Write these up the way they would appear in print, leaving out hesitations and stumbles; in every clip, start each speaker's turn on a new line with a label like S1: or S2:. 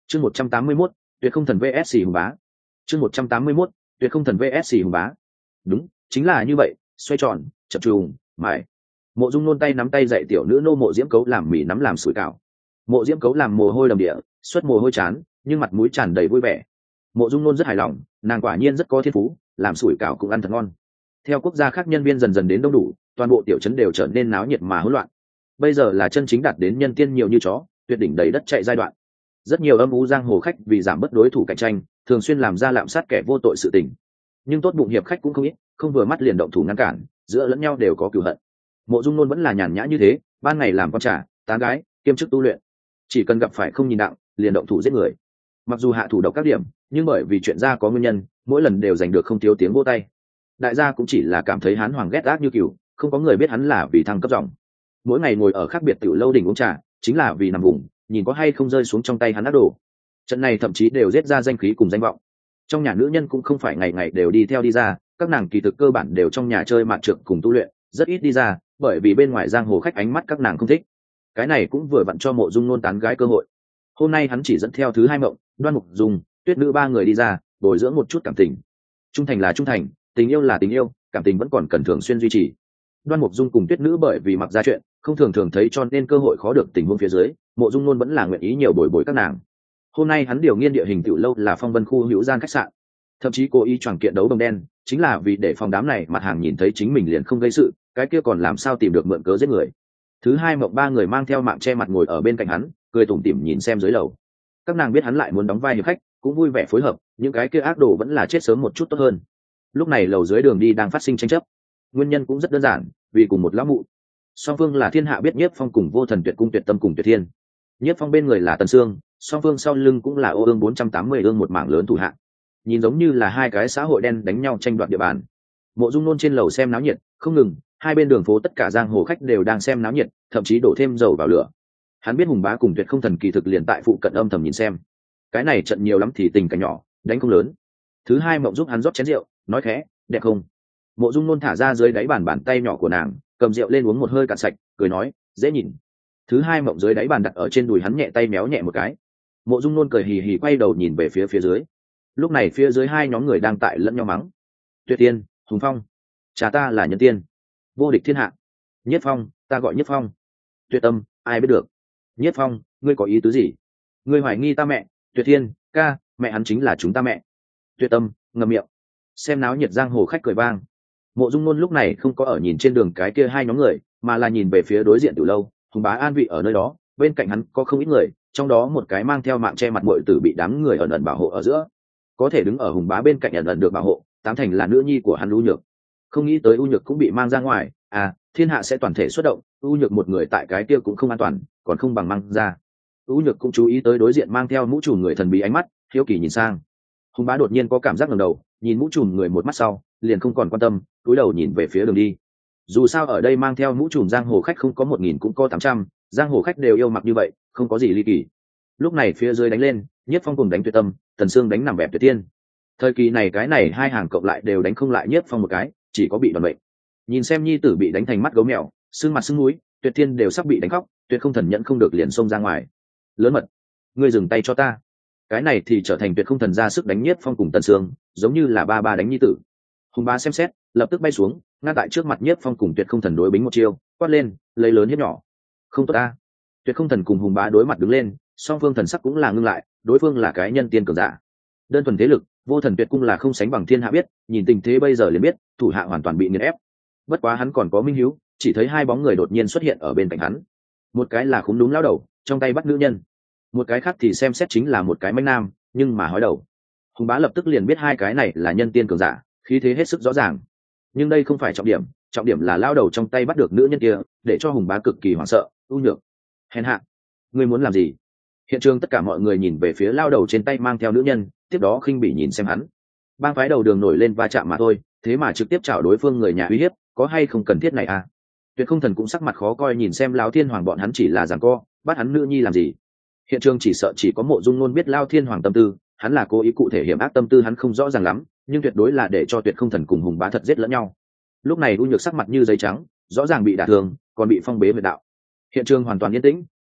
S1: Chương 181, tuyệt không thần vs hùng bá. Chương 181, tuyệt không thần vs hùng bá. Đúng, chính là như vậy, xoay tròn, chập trùng, mải. Mộ Dung nôn tay nắm tay dạy tiểu nữ nô Mộ Diễm Cấu làm mì nắm làm sủi cảo. Mộ Diễm Cấu làm mồ hôi đầm địa, xuất mồ hôi chán, nhưng mặt mũi tràn đầy vui vẻ. Mộ Dung nôn rất hài lòng, nàng quả nhiên rất có thiên phú, làm sủi cảo cũng ăn thật ngon. Theo quốc gia khác nhân viên dần dần đến đông đủ, toàn bộ tiểu trấn đều trở nên náo nhiệt mà hỗn loạn. Bây giờ là chân chính đạt đến nhân tiên nhiều như chó, tuyệt đỉnh đầy đất chạy giai đoạn. Rất nhiều âm u giang hồ khách vì giảm bớt đối thủ cạnh tranh, thường xuyên làm ra lạm sát kẻ vô tội sự tình. Nhưng tốt bụng hiệp khách cũng không ít, không vừa mắt liền động thủ ngăn cản, giữa lẫn nhau đều có cừu hận. Mộ Dung nôn vẫn là nhàn nhã như thế, ban ngày làm con trà, tán gái, kiêm chức tu luyện, chỉ cần gặp phải không nhìn đặng, liền động thủ giết người. Mặc dù hạ thủ độc các điểm, nhưng bởi vì chuyện ra có nguyên nhân, mỗi lần đều giành được không thiếu tiếng vỗ tay. Đại gia cũng chỉ là cảm thấy hắn hoàng ghét ác như cừu, không có người biết hắn là vì thăng cấp dòng. Mỗi ngày ngồi ở khác biệt tiểu lâu đỉnh uống trà, chính là vì nằm vùng, nhìn có hay không rơi xuống trong tay hắn ác đồ. Trận này thậm chí đều giết ra danh khí cùng danh vọng. Trong nhà nữ nhân cũng không phải ngày ngày đều đi theo đi ra, các nàng kỳ thực cơ bản đều trong nhà chơi mạn trượt cùng tu luyện, rất ít đi ra, bởi vì bên ngoài giang hồ khách ánh mắt các nàng không thích. Cái này cũng vừa vặn cho Mộ Dung nôn tán gái cơ hội. Hôm nay hắn chỉ dẫn theo thứ hai Mộng, Đoan Mục Dung, Tuyết Nữ ba người đi ra, bồi dưỡng một chút cảm tình. Trung thành là trung thành, tình yêu là tình yêu, cảm tình vẫn còn cần thường xuyên duy trì. Đoan Mục Dung cùng Tuyết Nữ bởi vì mặc ra chuyện, không thường thường thấy cho nên cơ hội khó được tình huống phía dưới, Mộ Dung nôn vẫn là nguyện ý nhiều bồi bồi các nàng. Hôm nay hắn điều nghiên địa hình tiểu lâu là Phong Vân khu hữu gian khách sạn, thậm chí cố ý choàng kiện đấu đồng đen, chính là vì để phòng đám này mặt hàng nhìn thấy chính mình liền không gây sự, cái kia còn làm sao tìm được mượn cớ giết người. Thứ hai Mộng ba người mang theo mạng che mặt ngồi ở bên cạnh hắn, cười tủm tỉm nhìn xem dưới lầu. Các nàng biết hắn lại muốn đóng vai hiệp khách, cũng vui vẻ phối hợp, những cái kia ác đồ vẫn là chết sớm một chút tốt hơn. Lúc này lầu dưới đường đi đang phát sinh tranh chấp, nguyên nhân cũng rất đơn giản, vì cùng một lão mụ. Song phương là thiên hạ biết Nhiếp Phong cùng Vô Thần Tuyệt Cung Tuyệt Tâm cùng Tuyệt Thiên. Nhiếp Phong bên người là Tần Sương, song phương sau lưng cũng là Ô Ương 480 ương một mảng lớn thủ hạ. Nhìn giống như là hai cái xã hội đen đánh nhau tranh đoạt địa bàn. Mộ Dung nôn trên lầu xem náo nhiệt, không ngừng, hai bên đường phố tất cả giang hồ khách đều đang xem náo nhiệt, thậm chí đổ thêm dầu vào lửa. Hắn biết Hùng Bá cùng Tuyệt Không Thần kỳ thực liền tại phụ cận âm thầm nhìn xem. Cái này trận nhiều lắm thì tình cảnh nhỏ, đánh không lớn. Thứ hai Mộng giúp hắn rót chén rượu, nói khẽ, đẹp không? Mộ Dung nôn thả ra dưới đáy bàn tay nhỏ của nàng, cầm rượu lên uống một hơi cạn sạch, cười nói, dễ nhìn. Thứ hai Mộng dưới đáy bàn đặt ở trên đùi hắn nhẹ tay méo nhẹ một cái. Mộ Dung nôn cười hì hì quay đầu nhìn về phía dưới. Lúc này phía dưới hai nhóm người đang tại lẫn nhau mắng. Tuyệt Tiên, Hùng Phong, cha ta là nhân tiên, vô địch thiên hạ. Nhất Phong, ta gọi Nhất Phong. Tuyệt Tâm, ai biết được. Nhất Phong, ngươi có ý tứ gì? Ngươi hoài nghi ta mẹ. Tuyệt Thiên, ca, mẹ hắn chính là chúng ta mẹ. Tuyệt Tâm, ngậm miệng. Xem náo nhiệt giang hồ khách cười vang. Mộ Dung nôn lúc này không có ở nhìn trên đường cái kia hai nhóm người, mà là nhìn về phía đối diện từ lâu. Hùng Bá an vị ở nơi đó, bên cạnh hắn có không ít người, trong đó một cái mang theo mạng che mặt muội tử bị đám người ẩn ẩn bảo hộ ở giữa. Có thể đứng ở Hùng Bá bên cạnh ẩn ẩn được bảo hộ, tám thành là nữ nhi của hắn U Nhược. Không nghĩ tới U Nhược cũng bị mang ra ngoài, thiên hạ sẽ toàn thể xuất động, U Nhược một người tại cái kia cũng không an toàn, còn không bằng mang ra. U Nhược cũng chú ý tới đối diện mang theo mũ trùm người thần bí ánh mắt, hiếu kỳ nhìn sang. Hùng Bá đột nhiên có cảm giác ngẩng đầu, nhìn mũ trùm người một mắt sau, liền không còn quan tâm, cúi đầu nhìn về phía đường đi. Dù sao ở đây mang theo mũ trùm giang hồ khách không có 1000 cũng có 800, giang hồ khách đều yêu mặc như vậy, không có gì ly kỳ. Lúc này phía dưới đánh lên, Nhất Phong cùng đánh Tuyệt Tâm, Tần Sương đánh nằm bẹp Tuyệt Tiên. Thời kỳ này cái này hai hàng cộng lại đều đánh không lại Nhất Phong một cái, chỉ có bị đòn mệnh. Nhìn xem nhi tử bị đánh thành mắt gấu mèo, sưng mặt sưng mũi, Tuyệt Tiên đều sắp bị đánh khóc, Tuyệt Không Thần nhận không được liền xông ra ngoài. Lớn mật, ngươi dừng tay cho ta. Cái này thì trở thành Tuyệt Không Thần ra sức đánh Nhất Phong cùng Tần Sương, giống như là ba đánh nhi tử. Hùng Bá xem xét, lập tức bay xuống, ngăn tại trước mặt Nhất Phong cùng Tuyệt Không Thần đối bính một chiêu, quát lên, lấy lớn hiếp nhỏ. Không tốt ta. Tuyệt Không Thần cùng Hùng Bá đối mặt đứng lên, song phương thần sắc cũng là ngưng lại, đối phương là cái nhân tiên cường giả. Đơn thuần thế lực, Vô Thần Tuyệt Cung là không sánh bằng thiên hạ biết, nhìn tình thế bây giờ liền biết, thủ hạ hoàn toàn bị nghiền ép. Bất quá hắn còn có minh hiếu, chỉ thấy hai bóng người đột nhiên xuất hiện ở bên cạnh hắn. Một cái là khúm núm lão đầu, trong tay bắt nữ nhân. Một cái khác thì xem xét chính là một cái manh nam, nhưng mà hói đầu. Hùng Bá lập tức liền biết hai cái này là nhân tiên cường giả, khí thế hết sức rõ ràng. Nhưng đây không phải trọng điểm là lão đầu trong tay bắt được nữ nhân kia, để cho Hùng Bá cực kỳ hoảng sợ. U Nhược, hèn hạ, ngươi muốn làm gì? Hiện trường tất cả mọi người nhìn về phía lão đầu trên tay mang theo nữ nhân, tiếp đó khinh bỉ nhìn xem hắn. Bang phái đầu đường nổi lên va chạm mà thôi, thế mà trực tiếp chảo đối phương người nhà uy hiếp, có hay không cần thiết này à? Tuyệt Không Thần cũng sắc mặt khó coi nhìn xem Lão Thiên Hoàng bọn hắn chỉ là giằng co, bắt hắn nữ nhi làm gì? Hiện trường chỉ sợ chỉ có Mộ Dung nôn biết Lão Thiên Hoàng tâm tư, hắn là cố ý cụ thể hiểm ác tâm tư hắn không rõ ràng lắm, nhưng tuyệt đối là để cho Tuyệt Không Thần cùng Hùng Bá thật giết lẫn nhau. Lúc này U Nhược sắc mặt như giấy trắng, rõ ràng bị đả thương, còn bị phong bế huyệt đạo. Hiện trường hoàn toàn yên tĩnh,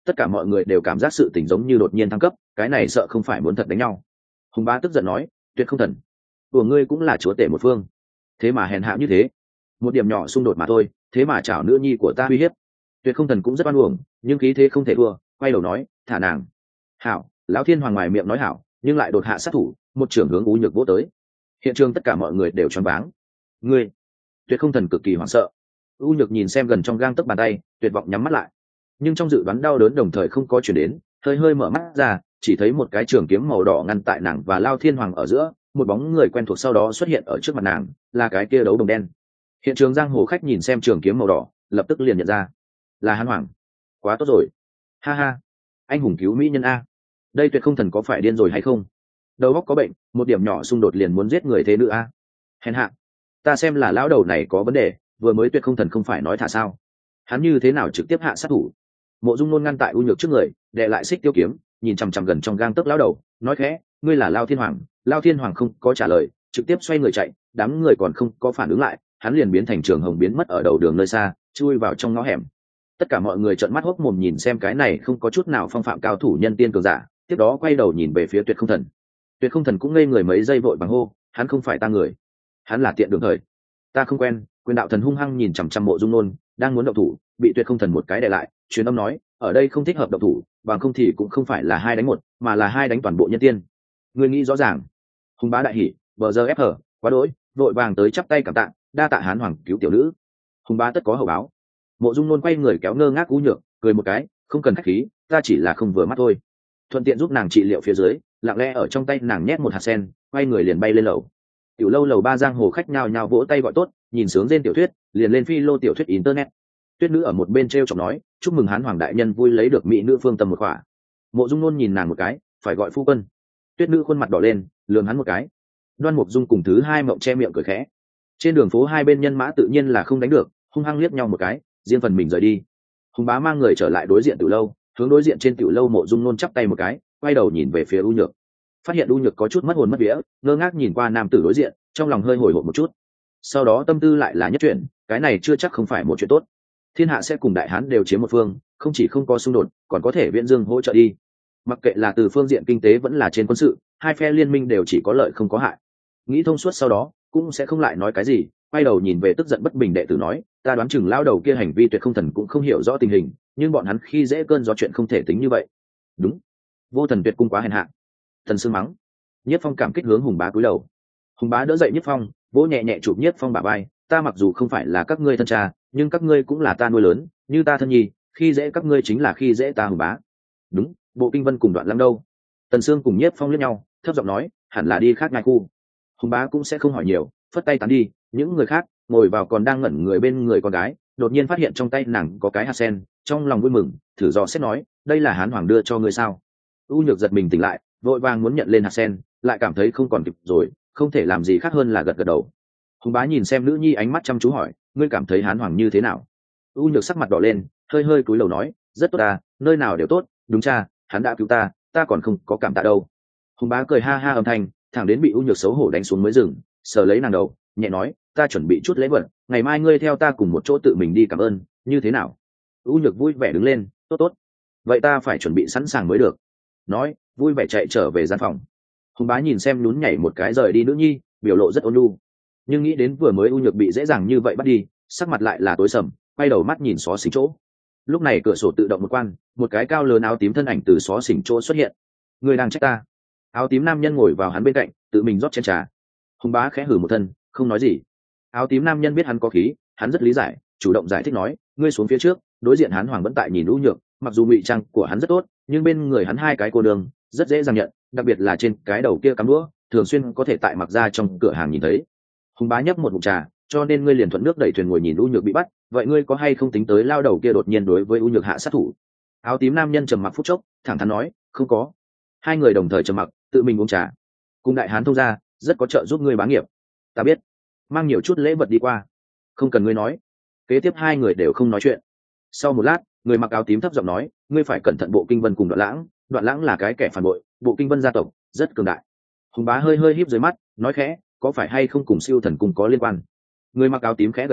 S1: tất cả mọi người đều cảm giác sự tình giống như đột nhiên thăng cấp, cái này sợ không phải muốn thật đánh nhau. Hùng bá tức giận nói, tuyệt không thần, của ngươi cũng là chúa tể một phương, thế mà hèn hạ như thế, một điểm nhỏ xung đột mà thôi, thế mà chảo nữ nhi của ta uy hiếp. Tuyệt không thần cũng rất oan uổng, nhưng khí thế không thể thua, quay đầu nói, thả nàng. Hảo. Lão thiên hoàng ngoài miệng nói hảo, nhưng lại đột hạ sát thủ, một trưởng hướng U Nhược vỗ tới. Hiện trường tất cả mọi người đều choáng váng. Ngươi! Tuyệt không thần cực kỳ hoảng sợ. U Nhược nhìn xem gần trong gang tấc bàn tay, tuyệt vọng nhắm mắt lại, nhưng trong dự đoán đau đớn đồng thời không có chuyển đến, hơi hơi mở mắt ra, chỉ thấy một cái trường kiếm màu đỏ ngăn tại nàng và Lao Thiên Hoàng ở giữa, một bóng người quen thuộc sau đó xuất hiện ở trước mặt nàng, là cái kia đấu đồng đen. Hiện trường giang hồ khách nhìn xem trường kiếm màu đỏ, lập tức liền nhận ra là Hán Hoàng. Quá tốt rồi, ha ha, anh hùng cứu mỹ nhân a. Đây tuyệt không thần có phải điên rồi hay không? Đầu óc có bệnh, một điểm nhỏ xung đột liền muốn giết người thế nữ a. Hèn hạ, ta xem là lão đầu này có vấn đề, vừa mới tuyệt không thần không phải nói thả sao, hắn như thế nào trực tiếp hạ sát thủ. Mộ Dung Nôn ngăn tại U Nhược trước người, đè lại xích tiêu kiếm, nhìn chằm chằm gần trong gang tấc lão đầu, nói khẽ, ngươi là Lao Thiên Hoàng. Lao Thiên Hoàng không có trả lời, trực tiếp xoay người chạy, đám người còn không có phản ứng lại, hắn liền biến thành trường hồng biến mất ở đầu đường nơi xa, chui vào trong ngõ hẻm. Tất cả mọi người trợn mắt hốc mồm nhìn xem cái này không có chút nào phong phạm cao thủ nhân tiên cường giả, tiếp đó quay đầu nhìn về phía Tuyệt Không Thần. Tuyệt Không Thần cũng ngây người mấy giây, vội bằng hô, hắn không phải ta người, hắn là tiện đường thời, ta không quen. Quyền đạo thần hung hăng nhìn chằm chằm Mộ Dung Nôn, đang muốn động thủ, bị Tuyệt Không Thần một cái đè lại, truyền âm nói, ở đây không thích hợp động thủ, bằng không thì cũng không phải là 2 đánh 1, mà là 2 đánh toàn bộ nhân tiên. Người nghĩ rõ ràng. Hùng bá đại hỉ, bờ giờ ép hở, quá đỗi, vội vàng tới chắp tay cảm tạ, đa tạ Hán Hoàng cứu tiểu nữ. Hùng bá tất có hậu báo. Mộ Dung Nôn quay người kéo ngơ ngác U Nhược, cười một cái, không cần khách khí, ta chỉ là không vừa mắt thôi. Thuận tiện giúp nàng trị liệu phía dưới, lặng lẽ ở trong tay nàng nhét một hạt sen, quay người liền bay lên lầu. Tiểu lâu lầu 3 giang hồ khách nhao nhao vỗ tay gọi tốt, nhìn sướng trên tiểu thuyết, liền lên phi lô tiểu thuyết internet. Tuyết nữ ở một bên treo chọc nói, chúc mừng Hán Hoàng đại nhân vui lấy được mỹ nữ phương tâm một khỏa. Mộ Dung Nôn nhìn nàng một cái, phải gọi phu quân. Tuyết nữ khuôn mặt đỏ lên, lườm hắn một cái. Đoan Mục Dung cùng thứ hai mộng che miệng cười khẽ. Trên đường phố hai bên nhân mã tự nhiên là không đánh được, hung hăng liếc nhau một cái, riêng phần mình rời đi. Hùng bá mang người trở lại đối diện tiểu lâu, hướng đối diện trên tiểu lâu Mộ Dung Nôn chắp tay một cái, quay đầu nhìn về phía U Nhược. Phát hiện U Nhược có chút mất hồn mất vía, ngơ ngác nhìn qua nam tử đối diện, trong lòng hơi hồi hộp một chút. Sau đó tâm tư lại là nhất chuyện, cái này chưa chắc không phải một chuyện tốt. Thiên hạ sẽ cùng Đại Hán đều chiếm một phương, không chỉ không có xung đột, còn có thể viễn dương hỗ trợ đi. Mặc kệ là từ phương diện kinh tế vẫn là trên quân sự, hai phe liên minh đều chỉ có lợi không có hại. Nghĩ thông suốt sau đó, cũng sẽ không lại nói cái gì, quay đầu nhìn về tức giận bất bình đệ tử nói, ta đoán chừng lao đầu kia hành vi Tuyệt Không Thần cũng không hiểu rõ tình hình, nhưng bọn hắn khi dễ cơn gió chuyện không thể tính như vậy. Đúng, Vô Thần Tuyệt cung quá hèn hạ. Thần sương mắng. Nhất Phong cảm kích hướng Hùng bá cúi đầu. Hùng bá đỡ dậy Nhất Phong, vỗ nhẹ nhẹ chụp Nhất Phong bả vai, ta mặc dù không phải là các ngươi thân cha, nhưng các ngươi cũng là ta nuôi lớn, như ta thân nhi, khi dễ các ngươi chính là khi dễ ta. Hùng bá. Đúng, Bộ Kinh Vân cùng Đoạn Lăng đâu? Tần Sương cùng Nhất Phong liếc nhau, thấp giọng nói, hẳn là đi khác ngai khu. Hùng bá cũng sẽ không hỏi nhiều, phất tay tán đi. Những người khác ngồi vào còn đang ngẩn người bên người con gái, đột nhiên phát hiện trong tay nàng có cái hạt sen, trong lòng vui mừng, thử dò xét nói, đây là Hán Hoàng đưa cho ngươi sao? U Nhược giật mình tỉnh lại, vội vàng muốn nhận lên hạt sen, lại cảm thấy không còn kịp rồi, không thể làm gì khác hơn là gật gật đầu. Hùng bá nhìn xem nữ nhi ánh mắt chăm chú hỏi, ngươi cảm thấy Hán Hoàng như thế nào? U Nhược sắc mặt đỏ lên, hơi hơi cúi đầu nói, rất tốt à, nơi nào đều tốt, đúng cha, hắn đã cứu ta, ta còn không có cảm tạ đâu. Hùng bá cười ha ha âm thanh, thẳng đến bị U Nhược xấu hổ đánh xuống mới dừng, sờ lấy nàng đầu, nhẹ nói, ta chuẩn bị chút lễ vật, ngày mai ngươi theo ta cùng một chỗ tự mình đi cảm ơn, như thế nào? U Nhược vui vẻ đứng lên, tốt tốt, vậy ta phải chuẩn bị sẵn sàng mới được. Nói, vui vẻ chạy trở về gian phòng. Hùng bá nhìn xem nhún nhảy một cái rời đi nữ nhi, biểu lộ rất ôn nhu, nhưng nghĩ đến vừa mới U Nhược bị dễ dàng như vậy bắt đi, sắc mặt lại là tối sầm, quay đầu mắt nhìn xó xỉnh chỗ. Lúc này cửa sổ tự động một quan, một cái cao lớn áo tím thân ảnh từ xó xỉnh chỗ xuất hiện. Người đang trách ta? Áo tím nam nhân ngồi vào hắn bên cạnh, tự mình rót chén trà. Hùng bá khẽ hử một thân, không nói gì. Áo tím nam nhân biết hắn có khí, hắn rất lý giải, chủ động giải thích nói, ngươi xuống phía trước. Đối diện Hán Hoàng vẫn tại nhìn U Nhược, mặc dù ngụy trang của hắn rất tốt, nhưng bên người hắn hai cái cô đường rất dễ dàng nhận, đặc biệt là trên cái đầu kia cắm đũa, thường xuyên có thể tại mặc ra trong cửa hàng nhìn thấy. Hùng bá nhấp một ngụm trà, cho nên ngươi liền thuận nước đẩy thuyền ngồi nhìn U Nhược bị bắt, vậy ngươi có hay không tính tới lao đầu kia đột nhiên đối với U Nhược hạ sát thủ? Áo tím nam nhân trầm mặc phút chốc, thẳng thắn nói, không có. Hai người đồng thời trầm mặc, tự mình uống trà. Cùng Đại Hán thông gia, rất có trợ giúp ngươi bá nghiệp. Ta biết. Mang nhiều chút lễ vật đi qua. Không cần ngươi nói. Kế tiếp hai người đều không nói chuyện. Sau một lát, người mặc áo tím thấp giọng nói, ngươi phải cẩn thận Bộ Kinh Vân cùng Đoạn Lãng là cái kẻ phản bội, Bộ Kinh Vân gia tộc rất cường đại. Hùng bá hơi hơi híp dưới mắt, nói khẽ, có phải hay không cùng Siêu Thần cung có liên quan? Người mặc áo tím khẽ gật đầu,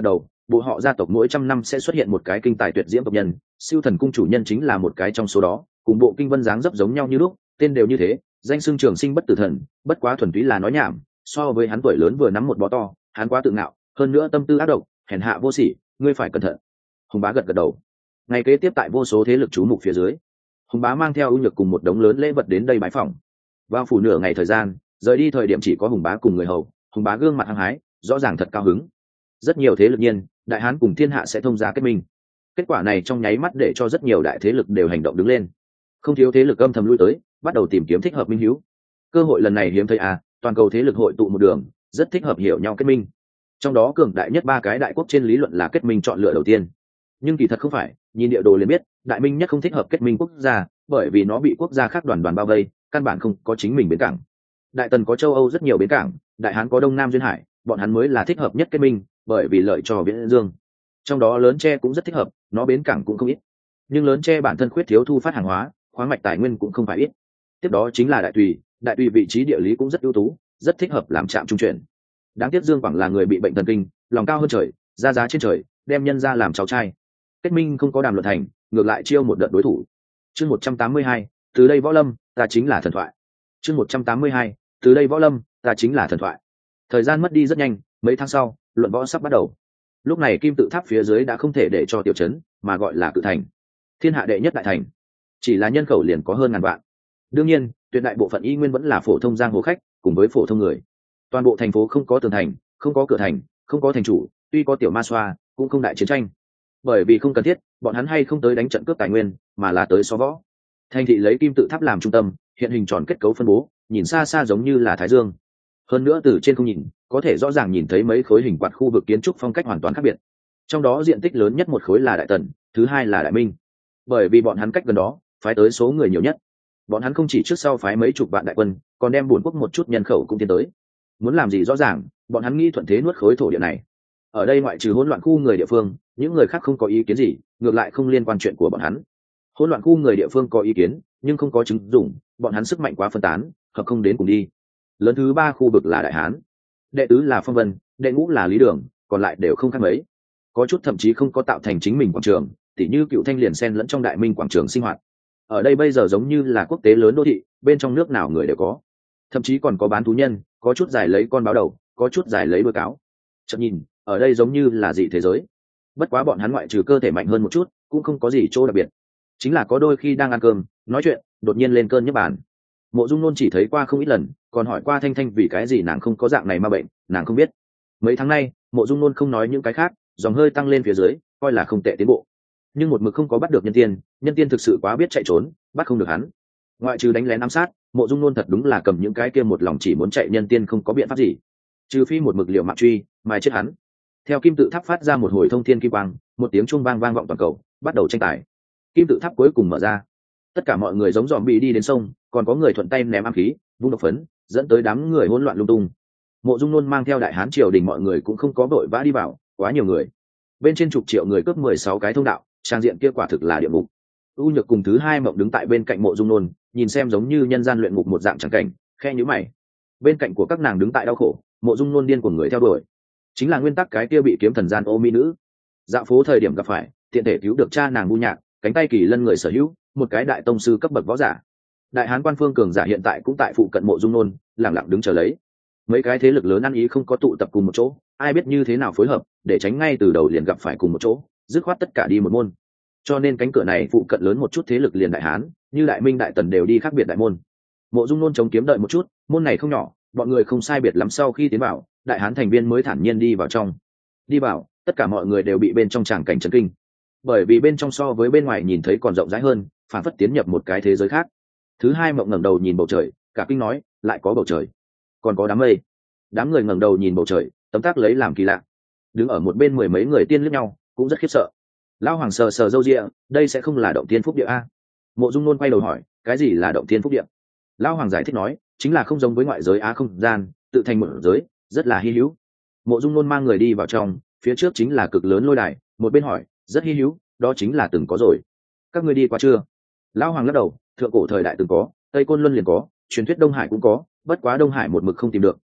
S1: bộ họ gia tộc mỗi trăm năm sẽ xuất hiện một cái kinh tài tuyệt diễm tộc nhân, siêu thần cung chủ nhân chính là một cái trong số đó, cùng bộ kinh vân dáng dấp giống nhau như lúc, tên đều như thế, danh xưng trường sinh bất tử thần, bất quá thuần túy là nói nhảm, so với hắn tuổi lớn vừa nắm một bó to, hắn quá tự ngạo, hơn nữa tâm tư ác độc, hèn hạ vô sỉ, ngươi phải cẩn thận. Hùng bá gật gật đầu. Ngày kế tiếp tại vô số thế lực chú mục phía dưới, hùng bá mang theo ưu nhược cùng một đống lớn lễ vật đến đây bái phỏng. Vào phủ nửa ngày thời gian, rời đi thời điểm chỉ có hùng bá cùng người hầu. Hùng bá gương mặt hăng hái, rõ ràng thật cao hứng. Rất nhiều thế lực nhiên, đại hán cùng thiên hạ sẽ thông gia kết minh. Kết quả này trong nháy mắt để cho rất nhiều đại thế lực đều hành động đứng lên. Không thiếu thế lực âm thầm lui tới, bắt đầu tìm kiếm thích hợp minh hiếu. Cơ hội lần này hiếm thấy à, toàn cầu thế lực hội tụ một đường, rất thích hợp hiểu nhau kết minh. Trong đó cường đại nhất ba cái đại quốc trên lý luận là kết minh chọn lựa đầu tiên, nhưng kỳ thật không phải, nhìn địa đồ liền biết đại minh nhất không thích hợp kết minh quốc gia, bởi vì nó bị quốc gia khác đoàn đoàn bao vây, căn bản không có chính mình bến cảng. Đại tần có châu Âu rất nhiều bến cảng, đại hán có đông nam duyên hải, bọn hắn mới là thích hợp nhất kết minh, bởi vì lợi cho viễn dương. Trong đó lớn tre cũng rất thích hợp, nó bến cảng cũng không ít, nhưng lớn tre bản thân khuyết thiếu thu phát hàng hóa, khoáng mạch tài nguyên cũng không phải ít. Tiếp đó chính là đại tùy vị trí địa lý cũng rất ưu tú, rất thích hợp làm trạm trung chuyển. Đáng tiếc Dương Quảng là người bị bệnh thần kinh, lòng cao hơn trời, ra giá trên trời, đem nhân ra làm cháu trai. Kết minh không có đàm luận thành, ngược lại chiêu một đợt đối thủ. Chương 182, từ đây võ lâm, ta chính là thần thoại. Chương 182, từ đây võ lâm, ta chính là thần thoại. Thời gian mất đi rất nhanh, mấy tháng sau, luận võ sắp bắt đầu. Lúc này kim tự tháp phía dưới đã không thể để cho tiểu trấn, mà gọi là cự thành. Thiên hạ đệ nhất đại thành. Chỉ là nhân khẩu liền có hơn ngàn vạn. Đương nhiên, tuyệt đại bộ phận y nguyên vẫn là phổ thông giang hồ khách, cùng với phổ thông người. Toàn bộ thành phố không có tường thành, không có cửa thành, không có thành chủ, tuy có tiểu ma xoa, cũng không đại chiến tranh. Bởi vì không cần thiết, bọn hắn hay không tới đánh trận cướp tài nguyên, mà là tới so võ. Thành thị lấy kim tự tháp làm trung tâm, hiện hình tròn kết cấu phân bố, nhìn xa xa giống như là thái dương. Hơn nữa từ trên không nhìn, có thể rõ ràng nhìn thấy mấy khối hình quạt khu vực kiến trúc phong cách hoàn toàn khác biệt. Trong đó diện tích lớn nhất một khối là đại tần, thứ hai là đại minh. Bởi vì bọn hắn cách gần đó, phái tới số người nhiều nhất. Bọn hắn không chỉ trước sau phái mấy chục vạn đại quân, còn đem bổn quốc một chút nhân khẩu cũng tiến tới. Muốn làm gì rõ ràng, bọn hắn nghĩ thuận thế nuốt khối thổ địa này. Ở đây ngoại trừ hỗn loạn khu người địa phương, những người khác không có ý kiến gì, ngược lại không liên quan chuyện của bọn hắn. Hỗn loạn khu người địa phương có ý kiến, nhưng không có chứng dụng, bọn hắn sức mạnh quá phân tán, hợp không đến cùng đi. Lớn thứ ba khu vực là đại hán, đệ tứ là phong vân, đệ ngũ là lý đường, còn lại đều không khác mấy. Có chút thậm chí không có tạo thành chính mình quảng trường, tỉ như Cựu Thanh liền xen lẫn trong đại minh quảng trường sinh hoạt. Ở đây bây giờ giống như là quốc tế lớn đô thị, bên trong nước nào người đều có, thậm chí còn có bán thú nhân, có chút giải lấy con báo đầu, có chút giải lấy đuôi cáo. Chợt nhìn, ở đây giống như là dị thế giới. Bất quá bọn hắn ngoại trừ cơ thể mạnh hơn một chút, cũng không có gì chỗ đặc biệt. Chính là có đôi khi đang ăn cơm, nói chuyện, đột nhiên lên cơn nhức bàn. Mộ Dung Nôn chỉ thấy qua không ít lần, còn hỏi qua Thanh Thanh vì cái gì nàng không có dạng này ma bệnh, nàng không biết. Mấy tháng nay, Mộ Dung Nôn không nói những cái khác, dòng hơi tăng lên phía dưới, coi là không tệ tiến bộ. Nhưng một mực không có bắt được nhân tiên thực sự quá biết chạy trốn, bắt không được hắn. Ngoại trừ đánh lén ám sát, Mộ Dung Nôn thật đúng là cầm những cái kia một lòng chỉ muốn chạy nhân tiên không có biện pháp gì, trừ phi một mực liệu mạng truy, mai chết hắn. Theo kim tự tháp phát ra một hồi thông thiên kim quang, một tiếng chuông vang vang vọng toàn cầu, bắt đầu tranh tài. Kim tự tháp cuối cùng mở ra, tất cả mọi người giống dòm bị đi đến sông, còn có người thuận tay ném ám khí, vung độc phấn, dẫn tới đám người hỗn loạn lung tung. Mộ Dung Nôn mang theo đại hán triều đình mọi người cũng không có vội vã đi vào, quá nhiều người. Bên trên chục triệu người cướp 16 cái thông đạo, trang diện kia quả thực là địa ngục. U Nhược cùng thứ hai Mộng đứng tại bên cạnh Mộ Dung Nôn, nhìn xem giống như nhân gian luyện ngục một dạng chẳng cảnh, khe nhíu mày. Bên cạnh của các nàng đứng tại đau khổ, Mộ Dung Nôn điên của người theo đuổi, chính là nguyên tắc cái kia bị kiếm thần gian ô mỹ nữ. Dạo phố thời điểm gặp phải, tiện thể cứu được cha nàng Bu Nhạc, cánh tay kỳ lân người sở hữu, một cái đại tông sư cấp bậc võ giả. Đại hán quan phương cường giả hiện tại cũng tại phụ cận Mộ Dung Nôn, lặng lặng đứng chờ lấy. Mấy cái thế lực lớn ăn ý không có tụ tập cùng một chỗ, ai biết như thế nào phối hợp, để tránh ngay từ đầu liền gặp phải cùng một chỗ, dứt khoát tất cả đi một môn. Cho nên cánh cửa này phụ cận lớn một chút thế lực liền đại hán, như đại minh đại tần đều đi khác biệt đại môn. Mộ Dung Nôn chống kiếm đợi một chút, môn này không nhỏ, bọn người không sai biệt lắm sau khi tiến vào, đại hán thành viên mới thản nhiên đi vào trong. Đi vào, tất cả mọi người đều bị bên trong tràng cảnh chấn kinh, bởi vì bên trong so với bên ngoài nhìn thấy còn rộng rãi hơn, phản phất tiến nhập một cái thế giới khác. Thứ hai Mộng ngẩng đầu nhìn bầu trời, cả kinh nói, lại có bầu trời, còn có đám mây. Đám người ngẩng đầu nhìn bầu trời, tấm tắc lấy làm kỳ lạ. Đứng ở một bên mười mấy người tiên liếc nhau, cũng rất khiếp sợ. Lão Hoàng sờ sờ râu ria, đây sẽ không là động thiên phúc địa a? Mộ Dung Nôn quay đầu hỏi, cái gì là động thiên phúc địa? Lão Hoàng giải thích nói, chính là không giống với ngoại giới á không gian, tự thành một giới, rất là hi hữu. Mộ Dung Nôn mang người đi vào trong, phía trước chính là cực lớn lôi đài, một bên hỏi, rất hi hữu, đó chính là từng có rồi. Các ngươi đi qua chưa? Lão Hoàng lắc đầu, thượng cổ thời đại từng có, Tây Côn Luân liền có, truyền thuyết Đông Hải cũng có, bất quá Đông Hải một mực không tìm được,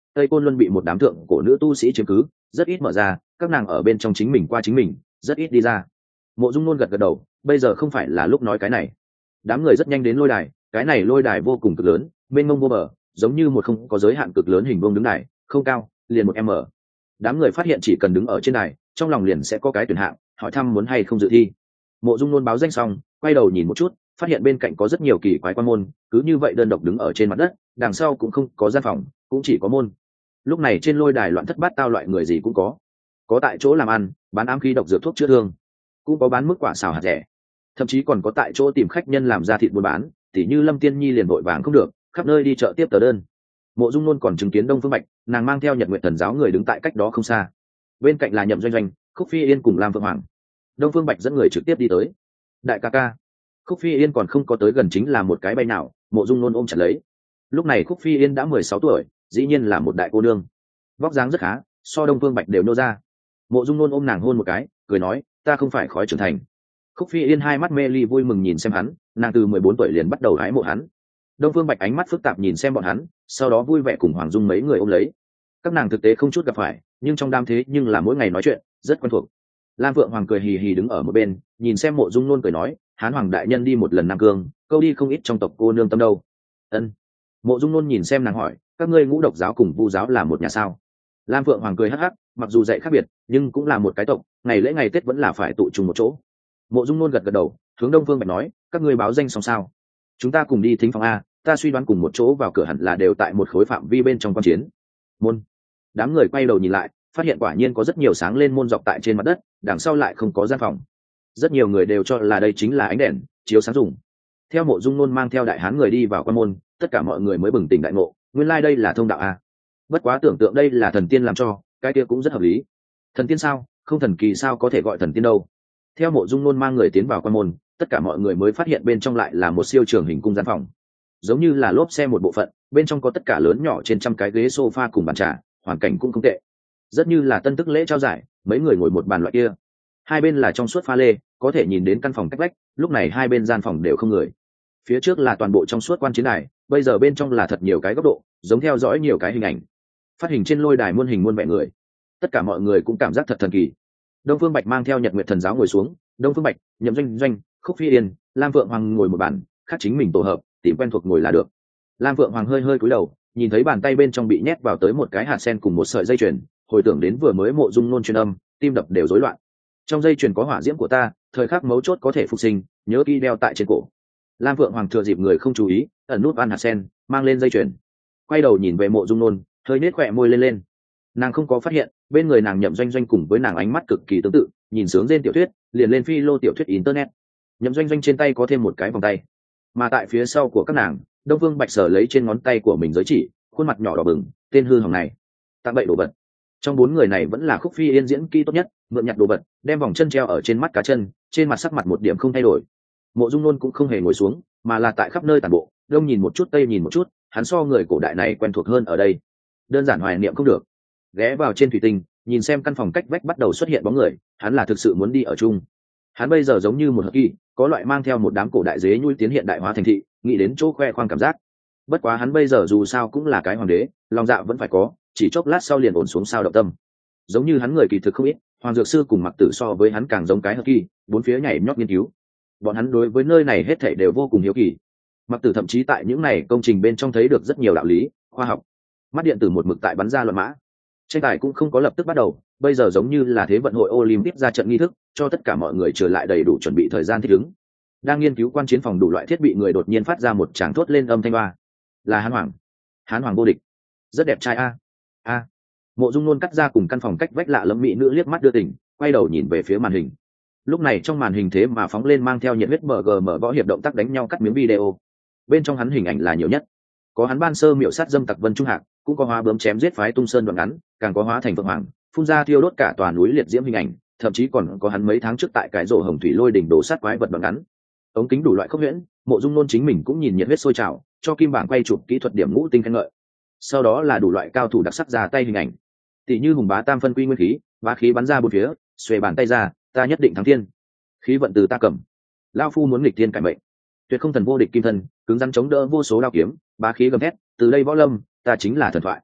S1: tây côn luân bị một đám thượng cổ nữ tu sĩ chiếm cứ, rất ít mở ra, các nàng ở bên trong chính mình qua chính mình, rất ít đi ra. Mộ Dung Nôn gật gật đầu, bây giờ không phải là lúc nói cái này. Đám người rất nhanh đến lôi đài, cái này lôi đài vô cùng cực lớn, mênh mông vô bờ, giống như một không có giới hạn cực lớn hình vuông đứng đài, không cao, liền 1 m. Đám người phát hiện chỉ cần đứng ở trên đài, trong lòng liền sẽ có cái tuyển hạng, hỏi thăm muốn hay không dự thi. Mộ Dung Nôn báo danh xong, quay đầu nhìn một chút, phát hiện bên cạnh có rất nhiều kỳ quái quan môn, cứ như vậy đơn độc đứng ở trên mặt đất, đằng sau cũng không có gian phòng, cũng chỉ có môn. Lúc này trên lôi đài loạn thất bát tao, loại người gì cũng có tại chỗ làm ăn, bán ám khí độc dược thuốc chữa thương, cũng có bán mức quả xào hạt rẻ, thậm chí còn có tại chỗ tìm khách nhân làm ra thịt buôn bán, tỉ như Lâm Tiên Nhi liền vội vàng không được, khắp nơi đi chợ tiếp tờ đơn. Mộ Dung Nôn còn chứng kiến Đông Phương Bạch, nàng mang theo Nhật Nguyệt Thần giáo người đứng tại cách đó không xa, bên cạnh là Nhậm Doanh Doanh, Khúc Phi Yên cùng Lam Phượng Hoàng. Đông Phương Bạch dẫn người trực tiếp đi tới. Đại ca ca. Khúc Phi Yên còn không có tới gần chính là một cái bay nào, Mộ Dung Nôn ôm chặt lấy. Lúc này Khúc Phi Yên đã 16 tuổi, dĩ nhiên là một đại cô nương, vóc dáng rất khá, so Đông Phương Bạch đều nô ra. Mộ Dung Nôn ôm nàng hôn một cái, cười nói, ta không phải khói trưởng thành. Khúc Phi Yên hai mắt mê ly vui mừng nhìn xem hắn, nàng từ 14 tuổi liền bắt đầu hái mộ hắn. Đông Phương Bạch ánh mắt phức tạp nhìn xem bọn hắn, sau đó vui vẻ cùng Hoàng Dung mấy người ôm lấy. Các nàng thực tế không chút gặp phải, nhưng trong đám thế nhưng là mỗi ngày nói chuyện, rất quen thuộc. Lam Phượng Hoàng cười hì hì đứng ở một bên, nhìn xem Mộ Dung Nôn cười nói, Hán Hoàng đại nhân đi một lần Nam Cương, câu đi không ít trong tộc cô nương tâm đâu. Ân. Mộ Dung Nôn nhìn xem nàng hỏi, các ngươi Ngũ Độc giáo cùng Vu giáo là một nhà sao? Lam Phượng Hoàng cười hắc hắc, mặc dù dạy khác biệt, nhưng cũng là một cái tộc, ngày lễ ngày Tết vẫn là phải tụ chung một chỗ. Mộ Dung Nôn gật gật đầu, hướng Đông Phương Bạch nói, các ngươi báo danh xong sao? Chúng ta cùng đi thính phòng a, ta suy đoán cùng một chỗ vào cửa hẳn là đều tại một khối phạm vi bên trong quan chiến. Môn. Đám người quay đầu nhìn lại, phát hiện quả nhiên có rất nhiều sáng lên môn dọc tại trên mặt đất, đằng sau lại không có gian phòng. Rất nhiều người đều cho là đây chính là ánh đèn chiếu sáng dùng. Theo Mộ Dung Nôn mang theo đại hán người đi vào quan môn, tất cả mọi người mới bừng tỉnh đại ngộ, nguyên lai đây là thông đạo a. Bất quá tưởng tượng đây là thần tiên làm cho, cái kia cũng rất hợp lý. Thần tiên sao, không thần kỳ sao có thể gọi thần tiên đâu. Theo Mộ Dung Nôn mang người tiến vào quan môn, tất cả mọi người mới phát hiện bên trong lại là một siêu trường hình cung gian phòng, giống như là lốp xe một bộ phận, bên trong có tất cả lớn nhỏ trên trăm cái ghế sofa cùng bàn trà, hoàn cảnh cũng không tệ, rất như là tân tức lễ trao giải, mấy người ngồi một bàn loại kia. Hai bên là trong suốt pha lê, có thể nhìn đến căn phòng cách vách, lúc này hai bên gian phòng đều không người. Phía trước là toàn bộ trong suốt quan chiến đài, bây giờ bên trong là thật nhiều cái góc độ, giống theo dõi nhiều cái hình ảnh. Phát hình trên lôi đài muôn hình muôn vẻ người, tất cả mọi người cũng cảm giác thật thần kỳ. Đông Phương Bạch mang theo Nhật Nguyệt Thần giáo ngồi xuống, Đông Phương Bạch, Nhậm Doanh Doanh, Khúc Phi Yên, Lam Phượng Hoàng ngồi một bàn, khác chính mình tổ hợp, tìm quen thuộc ngồi là được. Lam Phượng Hoàng hơi hơi cúi đầu, nhìn thấy bàn tay bên trong bị nhét vào tới một cái hạt sen cùng một sợi dây chuyền, hồi tưởng đến vừa mới Mộ Dung Nôn truyền âm, tim đập đều rối loạn. Trong dây chuyền có hỏa diễm của ta, thời khắc mấu chốt có thể phục sinh, nhớ kỹ đeo tại trên cổ. Lam Phượng Hoàng thừa dịp người không chú ý, ẩn nút ăn hạt sen, mang lên dây chuyền, quay đầu nhìn về Mộ Dung Nôn, hơi nết khỏe môi lên. Nàng không có phát hiện bên người nàng Nhậm Doanh Doanh cùng với nàng ánh mắt cực kỳ tương tự, nhìn sướng trên tiểu thuyết, liền lên phi lô tiểu thuyết internet. Nhậm Doanh Doanh trên tay có thêm một cái vòng tay, mà tại phía sau của các nàng, Đông Phương Bạch sở lấy trên ngón tay của mình giới chỉ, khuôn mặt nhỏ đỏ bừng, tên hư hỏng này, tặng bậy đồ vật. Trong 4 người này vẫn là Khúc Phi Yên diễn kỹ tốt nhất, mượn nhặt đồ vật, đem vòng chân treo ở trên mắt cá chân, trên mặt sắc mặt một điểm không thay đổi. Mộ Dung Nôn cũng không hề ngồi xuống, mà là tại khắp nơi tản bộ, đông nhìn một chút tây nhìn một chút, hắn so người cổ đại này quen thuộc hơn ở đây. Đơn giản hoài niệm không được. Ghé vào trên thủy tinh, nhìn xem căn phòng cách vách bắt đầu xuất hiện bóng người, hắn là thực sự muốn đi ở chung. Hắn bây giờ giống như một hợp kỳ, có loại mang theo một đám cổ đại dế nhui tiến hiện đại hóa thành thị, nghĩ đến chỗ khoe khoang cảm giác. Bất quá hắn bây giờ dù sao cũng là cái hoàng đế, lòng dạ vẫn phải có, chỉ chốc lát sau liền ổn xuống sao động tâm. Giống như hắn người kỳ thực không ít, Hoàng Dược Sư cùng Mặc Tử so với hắn càng giống cái hợp kỳ, bốn phía nhảy nhót nghiên cứu. Bọn hắn đối với nơi này hết thảy đều vô cùng hiếu kỳ. Mặc Tử thậm chí tại những này công trình bên trong thấy được rất nhiều đạo lý, khoa học. Mắt điện tử một mực tại bắn ra loạn mã. Tranh tài cũng không có lập tức bắt đầu, bây giờ giống như là thế vận hội Olympic ra trận nghi thức, cho tất cả mọi người trở lại đầy đủ chuẩn bị thời gian thích ứng. Đang nghiên cứu quan chiến phòng đủ loại thiết bị người đột nhiên phát ra một tràng thốt lên âm thanh ba. Là Hán Hoàng. Hán Hoàng vô địch. Rất đẹp trai a. Mộ Dung Nôn cắt ra cùng căn phòng cách vách lạ lẫm mỹ nữ liếc mắt đưa tình, quay đầu nhìn về phía màn hình. Lúc này trong màn hình thế mà phóng lên mang theo nhiệt huyết MGM võ hiệp động tác đánh nhau cắt miếng video. Bên trong hắn hình ảnh là nhiều nhất. Có hắn ban sơ miệu sát dâm tặc Vân Trung Hạc, cũng có hóa bướm chém giết phái Tung Sơn đoạn ngắn, càng có hóa thành Phượng Hoàng, phun ra thiêu đốt cả tòa núi liệt diễm hình ảnh, thậm chí còn có hắn mấy tháng trước tại cái rổ hồng thủy lôi đỉnh đổ sát quái vật đoạn ngắn. Ống kính đủ loại khốc huyễn, Mộ Dung Nôn chính mình cũng nhìn nhiệt huyết sôi trào, cho kim bảng quay chụp kỹ thuật điểm ngũ tinh khen ngợi. Sau đó là đủ loại cao thủ đặc sắc ra tay hình ảnh, tỷ như hùng bá tam phân quy nguyên khí, bá khí bắn ra bốn phía, xuề bàn tay ra, ta nhất định thắng thiên. Khí vận từ ta cầm, lão phu muốn nghịch thiên cải mệnh. Tuyệt không thần vô địch kim thân, cứng rắn chống đỡ vô số đao kiếm, bá khí gầm thét, từ đây võ lâm, ta chính là thần thoại.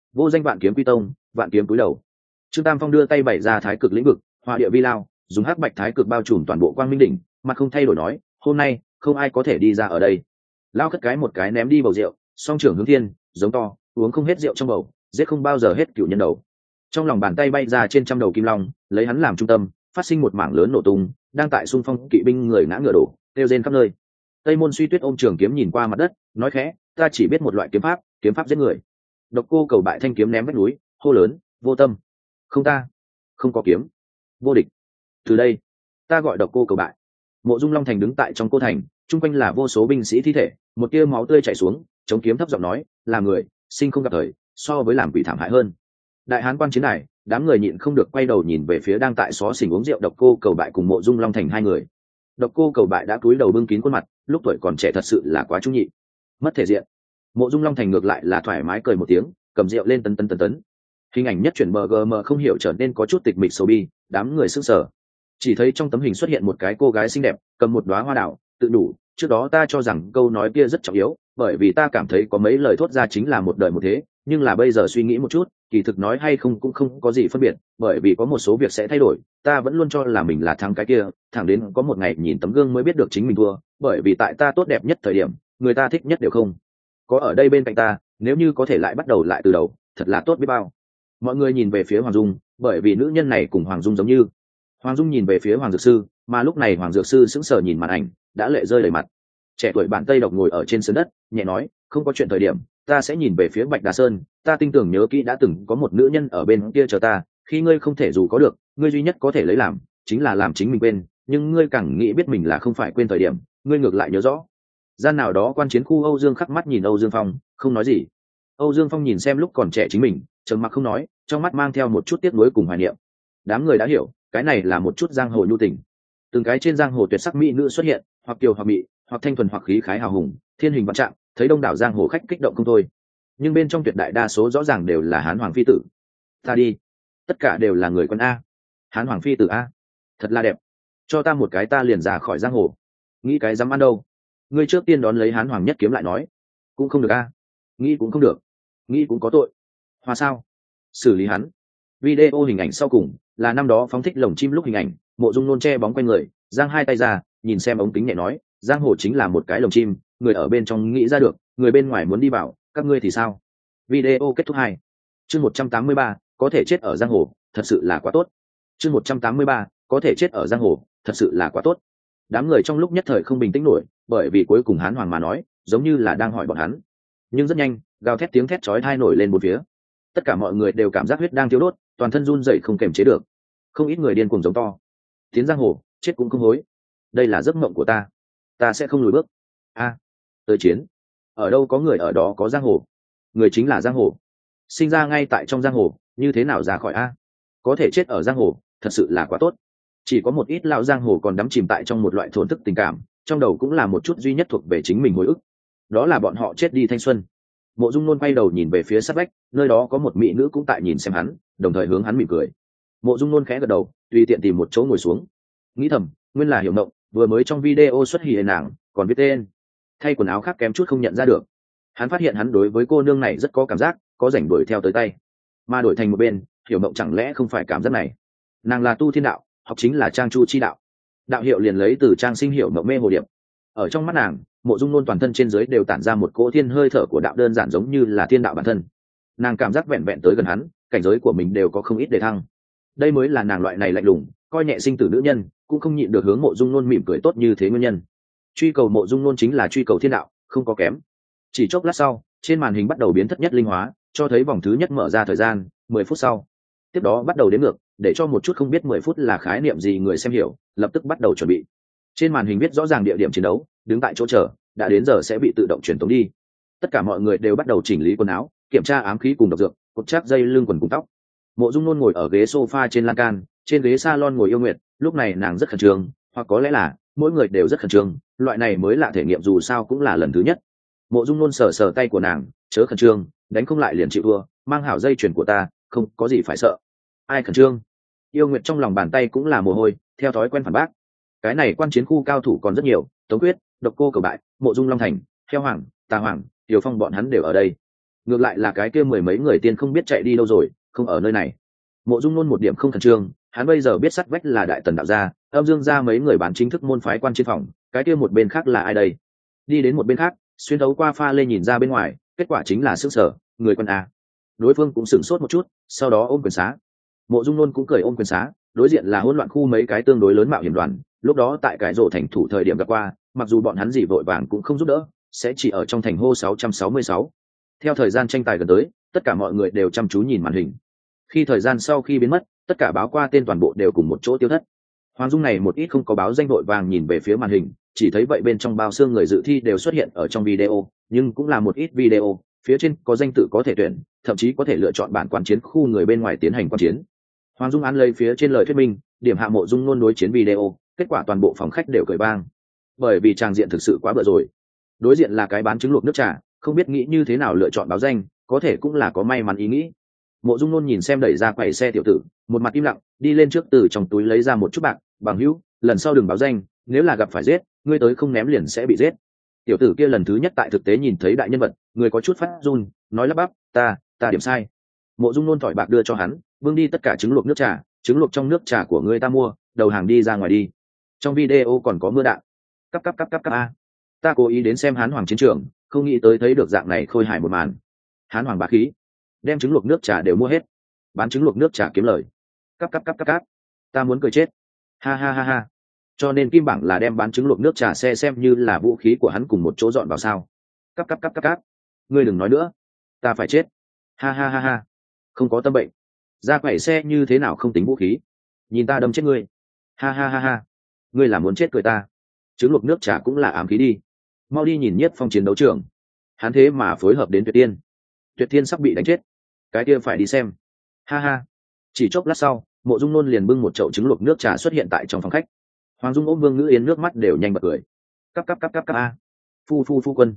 S1: Vô danh vạn kiếm quy tông, vạn kiếm cúi đầu. Trương Tam Phong đưa tay bày ra thái cực lĩnh vực, hỏa địa vi lao, dùng hắc bạch thái cực bao trùm toàn bộ quang minh đỉnh, mặt không thay đổi nói, hôm nay không ai có thể đi ra ở đây. Lao khất cái một cái ném đi bầu rượu, song trưởng hướng thiên, giống to, uống không hết rượu trong bầu, giết không bao giờ hết cựu nhân đầu. Trong lòng bàn tay bay ra trên trăm đầu kim long, lấy hắn làm trung tâm, phát sinh một mảng lớn nổ tung, đang tại xung phong kỵ binh người ngã ngựa đổ, tiêu rên khắp nơi. Tây Môn Suy Tuyết ôm trường kiếm nhìn qua mặt đất, nói khẽ, ta chỉ biết một loại kiếm pháp giết người. Độc Cô Cầu Bại thanh kiếm ném vách núi, hô lớn, vô tâm, không ta, không có kiếm, vô địch. Từ đây, ta gọi Độc Cô Cầu Bại. Mộ Dung Long Thành đứng tại trong cô thành, chung quanh là vô số binh sĩ thi thể, một tia máu tươi chảy xuống, chống kiếm thấp giọng nói, là người, sinh không gặp thời, so với làm quỷ thảm hại hơn. Đại Hán quan chiến này, đám người nhịn không được quay đầu nhìn về phía đang tại xó xỉnh uống rượu Độc Cô Cầu Bại cùng Mộ Dung Long Thành hai người. Độc Cô Cầu Bại đã cúi đầu bưng kín khuôn mặt, lúc tuổi còn trẻ thật sự là quá trung nhị, mất thể diện. Mộ Dung Long Thành ngược lại là thoải mái cười một tiếng, cầm rượu lên tấn. Hình ảnh nhất chuyển bgm không hiểu trở nên có chút tịch mịch sầu bi, đám người sững sờ. Chỉ thấy trong tấm hình xuất hiện một cái cô gái xinh đẹp, cầm một đóa hoa đào, tự đủ, trước đó ta cho rằng câu nói kia rất trọng yếu, bởi vì ta cảm thấy có mấy lời thốt ra chính là một đời một thế, nhưng là bây giờ suy nghĩ một chút, kỳ thực nói hay không cũng không có gì phân biệt, bởi vì có một số việc sẽ thay đổi, ta vẫn luôn cho là mình là thắng cái kia, thẳng đến có một ngày nhìn tấm gương mới biết được chính mình thua, bởi vì tại ta tốt đẹp nhất thời điểm, người ta thích nhất đều không có ở đây bên cạnh ta, nếu như có thể lại bắt đầu lại từ đầu, thật là tốt biết bao. Mọi người nhìn về phía Hoàng Dung, bởi vì nữ nhân này cùng Hoàng Dung giống như. Hoàng Dung nhìn về phía Hoàng Dược Sư, mà lúc này Hoàng Dược Sư sững sờ nhìn màn ảnh, đã lệ rơi đầy mặt. Trẻ tuổi bạn Tây Độc ngồi ở trên sườn đất, nhẹ nói, không có chuyện thời điểm, ta sẽ nhìn về phía Bạch Đà Sơn, ta tin tưởng nhớ kỹ đã từng có một nữ nhân ở bên kia chờ ta, khi ngươi không thể dù có được, ngươi duy nhất có thể lấy làm, chính là làm chính mình quên, nhưng ngươi càng nghĩ biết mình là không phải quên thời điểm, ngươi ngược lại nhớ rõ. Gian nào đó quan chiến khu Âu Dương khắc mắt nhìn Âu Dương Phong, không nói gì. Âu Dương Phong nhìn xem lúc còn trẻ chính mình, trầm mặc không nói, trong mắt mang theo một chút tiếc nuối cùng hoài niệm. Đám người đã hiểu, cái này là một chút giang hồ nhu tình. Từng cái trên giang hồ tuyệt sắc mỹ nữ xuất hiện, hoặc kiều hoặc mỹ, hoặc thanh thuần hoặc khí khái hào hùng, thiên hình vạn trạng, thấy đông đảo giang hồ khách kích động không thôi. Nhưng bên trong tuyệt đại đa số rõ ràng đều là Hán Hoàng phi tử. Ta đi, tất cả đều là người quân a. Hán Hoàng phi tử a, thật là đẹp. Cho ta một cái ta liền ra khỏi giang hồ. Nghĩ cái dám ăn đâu? Ngươi trước tiên đón lấy Hán Hoàng nhất kiếm lại nói, cũng không được a. Nghĩ cũng không được, nghĩ cũng có tội. Hoa sao? Xử lý hắn. Video hình ảnh sau cùng là năm đó phóng thích lồng chim lúc hình ảnh, Mộ Dung nôn che bóng quanh người, giang hai tay ra, nhìn xem ống kính nhẹ nói, giang hồ chính là một cái lồng chim, người ở bên trong nghĩ ra được, người bên ngoài muốn đi vào, các ngươi thì sao? Video kết thúc 2. Chương 183, có thể chết ở giang hồ, thật sự là quá tốt. Chương 183, có thể chết ở giang hồ, thật sự là quá tốt. Đám người trong lúc nhất thời không bình tĩnh nổi, bởi vì cuối cùng Hán Hoàng mà nói, giống như là đang hỏi bọn hắn. Nhưng rất nhanh, gào thét tiếng thét chói tai nổi lên bốn phía. Tất cả mọi người đều cảm giác huyết đang thiêu đốt, toàn thân run rẩy không kềm chế được. Không ít người điên cuồng giống to, tiến giang hồ, chết cũng không hối. Đây là giấc mộng của ta sẽ không lùi bước. A, tới chiến. Ở đâu có người ở đó có giang hồ. Người chính là giang hồ. Sinh ra ngay tại trong giang hồ, như thế nào ra khỏi a? Có thể chết ở giang hồ, thật sự là quá tốt. Chỉ có một ít lão giang hồ còn đắm chìm tại trong một loại thổn thức tình cảm, trong đầu cũng là một chút duy nhất thuộc về chính mình hồi ức. Đó là bọn họ chết đi thanh xuân. Mộ Dung nôn quay đầu nhìn về phía sát vách, nơi đó có một mỹ nữ cũng tại nhìn xem hắn, đồng thời hướng hắn mỉm cười. Mộ Dung nôn khẽ gật đầu, tùy tiện tìm một chỗ ngồi xuống. Nghĩ thầm, nguyên là Hiểu Mộng, vừa mới trong video xuất hiện nàng, còn viết tên, thay quần áo khác kém chút không nhận ra được. Hắn phát hiện hắn đối với cô nương này rất có cảm giác, có rảnh đuổi theo tới tay. Mà đổi thành một bên, Hiểu Mộng chẳng lẽ không phải cảm giác này? Nàng là tu thiên đạo, học chính là Trang Chu chi đạo. Đạo hiệu liền lấy từ Trang Sinh Hiểu Mộng mê hồ điệp. Ở trong mắt nàng, Mộ Dung nôn toàn thân trên dưới đều tản ra một cỗ thiên hơi thở của đạo, đơn giản giống như là thiên đạo bản thân. Nàng cảm giác vẹn vẹn tới gần hắn, cảnh giới của mình đều có không ít để thăng. Đây mới là nàng loại này lạnh lùng, coi nhẹ sinh tử nữ nhân, cũng không nhịn được hướng Mộ Dung nôn mỉm cười tốt như thế nguyên nhân. Truy cầu Mộ Dung nôn chính là truy cầu thiên đạo, không có kém. Chỉ chốc lát sau, trên màn hình bắt đầu biến thất nhất linh hóa, cho thấy vòng thứ nhất mở ra thời gian 10 phút sau. Tiếp đó bắt đầu đếm ngược, để cho một chút không biết 10 phút là khái niệm gì người xem hiểu, lập tức bắt đầu chuẩn bị. Trên màn hình viết rõ ràng địa điểm chiến đấu, đứng tại chỗ chờ, đã đến giờ sẽ bị tự động truyền tống đi. Tất cả mọi người đều bắt đầu chỉnh lý quần áo, kiểm tra ám khí cùng độc dược, cột chắc dây lưng quần cùng tóc. Mộ Dung nôn ngồi ở ghế sofa trên lan can, trên ghế salon ngồi Yêu Nguyệt, lúc này nàng rất khẩn trương, hoặc có lẽ là mỗi người đều rất khẩn trương, loại này mới lạ thể nghiệm dù sao cũng là lần thứ nhất. Mộ Dung nôn sờ sờ tay của nàng, chớ khẩn trương, đánh không lại liền chịu thua, mang hảo dây chuyền của ta, không có gì phải sợ. Ai khẩn trương? Yêu Nguyệt trong lòng bàn tay cũng là mồ hôi, theo thói quen phản bác. Cái này quan chiến khu cao thủ còn rất nhiều, Tống Quyết, Độc Cô Cầu Bại, Mộ Dung Long Thành, Heo Hoàng, Tà Hoàng, Tiểu Phong bọn hắn đều ở đây. ngược lại là cái kia mười mấy người tiên không biết chạy đi đâu rồi, không ở nơi này. Mộ Dung Nôn một điểm không khẩn trương, hắn bây giờ biết sắt vách là Đại Tần đạo gia, âm dương gia mấy người bán chính thức môn phái quan chiến phòng, cái kia một bên khác là ai đây? Đi đến một bên khác, xuyên thấu qua pha lê nhìn ra bên ngoài, kết quả chính là sức sở, người quân a. Đối phương cũng sửng sốt một chút, sau đó ôm quyền xá. Mộ Dung Nôn cũng cười ôm quyền xá, đối diện là hỗn loạn khu mấy cái tương đối lớn mạo hiểm đoàn, lúc đó tại cái rổ thành thủ thời điểm gặp qua, mặc dù bọn hắn gì vội vàng cũng không giúp đỡ, sẽ chỉ ở trong thành hô 666. Theo thời gian tranh tài gần tới, tất cả mọi người đều chăm chú nhìn màn hình. Khi thời gian sau khi biến mất, tất cả báo qua tên toàn bộ đều cùng một chỗ tiêu thất. Hoàng Dung này một ít không có báo danh vội vàng nhìn về phía màn hình, chỉ thấy vậy bên trong bao xương người dự thi đều xuất hiện ở trong video, nhưng cũng là một ít video, phía trên có danh tự có thể tuyển, thậm chí có thể lựa chọn bản quan chiến khu người bên ngoài tiến hành quan chiến. Hoàng Dung án lấy phía trên lời thuyết minh, điểm hạ Mộ Dung Nôn đối chiến video, kết quả toàn bộ phòng khách đều cười vang. Bởi vì tràng diện thực sự quá bựa rồi. Đối diện là cái bán trứng luộc nước trà, không biết nghĩ như thế nào lựa chọn báo danh, có thể cũng là có may mắn ý nghĩ. Mộ Dung Nôn nhìn xem đẩy ra quầy xe tiểu tử, một mặt im lặng, đi lên trước từ trong túi lấy ra một chút bạc, bằng hữu, lần sau đừng báo danh, nếu là gặp phải giết, ngươi tới không ném liền sẽ bị giết. Tiểu tử kia lần thứ nhất tại thực tế nhìn thấy đại nhân vật, người có chút phát run, nói lắp bắp, ta điểm sai. Mộ Dung Nôn thỏi bạc đưa cho hắn, vương đi tất cả trứng luộc nước trà, trứng luộc trong nước trà của ngươi ta mua, đầu hàng đi ra ngoài đi. Trong video còn có mưa đạn. Cắp a. Ta cố ý đến xem Hán Hoàng chiến trường, không nghĩ tới thấy được dạng này khôi hài một màn. Hán Hoàng bá khí, đem trứng luộc nước trà đều mua hết, bán trứng luộc nước trà kiếm lời. Cắp. Ta muốn cười chết. Ha. Cho nên Kim Bảng là đem bán trứng luộc nước trà xe xem như là vũ khí của hắn cùng một chỗ dọn vào sao. Cắp. Ngươi đừng nói nữa, ta phải chết. Ha. Không có tâm bệnh, ra quẩy xe như thế nào không tính vũ khí, nhìn ta đâm chết ngươi. Ha. Ngươi là muốn chết cười ta. Trứng luộc nước trà cũng là ám khí đi. Mau đi nhìn Nhiếp Phong chiến đấu trường, hắn thế mà phối hợp đến Tuyệt Tiên sắp bị đánh chết, cái kia phải đi xem. Ha. Chỉ chốc lát sau, Mộ Dung Nôn liền bưng một chậu trứng luộc nước trà xuất hiện tại trong phòng khách. Hoàng Dung ôm Vương Ngữ Yên nước mắt đều nhanh bật cười. Cắp a. Phu quân.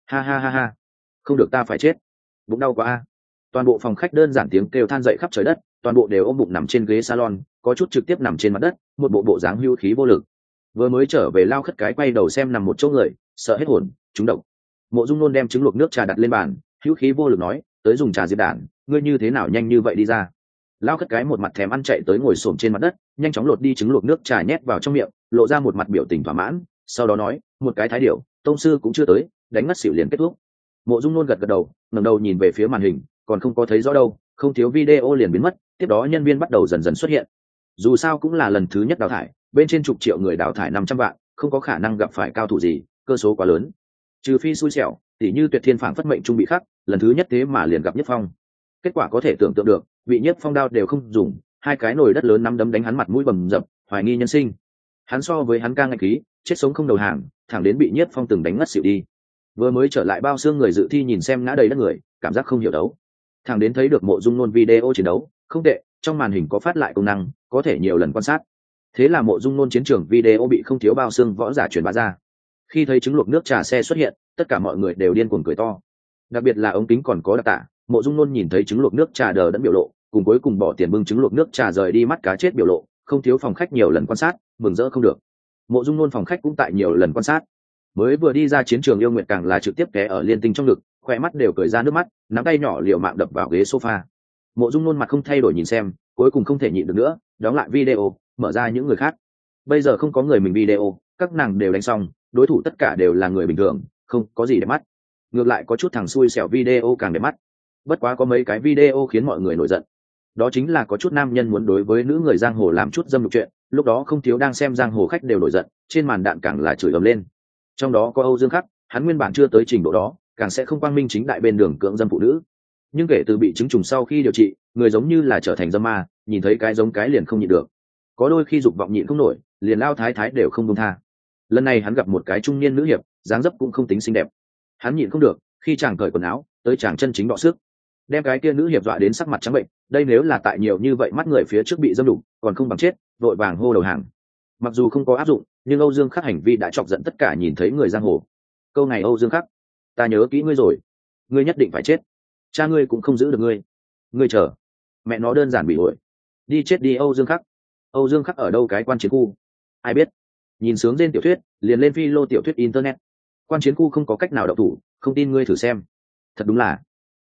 S1: Ha. Không được, ta phải chết, bụng đau quá a. Toàn bộ phòng khách đơn giản tiếng kêu than dậy khắp trời đất, toàn bộ đều ôm bụng nằm trên ghế salon, có chút trực tiếp nằm trên mặt đất, một bộ dáng hưu khí vô lực. Vừa mới trở về lao khất cái quay đầu xem nằm một chỗ người, sợ hết hồn, trúng độc. Mộ Dung Nôn đem trứng luộc nước trà đặt lên bàn, hữu khí vô lực nói, tới dùng trà diệt đản, ngươi như thế nào nhanh như vậy đi ra. Lao khất cái một mặt thèm ăn chạy tới ngồi xổm trên mặt đất, nhanh chóng lột đi trứng luộc nước trà nhét vào trong miệng, lộ ra một mặt biểu tình thỏa mãn, sau đó nói, một cái thái điểu, tông sư cũng chưa tới, đánh ngất xỉu liền kết thúc. Mộ Dung Nôn gật đầu, ngẩng đầu nhìn về phía màn hình, còn không có thấy rõ đâu, không thiếu video liền biến mất, tiếp đó nhân viên bắt đầu dần dần xuất hiện. Dù sao cũng là lần thứ nhất đào thải, bên trên chục triệu người đào thải 500 vạn, không có khả năng gặp phải cao thủ gì, cơ số quá lớn. Trừ phi xui xẻo, tỉ như Tuyệt Thiên phảng phất mệnh trung bị khắc, lần thứ nhất thế mà liền gặp Nhất Phong. Kết quả có thể tưởng tượng được, vị Nhất Phong đao đều không dùng, hai cái nồi đất lớn nắm đấm đánh hắn mặt mũi bầm dập, hoài nghi nhân sinh. Hắn so với hắn ca ngạch khí, chết sống không đầu hàng, thẳng đến bị Nhất Phong từng đánh ngất xỉu đi. Vừa mới trở lại bao xương người dự thi nhìn xem ngã đầy đất người, cảm giác không hiểu đấu. Thẳng đến thấy được Mộ Dung Nôn video chiến đấu, không tệ, trong màn hình có phát lại công năng, có thể nhiều lần quan sát. Thế là Mộ Dung Nôn chiến trường video bị không thiếu bao xương võ giả truyền bá ra. Khi thấy trứng luộc nước trà xe xuất hiện, tất cả mọi người đều điên cuồng cười to. Đặc biệt là ống kính còn có đặc tả, Mộ Dung Nôn nhìn thấy trứng luộc nước trà đờ đẫn biểu lộ, cùng cuối cùng bỏ tiền bưng trứng luộc nước trà rời đi mắt cá chết biểu lộ, không thiếu phòng khách nhiều lần quan sát, mừng rỡ không được. Mộ Dung Nôn phòng khách cũng tại nhiều lần quan sát. Mới vừa đi ra chiến trường yêu nguyệt càng là trực tiếp té ở Liên Tinh trong ngực, khỏe mắt đều cười ra nước mắt, nắm tay nhỏ liều mạng đập vào ghế sofa. Mộ Dung Nôn mặt không thay đổi nhìn xem, cuối cùng không thể nhịn được nữa, đóng lại video, mở ra những người khác. Bây giờ không có người mình video, các nàng đều đánh xong, đối thủ tất cả đều là người bình thường, không có gì để mắt. Ngược lại có chút thằng xui xẻo video càng đẹp mắt. Bất quá có mấy cái video khiến mọi người nổi giận. Đó chính là có chút nam nhân muốn đối với nữ người giang hồ làm chút dâm nhục chuyện, lúc đó không thiếu đang xem giang hồ khách đều nổi giận, trên màn đạn càng là chửi ầm lên. Trong đó có Âu Dương Khắc, hắn nguyên bản chưa tới trình độ đó, càng sẽ không quang minh chính đại bên đường cưỡng dâm phụ nữ. Nhưng kể từ bị chứng trùng sau khi điều trị, người giống như là trở thành dâm ma, nhìn thấy cái giống cái liền không nhịn được. Có đôi khi dục vọng nhịn không nổi, liền lao thái thái đều không buông tha. Lần này hắn gặp một cái trung niên nữ hiệp, dáng dấp cũng không tính xinh đẹp. Hắn nhịn không được, khi chàng cởi quần áo, tới chàng chân chính đọ sức, đem cái kia nữ hiệp dọa đến sắc mặt trắng bệnh. Đây nếu là tại nhiều như vậy mắt người phía trước bị dâm đục, còn không bằng chết, vội vàng hô đầu hàng. Mặc dù không có áp dụng, nhưng Âu Dương Khắc hành vi đã chọc giận tất cả nhìn thấy người giang hồ. Câu này Âu Dương Khắc, ta nhớ kỹ ngươi rồi, ngươi nhất định phải chết, cha ngươi cũng không giữ được ngươi, ngươi chờ, mẹ nó đơn giản bị ổi, đi chết đi Âu Dương Khắc. Âu Dương Khắc ở đâu cái quan chiến khu, ai biết. Nhìn sướng trên tiểu thuyết, liền lên philo tiểu thuyết internet. Quan chiến khu không có cách nào đậu thủ, không tin ngươi thử xem. Thật đúng là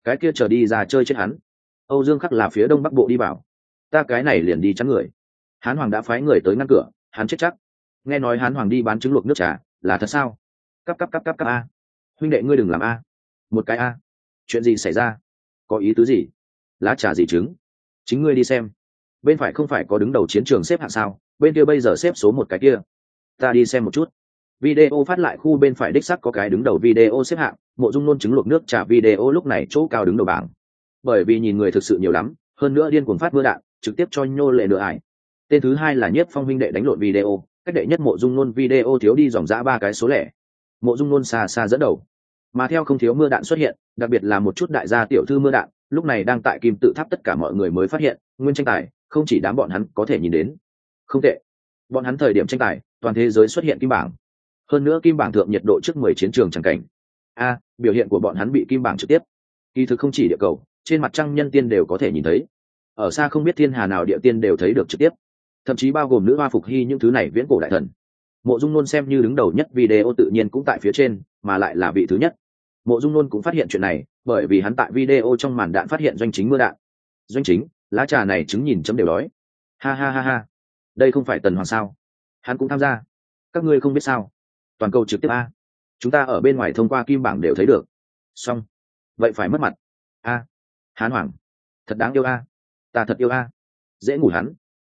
S1: cái kia chờ đi ra chơi chết hắn. Âu Dương Khắc là phía đông bắc bộ đi vào, ta cái này liền đi chắn người. Hán Hoàng đã phái người tới ngăn cửa, hắn chết chắc. Nghe nói Hán Hoàng đi bán trứng luộc nước trà, là thật sao? Cắp a. Huynh đệ ngươi đừng làm a. Một cái a. Chuyện gì xảy ra? Có ý tứ gì? Lá trà gì trứng? Chính ngươi đi xem. Bên phải không phải có đứng đầu chiến trường xếp hạng sao? Bên kia bây giờ xếp số một cái kia. Ta đi xem một chút. Video phát lại khu bên phải đích sắc có cái đứng đầu video xếp hạng, Mộ Dung Nôn trứng luộc nước trà video lúc này chỗ cao đứng đầu bảng. Bởi vì nhìn người thực sự nhiều lắm, hơn nữa điên cuồng phát mưa đạn, trực tiếp cho nhô lệ nửa ải. Tên thứ hai là Nhiếp Phong huynh đệ đánh lộn video, cách đệ nhất Mộ Dung Nôn video thiếu đi dòng dã 3 cái số lẻ. Mộ Dung Nôn xa xa dẫn đầu, mà theo không thiếu mưa đạn xuất hiện, đặc biệt là một chút đại gia tiểu thư mưa đạn, lúc này đang tại kim tự tháp tất cả mọi người mới phát hiện, nguyên tranh tài không chỉ đám bọn hắn có thể nhìn đến. Không tệ, bọn hắn thời điểm tranh tài, toàn thế giới xuất hiện kim bảng. Hơn nữa kim bảng thượng nhiệt độ trước 10 chiến trường chẳng cảnh. Biểu hiện của bọn hắn bị kim bảng trực tiếp. Kỳ thực không chỉ địa cầu, trên mặt trăng nhân tiên đều có thể nhìn thấy. Ở xa không biết thiên hà nào địa tiên đều thấy được trực tiếp. Thậm chí bao gồm nữ hoa Phục Hy những thứ này viễn cổ đại thần. Mộ Dung Nôn xem như đứng đầu nhất video tự nhiên cũng tại phía trên, mà lại là vị thứ nhất. Mộ Dung Nôn cũng phát hiện chuyện này, bởi vì hắn tại video trong màn đạn phát hiện doanh chính mưa đạn. Doanh chính, lá trà này chứng nhìn chấm đều đói. Ha ha ha ha. Đây không phải Tần Hoàng sao? Hắn cũng tham gia. Các ngươi không biết sao? Toàn cầu trực tiếp a. Chúng ta ở bên ngoài thông qua kim bảng đều thấy được. Xong. Vậy phải mất mặt. Hán Hoàng. Thật đáng yêu a. Ta thật yêu a. Dễ ngủ hắn.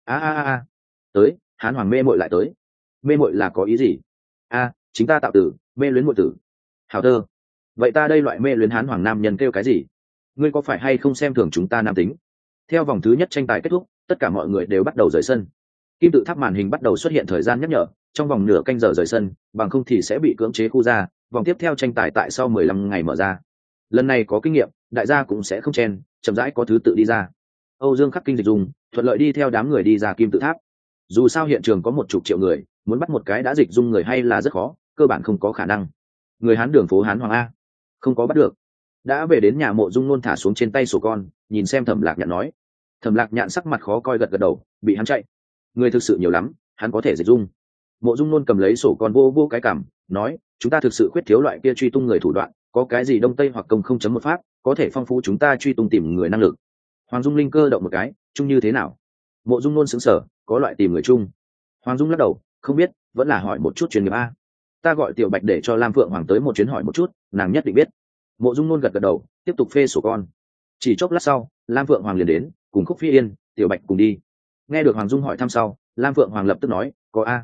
S1: Tới, Hán Hoàng mê mội lại tới. Mê mội là có ý gì? Chính ta tạo tử, mê luyến muội tử. Hào thơ. Vậy ta đây loại mê luyến Hán Hoàng nam nhân kêu cái gì? Ngươi có phải hay không xem thường chúng ta nam tính? Theo vòng thứ nhất tranh tài kết thúc, tất cả mọi người đều bắt đầu rời sân. Kim tự tháp màn hình bắt đầu xuất hiện thời gian nhắc nhở, trong vòng nửa canh giờ rời sân, bằng không thì sẽ bị cưỡng chế khu ra, vòng tiếp theo tranh tài tại sau 15 ngày mở ra. Lần này có kinh nghiệm, đại gia cũng sẽ không chen, chậm rãi có thứ tự đi ra. Âu Dương Khắc kinh dịch dùng, thuận lợi đi theo đám người đi ra kim tự tháp. Dù sao hiện trường có 10 triệu người, muốn bắt một cái đã dịch dung người hay là rất khó, cơ bản không có khả năng. Người Hán đường phố Hán Hoàng a, không có bắt được. Đã về đến nhà Mộ Dung Nôn thả xuống trên tay sổ con, nhìn xem Thẩm Lạc Nhạn nói. Thẩm Lạc Nhạn sắc mặt khó coi gật gật đầu, bị hắn chạy. Người thực sự nhiều lắm, hắn có thể dịch dung. Mộ Dung Nôn cầm lấy sổ con vô vô cái cằm, nói, chúng ta thực sự khuyết thiếu loại kia truy tung người thủ đoạn, có cái gì đông tây hoặc công 0.1 pháp, có thể phong phú chúng ta truy tung tìm người năng lực. Hoàng Dung linh cơ động một cái, chung như thế nào? Mộ Dung Nôn sững sờ, có loại tìm người chung. Hoàng Dung lắc đầu, không biết, vẫn là hỏi một chút chuyên nghiệp a. Ta gọi Tiểu Bạch để cho Lam Phượng Hoàng tới một chuyến hỏi một chút, nàng nhất định biết. Mộ Dung Nôn gật gật đầu, tiếp tục phê sổ con. Chỉ chốc lát sau, Lam Phượng Hoàng liền đến, cùng Khúc Phi Yên, Tiểu Bạch cùng đi. Nghe được Hoàng Dung hỏi thăm sau, Lam Phượng Hoàng lập tức nói,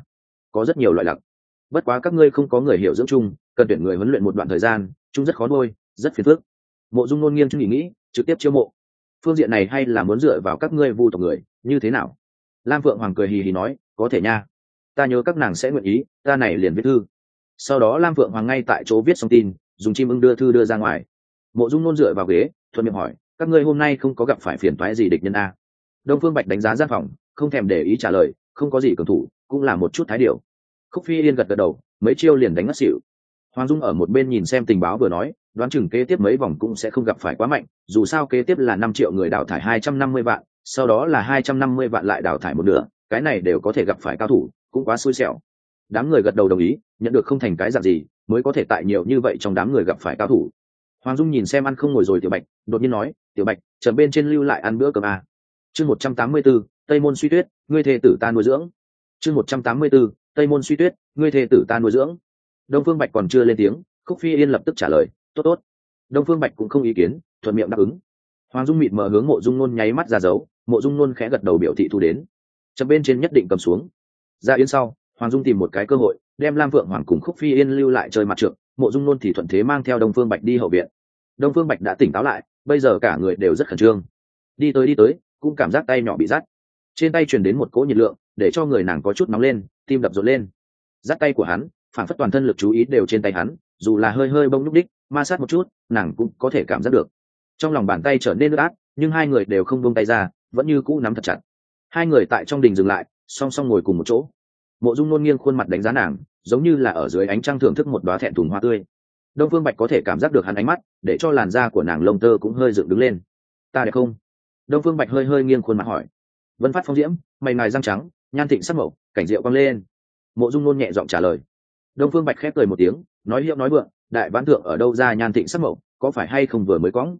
S1: có rất nhiều loại lặc. Bất quá các ngươi không có người hiểu dưỡng chung, cần tuyển người huấn luyện một đoạn thời gian, chung rất khó nuôi, rất phiền phức. Mộ Dung Nôn nghiêng chung nghĩ, trực tiếp chiêu mộ. Phương diện này hay là muốn dựa vào các ngươi vu tộc người, như thế nào? Lam Phượng Hoàng cười hì hì nói, có thể nha. Ta nhớ các nàng sẽ nguyện ý, ta này liền viết thư. Sau đó Lam Phượng Hoàng ngay tại chỗ viết xong tin, dùng chim ưng đưa thư đưa ra ngoài. Mộ Dung Nôn dựa vào ghế, thuận miệng hỏi, các ngươi hôm nay không có gặp phải phiền toái gì địch nhân a? Đông Phương Bạch đánh giá gian phòng, không thèm để ý trả lời, không có gì cường thủ, cũng là một chút thái điều. Khúc Phi Yên gật gật đầu, mấy chiêu liền đánh ngất xỉu. Hoàng Dung ở một bên nhìn xem tình báo vừa nói, đoán chừng kế tiếp mấy vòng cũng sẽ không gặp phải quá mạnh, dù sao kế tiếp là 5 triệu người đào thải 250 vạn, sau đó là 250 vạn lại đào thải một nửa, cái này đều có thể gặp phải cao thủ, cũng quá xui xẻo. Đám người gật đầu đồng ý, nhận được không thành cái dạng gì, mới có thể tại nhiều như vậy trong đám người gặp phải cao thủ. Hoàng Dung nhìn xem ăn không ngồi rồi Tiểu Bạch, đột nhiên nói, Tiểu Bạch, chờ bên trên lưu lại ăn bữa cơm à. Chương 184, Tây Môn Suy Tuyết, ngươi thê tử ta nuôi dưỡng. Chương 184, Tây Môn Suy Tuyết, ngươi thê tử ta nuôi dưỡng. Đông Phương Bạch còn chưa lên tiếng, Khúc Phi Yên lập tức trả lời, tốt tốt. Đông Phương Bạch cũng không ý kiến, thuận miệng đáp ứng. Hoàng Dung mịt mờ hướng Mộ Dung Nôn nháy mắt ra dấu, Mộ Dung Nôn khẽ gật đầu biểu thị thu đến. Chấm bên trên nhất định cầm xuống. Ra yến sau, Hoàng Dung tìm một cái cơ hội, đem Lam Vượng Hoàng cùng Khúc Phi Yên lưu lại chơi mặt trượng, Mộ Dung Nôn thì thuận thế mang theo Đông Phương Bạch đi hậu viện. Đông Phương Bạch đã tỉnh táo lại, bây giờ cả người đều rất khẩn trương. Đi tới, cũng cảm giác tay nhỏ bị rát. Trên tay truyền đến một cỗ nhiệt lượng, để cho người nàng có chút nóng lên, tim đập rộn lên. Rát tay của hắn, phản phất toàn thân lực chú ý đều trên tay hắn, dù là hơi hơi bông lúc đích, ma sát một chút, nàng cũng có thể cảm giác được. Trong lòng bàn tay trở nên ướt át, nhưng hai người đều không buông tay ra, vẫn như cũ nắm thật chặt. Hai người tại trong đình dừng lại, song song ngồi cùng một chỗ. Mộ Dung Nôn nghiêng khuôn mặt đánh giá nàng, giống như là ở dưới ánh trăng thưởng thức một đóa thẹn thùng hoa tươi. Đông Phương Bạch có thể cảm giác được hắn ánh mắt, để cho làn da của nàng lông tơ cũng hơi dựng đứng lên. Ta đẹp không? Đông Phương Bạch hơi hơi nghiêng khuôn mặt hỏi. Vân phát phong diễm, mày ngài răng trắng, nhan thịnh sắc mậu, cảnh diệu quang lên. Mộ Dung Nôn nhẹ giọng trả lời. Đông Phương Bạch khép cười một tiếng, nói hiệu nói vượng, đại vãn thượng ở đâu ra nhan thịnh sắc mậu, có phải hay không vừa mới quõng?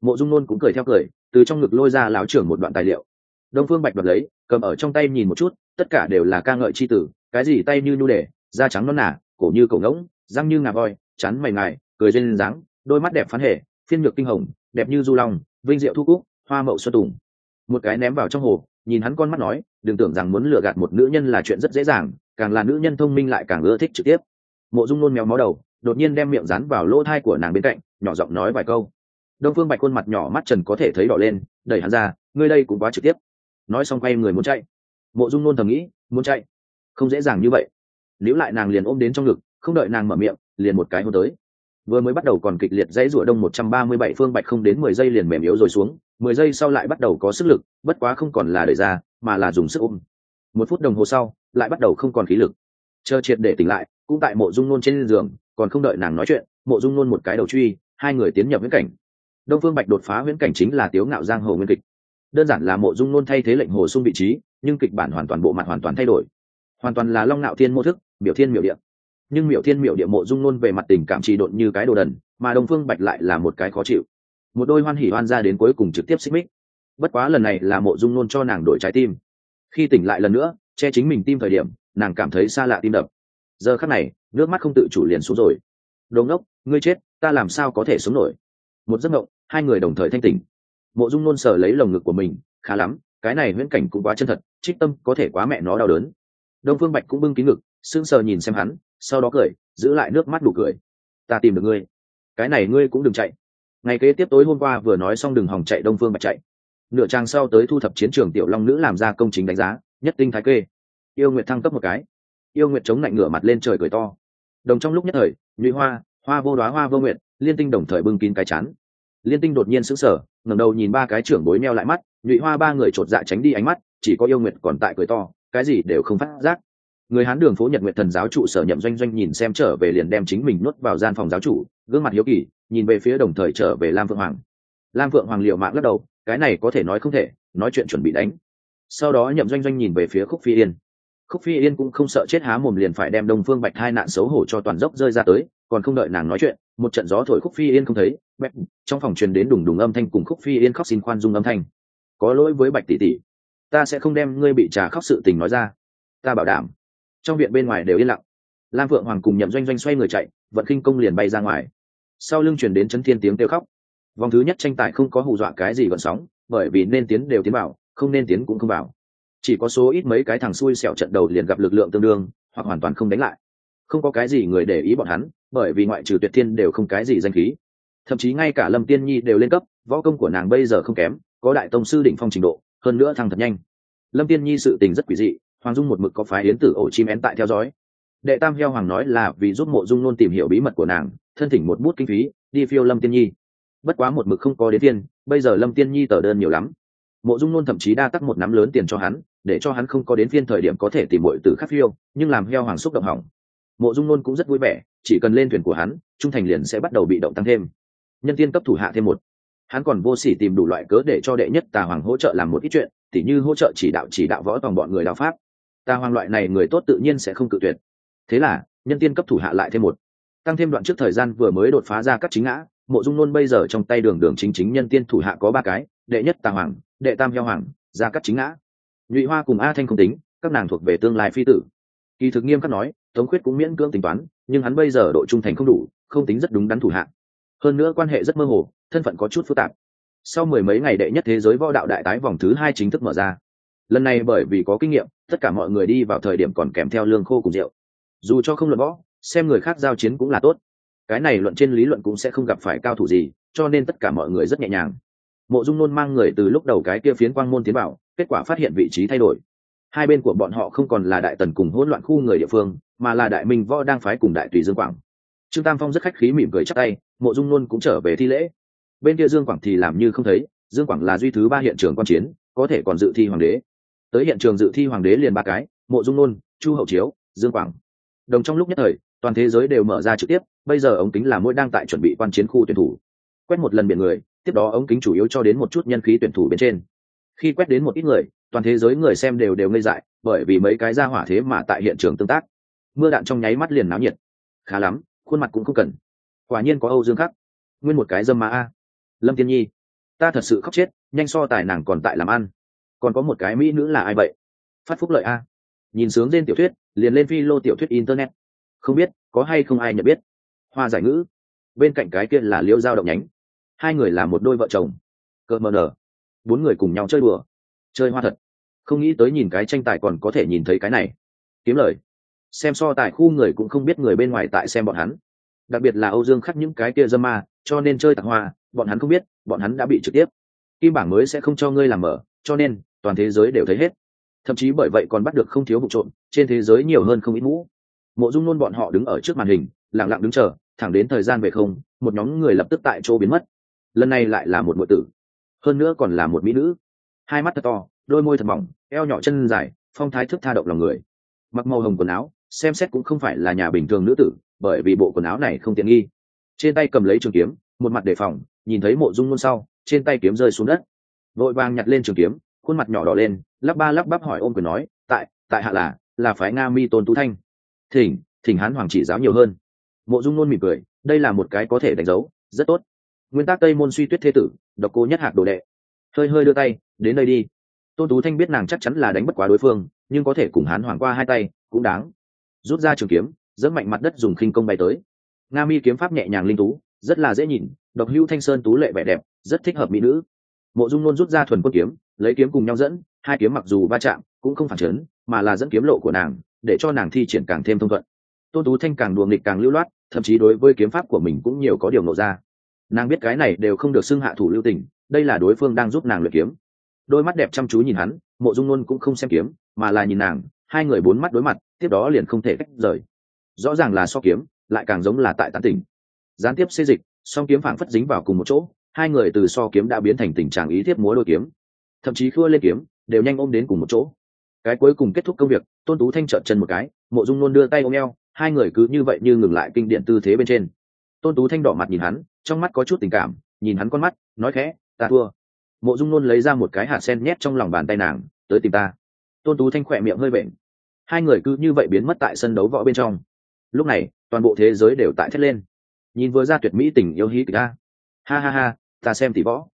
S1: Mộ Dung Nôn cũng cười theo cười, từ trong ngực lôi ra láo trưởng một đoạn tài liệu. Đông Phương Bạch đoạt lấy, cầm ở trong tay nhìn một chút, tất cả đều là ca ngợi chi tử, cái gì tay như nhu đề, da trắng nõn nà, cổ như cổ ngỗng, răng như ngà voi, chắn mày ngài, cười duyên dáng, đôi mắt đẹp phán hệ, phiên nhược kinh hồng, đẹp như du long, vinh diệu thu cúc, hoa mậu xuân tùng. Một cái ném vào trong hồ, nhìn hắn con mắt nói, đừng tưởng rằng muốn lừa gạt một nữ nhân là chuyện rất dễ dàng, càng là nữ nhân thông minh lại càng ưa thích trực tiếp. Mộ Dung Nôn méo máu đầu, đột nhiên đem miệng dán vào lỗ tai của nàng bên cạnh, nhỏ giọng nói vài câu. Đông Phương Bạch khuôn mặt nhỏ mắt trần có thể thấy đỏ lên, đẩy hắn ra, ngươi đây cũng quá trực tiếp. Nói xong quay người muốn chạy. Mộ Dung Nôn thầm nghĩ, muốn chạy không dễ dàng như vậy. Níu lại nàng liền ôm đến trong ngực, không đợi nàng mở miệng, liền một cái hôn tới. Vừa mới bắt đầu còn kịch liệt dãy rủa Đông 137 Phương Bạch không đến 10 giây liền mềm yếu rồi xuống, 10 giây sau lại bắt đầu có sức lực, bất quá không còn là đẩy ra, mà là dùng sức ôm. 1 phút đồng hồ sau, lại bắt đầu không còn khí lực. Chờ triệt để tỉnh lại, cũng tại Mộ Dung Nôn trên giường, còn không đợi nàng nói chuyện, Mộ Dung Nôn một cái đầu truy, hai người tiến nhập huyễn cảnh. Đông Phương Bạch đột phá huyễn cảnh chính là Tiếu Ngạo giang hồ nguyên kịch. Đơn giản là Mộ Dung Nôn thay thế lệnh hồ sung vị trí, nhưng kịch bản hoàn toàn bộ mặt hoàn toàn thay đổi. Hoàn toàn là Long Nạo Thiên mô thức, biểu thiên miểu địa. Nhưng miểu thiên miểu địa Mộ Dung Nôn về mặt tình cảm trì độn như cái đồ đần, mà Đông Phương Bạch lại là một cái khó chịu. Một đôi hoan hỉ hoan ra đến cuối cùng trực tiếp xích mích. Bất quá lần này là Mộ Dung Nôn cho nàng đổi trái tim. Khi tỉnh lại lần nữa, che chính mình tim thời điểm, nàng cảm thấy xa lạ tim đập. Giờ khắc này, nước mắt không tự chủ liền xuống rồi. Đồ ngốc, ngươi chết, ta làm sao có thể sống nổi? Một giấc mộng, hai người đồng thời thanh tỉnh. Mộ Dung Nôn sờ lấy lồng ngực của mình, khá lắm, cái này huyễn cảnh cũng quá chân thật, trích tâm có thể quá mẹ nó đau đớn. Đông Phương Bạch cũng bưng kín ngực, sững sờ nhìn xem hắn, sau đó cười, giữ lại nước mắt đủ cười. Ta tìm được ngươi, cái này ngươi cũng đừng chạy. Ngày kế tiếp tối hôm qua vừa nói xong đừng hòng chạy, Đông Phương Bạch chạy. Nửa trang sau tới thu thập chiến trường tiểu long nữ làm ra công chính đánh giá, nhất tinh thái kê. Yêu Nguyệt thăng cấp một cái. Yêu Nguyệt chống lạnh ngửa mặt lên trời cười to. Đồng trong lúc nhất thời, Nhụy Hoa, Hoa Vô Đóa, Hoa Vô Nguyệt, Liên Tinh đồng thời bưng kín cái chán. Liên Tinh đột nhiên sững sờ, ngẩng đầu nhìn ba cái trưởng bối meo lại mắt, Nhụy Hoa ba người chột dạ tránh đi ánh mắt, chỉ có Yêu Nguyệt còn tại cười to, cái gì đều không phát giác. Người Hán đường phố Nhật Nguyệt Thần giáo trụ sở Nhậm Doanh Doanh nhìn xem trở về liền đem chính mình nuốt vào gian phòng giáo chủ, gương mặt hiếu kỳ, nhìn về phía đồng thời trở về Lam Phượng Hoàng. Lam Phượng Hoàng liều mạng lắc đầu, cái này có thể nói không thể, nói chuyện chuẩn bị đánh. Sau đó Nhậm Doanh Doanh nhìn về phía Khúc Phi Yên. Khúc Phi Yên cũng không sợ chết, há mồm liền phải đem Đông Phương Bạch hai nạn xấu hổ cho toàn dốc rơi ra tới, còn không đợi nàng nói chuyện, một trận gió thổi Khúc Phi Yên không thấy, bẹp, trong phòng truyền đến đùng đùng âm thanh cùng Khúc Phi Yên khóc xin khoan dung âm thanh. Có lỗi với Bạch tỷ tỷ, ta sẽ không đem ngươi bị trà khóc sự tình nói ra, ta bảo đảm. Trong viện bên ngoài đều yên lặng. Lam Phượng Hoàng cùng Nhậm Doanh Doanh xoay người chạy, vận khinh công liền bay ra ngoài. Sau lưng truyền đến chấn thiên tiếng kêu khóc. Vòng thứ nhất tranh tài không có hù dọa cái gì gợn sóng, bởi vì nên tiến đều tiến vào, không nên tiến cũng không vào. Chỉ có số ít mấy cái thằng xui xẻo trận đầu liền gặp lực lượng tương đương, hoặc hoàn toàn không đánh lại. Không có cái gì người để ý bọn hắn, bởi vì ngoại trừ Tuyệt Thiên đều không cái gì danh khí. Thậm chí ngay cả Lâm Tiên Nhi đều lên cấp, võ công của nàng bây giờ không kém, có đại tông sư đỉnh phong trình độ, hơn nữa thăng thật nhanh. Lâm Tiên Nhi sự tình rất quỷ dị, Hoàng Dung một mực có phái yến tử ổ chim én tại theo dõi. Đệ Tam Heo Hoàng nói là vì giúp Mộ Dung Nôn tìm hiểu bí mật của nàng, thân thỉnh một bút kinh phí đi phiêu Lâm Tiên Nhi. Bất quá một mực không có đến tiền, bây giờ Lâm Tiên Nhi tờ đơn nhiều lắm. Mộ Dung Nôn thậm chí đa tắc một nắm lớn tiền cho hắn, để cho hắn không có đến phiên thời điểm có thể tìm muội tử khác phiêu, nhưng làm Heo Hoàng xúc động hỏng. Mộ Dung Nôn cũng rất vui vẻ, chỉ cần lên thuyền của hắn, trung thành liền sẽ bắt đầu bị động tăng thêm. Nhân tiên cấp thủ hạ thêm một. Hắn còn vô sỉ tìm đủ loại cớ để cho đệ nhất Tà Hoàng hỗ trợ làm một ít chuyện, tỉ như hỗ trợ chỉ đạo võ toàn bọn người đạo pháp. Tà Hoàng loại này người tốt tự nhiên sẽ không cự tuyệt. Thế là, nhân tiên cấp thủ hạ lại thêm một. Tăng thêm đoạn trước thời gian vừa mới đột phá ra các chính ngã, Mộ Dung Nôn bây giờ trong tay đường đường chính nhân tiên thủ hạ có 3 cái, đệ nhất Tà Hoàng, đệ tam Heo Hoàng, ra các chính ngã. Nhụy Hoa cùng A Thanh không tính, các nàng thuộc về tương lai phi tử. Kỳ thực nghiêm khắc nói, Tống Khuyết cũng miễn cưỡng tính toán, nhưng hắn bây giờ độ trung thành không đủ, không tính rất đúng đắn thủ hạ. Hơn nữa quan hệ rất mơ hồ, thân phận có chút phức tạp. Sau mười mấy ngày đệ nhất thế giới võ đạo đại tái vòng thứ 2 chính thức mở ra. Lần này bởi vì có kinh nghiệm, tất cả mọi người đi vào thời điểm còn kèm theo lương khô cùng rượu. Dù cho không luận võ, xem người khác giao chiến cũng là tốt. Cái này luận trên lý luận cũng sẽ không gặp phải cao thủ gì, cho nên tất cả mọi người rất nhẹ nhàng. Mộ Dung Nôn mang người từ lúc đầu cái kia phiến quang môn tiến vào, kết quả phát hiện vị trí thay đổi. Hai bên của bọn họ không còn là Đại Tần cùng hỗn loạn khu người địa phương, mà là Đại Minh Võ đang phái cùng Đại Tùy Dương Quảng. Trương Tam Phong rất khách khí mỉm cười chắp tay, Mộ Dung Nôn cũng trở về thi lễ. Bên kia Dương Quảng thì làm như không thấy, Dương Quảng là duy thứ 3 hiện trường quan chiến, có thể còn dự thi hoàng đế. Tới hiện trường dự thi hoàng đế liền 3 cái, Mộ Dung Nôn, Chu Hậu Chiếu, Dương Quảng. Đồng trong lúc nhất thời, toàn thế giới đều mở ra trực tiếp, bây giờ ống kính là mỗi đang tại chuẩn bị quan chiến khu tuyển thủ. Quét một lần biển người, tiếp đó ống kính chủ yếu cho đến một chút nhân khí tuyển thủ bên trên. Khi quét đến một ít người, toàn thế giới người xem đều ngây dại, bởi vì mấy cái ra hỏa thế mà tại hiện trường tương tác. Mưa đạn trong nháy mắt liền náo nhiệt. Khá lắm, khuôn mặt cũng không cần. Quả nhiên có Âu Dương Khắc. Nguyên một cái dâm ma a. Lâm Tiên Nhi. ta thật sự khóc chết, nhanh so tài nàng còn tại làm ăn. Còn có một cái mỹ nữ là ai vậy? Phát phúc lợi a. Nhìn sướng trên tiểu thuyết liền lên phi lô tiểu thuyết internet, không biết có hay không ai nhận biết. Hoa giải ngữ, bên cạnh cái kia là Liễu Giao Động nhánh, hai người là một đôi vợ chồng. Cợt mờ nở, bốn người cùng nhau chơi đùa, chơi hoa thật. Không nghĩ tới nhìn cái tranh tài còn có thể nhìn thấy cái này, kiếm lời. Xem so tài khu người cũng không biết người bên ngoài tại xem bọn hắn, đặc biệt là Âu Dương Khắc những cái kia dâm ma, cho nên chơi tặng hoa bọn hắn không biết, bọn hắn đã bị trực tiếp. Kim bảng mới sẽ không cho ngươi làm mở, cho nên toàn thế giới đều thấy hết, thậm chí bởi vậy còn bắt được không thiếu vụ trộm, trên thế giới nhiều hơn không ít mũ. Mộ Dung Nôn bọn họ đứng ở trước màn hình lặng lặng đứng chờ, thẳng đến thời gian về không, một nhóm người lập tức tại chỗ biến mất. Lần này lại là một muội tử, hơn nữa còn là một mỹ nữ, hai mắt thật to, đôi môi thật mỏng, eo nhỏ chân dài, phong thái thức tha động lòng người. Mặc màu hồng quần áo, xem xét cũng không phải là nhà bình thường nữ tử, bởi vì bộ quần áo này không tiện nghi. Trên tay cầm lấy trường kiếm, một mặt đề phòng, nhìn thấy Mộ Dung Nôn sau, trên tay kiếm rơi xuống đất, vội vàng nhặt lên trường kiếm, khuôn mặt nhỏ đỏ lên, lắp ba lắp bắp hỏi ôm quyền nói, tại hạ là phái Nga Mi Tôn Tú Thanh, thỉnh Hán Hoàng chỉ giáo nhiều hơn. Mộ Dung Nôn mỉm cười, đây là một cái có thể đánh dấu rất tốt. Nguyên tắc Tây Môn Suy Tuyết thế tử, Độc Cô Nhất Hạc đồ đệ. Hơi hơi đưa tay, đến đây đi. Tôn Tú Thanh biết nàng chắc chắn là đánh bất quá đối phương, nhưng có thể cùng Hán Hoàng qua hai tay cũng đáng. Rút ra trường kiếm, giẫm mạnh mặt đất dùng khinh công bay tới. Nga Mi kiếm pháp nhẹ nhàng linh tú, rất là dễ nhìn, độc hữu thanh sơn tú lệ vẻ đẹp, rất thích hợp mỹ nữ. Mộ Dung Nôn rút ra thuần quân kiếm, lấy kiếm cùng nhau dẫn, hai kiếm mặc dù va chạm cũng không phản chấn, mà là dẫn kiếm lộ của nàng, để cho nàng thi triển càng thêm thông thuận. Tôn Tú Thanh càng đùa nghịch càng lưu loát, thậm chí đối với kiếm pháp của mình cũng nhiều có điều ngộ ra. Nàng biết cái này đều không được xưng hạ thủ lưu tình, đây là đối phương đang giúp nàng luyện kiếm. Đôi mắt đẹp chăm chú nhìn hắn, Mộ Dung Nôn cũng không xem kiếm, mà là nhìn nàng, hai người bốn mắt đối mặt, tiếp đó liền không thể tách rời. Rõ ràng là so kiếm, lại càng giống là tại tán tỉnh. Gián tiếp xê dịch, song kiếm phảng phất dính vào cùng một chỗ, hai người từ so kiếm đã biến thành tình trạng ý thiếp múa đôi kiếm, thậm chí khua lên kiếm đều nhanh ôm đến cùng một chỗ. Cái cuối cùng kết thúc công việc, Tôn Tú Thanh trợn chân một cái, Mộ Dung Nôn đưa tay ôm eo, hai người cứ như vậy như ngừng lại kinh điển tư thế bên trên. Tôn Tú Thanh đỏ mặt nhìn hắn, trong mắt có chút tình cảm, nhìn hắn con mắt, nói khẽ, ta thua. Mộ Dung Nôn lấy ra một cái hạt sen nhét trong lòng bàn tay nàng, tới tìm ta. Tôn Tú Thanh khỏe miệng hơi vện, hai người cứ như vậy biến mất tại sân đấu võ bên trong. Lúc này toàn bộ thế giới đều tại thét lên, nhìn vừa ra tuyệt mỹ tình yêu hí kịch a. Ha ha ha, ta xem tỷ võ.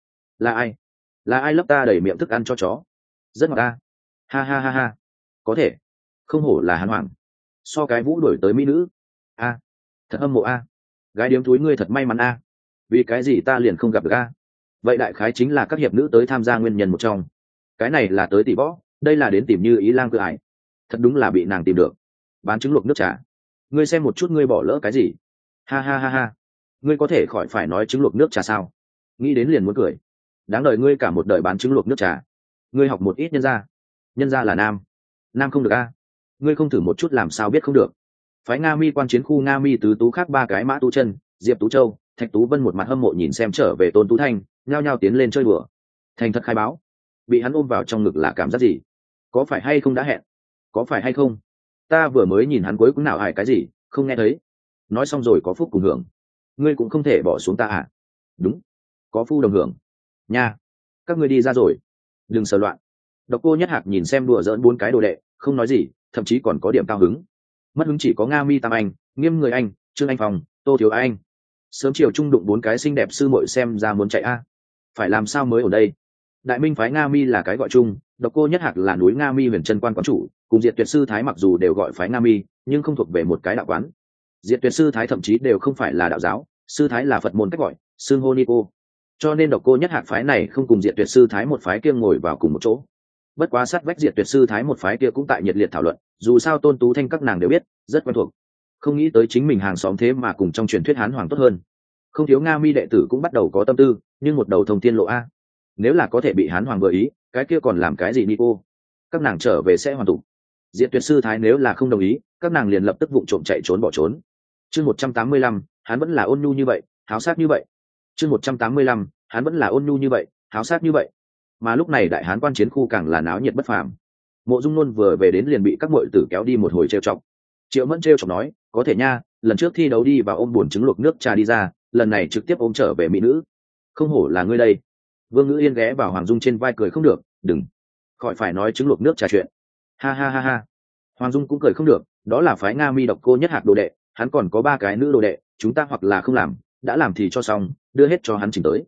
S1: Là ai lấp ta đầy miệng thức ăn cho chó, rất ngọt ta. Ha ha ha ha, có thể, không hổ là Hán Hoàng, so cái vũ đổi tới mỹ nữ a. Thật hâm mộ a, gái điếm túi ngươi thật may mắn a. Vì cái gì ta liền không gặp được a? Vậy đại khái chính là các hiệp nữ tới tham gia nguyên nhân một trong. Cái này là tới tỷ võ, đây là đến tìm Như Ý lang cửa ải. Thật đúng là bị nàng tìm được. Bán trứng luộc nước trà, ngươi xem một chút ngươi bỏ lỡ cái gì. Ha ha ha ha, ngươi có thể khỏi phải nói trứng luộc nước trà sao? Nghĩ đến liền muốn cười. Đáng đời ngươi cả một đời bán trứng luộc nước trà. Ngươi học một ít nhân gia là nam không được a. Ngươi không thử một chút làm sao biết không được. Phái Nga Mi quan chiến khu Nga Mi tứ tú khác ba cái Mã Tú Chân, Diệp Tú Châu, Thạch Tú Vân một mặt hâm mộ nhìn xem trở về Tôn Tú Thanh, nhao nhao tiến lên chơi đùa. Thành thật khai báo, bị hắn ôm vào trong ngực là cảm giác gì? Có phải hay không đã hẹn? Có phải hay không? Ta vừa mới nhìn hắn cuối cũng nào hại cái gì, không nghe thấy. Nói xong rồi có phúc cùng hưởng. Ngươi cũng không thể bỏ xuống ta à? Đúng, có phu đồng hưởng. Nha, các ngươi đi ra rồi, đừng sờ loạn. Độc Cô Nhất Hạc nhìn xem đùa giỡn bốn cái đồ đệ, không nói gì, thậm chí còn có điểm cao hứng. Mất hứng chỉ có Nga Mi Tam Anh, Nghiêm Người Anh, Trương Anh Phong, Tô Thiếu Anh. Sớm chiều trung đụng bốn cái xinh đẹp sư muội xem ra muốn chạy a. Phải làm sao mới ở đây? Đại Minh phái Nga Mi là cái gọi chung, Độc Cô Nhất Hạc là núi Nga Mi Huyền Chân Quan quán chủ, cùng Diệt Tuyệt Sư Thái mặc dù đều gọi phái Nga Mi, nhưng không thuộc về một cái đạo quán. Diệt Tuyệt Sư Thái thậm chí đều không phải là đạo giáo, sư thái là Phật môn cách gọi, xưng hô ni cô. Cho nên Độc Cô Nhất Hạc phái này không cùng Diệt Tuyệt Sư Thái một phái kia ngồi vào cùng một chỗ. Bất quá sát vách Diệt Tuyệt Sư Thái một phái kia cũng tại nhiệt liệt thảo luận, dù sao Tôn Tú Thanh các nàng đều biết, rất quen thuộc. Không nghĩ tới chính mình hàng xóm thế mà cùng trong truyền thuyết Hán Hoàng tốt hơn. Không thiếu Nga Mi đệ tử cũng bắt đầu có tâm tư, nhưng một đầu thông thiên lộ a. Nếu là có thể bị Hán Hoàng vừa ý, cái kia còn làm cái gì ni cô? Các nàng trở về sẽ hoàn tụ. Diệt Tuyệt Sư Thái nếu là không đồng ý, các nàng liền lập tức vụng trộm chạy trốn bỏ trốn. Chương 185, hắn vẫn là ôn nhu như vậy, háo sát như vậy. Chương 185, hắn vẫn là ôn nhu như vậy, háo sát như vậy. Mà lúc này đại hán quan chiến khu càng là náo nhiệt bất phàm. Mộ Dung Nôn vừa về đến liền bị các muội tử kéo đi một hồi trêu chọc. Triệu Mẫn trêu chọc nói, có thể nha, lần trước thi đấu đi và ôm buồn trứng luộc nước trà đi ra, lần này trực tiếp ôm trở về mỹ nữ. Không hổ là ngươi đây. Vương Ngữ Yên ghé vào Hoàng Dung trên vai cười không được, đừng, khỏi phải nói trứng luộc nước trà chuyện. Ha ha ha ha. Hoàng Dung cũng cười không được, đó là phái Nga Mi Độc Cô Nhất Hạc đồ đệ, hắn còn có ba cái nữ đồ đệ, chúng ta hoặc là không làm, đã làm thì cho xong, đưa hết cho hắn chỉnh tới.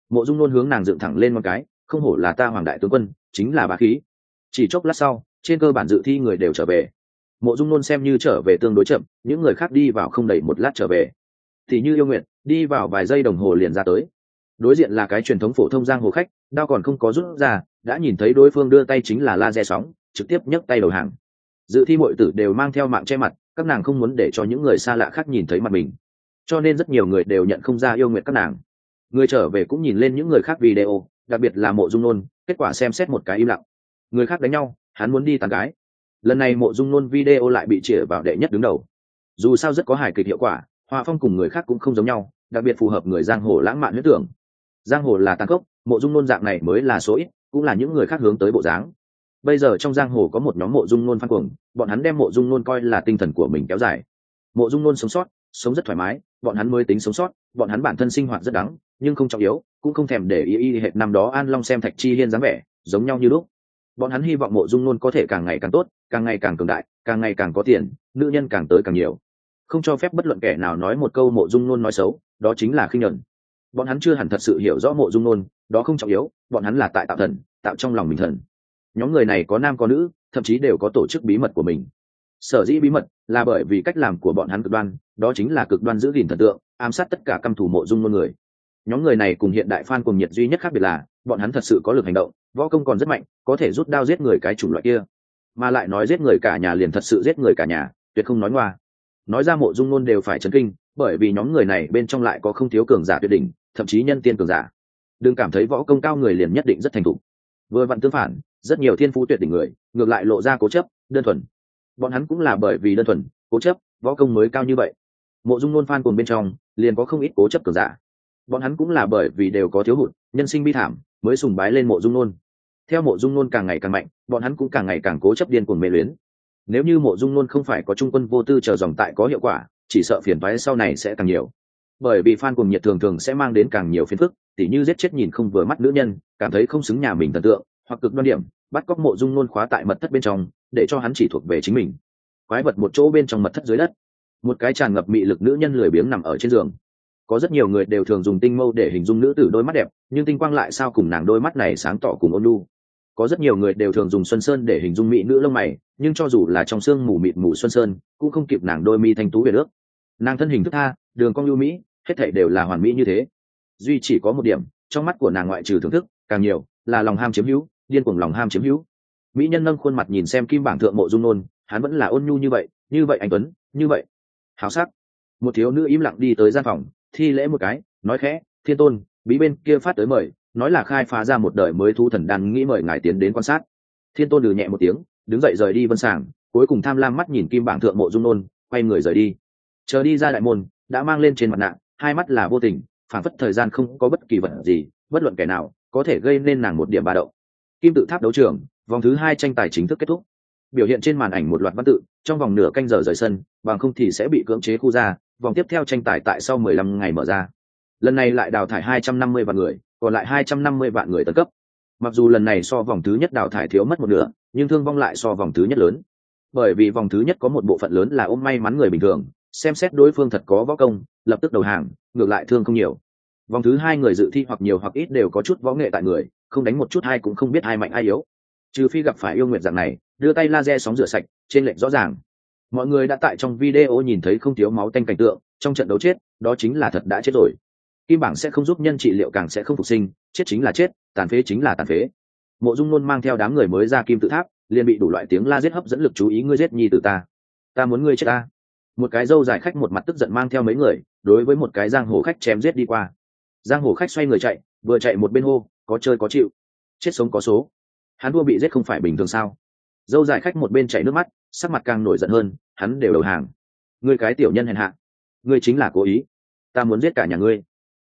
S1: Mộ Dung Nôn hướng nàng dựng thẳng lên một cái, không hổ là ta Hoàng đại tướng quân, chính là bá khí. Chỉ chốc lát sau, trên cơ bản dự thi người đều trở về. Mộ Dung Nôn xem như trở về tương đối chậm, những người khác đi vào không đầy một lát trở về. Thì như Yêu Nguyệt, đi vào vài giây đồng hồ liền ra tới. Đối diện là cái truyền thống phổ thông giang hồ khách, đao còn không có rút ra, đã nhìn thấy đối phương đưa tay chính là laser sóng, trực tiếp nhấc tay đầu hàng. Dự thi muội tử đều mang theo mạng che mặt, các nàng không muốn để cho những người xa lạ khác nhìn thấy mặt mình, cho nên rất nhiều người đều nhận không ra Yêu Nguyệt các nàng. Người trở về cũng nhìn lên những người khác video, đặc biệt là Mộ Dung Nôn, kết quả xem xét một cái im lặng. Người khác đánh nhau, hắn muốn đi tán gái. Lần này Mộ Dung Nôn video lại bị chĩa vào đệ nhất đứng đầu. Dù sao rất có hài kịch hiệu quả, hòa phong cùng người khác cũng không giống nhau, đặc biệt phù hợp người giang hồ lãng mạn huyết tưởng. Giang hồ là tàn khốc, Mộ Dung Nôn dạng này mới là số ít, cũng là những người khác hướng tới bộ dáng. Bây giờ trong giang hồ có một nhóm Mộ Dung Nôn fan cuồng, bọn hắn đem Mộ Dung Nôn coi là tinh thần của mình kéo dài. Mộ Dung Nôn sống sót, sống rất thoải mái, bọn hắn mới tính sống sót, bọn hắn bản thân sinh hoạt rất đắng, nhưng không trọng yếu, cũng không thèm để ý hệt năm đó An Long xem Thạch Chi Hiên dáng vẻ, giống nhau như lúc. Bọn hắn hy vọng Mộ Dung Nôn có thể càng ngày càng tốt, càng ngày càng cường đại, càng ngày càng có tiền, nữ nhân càng tới càng nhiều. Không cho phép bất luận kẻ nào nói một câu Mộ Dung Nôn nói xấu, đó chính là khinh nhẫn. Bọn hắn chưa hẳn thật sự hiểu rõ Mộ Dung Nôn, đó không trọng yếu, bọn hắn là tại tạo thần, tạo trong lòng mình thần. Nhóm người này có nam có nữ, thậm chí đều có tổ chức bí mật của mình. Sở dĩ bí mật là bởi vì cách làm của bọn hắn cực đoan, đó chính là cực đoan giữ gìn thần tượng, ám sát tất cả căm thù Mộ Dung Nôn người. Nhóm người này cùng hiện đại fan cùng nhiệt duy nhất khác biệt là bọn hắn thật sự có lực hành động, võ công còn rất mạnh, có thể rút đao giết người cái chủng loại kia, mà lại nói giết người cả nhà liền thật sự giết người cả nhà, tuyệt không nói ngoa. Nói ra Mộ Dung Nôn đều phải chấn kinh, bởi vì nhóm người này bên trong lại có không thiếu cường giả tuyệt đỉnh, thậm chí nhân tiên cường giả. Đừng cảm thấy võ công cao người liền nhất định rất thành thục, vừa vặn tương phản, rất nhiều thiên phú tuyệt đỉnh người ngược lại lộ ra cố chấp, đơn thuần. Bọn hắn cũng là bởi vì đơn thuần, cố chấp, võ công mới cao như vậy. Mộ Dung Nôn fan cuồng bên trong liền có không ít cố chấp cường giả. Bọn hắn cũng là bởi vì đều có thiếu hụt, nhân sinh bi thảm, mới sùng bái lên Mộ Dung Nôn. Theo Mộ Dung Nôn càng ngày càng mạnh, bọn hắn cũng càng ngày càng cố chấp điên cuồng mê luyến. Nếu như Mộ Dung Nôn không phải có trung quân vô tư chờ dòng tại có hiệu quả, chỉ sợ phiền toái sau này sẽ càng nhiều. Bởi vì fan cuồng nhiệt thường thường sẽ mang đến càng nhiều phiền phức, tỉ như giết chết nhìn không vừa mắt nữ nhân, cảm thấy không xứng nhà mình thần tượng, hoặc cực đoan điểm, bắt cóc Mộ Dung Nôn khóa tại mật thất bên trong, để cho hắn chỉ thuộc về chính mình. Quái vật một chỗ bên trong mật thất dưới đất, một cái tràn ngập mị lực nữ nhân lười biếng nằm ở trên giường. Có rất nhiều người đều thường dùng tinh mâu để hình dung nữ tử đôi mắt đẹp, nhưng tinh quang lại sao cùng nàng đôi mắt này sáng tỏ cùng ôn nhu. Có rất nhiều người đều thường dùng xuân sơn để hình dung mỹ nữ lông mày, nhưng cho dù là trong sương mù mịt mù xuân sơn, cũng không kịp nàng đôi mi thanh tú về nước. Nàng thân hình thức tha, đường cong ưu mỹ, hết thảy đều là hoàn mỹ như thế. Duy chỉ có một điểm, trong mắt của nàng ngoại trừ thưởng thức, càng nhiều là lòng ham chiếm hữu, điên cuồng lòng ham chiếm hữu. Mỹ nhân nâng khuôn mặt nhìn xem kim bảng thượng Mộ Dung Nôn, hắn vẫn là ôn nhu như vậy anh tuấn, như vậy hào sắc. Một thiếu nữ im lặng đi tới gian phòng, thi lễ một cái, nói khẽ, Thiên Tôn, bí bên kia phát tới mời, nói là khai phá ra một đời mới thú thần đan, nghĩ mời ngài tiến đến quan sát. Thiên Tôn nhẹ một tiếng, đứng dậy rời đi vân sàng, cuối cùng tham lam mắt nhìn kim bảng thượng Mộ Dung Nôn, quay người rời đi. Chờ đi ra đại môn, đã mang lên trên mặt nạ, hai mắt là vô tình, phảng phất thời gian không có bất kỳ vật gì, bất luận kẻ nào có thể gây nên nàng một điểm ba động. Kim tự tháp đấu trường, vòng thứ 2 tranh tài chính thức kết thúc. Biểu hiện trên màn ảnh một loạt văn tự, trong vòng nửa canh giờ rời sân, bằng không thì sẽ bị cưỡng chế khu ra. Vòng tiếp theo tranh tài tại sau 15 ngày mở ra. Lần này lại đào thải 250 vạn người, còn lại 250 vạn người tấn cấp. Mặc dù lần này so vòng thứ nhất đào thải thiếu mất một nửa, nhưng thương vong lại so vòng thứ nhất lớn. Bởi vì vòng thứ nhất có một bộ phận lớn là ôm may mắn người bình thường, xem xét đối phương thật có võ công, lập tức đầu hàng, ngược lại thương không nhiều. Vòng thứ 2 người dự thi hoặc nhiều hoặc ít đều có chút võ nghệ tại người, không đánh một chút hai cũng không biết ai mạnh ai yếu. Trừ phi gặp phải yêu nguyệt dạng này, đưa tay laser sóng rửa sạch, trên lệnh rõ ràng. Mọi người đã tại trong video nhìn thấy không thiếu máu tanh cảnh tượng, trong trận đấu chết, đó chính là thật đã chết rồi. Kim bảng sẽ không giúp nhân trị liệu, càng sẽ không phục sinh, chết chính là chết, tàn phế chính là tàn phế. Mộ Dung Nôn mang theo đám người mới ra kim tự tháp, liền bị đủ loại tiếng la giết hấp dẫn lực chú ý, ngươi giết nhi tử ta muốn ngươi chết ta. Một cái râu dài khách một mặt tức giận mang theo mấy người, đối với một cái giang hồ khách chém giết đi qua. Giang hồ khách xoay người chạy, vừa chạy một bên hô, có chơi có chịu, chết sống có số. Hắn thua bị giết không phải bình thường sao? Dâu dài khách một bên chảy nước mắt, sắc mặt càng nổi giận hơn, hắn đều đầu hàng. Ngươi cái tiểu nhân hèn hạ, ngươi chính là cố ý, ta muốn giết cả nhà ngươi.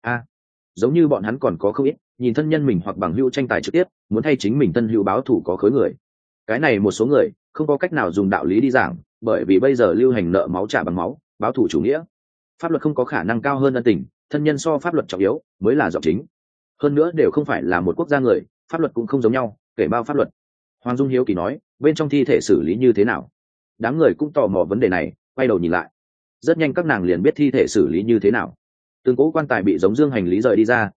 S1: Giống như bọn hắn còn có không ít nhìn thân nhân mình hoặc bằng hữu tranh tài trực tiếp, muốn thay chính mình thân hữu báo thù có khối người. Cái này một số người không có cách nào dùng đạo lý đi giảng, bởi vì bây giờ lưu hành nợ máu trả bằng máu, báo thù chủ nghĩa. Pháp luật không có khả năng cao hơn ân tình, thân nhân so pháp luật trọng yếu mới là giọng chính. Hơn nữa đều không phải là một quốc gia người, pháp luật cũng không giống nhau, kể bao pháp luật. Hoàng Dung hiếu kỳ nói, bên trong thi thể xử lý như thế nào? Đám người cũng tò mò vấn đề này, quay đầu nhìn lại. Rất nhanh các nàng liền biết thi thể xử lý như thế nào. Từng cỗ quan tài bị giống dương hành lý rời đi ra,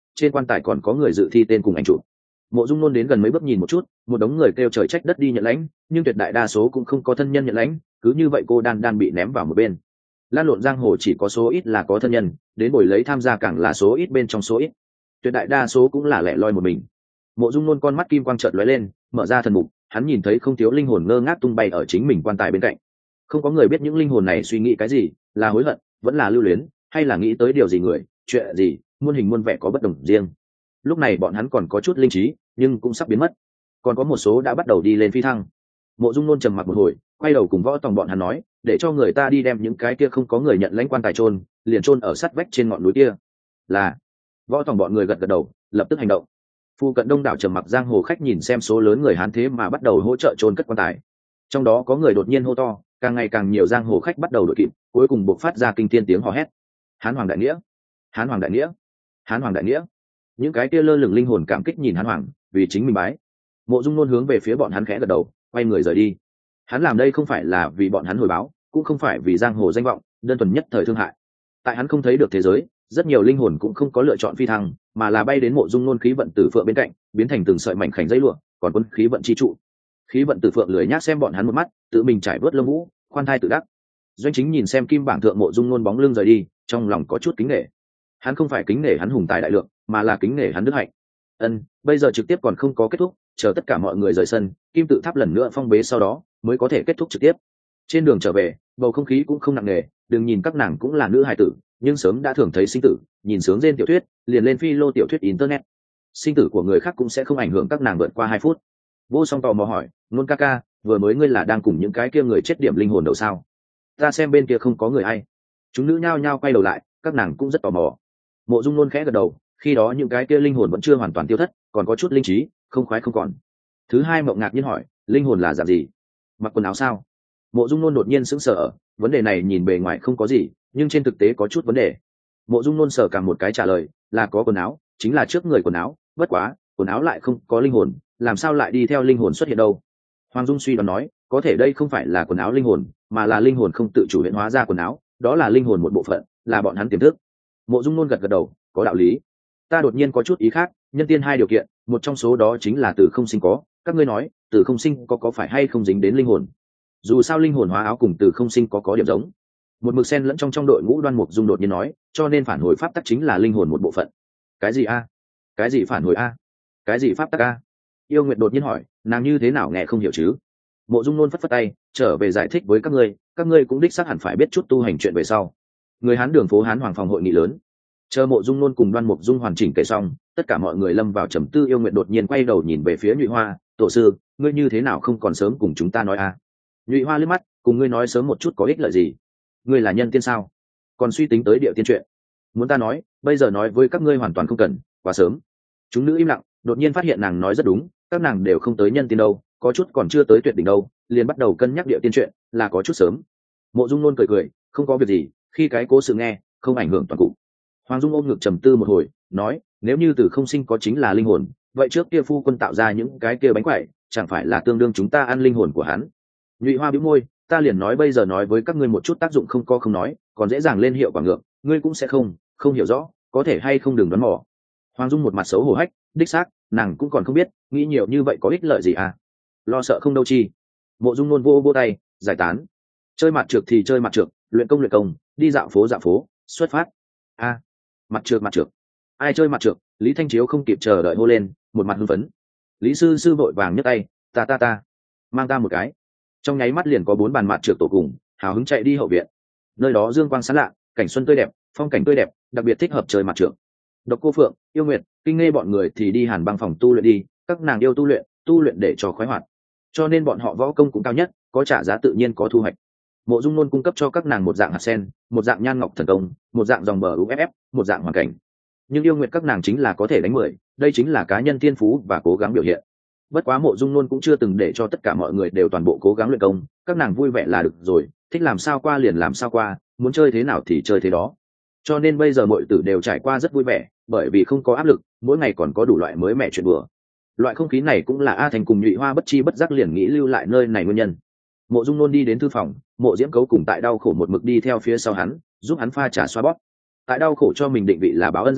S1: trên quan tài còn có người dự thi tên cùng ảnh chụp. Mộ Dung Nôn đến gần mấy bước nhìn một chút, một đống người kêu trời trách đất đi nhận lãnh, nhưng tuyệt đại đa số cũng không có thân nhân nhận lãnh, cứ như vậy cô đan bị ném vào một bên. Lan lộn giang hồ chỉ có số ít là có thân nhân, đến buổi lấy tham gia càng là số ít bên trong số ít. Tuyệt đại đa số cũng là lẻ loi một mình. Mộ Dung Nôn con mắt kim quang chợt lóe lên, mở ra thần mục, hắn nhìn thấy không thiếu linh hồn ngơ ngác tung bay ở chính mình quan tài bên cạnh. Không có người biết những linh hồn này suy nghĩ cái gì, là hối hận, vẫn là lưu luyến, hay là nghĩ tới điều gì người, chuyện gì, muôn hình muôn vẻ có bất đồng riêng. Lúc này bọn hắn còn có chút linh trí, nhưng cũng sắp biến mất. Còn có một số đã bắt đầu đi lên phi thăng. Mộ Dung Nôn trầm mặc một hồi, quay đầu cùng Võ Tòng bọn hắn nói, để cho người ta đi đem những cái kia không có người nhận lãnh quan tài chôn, liền chôn ở sát vách trên ngọn núi kia. Là. Võ Tòng bọn người gật gật đầu, lập tức hành động. Phu cận đông đảo trầm mặc giang hồ khách nhìn xem số lớn người Hán thế mà bắt đầu hỗ trợ chôn cất quan tài. Trong đó có người đột nhiên hô to, càng ngày càng nhiều giang hồ khách bắt đầu đội kịp, cuối cùng buộc phát ra kinh thiên tiếng hò hét. Hán hoàng đại nghĩa, Hán hoàng đại nghĩa, Hán hoàng đại nghĩa. Những cái kia lơ lửng linh hồn cảm kích nhìn Hán hoàng, vì chính mình bái. Mộ Dung Nôn hướng về phía bọn hắn khẽ gật đầu, quay người rời đi. Hắn làm đây không phải là vì bọn hắn hồi báo, cũng không phải vì giang hồ danh vọng, đơn thuần nhất thời thương hại. Tại hắn không thấy được thế giới, rất nhiều linh hồn cũng không có lựa chọn phi thăng, mà là bay đến Mộ Dung Nôn khí vận tử phượng bên cạnh, biến thành từng sợi mảnh khảnh dây lụa, còn quân khí vận chi trụ. Khí vận tử phượng lười nhác xem bọn hắn một mắt, tự mình trải vớt lông vũ, khoan thai tự đắc. Doanh Chính nhìn xem kim bảng thượng Mộ Dung Nôn bóng lưng rời đi, trong lòng có chút kính nể. Hắn không phải kính nể hắn hùng tài đại lượng, mà là kính nể hắn đức hạnh. Bây giờ trực tiếp còn không có kết thúc, chờ tất cả mọi người rời sân, kim tự tháp lần nữa phong bế sau đó mới có thể kết thúc trực tiếp. Trên đường trở về, bầu không khí cũng không nặng nề, đừng nhìn các nàng cũng là nữ hài tử, nhưng sớm đã thường thấy sinh tử, nhìn sướng trên tiểu thuyết, liền lên phi lô tiểu thuyết internet. Sinh tử của người khác cũng sẽ không ảnh hưởng các nàng vượt qua 2 phút. Vô Song tò mò hỏi, Nôn ca ca, vừa mới ngươi là đang cùng những cái kia người chết điểm linh hồn đâu sao? Ta xem bên kia không có người ai. Chúng nữ nhao nhao quay đầu lại, các nàng cũng rất tò mò. Mộ Dung Nôn khẽ gật đầu, khi đó những cái kia linh hồn vẫn chưa hoàn toàn tiêu thất, còn có chút linh trí, không khoái không còn. Thứ hai Mộng ngạc nhiên hỏi, linh hồn là dạng gì? Mặc quần áo sao? Mộ Dung Nôn đột nhiên sững sờ, vấn đề này nhìn bề ngoài không có gì, nhưng trên thực tế có chút vấn đề. Mộ Dung Nôn sờ cả một cái trả lời, là có quần áo, chính là trước người quần áo, bất quá, quần áo lại không có linh hồn, làm sao lại đi theo linh hồn xuất hiện đâu? Hoàng Dung suy đoán nói, có thể đây không phải là quần áo linh hồn, mà là linh hồn không tự chủ hiện hóa ra quần áo, đó là linh hồn một bộ phận, là bọn hắn tiềm thức. Mộ Dung Nôn gật gật đầu, có đạo lý. Ta đột nhiên có chút ý khác, nhân tiên 2 điều kiện, một trong số đó chính là từ không sinh có, các ngươi nói, từ không sinh có phải hay không dính đến linh hồn? Dù sao linh hồn hóa áo cùng từ không sinh có điểm giống. Một mực sen lẫn trong đội ngũ Đoan Mục Dung đột nhiên nói, cho nên phản hồi pháp tắc chính là linh hồn một bộ phận. Cái gì a? Cái gì phản hồi a? Cái gì pháp tắc a? Yêu Nguyệt đột nhiên hỏi, nàng như thế nào nghe không hiểu chứ? Mộ Dung Nôn phất phất tay, trở về giải thích với các ngươi cũng đích xác hẳn phải biết chút tu hành chuyện về sau. Người Hán đường phố Hán Hoàng phòng hội nghị lớn. Chờ Mộ Dung Nôn cùng Đoan Mục Dung hoàn chỉnh kể xong, tất cả mọi người lâm vào trầm tư. Yêu Nguyệt đột nhiên quay đầu nhìn về phía Nhụy Hoa, tổ sư, ngươi như thế nào không còn sớm cùng chúng ta nói a? Nhụy Hoa liếc mắt, cùng ngươi nói sớm một chút có ích lợi gì? Ngươi là nhân tiên sao? Còn suy tính tới địa tiên chuyện? Muốn ta nói, bây giờ nói với các ngươi hoàn toàn không cần, quá sớm. Chúng nữ im lặng, đột nhiên phát hiện nàng nói rất đúng, các nàng đều không tới nhân tiên đâu, có chút còn chưa tới tuyệt đỉnh đâu, liền bắt đầu cân nhắc địa tiên chuyện, là có chút sớm. Mộ Dung Nôn cười cười, không có việc gì, khi cái cố sự nghe, không ảnh hưởng toàn cục. Hoàng Dung ôm ngực trầm tư một hồi, nói, nếu như từ không sinh có chính là linh hồn, vậy trước kia phu quân tạo ra những cái kia bánh quẩy, chẳng phải là tương đương chúng ta ăn linh hồn của hắn? Nhụy Hoa bĩu môi, ta liền nói bây giờ nói với các ngươi một chút tác dụng không có không nói, còn dễ dàng lên hiệu quả ngược, ngươi cũng sẽ không hiểu rõ, có thể hay không đừng đoán mò. Hoàng Dung một mặt xấu hổ hách, đích xác, nàng cũng còn không biết, nghĩ nhiều như vậy có ích lợi gì à? Lo sợ không đâu chi. Mộ Dung Nôn vô tay, giải tán. Chơi mặt trược thì chơi mặt trược, luyện công, đi dạo phố, xuất phát. A, mặt trược. Ai chơi mặt trược? Lý Thanh Chiếu không kịp chờ đợi hô lên, một mặt hưng phấn. Lý sư sư vội vàng nhấc tay, ta, mang ta một cái. Trong nháy mắt liền có 4 bàn mặt trược tổ cùng, hào hứng chạy đi hậu viện. Nơi đó dương quang sáng lạ, cảnh xuân tươi đẹp, phong cảnh tươi đẹp, đặc biệt thích hợp chơi mặt trược. Độc Cô Phượng, Yêu Nguyệt, Kinh Nghe bọn người thì đi Hàn Băng phòng tu luyện đi, các nàng yêu tu luyện để cho khoái hoạt. Cho nên bọn họ võ công cũng cao nhất, có trả giá tự nhiên có thu hoạch. Mộ Dung Nôn cung cấp cho các nàng một dạng hạt sen, một dạng nhan ngọc thần công, một dạng dòng bờ UFF, một dạng hoàn cảnh. Nhưng Yêu Nguyệt các nàng chính là có thể đánh 10, đây chính là cá nhân thiên phú và cố gắng biểu hiện. Bất quá Mộ Dung Nôn cũng chưa từng để cho tất cả mọi người đều toàn bộ cố gắng luyện công, các nàng vui vẻ là được rồi, thích làm sao qua liền làm sao qua, muốn chơi thế nào thì chơi thế đó. Cho nên bây giờ mọi tử đều trải qua rất vui vẻ, bởi vì không có áp lực, mỗi ngày còn có đủ loại mới mẻ chuyện bừa. Loại không khí này cũng là A Thành cùng Nhụy Hoa bất chi bất giác liền nghĩ lưu lại nơi này nguyên nhân. Mộ Dung Nôn đi đến thư phòng, Mộ Diễm Cấu cùng Tại Đau Khổ một mực đi theo phía sau hắn, giúp hắn pha trà xoa bóp. Tại Đau Khổ cho mình định vị là báo ân giả,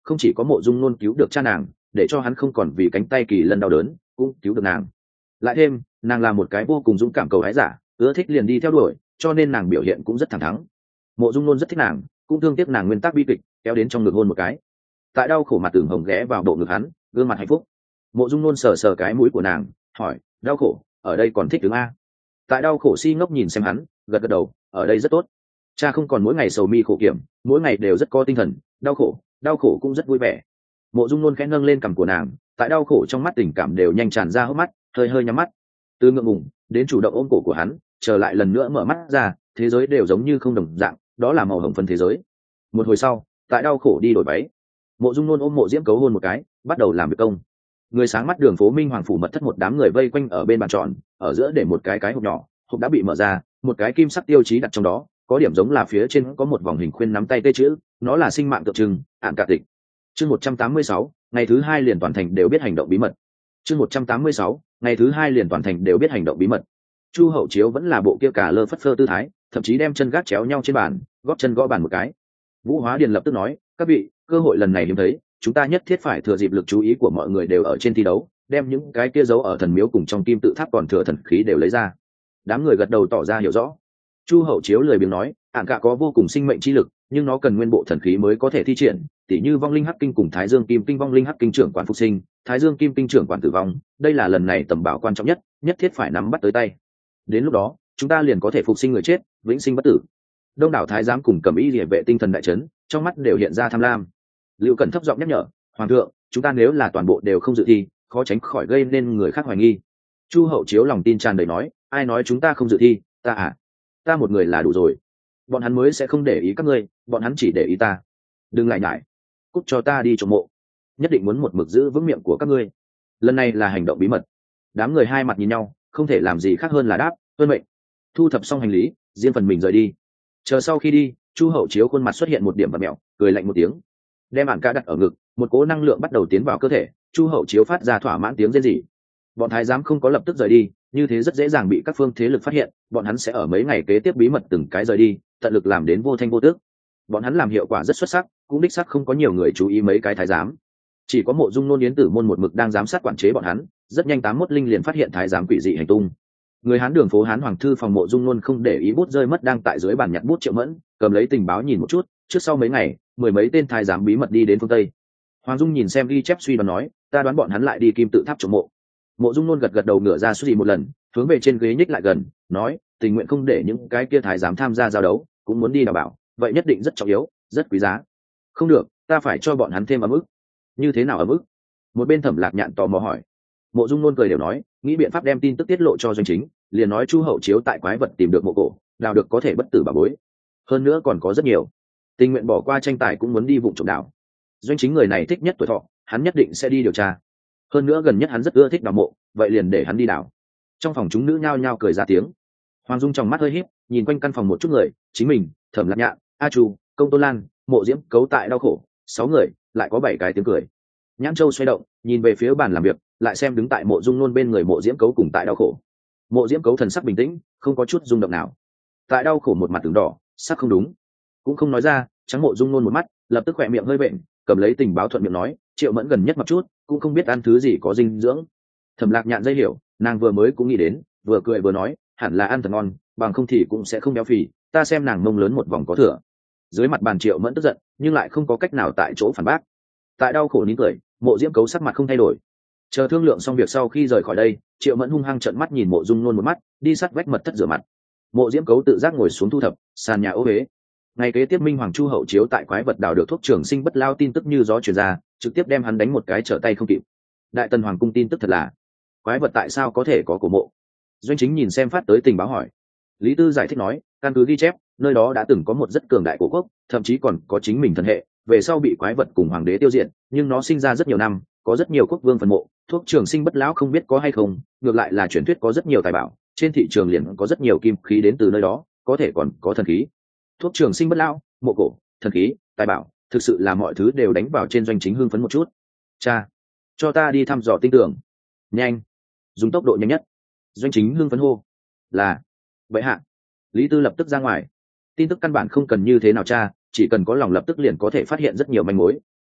S1: không chỉ có Mộ Dung Nôn cứu được cha nàng, để cho hắn không còn vì cánh tay kỳ lân đau đớn, cũng cứu được nàng. Lại thêm nàng là một cái vô cùng dũng cảm cầu hái giả, ưa thích liền đi theo đuổi, cho nên nàng biểu hiện cũng rất thẳng thắn. Mộ Dung Nôn rất thích nàng, cũng thương tiếc nàng nguyên tắc bi kịch, kéo đến trong ngực hôn một cái. Tại đau khổ mặt tưởng hồng ghé vào bộ ngực hắn, gương mặt hạnh phúc. Mộ Dung Nôn sờ sờ cái mũi của nàng, hỏi, đau khổ ở đây còn thích đứng a? Tại đau khổ si ngốc nhìn xem hắn, gật gật đầu, ở đây rất tốt. Cha không còn mỗi ngày sầu mi khổ kiểm, mỗi ngày đều rất có tinh thần, đau khổ cũng rất vui vẻ. Mộ Dung Nôn khẽ nâng lên cằm của nàng, tại đau khổ trong mắt tình cảm đều nhanh tràn ra hốc mắt, hơi hơi nhắm mắt. Từ ngượng ngùng đến chủ động ôm cổ của hắn, trở lại lần nữa mở mắt ra, thế giới đều giống như không đồng dạng, đó là màu hồng phân thế giới. Một hồi sau, tại đau khổ đi đổi váy, Mộ Dung Nôn ôm Mộ Diễm Cấu hôn một cái, bắt đầu làm việc công. Người sáng mắt đường phố Minh Hoàng phủ mật thất một đám người vây quanh ở bên bàn tròn, ở giữa để một cái hộp nhỏ, hộp đã bị mở ra, một cái kim sắc tiêu chí đặt trong đó, có điểm giống là phía trên có một vòng hình khuyên nắm tay tê chữ, nó là sinh mạng tượng trưng, ạn cả tịch. Chương 186, ngày thứ 2 liền toàn thành đều biết hành động bí mật. Chương 186, ngày thứ 2 liền toàn thành đều biết hành động bí mật. Chu Hậu Chiếu vẫn là bộ kia cả lơ phất phơ tư thái, thậm chí đem chân gác chéo nhau trên bàn, góp chân gõ bàn một cái. Vũ Hóa Điền lập tức nói, các vị, cơ hội lần này hiếm thấy, chúng ta nhất thiết phải thừa dịp lực chú ý của mọi người đều ở trên thi đấu, đem những cái kia giấu ở thần miếu cùng trong kim tự tháp còn thừa thần khí đều lấy ra. Đám người gật đầu tỏ ra hiểu rõ. Chu Hậu Chiếu lười biếng nói, ạn cả có vô cùng sinh mệnh chi lực, nhưng nó cần nguyên bộ thần khí mới có thể thi triển, tỉ như vong linh hắc kinh cùng thái dương kim kinh vong linh hắc kinh trưởng quản phục sinh, thái dương kim kinh trưởng quản tử vong, đây là lần này tầm bảo quan trọng nhất, nhất thiết phải nắm bắt tới tay. Đến lúc đó, chúng ta liền có thể phục sinh người chết, vĩnh sinh bất tử. Đông đảo thái giám cùng cầm y liề vệ tinh thần đại trấn, trong mắt đều hiện ra tham lam. Lưu Cẩn thấp giọng nhắc nhở, hoàng thượng, chúng ta nếu là toàn bộ đều không dự thi, khó tránh khỏi gây nên người khác hoài nghi. Chu Hậu Chiếu lòng tin tràn đầy nói, ai nói chúng ta không dự thi, ta một người là đủ rồi, bọn hắn mới sẽ không để ý các ngươi, bọn hắn chỉ để ý ta. Đừng lại nhải, cút cho ta đi trộm mộ, nhất định muốn một mực giữ vững miệng của các ngươi, lần này là hành động bí mật. Đám người hai mặt nhìn nhau, không thể làm gì khác hơn là đáp tuân mệnh. Thu thập xong hành lý, riêng phần mình rời đi. Chờ sau khi đi, Chu Hậu Chiếu khuôn mặt xuất hiện một điểm bặm mẹo, cười lạnh một tiếng, đem ạn cả đặt ở ngực, một cỗ năng lượng bắt đầu tiến vào cơ thể. Chu Hậu Chiếu phát ra thỏa mãn tiếng rên rỉ. Bọn thái giám không có lập tức rời đi, như thế rất dễ dàng bị các phương thế lực phát hiện, bọn hắn sẽ ở mấy ngày kế tiếp bí mật từng cái rời đi, tận lực làm đến vô thanh vô tước. Bọn hắn làm hiệu quả rất xuất sắc, cũng đích xác không có nhiều người chú ý mấy cái thái giám. Chỉ có Mộ Dung Nôn Yến Tử Môn một mực đang giám sát quản chế bọn hắn, rất nhanh 81 linh liền phát hiện thái giám quỷ dị hành tung. Người Hán đường phố Hán hoàng thư phòng Mộ Dung Nôn không để ý bút rơi mất đang tại dưới bàn nhặt bút Triệu Mẫn, cầm lấy tình báo nhìn một chút, trước sau mấy ngày, mười mấy tên thái giám bí mật đi đến phương Tây. Hoàng Dung nhìn xem ghi chép suy đoán nói, ta đoán bọn hắn lại đi kim tự tháp trộm mộ. Mộ Dung Nôn gật gật đầu ngửa ra suy một lần, hướng về trên ghế nhích lại gần, nói, tình nguyện không để những cái kia thái giám tham gia giao đấu, cũng muốn đi đảm bảo, vậy nhất định rất trọng yếu, rất quý giá. Không được, ta phải cho bọn hắn thêm ấm ức. Như thế nào ấm ức? Một bên Thẩm Lạc Nhạn tò mò hỏi. Mộ Dung Nôn cười đều nói, nghĩ biện pháp đem tin tức tiết lộ cho doanh chính, liền nói Chu Hậu Chiếu tại quái vật tìm được mộ cổ, đào được có thể bất tử bà bối. Hơn nữa còn có rất nhiều. Tình nguyện bỏ qua tranh tài cũng muốn đi vụng trộm đào. Doanh chính người này thích nhất tuổi thọ, hắn nhất định sẽ đi điều tra. Hơn nữa gần nhất hắn rất ưa thích đào mộ, vậy liền để hắn đi đào. Trong phòng chúng nữ nhao nhao cười ra tiếng. Hoàng Dung trong mắt hơi híp, nhìn quanh căn phòng một chút người, chính mình, Thẩm Lạc Nhạn, A Chu, Công Tôn Lan, Mộ Diễm Cấu tại đau khổ, 6 người, lại có 7 cái tiếng cười. Nhãn Châu xoay động, nhìn về phía bàn làm việc, lại xem đứng tại Mộ Dung Nôn bên người Mộ Diễm Cấu cùng tại đau khổ. Mộ Diễm Cấu thần sắc bình tĩnh, không có chút rung động nào. Tại đau khổ một mặt tưởng đỏ, sắc không đúng, cũng không nói ra, trắng Mộ Dung Nôn một mắt, lập tức khỏe miệng hơi vện, cầm lấy tình báo thuận miệng nói, Triệu Mẫn gần nhất mập chút, cũng không biết ăn thứ gì có dinh dưỡng. Thẩm Lạc Nhạn dây hiểu, nàng vừa mới cũng nghĩ đến, vừa cười vừa nói, hẳn là ăn thật ngon, bằng không thì cũng sẽ không béo phì, ta xem nàng mông lớn một vòng có thừa. Dưới mặt bàn Triệu Mẫn tức giận, nhưng lại không có cách nào tại chỗ phản bác. Tại đau khổ nín cười, Mộ Diễm Cấu sắc mặt không thay đổi. Chờ thương lượng xong việc sau khi rời khỏi đây, Triệu Mẫn hung hăng trợn mắt nhìn Mộ Dung Nôn một mắt, đi sát vách mật thất rửa mặt. Mộ Diễm Cấu tự giác ngồi xuống thu thập sàn nhà ô uế. Ngày kế tiếp Minh Hoàng Chu Hậu Chiếu tại quái vật đào được thuốc trường sinh bất lao tin tức như gió truyền ra, trực tiếp đem hắn đánh một cái trở tay không kịp. Đại Tần Hoàng cung tin tức thật là, quái vật tại sao có thể có cổ mộ? Doanh chính nhìn xem phát tới tình báo hỏi. Lý Tư giải thích nói, căn cứ ghi chép, nơi đó đã từng có một rất cường đại cổ quốc, thậm chí còn có chính mình thần hệ, về sau bị quái vật cùng hoàng đế tiêu diệt, nhưng nó sinh ra rất nhiều năm, có rất nhiều quốc vương phần mộ, thuốc trường sinh bất lão không biết có hay không, ngược lại là truyền thuyết có rất nhiều tài bảo, trên thị trường liền có rất nhiều kim khí đến từ nơi đó, có thể còn có thần khí. Thuốc trường sinh bất lão, mộ cổ, thần khí, tài bảo, thực sự là mọi thứ đều đánh vào trên doanh chính hưng phấn một chút. Cha, cho ta đi thăm dò tin tưởng. Nhanh, dùng tốc độ nhanh nhất. Doanh chính hưng phấn hô. Là, vậy hạ. Lý Tư lập tức ra ngoài. Tin tức căn bản không cần như thế nào cha, chỉ cần có lòng lập tức liền có thể phát hiện rất nhiều manh mối.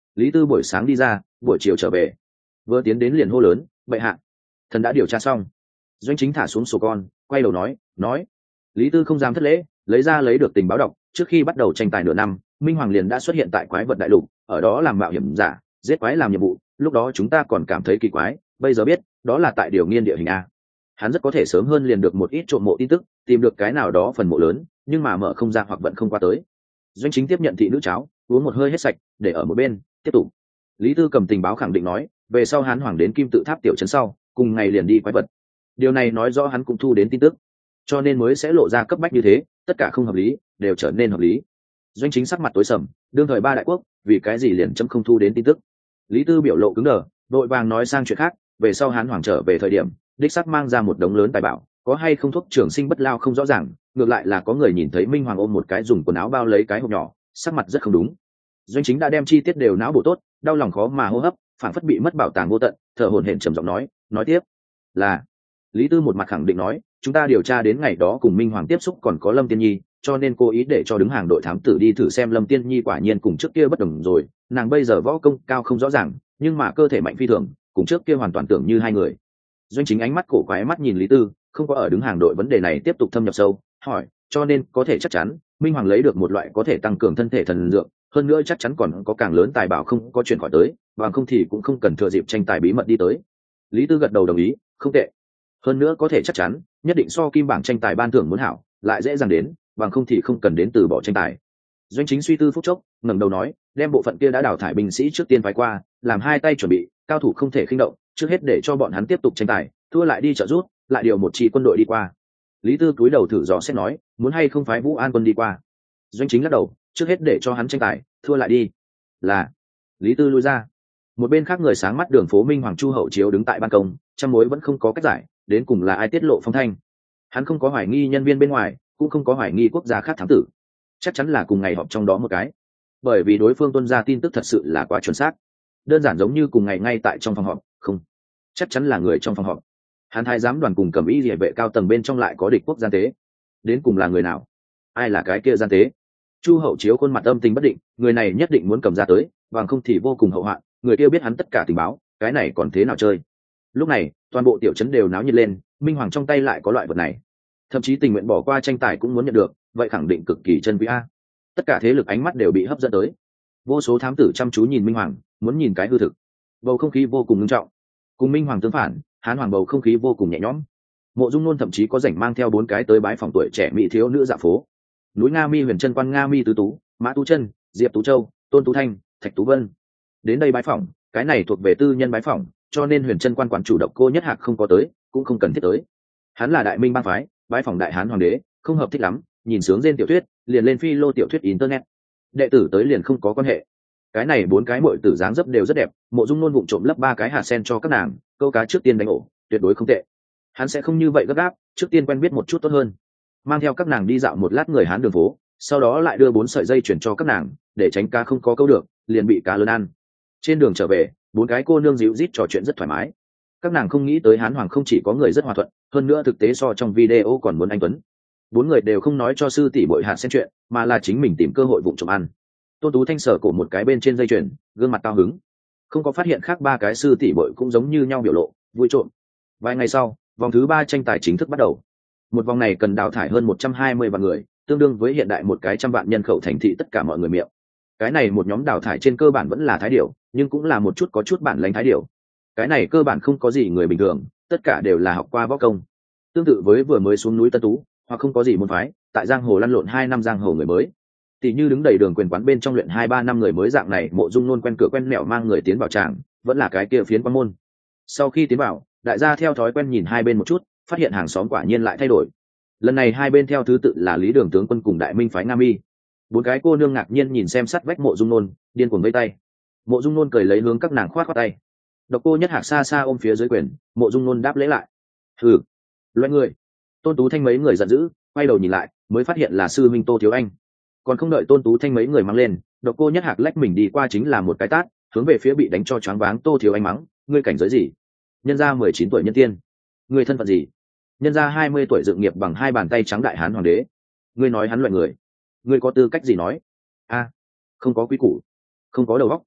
S1: Lý Tư buổi sáng đi ra, buổi chiều trở về, vừa tiến đến liền hô lớn, bệ hạ, thần đã điều tra xong. Doanh Chính thả xuống sổ con, quay đầu nói. Lý Tư không dám thất lễ, lấy được tình báo đọc. Trước khi bắt đầu tranh tài nửa năm, Minh Hoàng liền đã xuất hiện tại quái vật đại lục, ở đó làm mạo hiểm giả, giết quái làm nhiệm vụ. Lúc đó chúng ta còn cảm thấy kỳ quái, bây giờ biết đó là tại điều nghiên địa hình a. Hắn rất có thể sớm hơn liền được một ít trộm mộ tin tức, tìm được cái nào đó phần mộ lớn, nhưng mà mở không ra hoặc vận không qua tới. Doanh Chính tiếp nhận thị nữ cháo, uống một hơi hết sạch, để ở một bên tiếp tục. Lý Tư cầm tình báo khẳng định nói, về sau Hán Hoàng đến Kim Tự Tháp tiểu trấn sau, cùng ngày liền đi quái vật. Điều này nói rõ hắn cũng thu đến tin tức, cho nên mới sẽ lộ ra cấp bách như thế. Tất cả không hợp lý đều trở nên hợp lý. Doanh Chính sắc mặt tối sầm, đương thời ba đại quốc vì cái gì liền chấm không thu đến tin tức. Lý Tư biểu lộ cứng đờ, đội vàng nói sang chuyện khác. Về sau Hán Hoàng trở về thời điểm, đích sắc mang ra một đống lớn tài bảo, có hay không thuốc trường sinh bất lao không rõ ràng, ngược lại là có người nhìn thấy Minh Hoàng ôm một cái dùng quần áo bao lấy cái hộp nhỏ, sắc mặt rất không đúng. Doanh Chính đã đem chi tiết đều não bổ tốt, đau lòng khó mà hô hấp, phản phất bị mất bảo tàng vô tận, thở hổn hển trầm giọng nói tiếp là. Lý Tư một mặt khẳng định nói, chúng ta điều tra đến ngày đó cùng Minh Hoàng tiếp xúc còn có Lâm Tiên Nhi, cho nên cố ý để cho đứng hàng đội thám tử đi thử xem Lâm Tiên Nhi quả nhiên cùng trước kia bất đồng rồi. Nàng bây giờ võ công cao không rõ ràng, nhưng mà cơ thể mạnh phi thường, cùng trước kia hoàn toàn tưởng như hai người. Doanh Chính ánh mắt cổ quái mắt nhìn Lý Tư, không có ở đứng hàng đội vấn đề này tiếp tục thâm nhập sâu, hỏi, cho nên có thể chắc chắn Minh Hoàng lấy được một loại có thể tăng cường thân thể thần dược, hơn nữa chắc chắn còn có càng lớn tài bảo không có chuyển khỏi tới, bằng không thì cũng không cần thừa dịp tranh tài bí mật đi tới. Lý Tư gật đầu đồng ý, không tệ. Hơn nữa có thể chắc chắn, nhất định so kim bảng tranh tài ban thưởng muốn hảo, lại dễ dàng đến, bằng không thì không cần đến từ bỏ tranh tài. Doanh Chính suy tư phút chốc, ngẩng đầu nói, đem bộ phận kia đã đào thải binh sĩ trước tiên phái qua, làm hai tay chuẩn bị, cao thủ không thể khinh động, trước hết để cho bọn hắn tiếp tục tranh tài, thua lại đi trợ rút, lại điều một chi quân đội đi qua. Lý Tư cúi đầu thử dò xét nói, muốn hay không phái Vũ An quân đi qua. Doanh Chính lắc đầu, trước hết để cho hắn tranh tài, thua lại đi. Là. Lý Tư lui ra. Một bên khác người sáng mắt đường phố Minh Hoàng Chu Hậu Chiếu đứng tại ban công, trăm mối vẫn không có cách giải, đến cùng là ai tiết lộ phong thanh. Hắn không có hoài nghi nhân viên bên ngoài, cũng không có hoài nghi quốc gia khác thám tử, chắc chắn là cùng ngày họp trong đó một cái, bởi vì đối phương tuân ra tin tức thật sự là quá chuẩn xác, đơn giản giống như cùng ngày ngay tại trong phòng họp. Không, chắc chắn là người trong phòng họp. Hắn thái giám đoàn cùng cầm y địa vệ cao tầng bên trong lại có địch quốc gian tế, đến cùng là người nào, ai là cái kia gian tế? Chu Hậu Chiếu khuôn mặt âm tình bất định, người này nhất định muốn cầm ra tới, bằng không thì vô cùng hậu hoạn. Người kia biết hắn tất cả tình báo, cái này còn thế nào chơi? Lúc này toàn bộ tiểu trấn đều náo nhiệt lên, Minh Hoàng trong tay lại có loại vật này, thậm chí tình nguyện bỏ qua tranh tài cũng muốn nhận được, vậy khẳng định cực kỳ chân quý a. Tất cả thế lực ánh mắt đều bị hấp dẫn tới, vô số thám tử chăm chú nhìn Minh Hoàng, muốn nhìn cái hư thực. Bầu không khí vô cùng nghiêm trọng. Cùng Minh Hoàng tương phản, Hán Hoàng bầu không khí vô cùng nhẹ nhõm. Mộ Dung Nôn thậm chí có rảnh mang theo 4 cái tới bái phòng tuổi trẻ mỹ thiếu nữ dạ phố. Núi Nga Mi Huyền Chân Quan Nga Mi Tứ Tú, Mã Tú Chân, Diệp Tú Châu, Tôn Tú Thanh, Thạch Tú Vân đến đây bái phỏng. Cái này thuộc về tư nhân bái phỏng, cho nên Huyền Chân Quan quản chủ Độc Cô Nhất Hạc không có tới, cũng không cần thiết tới. Hắn là đại minh bang phái, bái phỏng đại hán hoàng đế, không hợp thích lắm, nhìn sướng trên tiểu thuyết, liền lên phi lô tiểu thuyết internet. Đệ tử tới liền không có quan hệ. Cái này 4 cái muội tử dáng dấp đều rất đẹp, Mộ Dung Nôn vụng trộm lấp 3 cái hạt sen cho các nàng, câu cá trước tiên đánh ổ, tuyệt đối không tệ. Hắn sẽ không như vậy gấp gáp, trước tiên quen biết một chút tốt hơn. Mang theo các nàng đi dạo một lát người Hán đường phố, sau đó lại đưa 4 sợi dây chuyển cho các nàng, để tránh cá không có câu được, liền bị cá lớn ăn. Trên đường trở về, 4 cái cô nương dịu rít trò chuyện rất thoải mái. Các nàng không nghĩ tới Hán Hoàng không chỉ có người rất hòa thuận, hơn nữa thực tế so trong video còn muốn anh tuấn. 4 người đều không nói cho sư tỷ bội hạt sen chuyện, mà là chính mình tìm cơ hội vụng trộm ăn. Tôn Tú Thanh sở cổ một cái bên trên dây chuyền, gương mặt cao hứng, không có phát hiện khác 3 cái sư tỷ bội cũng giống như nhau biểu lộ vui trộm. Vài ngày sau, vòng thứ 3 tranh tài chính thức bắt đầu. Một vòng này cần đào thải hơn 120 vạn người, tương đương với hiện đại một cái 100 vạn nhân khẩu thành thị tất cả mọi người miệng. Cái này một nhóm đào thải trên cơ bản vẫn là thái điểu, nhưng cũng là một chút có chút bản lĩnh thái điểu. Cái này cơ bản không có gì người bình thường, tất cả đều là học qua võ công. Tương tự với vừa mới xuống núi Tân Tú, hoặc không có gì môn phái, tại giang hồ lăn lộn 2 năm giang hồ người mới. Tỷ như đứng đầy đường quyền quán bên trong luyện 2-3 năm người mới dạng này, Mộ Dung Nôn quen cửa quen mẹo mang người tiến vào tràng, vẫn là cái kia phiến quan môn. Sau khi tiến vào, đại gia theo thói quen nhìn hai bên một chút, phát hiện hàng xóm quả nhiên lại thay đổi. Lần này hai bên theo thứ tự là Lý Đường tướng quân cùng Đại Minh phái Nga Mi. 4 cái cô nương ngạc nhiên nhìn xem sát vách Mộ Dung Nôn, điên cuồng vẫy tay. Mộ Dung Nôn cười lấy hướng các nàng khoát khoát tay. Độc Cô Nhất Hạc xa xa ôm phía dưới quyền, Mộ Dung Nôn đáp lễ lại. Hừ, loại người. Tôn Tú Thanh mấy người giận dữ, quay đầu nhìn lại, mới phát hiện là sư minh Tô Thiếu Anh. Còn không đợi Tôn Tú Thanh mấy người mang lên, Độc Cô Nhất Hạc lách mình đi qua chính là một cái tát, hướng về phía bị đánh cho choáng váng Tô Thiếu Anh mắng, ngươi cảnh giới gì? Nhân gia 19 tuổi nhân tiên. Ngươi thân phận gì? Nhân gia 20 tuổi dựng nghiệp bằng 2 bàn tay trắng đại hán hoàng đế. Ngươi nói hắn loại người, ngươi có tư cách gì nói? A, không có quý củ, không có đầu óc.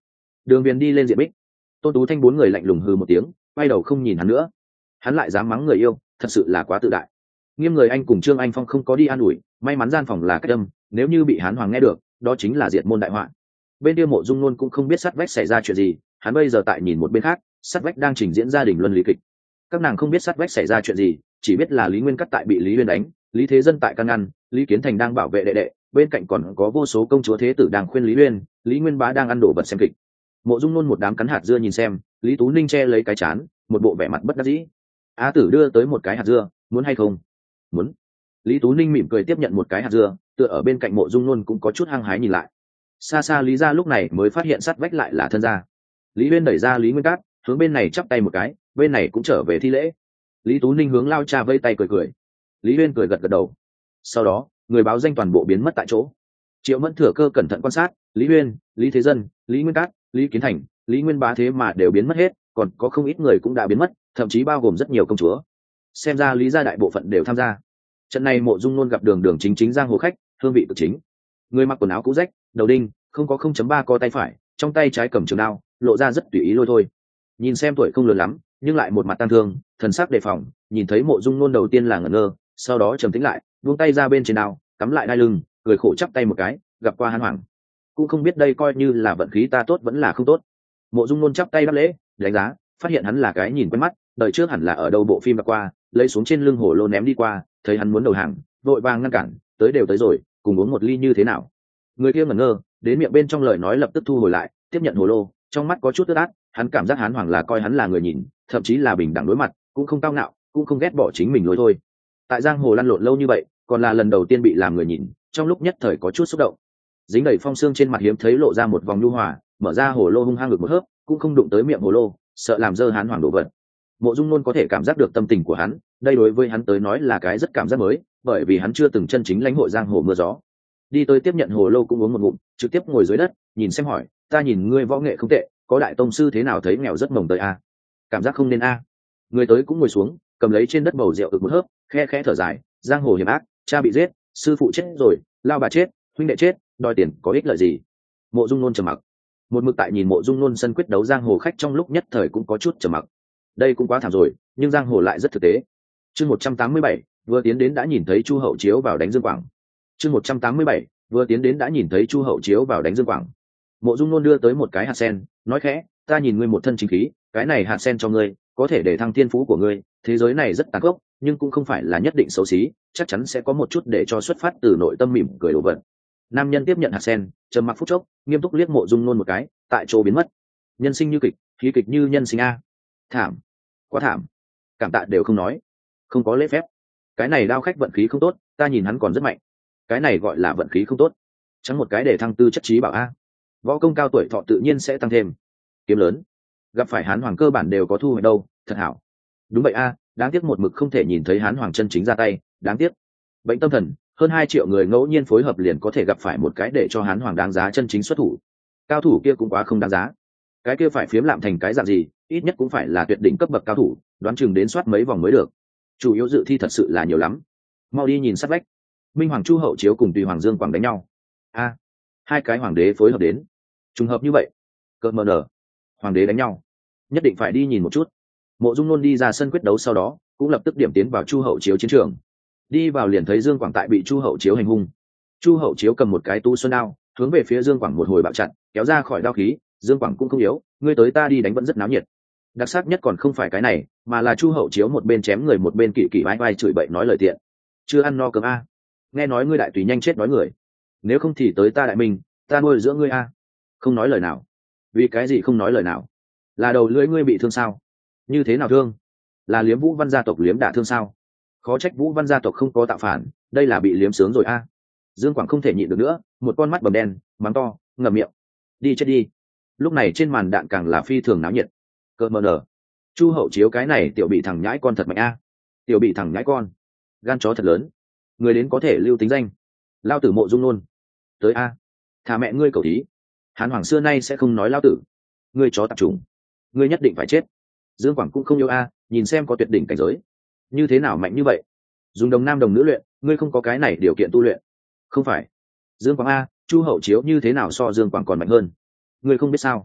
S1: Đường Viền đi lên diện bích. Tôn Tú Thanh bốn người lạnh lùng hừ một tiếng, quay đầu không nhìn hắn nữa. Hắn lại dám mắng người yêu, thật sự là quá tự đại. Nghiêm người anh cùng Trương Anh Phong không có đi an ủi, may mắn gian phòng là cách âm, nếu như bị Hán Hoàng nghe được, đó chính là diệt môn đại họa. Bên kia Mộ Dung Nôn cũng không biết sát vách xảy ra chuyện gì, hắn bây giờ tại nhìn một bên khác, sát vách đang trình diễn gia đình luân lý kịch. Các nàng không biết sát vách xảy ra chuyện gì, chỉ biết là Lý Nguyên Cắt tại bị Lý Uyên đánh, Lý Thế Dân tại căn ngăn, Lý Kiến Thành đang bảo vệ đệ đệ, bên cạnh còn có vô số công chúa thế tử đang khuyên Lý Uyên, Lý Nguyên Bá đang ăn đổ vật xem kịch. Mộ Dung Nôn một đám cắn hạt dưa nhìn xem, Lý Tú Ninh che lấy cái chán, một bộ vẻ mặt bất đắc dĩ. Á Tử đưa tới một cái hạt dưa, muốn hay không? Muốn. Lý Tú Ninh mỉm cười tiếp nhận một cái hạt dưa, tựa ở bên cạnh Mộ Dung Nôn cũng có chút hăng hái nhìn lại. Xa xa Lý gia lúc này mới phát hiện sát vách lại là thân gia. Lý Uyên đẩy ra Lý Nguyên Cát, hướng bên này chắp tay một cái, bên này cũng trở về thi lễ. Lý Tú Ninh hướng lao cha vây tay cười cười. Lý Uyên cười gật gật đầu. Sau đó, người báo danh toàn bộ biến mất tại chỗ. Triệu Mẫn thừa cơ cẩn thận quan sát, Lý Uyên, Lý Thế Dân, Lý Nguyên Cát, Lý Kiến Thành, Lý Nguyên Bá thế mà đều biến mất hết, còn có không ít người cũng đã biến mất, thậm chí bao gồm rất nhiều công chúa. Xem ra Lý gia đại bộ phận đều tham gia. Trận này Mộ Dung Nôn gặp đường đường chính chính giang hồ khách, hương vị cực chính. Người mặc quần áo cũ rách, đầu đinh, không có 0.3 co tay phải, trong tay trái cầm trường đao, lộ ra rất tùy ý lôi thôi. Nhìn xem tuổi không lớn lắm, nhưng lại một mặt tang thương, thần sắc đề phòng. Nhìn thấy Mộ Dung Nôn đầu tiên là ngẩn ngơ, sau đó trầm tĩnh lại, buông tay ra bên trên đao, cắm lại đai lưng, cười khổ chắp tay một cái, gặp qua Hán Hoàng. Cũng không biết đây coi như là vận khí ta tốt vẫn là không tốt. Mộ Dung Nôn chắp tay đáp lễ, đánh giá, phát hiện hắn là cái nhìn quen mắt, đời trước hẳn là ở đâu bộ phim đã qua, lấy xuống trên lưng hồ lô ném đi qua, thấy hắn muốn đầu hàng, vội vàng ngăn cản, tới đều tới rồi, cùng uống một ly như thế nào? Người kia ngẩn ngơ, đến miệng bên trong lời nói lập tức thu hồi lại, tiếp nhận hồ lô, trong mắt có chút ướt át, hắn cảm giác Hán Hoàng là coi hắn là người nhìn, thậm chí là bình đẳng đối mặt, cũng không cao ngạo, cũng không ghét bỏ chính mình lối thôi. Tại giang hồ lăn lộn lâu như vậy, còn là lần đầu tiên bị làm người nhìn, trong lúc nhất thời có chút xúc động. Dính đầy phong xương trên mặt hiếm thấy lộ ra một vòng nhu hòa, mở ra hồ lô hung hăng ngực một hớp, cũng không đụng tới miệng hồ lô, sợ làm dơ Hán Hoàng đổ vật. Mộ Dung Nôn có thể cảm giác được tâm tình của hắn, đây đối với hắn tới nói là cái rất cảm giác mới, bởi vì hắn chưa từng chân chính lãnh hội giang hồ mưa gió. Đi tới tiếp nhận hồ lô cũng uống một ngụm, trực tiếp ngồi dưới đất, nhìn xem hỏi, ta nhìn ngươi võ nghệ không tệ, có đại tông sư thế nào thấy nghèo rất mồng tới a? Cảm giác không nên a. Người tới cũng ngồi xuống, cầm lấy trên đất bầu rượu ực một hớp, khe khẽ thở dài, giang hồ hiểm ác, cha bị giết, sư phụ chết rồi, lao bà chết, huynh đệ chết, đòi tiền có ích lợi gì? Mộ Dung Nôn trầm mặc. Một mực tại nhìn Mộ Dung Nôn sân quyết đấu giang hồ khách trong lúc nhất thời cũng có chút trầm mặc. Đây cũng quá thảm rồi, nhưng giang hồ lại rất thực tế. Chương 187, vừa tiến đến đã nhìn thấy Chu Hậu Chiếu vào đánh Dương Quảng. Chương 187, vừa tiến đến đã nhìn thấy Chu Hậu Chiếu vào đánh Dương Quảng. Mộ Dung Nôn đưa tới một cái hạt sen, nói khẽ, ta nhìn ngươi một thân chính khí, cái này hạt sen cho ngươi, có thể để thăng thiên phú của ngươi, thế giới này rất tàn khốc, nhưng cũng không phải là nhất định xấu xí, chắc chắn sẽ có một chút để cho xuất phát từ nội tâm mỉm cười đồ vật. Nam nhân tiếp nhận hạt sen, trầm mặc phút chốc, nghiêm túc liếc Mộ Dung Nôn một cái, tại chỗ biến mất. Nhân sinh như kịch, khí kịch như nhân sinh a. Thảm, quá thảm. Cảm tạ đều không nói, không có lễ phép. Cái này đao khách vận khí không tốt, ta nhìn hắn còn rất mạnh. Cái này gọi là vận khí không tốt, chẳng một cái để thăng tư chất trí bảo a. Võ công cao tuổi thọ tự nhiên sẽ tăng thêm. Kiếm lớn, gặp phải Hán Hoàng cơ bản đều có thu hoạch đâu, thật hảo. Đúng vậy a, đáng tiếc một mực không thể nhìn thấy Hán Hoàng chân chính ra tay, đáng tiếc. Bệnh tâm thần, hơn 2 triệu người ngẫu nhiên phối hợp liền có thể gặp phải một cái để cho Hán Hoàng đáng giá chân chính xuất thủ. Cao thủ kia cũng quá không đáng giá. Cái kia phải phiếm lạm thành cái dạng gì, ít nhất cũng phải là tuyệt đỉnh cấp bậc cao thủ, đoán chừng đến soát mấy vòng mới được. Chủ yếu dự thi thật sự là nhiều lắm. Mau đi nhìn sát vách. Minh Hoàng Chu Hậu Chiếu cùng Tùy Hoàng Dương Quảng đánh nhau. A, 2 cái hoàng đế phối hợp đến, trùng hợp như vậy. Cợt mờ nở, hoàng đế đánh nhau, nhất định phải đi nhìn một chút. Mộ Dung Nôn đi ra sân quyết đấu sau đó, cũng lập tức điểm tiến vào Chu Hậu Chiếu chiến trường. Đi vào liền thấy Dương Quảng tại bị Chu Hậu Chiếu hành hung. Chu Hậu Chiếu cầm một cái tu xuân đao, hướng về phía Dương Quảng một hồi bạo chặn, kéo ra khỏi đao khí. Dương Quảng cũng không yếu, ngươi tới ta đi đánh vẫn rất náo nhiệt. Đặc sắc nhất còn không phải cái này, mà là Chu Hậu Chiếu một bên chém người một bên kỵ kỵ vai vai chửi bậy nói lời tiện. Chưa ăn no cơm a, nghe nói ngươi đại tùy nhanh chết nói người, nếu không thì tới ta đại minh, ta nuôi dưỡng ngươi a. Không nói lời nào. Vì cái gì không nói lời nào? Là đầu lưỡi ngươi bị thương sao? Như thế nào thương? Là liếm Vũ Văn gia tộc liếm đả thương sao? Khó trách Vũ Văn gia tộc không có tạo phản, đây là bị liếm sướng rồi a. Dương Quảng không thể nhịn được nữa, một con mắt bầm đen, mắng to, ngậm miệng, đi chết đi. Lúc này trên màn đạn càng là phi thường náo nhiệt. Cợt mờ nở, Chu Hậu Chiếu cái này tiểu bị thằng nhãi con thật mạnh a. Tiểu bị thằng nhãi con, gan chó thật lớn. Người đến có thể lưu tính danh. Lao tử Mộ Dung Nôn. Tới a, thả mẹ ngươi cầu thí. Hán Hoàng xưa nay sẽ không nói lao tử. Ngươi chó tạp trùng, ngươi nhất định phải chết. Dương Quảng cũng không yêu a, nhìn xem có tuyệt đỉnh cảnh giới. Như thế nào mạnh như vậy? Dùng đồng nam đồng nữ luyện, ngươi không có cái này điều kiện tu luyện. Không phải. Dương Quảng a, Chu Hậu Chiếu như thế nào so Dương Quảng còn mạnh hơn? Ngươi không biết sao?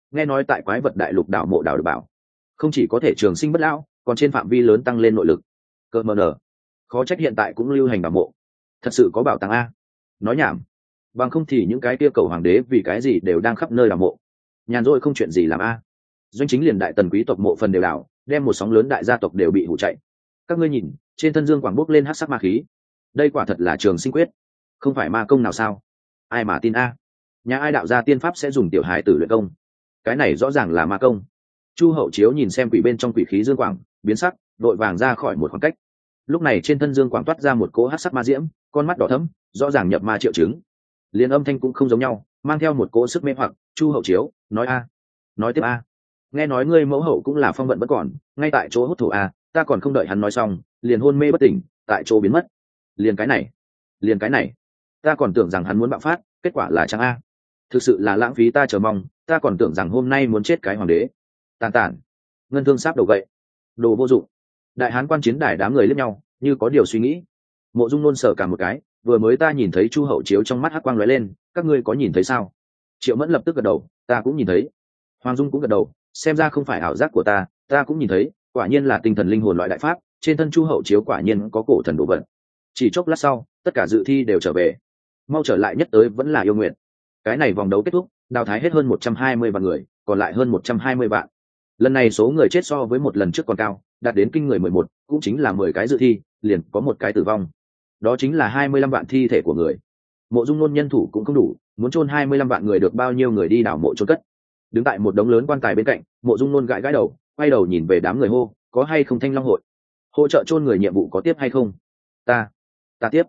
S1: nghe nói tại quái vật đại lục đảo mộ đảo được bảo không chỉ có thể trường sinh bất lão, còn trên phạm vi lớn tăng lên nội lực. Cơ mờ nở, khó trách hiện tại cũng lưu hành đảo mộ, thật sự có bảo tàng a. Nói nhảm, bằng không thì những cái kia cầu hoàng đế vì cái gì đều đang khắp nơi đảo mộ, nhàn rỗi không chuyện gì làm a. Doanh chính liền đại tần quý tộc mộ phần đều đảo, đem một sóng lớn đại gia tộc đều bị hủ chạy. Các ngươi nhìn, trên thân dương quảng bốc lên hắc sắc ma khí, đây quả thật là trường sinh quyết, không phải ma công nào sao? Ai mà tin a? Nhà ai đạo gia tiên pháp sẽ dùng tiểu hài tử luyện công? Cái này rõ ràng là ma công. Chu Hậu Chiếu nhìn xem quỷ bên trong quỷ khí dương quảng, biến sắc, đội vàng ra khỏi một khoảng cách. Lúc này trên thân dương quảng toát ra một cỗ hắc sắc ma diễm, con mắt đỏ thẫm, rõ ràng nhập ma triệu chứng. Liên âm thanh cũng không giống nhau, mang theo một cỗ sức mê hoặc. Chu Hậu Chiếu, nói a, nói tiếp a. Nghe nói ngươi mẫu hậu cũng là phong vận bất còn, ngay tại chỗ hút thổ a, ta còn không đợi hắn nói xong, liền hôn mê bất tỉnh, tại chỗ biến mất. Liền cái này, ta còn tưởng rằng hắn muốn bạo phát, kết quả là chẳng a. Thực sự là lãng phí ta chờ mong, ta còn tưởng rằng hôm nay muốn chết cái hoàng đế. Tàn tản, ngân thương sáp đầu gậy, đồ vô dụng. Đại hán quan chiến đài đám người liếc nhau, như có điều suy nghĩ. Mộ Dung nôn sở cả một cái, vừa mới ta nhìn thấy Chu Hậu Chiếu trong mắt hắc quang lóe lên, các ngươi có nhìn thấy sao? Triệu Mẫn lập tức gật đầu, ta cũng nhìn thấy. Hoàng Dung cũng gật đầu, xem ra không phải ảo giác của ta cũng nhìn thấy, quả nhiên là tinh thần linh hồn loại đại pháp, trên thân Chu Hậu Chiếu quả nhiên có cổ thần đồ vật. Chỉ chốc lát sau, tất cả dự thi đều trở về. Mau trở lại nhất tới vẫn là yêu nguyện. Cái này vòng đấu kết thúc, đào thái hết hơn 120 vạn người, còn lại hơn 120 vạn. Lần này số người chết so với một lần trước còn cao, đạt đến kinh người 11, cũng chính là 10 cái dự thi, liền có một cái tử vong. Đó chính là 25 vạn thi thể của người. Mộ Dung nôn nhân thủ cũng không đủ, muốn chôn 25 vạn người được bao nhiêu người đi đào mộ chôn cất. Đứng tại một đống lớn quan tài bên cạnh, Mộ Dung nôn gãi đầu, quay đầu nhìn về đám người hô, có hay không Thanh Long hội? Hỗ trợ chôn người nhiệm vụ có tiếp hay không? Ta tiếp,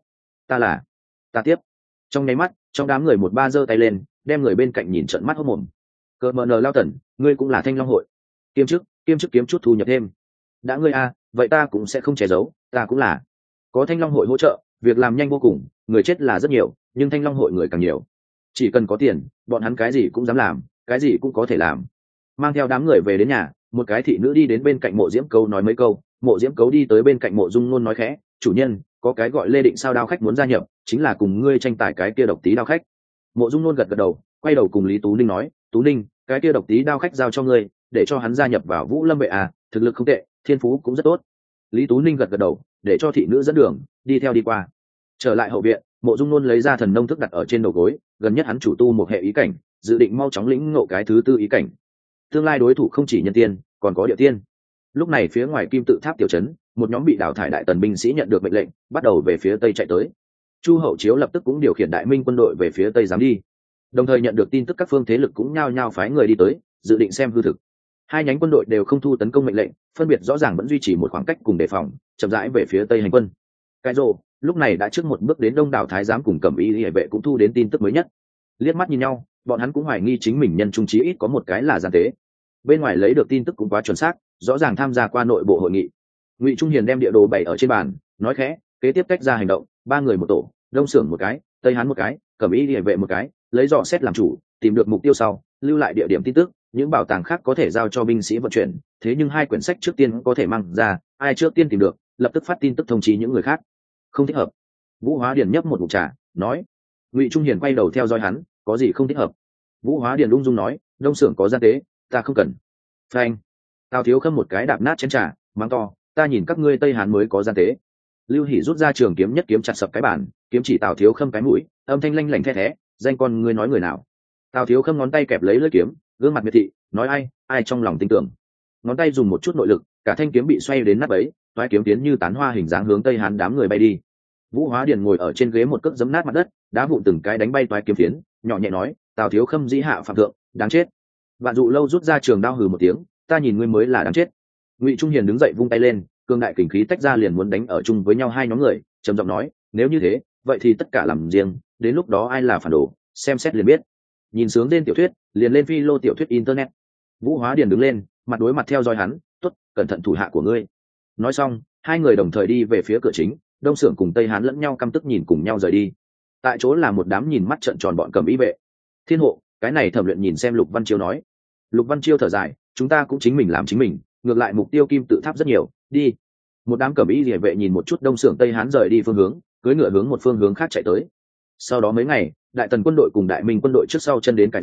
S1: ta tiếp. Trong nháy mắt, trong đám người một ba giơ tay lên, đem người bên cạnh nhìn trợn mắt hốt mồm. Cờ mờ nờ lao tần, ngươi cũng là Thanh Long hội? Kiêm chức kiếm chút thu nhập thêm. Đã ngươi a, vậy ta cũng sẽ không che giấu, ta cũng là. Có Thanh Long hội hỗ trợ, việc làm nhanh vô cùng, người chết là rất nhiều, nhưng Thanh Long hội người càng nhiều. Chỉ cần có tiền, bọn hắn cái gì cũng dám làm, cái gì cũng có thể làm. Mang theo đám người về đến nhà, một cái thị nữ đi đến bên cạnh Mộ Diễm Cấu nói mấy câu, Mộ Diễm Cấu đi tới bên cạnh Mộ Dung nôn nói khẽ, chủ nhân, có cái gọi Lê Định Sao đao khách muốn gia nhập, chính là cùng ngươi tranh tài cái kia độc tí đao khách. Mộ Dung nôn gật gật đầu, quay đầu cùng Lý Tú Ninh nói, Tú Ninh, cái kia độc tí đao khách giao cho ngươi, để cho hắn gia nhập vào Vũ Lâm vệ à, thực lực không tệ, thiên phú cũng rất tốt. Lý Tú Ninh gật gật đầu, để cho thị nữ dẫn đường, đi theo đi qua. Trở lại hậu viện, Mộ Dung nôn lấy ra thần nông thức đặt ở trên đầu gối, gần nhất hắn chủ tu một hệ ý cảnh, dự định mau chóng lĩnh ngộ cái thứ tư ý cảnh. Tương lai đối thủ không chỉ nhân tiên, còn có địa tiên. Lúc này phía ngoài Kim Tự Tháp tiểu trấn, một nhóm bị đào thải đại tần binh sĩ nhận được mệnh lệnh, bắt đầu về phía tây chạy tới. Chu Hậu Chiếu lập tức cũng điều khiển đại minh quân đội về phía tây dám đi. Đồng thời nhận được tin tức các phương thế lực cũng nhao nhao phái người đi tới, dự định xem hư thực. Hai nhánh quân đội đều không thu tấn công mệnh lệnh, phân biệt rõ ràng vẫn duy trì một khoảng cách cùng đề phòng, chậm rãi về phía tây hành quân. Cái rồ lúc này đã trước một bước đến đông đảo thái giám cùng cẩm y hệ vệ cũng thu đến tin tức mới nhất. Liếc mắt nhìn nhau, bọn hắn cũng hoài nghi chính mình nhân trung trí ít có một cái là gian tế. Bên ngoài lấy được tin tức cũng quá chuẩn xác, rõ ràng tham gia qua nội bộ hội nghị. Ngụy Trung Hiền đem địa đồ bày ở trên bàn, nói khẽ, kế tiếp cách ra hành động, 3 người một tổ, đông xưởng một cái, tây hán một cái, cẩm y hệ vệ một cái, lấy dò xét làm chủ, tìm được mục tiêu sau, lưu lại địa điểm tin tức, những bảo tàng khác có thể giao cho binh sĩ vận chuyển, thế nhưng 2 quyển sách trước tiên có thể mang ra, ai trước tiên tìm được, lập tức phát tin tức thông chí những người khác. Không thích hợp. Vũ Hóa Điền nhấp một ngụm trà, nói. Ngụy Trung Hiền quay đầu theo dõi hắn, có gì không thích hợp? Vũ Hóa Điền ung dung nói, đông xưởng có gian tế, ta không cần. Phanh. Tào Thiếu Khâm một cái đạp nát chén trà, mắng to, ta nhìn các ngươi Tây Hán mới có gian tế. Lưu Hỷ rút ra trường kiếm nhất kiếm chặt sập cái bàn, kiếm chỉ Tào Thiếu Khâm cái mũi, âm thanh lanh lảnh the thé, danh con ngươi nói người nào? Tào Thiếu Khâm ngón tay kẹp lấy lưỡi kiếm, gương mặt miệt thị, nói ai trong lòng tin tưởng. Ngón tay dùng một chút nội lực, cả thanh kiếm bị xoay đến nát bấy, toái kiếm tiến như tán hoa hình dáng hướng Tây Hán đám người bay đi. Vũ Hóa Điền ngồi ở trên ghế một cước giẫm nát mặt đất, đá vụn từng cái đánh bay toái kiếm phiến, nhỏ nhẹ nói, Tào Thiếu Khâm dĩ hạ phạm thượng, đáng chết. Vạn Dụ Lâu rút ra trường đao hừ một tiếng, ta nhìn ngươi mới là đáng chết. Ngụy Trung Hiền đứng dậy vung tay lên, cương đại kình khí tách ra liền muốn đánh ở chung với nhau hai nhóm người, trầm giọng nói, nếu như thế, vậy thì tất cả làm riêng, đến lúc đó ai là phản đồ, xem xét liền biết. Nhìn sướng lên tiểu thuyết, liền lên phi lô tiểu thuyết internet. Vũ Hóa Điền đứng lên, mặt đối mặt theo dõi hắn, tốt, cẩn thận thủ hạ của ngươi. Nói xong, hai người đồng thời đi về phía cửa chính, đông xưởng cùng tây hán lẫn nhau căm tức nhìn cùng nhau rời đi. Tại chỗ là một đám nhìn mắt trợn tròn bọn cầm ý vệ. Thiên hộ, cái này Thẩm Luyện nhìn xem Lục Văn Chiêu nói. Lục Văn Chiêu thở dài, chúng ta cũng chính mình làm chính mình, ngược lại mục tiêu Kim Tự Tháp rất nhiều, đi. Một đám cẩm y liề vệ nhìn một chút đông xưởng tây hán rời đi phương hướng, cưỡi ngựa hướng một phương hướng khác chạy tới. Sau đó mấy ngày, đại tần quân đội cùng đại minh quân đội trước sau chân đến cái rổ,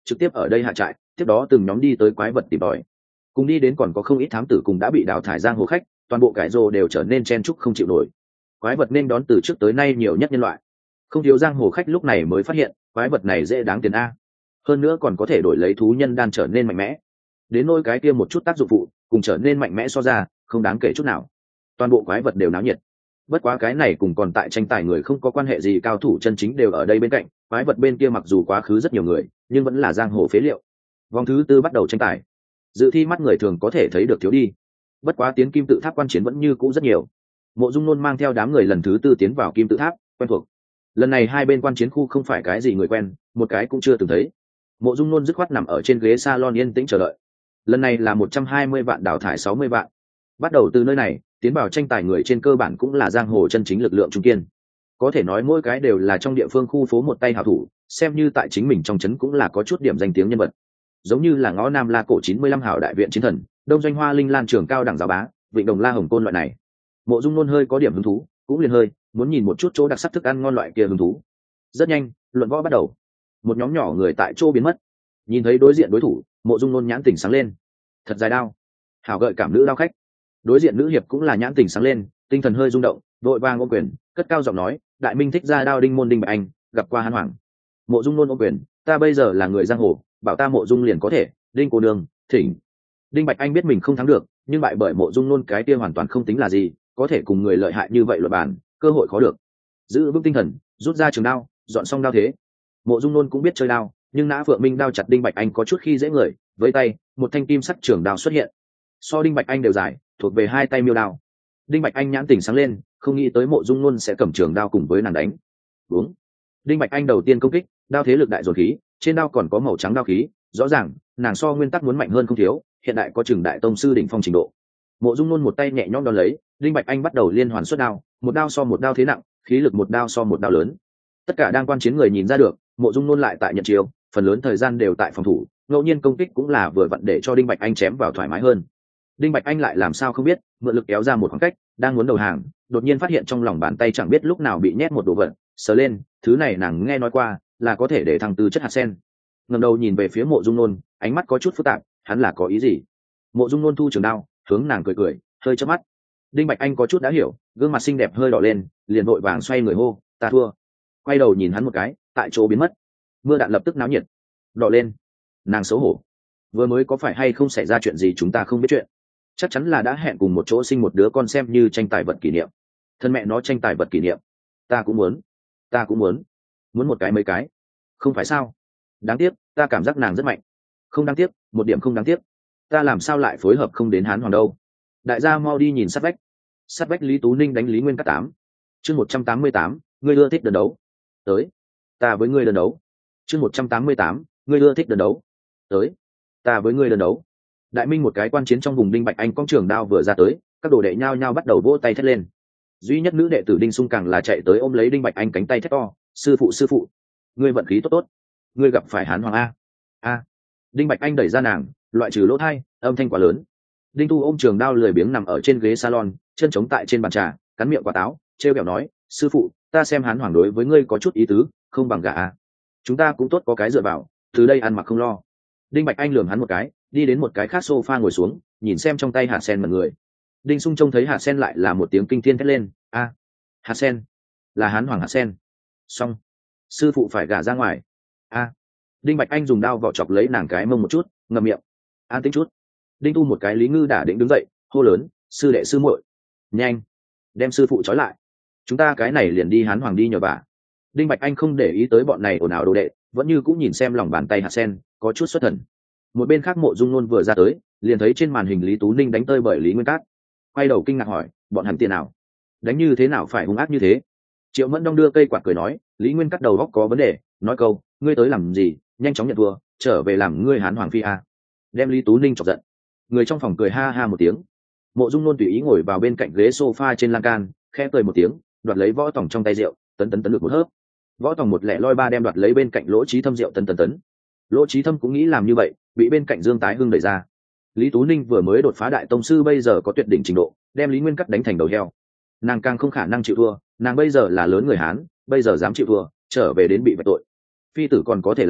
S1: trực tiếp ở đây hạ trại, tiếp đó từng nhóm đi tới quái vật tìm tòi. Cùng đi đến còn có không ít thám tử cùng đã bị đào thải giang hồ khách, toàn bộ cải rô đều trở nên chen chúc không chịu nổi. Quái vật nên đón từ trước tới nay nhiều nhất nhân loại, không thiếu giang hồ khách lúc này mới phát hiện quái vật này dễ đáng tiền a, hơn nữa còn có thể đổi lấy thú nhân đan trở nên mạnh mẽ. Đến nôi cái kia một chút tác dụng phụ cùng trở nên mạnh mẽ so ra không đáng kể chút nào. Toàn bộ quái vật đều náo nhiệt. Bất quá cái này cùng còn tại tranh tài người không có quan hệ gì, cao thủ chân chính đều ở đây bên cạnh. Quái vật bên kia mặc dù quá khứ rất nhiều người nhưng vẫn là giang hồ phế liệu. Vòng thứ tư bắt đầu tranh tài, dự thi mắt người thường có thể thấy được thiếu đi, bất quá tiến kim tự tháp quan chiến vẫn như cũ rất nhiều. Mộ Dung Nôn mang theo đám người lần thứ tư tiến vào kim tự tháp, quen thuộc. Lần này hai bên quan chiến khu không phải cái gì người quen, một cái cũng chưa từng thấy. Mộ Dung Nôn dứt khoát nằm ở trên ghế salon yên tĩnh chờ đợi. Lần này là 120 vạn đào thải 60 vạn. Bắt đầu từ nơi này, tiến vào tranh tài người trên cơ bản cũng là giang hồ chân chính lực lượng trung kiên. Có thể nói mỗi cái đều là trong địa phương khu phố một tay hảo thủ, xem như tại chính mình trong trấn cũng là có chút điểm danh tiếng nhân vật. Giống như là ngõ Nam La Cổ 95 hảo đại viện chiến thần, Đông Doanh Hoa Linh Lan trường cao đẳng giáo bá, Vịnh Đồng La Hồng Côn loại này. Mộ Dung Nôn hơi có điểm hứng thú, cũng liền hơi muốn nhìn một chút chỗ đặc sắc thức ăn ngon loại kia hứng thú. Rất nhanh, luận võ bắt đầu. Một nhóm nhỏ người tại chỗ biến mất. Nhìn thấy đối diện đối thủ, Mộ Dung Nôn nhãn tỉnh sáng lên. Thật dài đao, hảo gợi cảm nữ đao khách. Đối diện nữ hiệp cũng là nhãn tỉnh sáng lên, tinh thần hơi rung động, vội vàng ôm quyền, cất cao giọng nói, đại minh thích ra đao đinh môn Đinh Bạch Anh, gặp qua Hán Hoàng. Mộ Dung Nôn ôm quyền, ta bây giờ là người giang hồ, bảo ta Mộ Dung liền có thể, Đinh cô nương, thỉnh. Đinh Bạch Anh biết mình không thắng được, nhưng bại bởi Mộ Dung Nôn cái kia hoàn toàn không tính là gì, có thể cùng người lợi hại như vậy luận bàn, cơ hội khó được. Giữ vững tinh thần, rút ra trường đao, dọn xong đao thế. Mộ Dung Nôn cũng biết chơi đao, nhưng Nã Phượng Minh đao chặt Đinh Bạch Anh có chút khi dễ người, với tay, một thanh kim sắc trường đao xuất hiện. So Đinh Bạch Anh đều dài, thuộc về hai tay miêu đao. Đinh Bạch Anh nhãn tỉnh sáng lên, không nghĩ tới Mộ Dung Nôn sẽ cầm trường đao cùng với nàng đánh. Đúng. Đinh Bạch Anh đầu tiên công kích, đao thế lực đại dồn khí, trên đao còn có màu trắng đao khí, rõ ràng, nàng so nguyên tắc muốn mạnh hơn không thiếu, hiện đại có trường đại tông sư đỉnh phong trình độ. Mộ Dung Nôn một tay nhẹ nhõm đón lấy, Đinh Bạch Anh bắt đầu liên hoàn xuất đao, một đao so một đao thế nặng, khí lực một đao so một đao lớn. Tất cả đang quan chiến người nhìn ra được, Mộ Dung Nôn lại tại nhận chiêu, phần lớn thời gian đều tại phòng thủ, ngẫu nhiên công kích cũng là vừa vặn để cho Đinh Bạch Anh chém vào thoải mái hơn. Đinh Bạch Anh lại làm sao không biết, mượn lực kéo ra một khoảng cách, đang muốn đầu hàng, đột nhiên phát hiện trong lòng bàn tay chẳng biết lúc nào bị nhét một đồ vật, sờ lên, thứ này nàng nghe nói qua, là có thể để thăng tư chất hạt sen. Ngẩng đầu nhìn về phía Mộ Dung Nôn, ánh mắt có chút phức tạp, hắn là có ý gì? Mộ Dung Nôn thu trường đao, hướng nàng cười cười, hơi chớp mắt. Đinh Bạch Anh có chút đã hiểu, gương mặt xinh đẹp hơi đỏ lên, liền vội vàng xoay người hô, ta thua. Quay đầu nhìn hắn một cái, tại chỗ biến mất. Mưa đạn lập tức náo nhiệt, đỏ lên. Nàng xấu hổ, vừa mới có phải hay không xảy ra chuyện gì chúng ta không biết chuyện, chắc chắn là đã hẹn cùng một chỗ sinh một đứa con xem như tranh tài vật kỷ niệm. Thân mẹ nó tranh tài vật kỷ niệm, ta cũng muốn, ta cũng muốn một cái mấy cái, không phải sao? Đáng tiếc, ta cảm giác nàng rất mạnh. Không đáng tiếc, một điểm không đáng tiếc. Ta làm sao lại phối hợp không đến Hán Hoàng đâu? Đại gia mau đi nhìn sát vách. Sát vách Lý Tú Ninh đánh Lý Nguyên Cát 8. Chương 188, ngươi ưa thích đơn đấu. Tới, ta với ngươi đơn đấu. Chương 188, ngươi ưa thích đơn đấu. Tới, ta với ngươi đơn đấu. Đại minh một cái quan chiến trong vùng Đinh Bạch Anh con trường đao vừa ra tới, các đồ đệ nhao nhao bắt đầu vỗ tay thét lên. Duy nhất nữ đệ tử Đinh Sung càng là chạy tới ôm lấy Đinh Bạch Anh cánh tay thét to, sư phụ, ngươi vận khí tốt tốt, ngươi gặp phải Hán Hoàng a. Đinh Bạch Anh đẩy ra nàng, loại trừ lỗ thai, âm thanh quá lớn. Đinh Tu ôm trường đao lười biếng nằm ở trên ghế salon, chân chống tại trên bàn trà, cắn miệng quả táo, trêu kẹo nói, sư phụ, ta xem Hán Hoàng đối với ngươi có chút ý tứ, không bằng gà a. Chúng ta cũng tốt có cái dựa vào, từ đây ăn mặc không lo. Đinh Bạch Anh lườm hắn một cái, đi đến một cái khác sofa ngồi xuống, nhìn xem trong tay hạt sen mật người. Đinh Sung trông thấy hạt sen lại là một tiếng kinh thiên thét lên, a, hạt sen, là Hán Hoàng hạt sen. Xong, sư phụ phải gả ra ngoài. A. Đinh Bạch Anh dùng đao vỏ chọc lấy nàng cái mông một chút, ngậm miệng. An tĩnh chút. Đinh Tu một cái Lý Ngư đả định đứng dậy, hô lớn, sư đệ sư muội, nhanh, đem sư phụ trói lại. Chúng ta cái này liền đi Hán Hoàng đi nhờ vả. Đinh Bạch Anh không để ý tới bọn này ồn ào đồ đệ, vẫn như cũng nhìn xem lòng bàn tay hạt sen, có chút xuất thần. Một bên khác Mộ Dung Nôn vừa ra tới, liền thấy trên màn hình Lý Tú Ninh đánh tơi bởi Lý Nguyên Cát. Quay đầu kinh ngạc hỏi, bọn hắn tiền nào? Đánh như thế nào phải hung ác như thế? Triệu Mẫn Đông đưa cây quạt cười nói, Lý Nguyên Cát đầu óc có vấn đề, nói câu, ngươi tới làm gì, nhanh chóng nhận thua, trở về làm ngươi Hán Hoàng phi a. Đem Lý Tú Ninh chọc giận. Người trong phòng cười ha ha một tiếng. Mộ Dung Nôn tùy ý ngồi vào bên cạnh ghế sofa trên lan can, khẽ cười một tiếng, đoạt lấy Võ Tòng trong tay rượu, tấn được một hớp. Võ Tòng một lẻ loi ba đem đoạt lấy bên cạnh Lỗ Chí Thâm rượu tấn. Lỗ Chí Thâm cũng nghĩ làm như vậy, bị bên cạnh Dương Tái Hưng đẩy ra. Lý Tú Ninh vừa mới đột phá đại tông sư, bây giờ có tuyệt đỉnh trình độ, đem Lý Nguyên Cát đánh thành đầu heo. Nàng càng không khả năng chịu thua, nàng bây giờ là lớn người Hán, bây giờ dám chịu thua, trở về đến bị vạch tội. Phi tử còn có thể làm,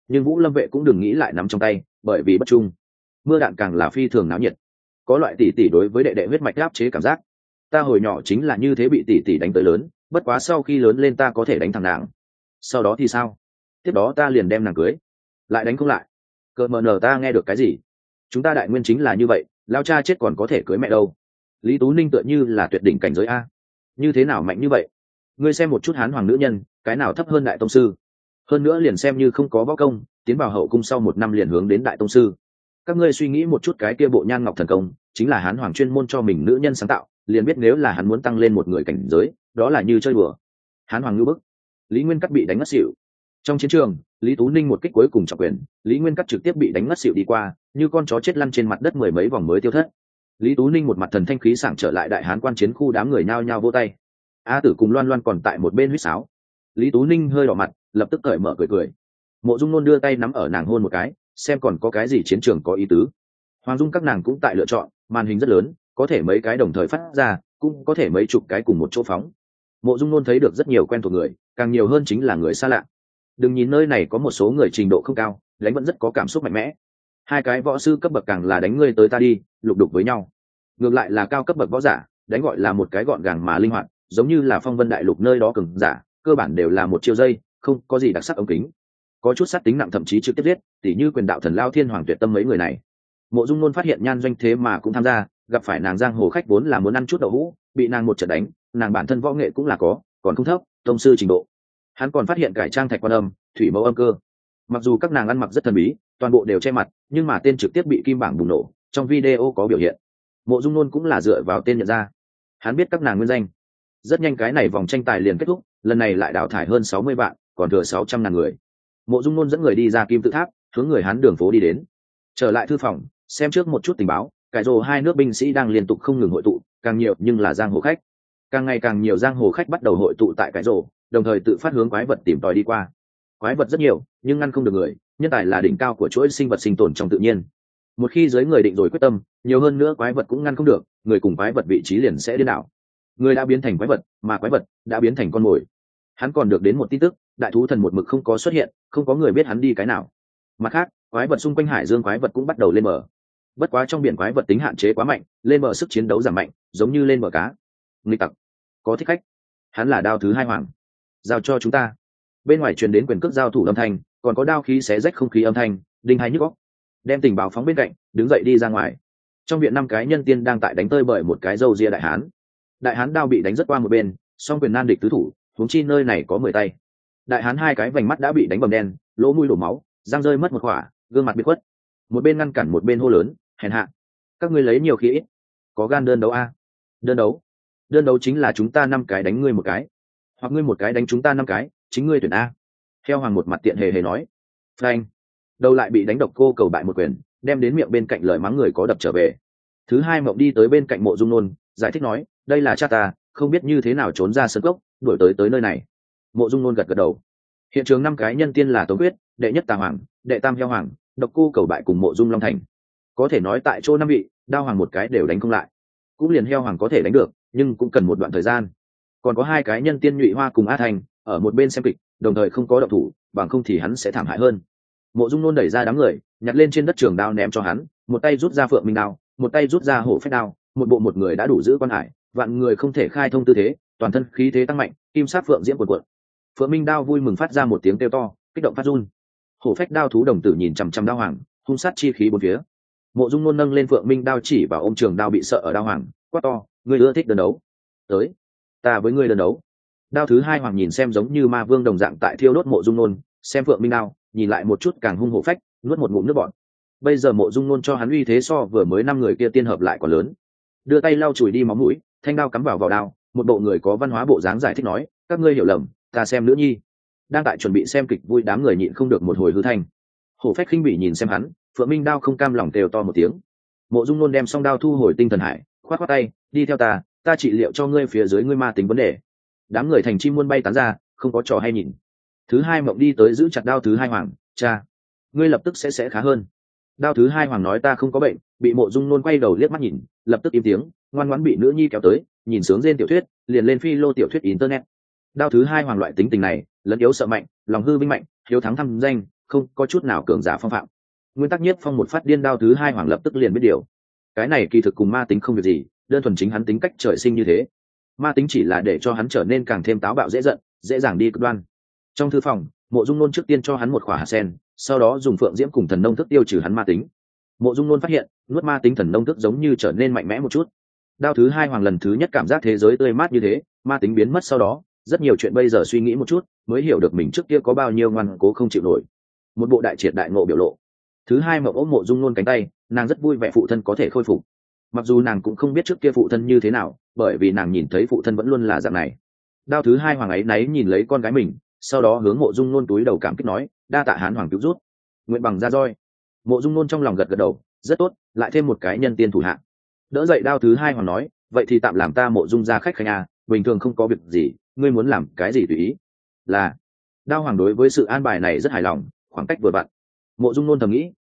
S1: nhưng Vũ Lâm vệ cũng đừng nghĩ lại nắm trong tay, bởi vì bất trung. Mưa đạn càng là phi thường náo nhiệt, có loại tỷ tỷ đối với đệ đệ huyết mạch áp chế cảm giác. Ta hồi nhỏ chính là như thế bị tỷ tỷ đánh tới lớn, bất quá sau khi lớn lên ta có thể đánh thằng nàng. Sau đó thì sao? Tiếp đó ta liền đem nàng cưới. Lại đánh không lại. Cờ mờ nở ta nghe được cái gì? Chúng ta đại nguyên chính là như vậy, lao cha chết còn có thể cưới mẹ đâu. Lý Tú Ninh tựa như là tuyệt đỉnh cảnh giới a. Như thế nào mạnh như vậy? Ngươi xem một chút Hán hoàng nữ nhân, cái nào thấp hơn đại tông sư? Hơn nữa liền xem như không có võ công, tiến vào hậu cung sau 1 năm liền hướng đến đại tông sư. Các ngươi suy nghĩ một chút, cái kia bộ nhan ngọc thần công chính là Hán hoàng chuyên môn cho mình nữ nhân sáng tạo, liền biết nếu là hắn muốn tăng lên một người cảnh giới, đó là như chơi đùa. Hán hoàng ngưu bức. Lý Nguyên Cắt bị đánh ngất xỉu. Trong chiến trường, Lý Tú Ninh một kích cuối cùng trọng quyền, Lý Nguyên Cắt trực tiếp bị đánh ngất xỉu đi qua, như con chó chết lăn trên mặt đất 10 mấy vòng mới tiêu thất. Lý Tú Ninh một mặt thần thanh khí sảng trở lại đại hán quan chiến khu, đám người nhao nhao vỗ tay. A Tử cùng Loan Loan còn tại một bên huýt sáo. Lý Tú Ninh hơi đỏ mặt, lập tức cởi mở cười. Mộ Dung Nôn đưa tay nắm ở nàng hôn một cái, xem còn có cái gì chiến trường có ý tứ. Hoàng Dung các nàng cũng tại lựa chọn, màn hình rất lớn, có thể mấy cái đồng thời phát ra, cũng có thể mấy chục cái cùng một chỗ phóng. Mộ Dung Nôn thấy được rất nhiều quen thuộc người, càng nhiều hơn chính là người xa lạ. Đừng nhìn nơi này có một số người trình độ không cao, đánh vẫn rất có cảm xúc mạnh mẽ. Hai cái võ sư cấp bậc càng là đánh ngươi tới ta đi, lục đục với nhau. Ngược lại là cao cấp bậc võ giả, đánh gọi là một cái gọn gàng mà linh hoạt, giống như là Phong Vân Đại Lục nơi đó cường giả, cơ bản đều là một chiêu dây, không có gì đặc sắc ống kính. Có chút sát tính nặng thậm chí trực tiếp giết, tỉ như Quyền Đạo Thần Lao Thiên Hoàng Tuyệt Tâm mấy người này. Mộ Dung Nôn phát hiện Nhan Doanh thế mà cũng tham gia, gặp phải nàng giang hồ khách vốn là muốn ăn chút đậu hũ, bị nàng một trận đánh, nàng bản thân võ nghệ cũng là có, còn không thấp, tông sư trình độ. Hắn còn phát hiện cải trang thạch quan âm, thủy mẫu âm cơ. Mặc dù các nàng ăn mặc rất thần bí, toàn bộ đều che mặt, nhưng mà tên trực tiếp bị kim bảng bùng nổ, trong video có biểu hiện. Mộ Dung Nôn cũng là dựa vào tên nhận ra. Hắn biết các nàng nguyên danh. Rất nhanh cái này vòng tranh tài liền kết thúc, lần này lại đào thải hơn 60 bạn, còn thừa 600.000 người. Mộ Dung Nôn dẫn người đi ra Kim Tự Tháp, hướng người Hán đường phố đi đến. Trở lại thư phòng, xem trước một chút tình báo, cải rồ hai nước binh sĩ đang liên tục không ngừng hội tụ, càng nhiều nhưng là giang hồ khách. Càng ngày càng nhiều giang hồ khách bắt đầu hội tụ tại cải rồ, đồng thời tự phát hướng quái vật tìm tòi đi qua. Quái vật rất nhiều, nhưng ngăn không được người, nhân tài là đỉnh cao của chuỗi sinh vật sinh tồn trong tự nhiên. Một khi giới người định rồi quyết tâm, nhiều hơn nữa quái vật cũng ngăn không được, người cùng quái vật vị trí liền sẽ điên đảo. Người đã biến thành quái vật, mà quái vật đã biến thành con mồi. Hắn còn được đến một tin tức, đại thú thần một mực không có xuất hiện, không có người biết hắn đi cái nào. Mặt khác, quái vật xung quanh hải dương quái vật cũng bắt đầu lên bờ. Bất quá trong biển quái vật tính hạn chế quá mạnh, lên bờ sức chiến đấu giảm mạnh, giống như lên bờ cá. Nghịch tặc, có thích khách. Hắn là Đao thứ hai hoàng, giao cho chúng ta. Bên ngoài truyền đến quyền cước giao thủ âm thanh, còn có đao khí xé rách không khí âm thanh, đinh hai nhức óc. Đem tình báo phóng bên cạnh, đứng dậy đi ra ngoài. Trong viện 5 cái nhân tiên đang tại đánh tơi bởi một cái râu ria đại hán. Đại hán đao bị đánh rất qua một bên, song quyền nan địch tứ thủ, huống chi nơi này có 10 tay. Đại hán 2 cái vành mắt đã bị đánh bầm đen, lỗ mũi đổ máu, răng rơi mất một khỏa, gương mặt bị khuất. Một bên ngăn cản một bên hô lớn, hèn hạ, các ngươi lấy nhiều khí ít, có gan đơn đấu a? Đơn đấu chính là chúng ta 5 cái đánh ngươi một cái, hoặc ngươi một cái đánh chúng ta 5 cái, chính ngươi tuyển a. Heo hoàng một mặt tiện hề hề nói. Phanh, đầu lại bị đánh độc cô cầu bại một quyền, đem đến miệng bên cạnh lời mắng người có đập trở về. Thứ hai Mộng đi tới bên cạnh Mộ Dung Nôn, giải thích nói, đây là cha ta, không biết như thế nào trốn ra sân cốc, đuổi tới nơi này. Mộ Dung Nôn gật gật đầu. Hiện trường 5 cái nhân tiên là Tống Quyết, đệ nhất Tà Hoàng, đệ tam Heo Hoàng, độc cô cầu bại cùng Mộ Dung Long Thành. Có thể nói tại chỗ 5 vị, Đao Hoàng một cái đều đánh không lại. Cũng liền Heo Hoàng có thể đánh được, nhưng cũng cần một đoạn thời gian. Còn có 2 cái nhân tiên Nhụy Hoa cùng A Thành ở một bên xem kịch, đồng thời không có động thủ, bằng không thì hắn sẽ thảm hại hơn. Mộ Dung Nôn đẩy ra đám người, nhặt lên trên đất trường đao ném cho hắn, một tay rút ra Phượng Minh đao, một tay rút ra Hổ Phách đao, một bộ một người đã đủ giữ quan hải, vạn người không thể khai thông tư thế, toàn thân khí thế tăng mạnh, kim sắc phượng diễm cuồn cuộn. Phượng Minh đao vui mừng phát ra một tiếng kêu to, kích động phát run. Hổ Phách đao thú đồng tử nhìn chằm chằm Đao Hoàng, hung sát chi khí bốn phía. Mộ Dung Nôn nâng lên Phượng Minh đao chỉ vào ôm trường đao bị sợ ở Đao Hoàng, quát to, ngươi ưa thích đơn đấu, tới, ta với ngươi đơn đấu. Đao thứ hai Hoàng nhìn xem giống như ma vương đồng dạng tại thiêu đốt Mộ Dung Nôn, xem Phượng Minh đao, nhìn lại một chút càng hung hổ phách, nuốt một ngụm nước bọt. Bây giờ Mộ Dung Nôn cho hắn uy thế so vừa mới 5 người kia tiên hợp lại còn lớn. Đưa tay lau chùi đi máu mũi, thanh đao cắm vào đao, một bộ người có văn hóa bộ dáng giải thích nói, các ngươi hiểu lầm, ta xem nữ nhi. Đang tại chuẩn bị xem kịch vui đám người nhịn không được một hồi hư thanh. Hổ Phách khinh bỉ nhìn xem hắn, Phượng Minh đao không cam lòng kêu to một tiếng. Mộ Dung Nôn đem song đao thu hồi tinh thần hải, khoát khoát tay, đi theo ta trị liệu cho ngươi phía dưới ngươi ma tính vấn đề. Đám người thành chim muôn bay tán ra, không có trò hay nhìn. Thứ hai Mộng đi tới giữ chặt đao thứ hai Hoàng, cha, ngươi lập tức sẽ khá hơn. Đao thứ hai Hoàng nói ta không có bệnh, bị Mộ Dung Nôn quay đầu liếc mắt nhìn, lập tức im tiếng, ngoan ngoãn bị nữ nhi kéo tới, nhìn sướng rên tiểu thuyết, liền lên phi lô tiểu thuyết internet. Đao thứ hai Hoàng loại tính tình này, lẫn yếu sợ mạnh, lòng hư vinh mạnh, hiếu thắng thăm danh, không có chút nào cường giả phong phạm. Nguyên tắc nhiếp phong một phát điên đao thứ hai hoàng lập tức liền biết điều. Cái này kỳ thực cùng ma tính không việc gì, đơn thuần chính hắn tính cách trời sinh như thế. Ma tính chỉ là để cho hắn trở nên càng thêm táo bạo dễ giận, dễ dàng đi cực đoan. Trong thư phòng, Mộ Dung Nôn trước tiên cho hắn một khỏa hạt sen, sau đó dùng phượng diễm cùng thần nông thức tiêu trừ hắn ma tính. Mộ Dung Nôn phát hiện nuốt ma tính thần nông thức giống như trở nên mạnh mẽ một chút. Đao thứ hai hoàng lần thứ nhất cảm giác thế giới tươi mát như thế, ma tính biến mất sau đó rất nhiều chuyện bây giờ suy nghĩ một chút mới hiểu được mình trước kia có bao nhiêu ngoan cố không chịu nổi. Một bộ đại triệt đại ngộ biểu lộ. Thứ hai Mộng ôm Mộ Dung Nôn cánh tay, nàng rất vui vẻ phụ thân có thể khôi phục. Mặc dù nàng cũng không biết trước kia phụ thân như thế nào, bởi vì nàng nhìn thấy phụ thân vẫn luôn là dạng này. Đao thứ hai hoàng ấy náy nhìn lấy con gái mình, sau đó hướng Mộ Dung Nôn túi đầu cảm kích nói, đa tạ Hán hoàng cứu rút, nguyện bằng ra roi. Mộ Dung Nôn trong lòng gật gật đầu, rất tốt, lại thêm một cái nhân tiên thủ hạ. Đỡ dậy đao thứ hai hoàng nói, vậy thì tạm làm ta Mộ Dung ra khách khanh à, bình thường không có việc gì, ngươi muốn làm cái gì tùy ý. Là. Đao hoàng đối với sự an bài này rất hài lòng, khoảng cách vừa vặn. Mộ Dung Nôn thầm nghĩ,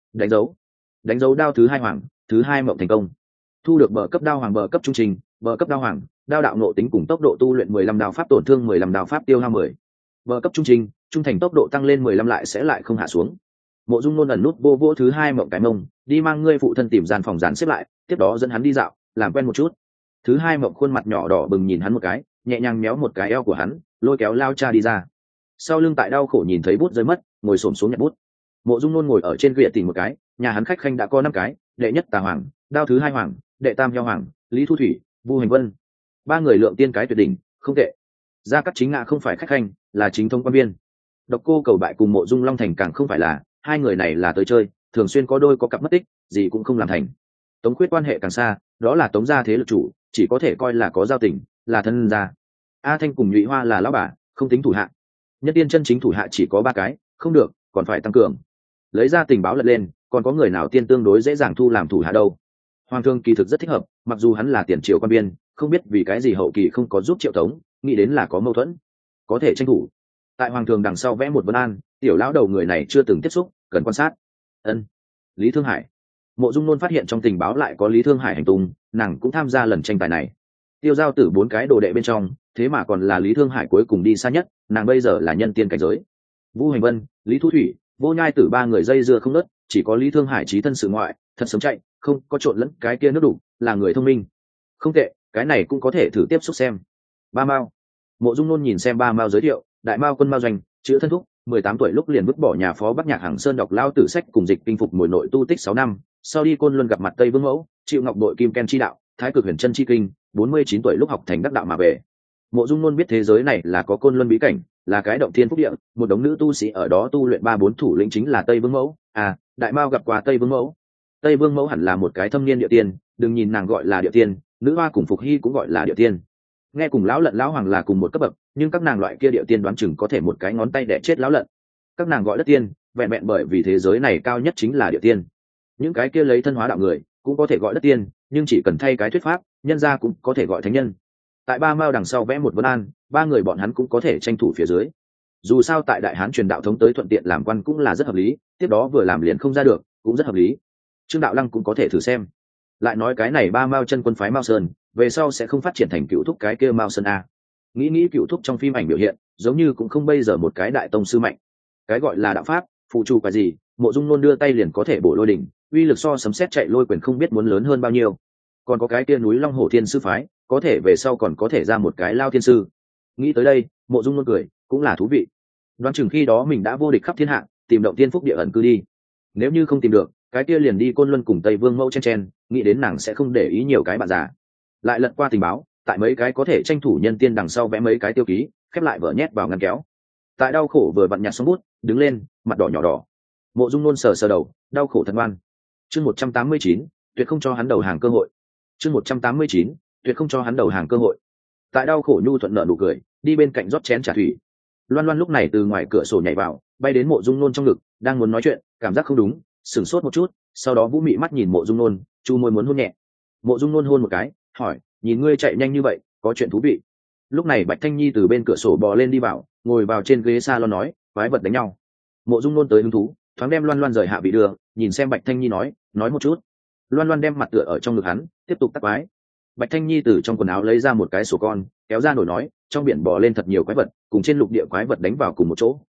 S1: đánh dấu đao thứ hai hoàng, thứ hai mộng thành công. Thu được bờ cấp đao hoàng, bờ cấp trung trình, bờ cấp đao hoàng, đao đạo nộ tính cùng tốc độ tu luyện 15 đao pháp tổn thương 15 đao pháp tiêu hao 10. Bờ cấp trung trình, trung thành tốc độ tăng lên 15 lại sẽ lại không hạ xuống. Mộ Dung Nôn ẩn nút vô vỗ thứ hai mộng cái mông, đi mang ngươi phụ thân tìm gian phòng dàn xếp lại, tiếp đó dẫn hắn đi dạo, làm quen một chút. Thứ hai mộng khuôn mặt nhỏ đỏ bừng nhìn hắn một cái, nhẹ nhàng méo một cái eo của hắn, lôi kéo lao cha đi ra. Sau lưng tại đau khổ nhìn thấy bút rơi mất, ngồi xổm xuống nhặt bút. Mộ Dung Nôn ngồi ở trên ghế tìm một cái, nhà hắn khách khanh đã có 5 cái, đệ nhất Tà Hoàng, đao thứ hai hoàng, đệ tam Heo Hoàng, Lý Thu Thủy, Vu Hành Vân. 3 người lượng tiên cái tuyệt đỉnh, không tệ. Gia Cát Chính Ngạ không phải khách khanh, là chính thống quan viên. Độc Cô Cầu Bại cùng Mộ Dung Long Thành càng không phải là, hai người này là tới chơi, thường xuyên có đôi có cặp mất tích, gì cũng không làm thành. Tống Khuyết quan hệ càng xa, đó là Tống gia thế lực chủ, chỉ có thể coi là có giao tình, là thân gia. A Thanh cùng Nhụy Hoa là lão bà, không tính thủ hạ. Nhất tiên chân chính thủ hạ chỉ có 3 cái, không được, còn phải tăng cường. Lấy ra tình báo lật lên, còn có người nào tiên tương đối dễ dàng thu làm thủ hạ đâu. Hoàng thương kỳ thực rất thích hợp, mặc dù hắn là tiền triều quan biên, không biết vì cái gì hậu kỳ không có giúp Triệu Tống, nghĩ đến là có mâu thuẫn, có thể tranh thủ. Tại Hoàng thường đằng sau vẽ một vấn an, tiểu lão đầu người này chưa từng tiếp xúc, cần quan sát. Ân. Lý Thương Hải. Mộ Dung Nôn phát hiện trong tình báo lại có Lý Thương Hải hành tung, nàng cũng tham gia lần tranh tài này. Tiêu giao tử 4 cái đồ đệ bên trong, thế mà còn là Lý Thương Hải cuối cùng đi xa nhất, nàng bây giờ là nhân tiên cảnh giới. Vu Hành Vân, Lý Thu Thủy, Vô Nhai Tử 3 người dây dưa không ngớt, chỉ có Lý Thương Hải trí thân sự ngoại, thật sớm chạy, không có trộn lẫn cái kia nước đủ, là người thông minh. Không tệ, cái này cũng có thể thử tiếp xúc xem. Ba Mao. Mộ Dung Nôn nhìn xem Ba Mao giới thiệu, Đại Mao quân Mao doanh, chữ thân thúc, 18 tuổi lúc liền vứt bỏ nhà phó Bắc Nhạc Hàng Sơn đọc lao tử sách cùng dịch kinh phục mồi nội tu tích 6 năm, sau đi Côn Luân gặp mặt Tây Vương Mẫu, chịu ngọc đội kim ken chi đạo, Thái Cực Huyền Chân chi kinh, 49 tuổi lúc học thành đắc đạo mà về. Mộ Dung Nôn biết thế giới này là có Côn Luân bí cảnh, là cái động thiên phúc địa, một đống nữ tu sĩ ở đó tu luyện 3-4 thủ lĩnh chính là Tây Vương Mẫu. À, Đại Mao gặp qua Tây Vương Mẫu. Tây Vương Mẫu hẳn là một cái thâm niên địa tiên, đừng nhìn nàng gọi là địa tiên, nữ hoa cùng Phục Hy cũng gọi là địa tiên. Nghe cùng lão lận lão hoàng là cùng một cấp bậc, nhưng các nàng loại kia địa tiên đoán chừng có thể một cái ngón tay đẻ chết lão lận. Các nàng gọi đất tiên, vẹn vẹn bởi vì thế giới này cao nhất chính là địa tiên. Những cái kia lấy thân hóa đạo người cũng có thể gọi đất tiên, nhưng chỉ cần thay cái thuyết pháp, nhân gia cũng có thể gọi thánh nhân. Tại Ba Mao đằng sau vẽ một vấn an, 3 người bọn hắn cũng có thể tranh thủ phía dưới. Dù sao tại Đại Hán truyền đạo thống tới thuận tiện làm quan cũng là rất hợp lý, tiếp đó vừa làm liền không ra được, cũng rất hợp lý. Trương Đạo Lăng cũng có thể thử xem. Lại nói cái này Ba Mao chân quân phái Mao Sơn, về sau sẽ không phát triển thành Cựu Thúc cái kia Mao Sơn a. Nghĩ Cựu Thúc trong phim ảnh biểu hiện, giống như cũng không bây giờ một cái đại tông sư mạnh. Cái gọi là đạo pháp, phụ助cái gì, Mộ Dung Nôn đưa tay liền có thể bổ lôi đỉnh, uy lực so sấm sét chạy lôi quyền không biết muốn lớn hơn bao nhiêu. Còn có cái kia núi Long Hổ Thiên sư phái, có thể về sau còn có thể ra một cái Lao Thiên sư. Nghĩ tới đây, Mộ Dung Nôn cười, cũng là thú vị. Đoán chừng khi đó mình đã vô địch khắp thiên hạ, tìm động tiên phúc địa ẩn cư đi. Nếu như không tìm được, cái kia liền đi Côn Luân cùng Tây Vương Mẫu chen, nghĩ đến nàng sẽ không để ý nhiều cái bạn già. Lại lật qua tình báo, tại mấy cái có thể tranh thủ nhân tiên đằng sau vẽ mấy cái tiêu ký, khép lại vở nhét vào ngăn kéo. Tại đau khổ vừa vặn nhặt xong bút, đứng lên, mặt đỏ nhỏ đỏ. Mộ Dung Nôn sờ sờ đầu, đau khổ thật ngoan. Chương 189, tuyệt không cho hắn đầu hàng cơ hội. Chương 189, tuyệt không cho hắn đầu hàng cơ hội. Tại đau khổ nhu thuận nợ nụ cười, đi bên cạnh rót chén trà thủy. Loan Loan lúc này từ ngoài cửa sổ nhảy vào, bay đến Mộ Dung Nôn trong ngực, đang muốn nói chuyện, cảm giác không đúng, sửng sốt một chút, sau đó vũ mị mắt nhìn Mộ Dung Nôn, chu môi muốn hôn nhẹ. Mộ Dung Nôn hôn một cái, hỏi, nhìn ngươi chạy nhanh như vậy, có chuyện thú vị. Lúc này Bạch Thanh Nhi từ bên cửa sổ bò lên đi vào, ngồi vào trên ghế salon nói, quái vật đánh nhau. Mộ Dung Nôn tới hứng thú, thoáng đem Loan Loan rời hạ vị đường, nhìn xem Bạch Thanh Nhi nói một chút. Loan Loan đem mặt tựa ở trong ngực hắn, tiếp tục tắc quái. Bạch Thanh Nhi từ trong quần áo lấy ra một cái sổ con, kéo ra nổi nói, trong biển bò lên thật nhiều quái vật, cùng trên lục địa quái vật đánh vào cùng một chỗ,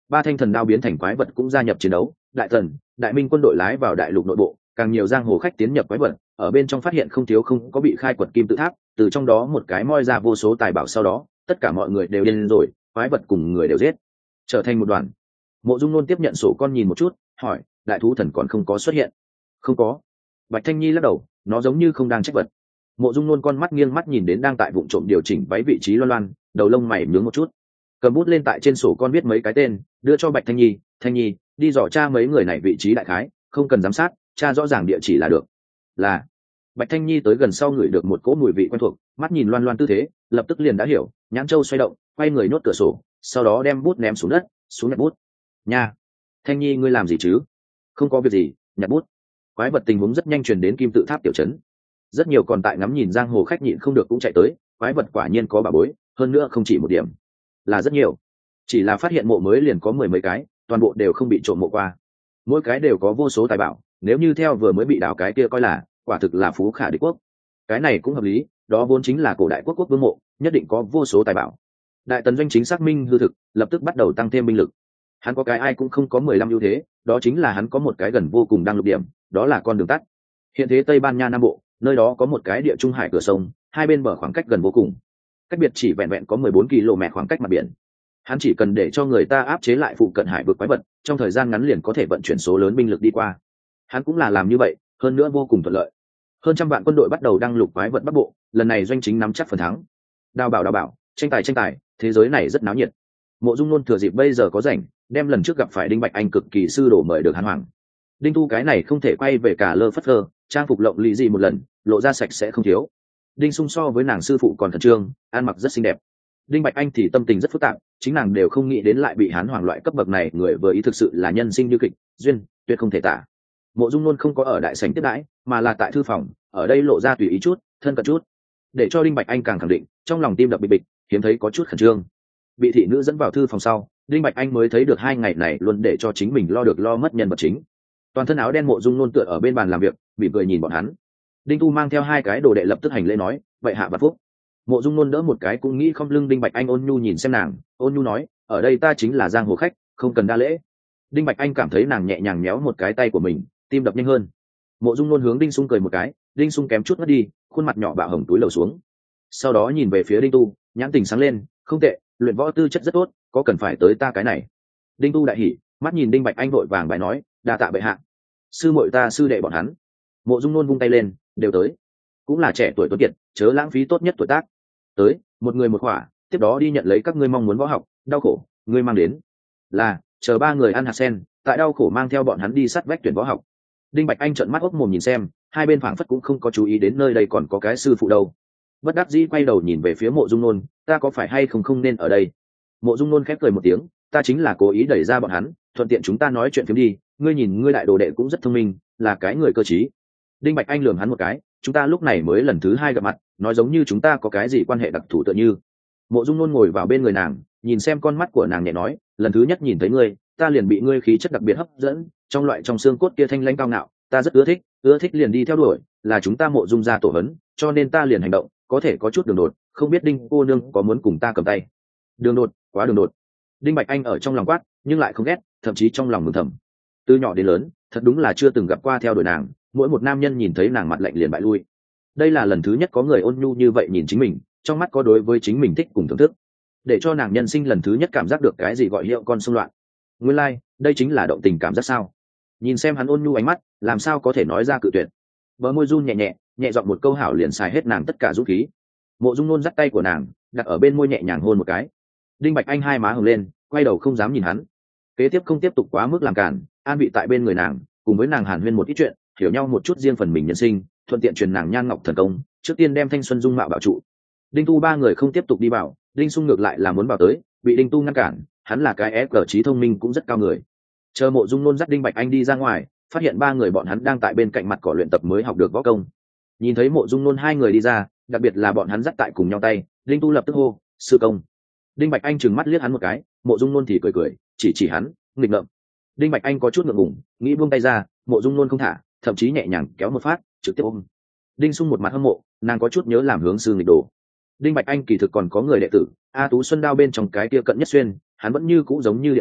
S1: ba thanh thần đao biến thành quái vật cũng gia nhập chiến đấu. Đại Tần, Đại Minh quân đội lái vào đại lục nội bộ, càng nhiều giang hồ khách tiến nhập quái vật, ở bên trong phát hiện không thiếu không có bị khai quật kim tự tháp, từ trong đó một cái moi ra vô số tài bảo, sau đó tất cả mọi người đều điên rồi, quái vật cùng người đều giết, trở thành một đoàn. Mộ Dung Nôn tiếp nhận sổ con nhìn một chút, hỏi, đại thú thần còn không có xuất hiện? Không có. Bạch Thanh Nhi lắc đầu, nó giống như không đang trách vật. Mộ Dung Nôn con mắt nghiêng mắt nhìn đến đang tại vụng trộm điều chỉnh váy vị trí Loan Loan, đầu lông mày nhướng một chút, cầm bút lên tại trên sổ con viết mấy cái tên, đưa cho Bạch Thanh Nhi. Thanh Nhi, đi dò tra mấy người này vị trí đại khái, không cần giám sát, tra rõ ràng địa chỉ là được. Là. Bạch Thanh Nhi tới gần sau ngửi được một cỗ mùi vị quen thuộc, mắt nhìn Loan Loan tư thế, lập tức liền đã hiểu, nhãn châu xoay động, quay người nhốt cửa sổ, sau đó đem bút ném xuống đất, xuống nhặt bút. Nha, Thanh Nhi ngươi làm gì chứ? Không có việc gì, nhặt bút. Quái vật tình huống rất nhanh truyền đến kim tự tháp tiểu trấn, rất nhiều còn tại ngắm nhìn giang hồ khách nhịn không được cũng chạy tới. Quái vật quả nhiên có bà bối, hơn nữa không chỉ một điểm, là rất nhiều. Chỉ là phát hiện mộ mới liền có 10 mấy cái, toàn bộ đều không bị trộm mộ qua, mỗi cái đều có vô số tài bảo. Nếu như theo vừa mới bị đào cái kia coi là, quả thực là phú khả địch quốc. Cái này cũng hợp lý, đó vốn chính là cổ đại quốc vương mộ, nhất định có vô số tài bảo. Đại Tần doanh chính xác minh hư thực, lập tức bắt đầu tăng thêm binh lực. Hắn có cái ai cũng không có 15 ưu thế, đó chính là hắn có một cái gần vô cùng đăng lục điểm, đó là con đường tắt. Hiện thế Tây Ban Nha Nam Bộ, nơi đó có một cái địa trung hải cửa sông, hai bên bờ khoảng cách gần vô cùng, cách biệt chỉ vẹn vẹn có 14 km khoảng cách mặt biển. Hắn chỉ cần để cho người ta áp chế lại phụ cận hải vực quái vật, trong thời gian ngắn liền có thể vận chuyển số lớn binh lực đi qua. Hắn cũng là làm như vậy, hơn nữa vô cùng thuận lợi. Hơn trăm vạn quân đội bắt đầu đăng lục quái vật Bắc Bộ, lần này doanh chính nắm chắc phần thắng. Đào bảo, tranh tài, thế giới này rất náo nhiệt. Mộ Dung Nôn thừa dịp bây giờ có rảnh, đem lần trước gặp phải Đinh Bạch Anh cực kỳ sư đổ mời được Hán Hoàng. Đinh Tu cái này không thể quay về cả lơ phất lơ, trang phục lộng lẫy gì một lần, lộ ra sạch sẽ không thiếu. Đinh Sung so với nàng sư phụ còn khẩn trương, ăn mặc rất xinh đẹp. Đinh Bạch Anh thì tâm tình rất phức tạp, chính nàng đều không nghĩ đến lại bị Hán Hoàng loại cấp bậc này người vừa ý, thực sự là nhân sinh như kịch duyên, tuyệt không thể tả. Mộ Dung Nôn không có ở đại sảnh tiếp đãi, mà là tại thư phòng, ở đây lộ ra tùy ý chút, thân cận chút, để cho Đinh Bạch Anh càng khẳng định, trong lòng tim đập bịch bịch, hiếm thấy có chút khẩn trương. Bị thị nữ dẫn vào thư phòng sau, Đinh Bạch Anh mới thấy được 2 ngày này luôn để cho chính mình lo được lo mất nhân vật chính. Toàn thân áo đen Mộ Dung Nôn tựa ở bên bàn làm việc, bị cười nhìn bọn hắn. Đinh Tu mang theo 2 cái đồ đệ lập tức hành lễ nói, vậy hạ vạn phúc. Mộ Dung Nôn đỡ một cái cũng nghĩ không lưng. Đinh Bạch Anh ôn nhu nhìn xem nàng, ôn nhu nói, ở đây ta chính là giang hồ khách, không cần đa lễ. Đinh Bạch Anh cảm thấy nàng nhẹ nhàng méo một cái tay của mình, tim đập nhanh hơn. Mộ Dung Nôn hướng Đinh Sung cười một cái, Đinh Sung kém chút mất đi, khuôn mặt nhỏ bạo hồng túi lầu xuống. Sau đó nhìn về phía Đinh Tu, nhãn tình sáng lên, không tệ, luyện võ tư chất rất tốt, có cần phải tới ta cái này. Đinh Tu đại hỉ, mắt nhìn Đinh Bạch Anh vội vàng bài nói, đa tạ bệ hạ. Sư muội ta sư đệ bọn hắn. Mộ Dung Nôn vung tay lên, đều tới. Cũng là trẻ tuổi tuấn kiệt, chớ lãng phí tốt nhất tuổi tác. Tới, một người một khỏa, tiếp đó đi nhận lấy các ngươi mong muốn võ học, đau khổ, ngươi mang đến. Là, chờ 3 người ăn hạt sen, tại đau khổ mang theo bọn hắn đi sát vách tuyển võ học. Đinh Bạch Anh trợn mắt ốc mồm nhìn xem, hai bên phảng phất cũng không có chú ý đến nơi đây còn có cái sư phụ đâu. Bất đắc dĩ quay đầu nhìn về phía Mộ Dung Nôn, ta có phải hay không nên ở đây? Mộ Dung Nôn khép cười một tiếng, ta chính là cố ý đẩy ra bọn hắn, thuận tiện chúng ta nói chuyện phiếm đi, ngươi nhìn ngươi đại đồ đệ cũng rất thông minh, là cái người cơ trí. Đinh Bạch Anh lườm hắn một cái, chúng ta lúc này mới lần thứ 2 gặp mặt, nói giống như chúng ta có cái gì quan hệ đặc thù tựa như. Mộ Dung Nôn ngồi vào bên người nàng, nhìn xem con mắt của nàng nhẹ nói, lần thứ nhất nhìn thấy ngươi, ta liền bị ngươi khí chất đặc biệt hấp dẫn, trong loại trong xương cốt kia thanh lãnh cao ngạo, ta rất ưa thích liền đi theo đuổi, là chúng ta Mộ Dung gia tổ hấn, cho nên ta liền hành động, có thể có chút đường đột, không biết Đinh cô nương có muốn cùng ta cầm tay. Đường đột, quá đường đột. Đinh Bạch Anh ở trong lòng quát, nhưng lại không ghét, thậm chí trong lòng mừng thầm. Từ nhỏ đến lớn, thật đúng là chưa từng gặp qua theo đuổi nàng, mỗi một nam nhân nhìn thấy nàng mặt lạnh liền bại lui. Đây là lần thứ nhất có người ôn nhu như vậy nhìn chính mình, trong mắt có đối với chính mình thích cùng thưởng thức, để cho nàng nhân sinh lần thứ nhất cảm giác được cái gì gọi hiệu con xung loạn. Nguyên lai, đây chính là động tình cảm giác sao? Nhìn xem hắn ôn nhu ánh mắt, làm sao có thể nói ra cự tuyệt. Bờ môi run nhẹ nhẹ, nhẹ giọng một câu hảo liền xài hết nàng tất cả dũng khí. Mộ Dung Nôn dắt tay của nàng, đặt ở bên môi nhẹ nhàng hôn một cái. Đinh Bạch Anh hai má hồng lên, quay đầu không dám nhìn hắn. Kế tiếp không tiếp tục quá mức làm cản, an vị tại bên người nàng, cùng với nàng hàn huyên một ít chuyện, hiểu nhau một chút riêng phần mình nhân sinh, thuận tiện truyền nàng nhan ngọc thần công, trước tiên đem thanh xuân dung mạo bảo trụ. Đinh Tu 3 người không tiếp tục đi vào, Đinh Sung ngược lại là muốn vào tới, bị Đinh Tu ngăn cản, hắn là cái ép cờ trí thông minh cũng rất cao người. Chờ Mộ Dung Nôn dắt Đinh Bạch Anh đi ra ngoài, phát hiện 3 người bọn hắn đang tại bên cạnh mặt cỏ luyện tập mới học được võ công. Nhìn thấy Mộ Dung Nôn 2 người đi ra, đặc biệt là bọn hắn dắt tại cùng nhau tay, Đinh Tu lập tức hô, sư công. Đinh Bạch Anh trừng mắt liếc hắn một cái, Mộ Dung Nôn thì cười cười, chỉ hắn, nghịch ngợm. Đinh Bạch Anh có chút ngượng ngùng, nghĩ buông tay ra, Mộ Dung Nôn không thả, thậm chí nhẹ nhàng kéo một phát, trực tiếp ôm. Đinh Sung một mặt hâm mộ, nàng có chút nhớ làm hướng sư nghịch đồ. Đinh Bạch Anh kỳ thực còn có người đệ tử, A Tú Xuân Đao bên trong cái kia Cận Nhất Xuyên, hắn vẫn như cũ giống như điện ảnh,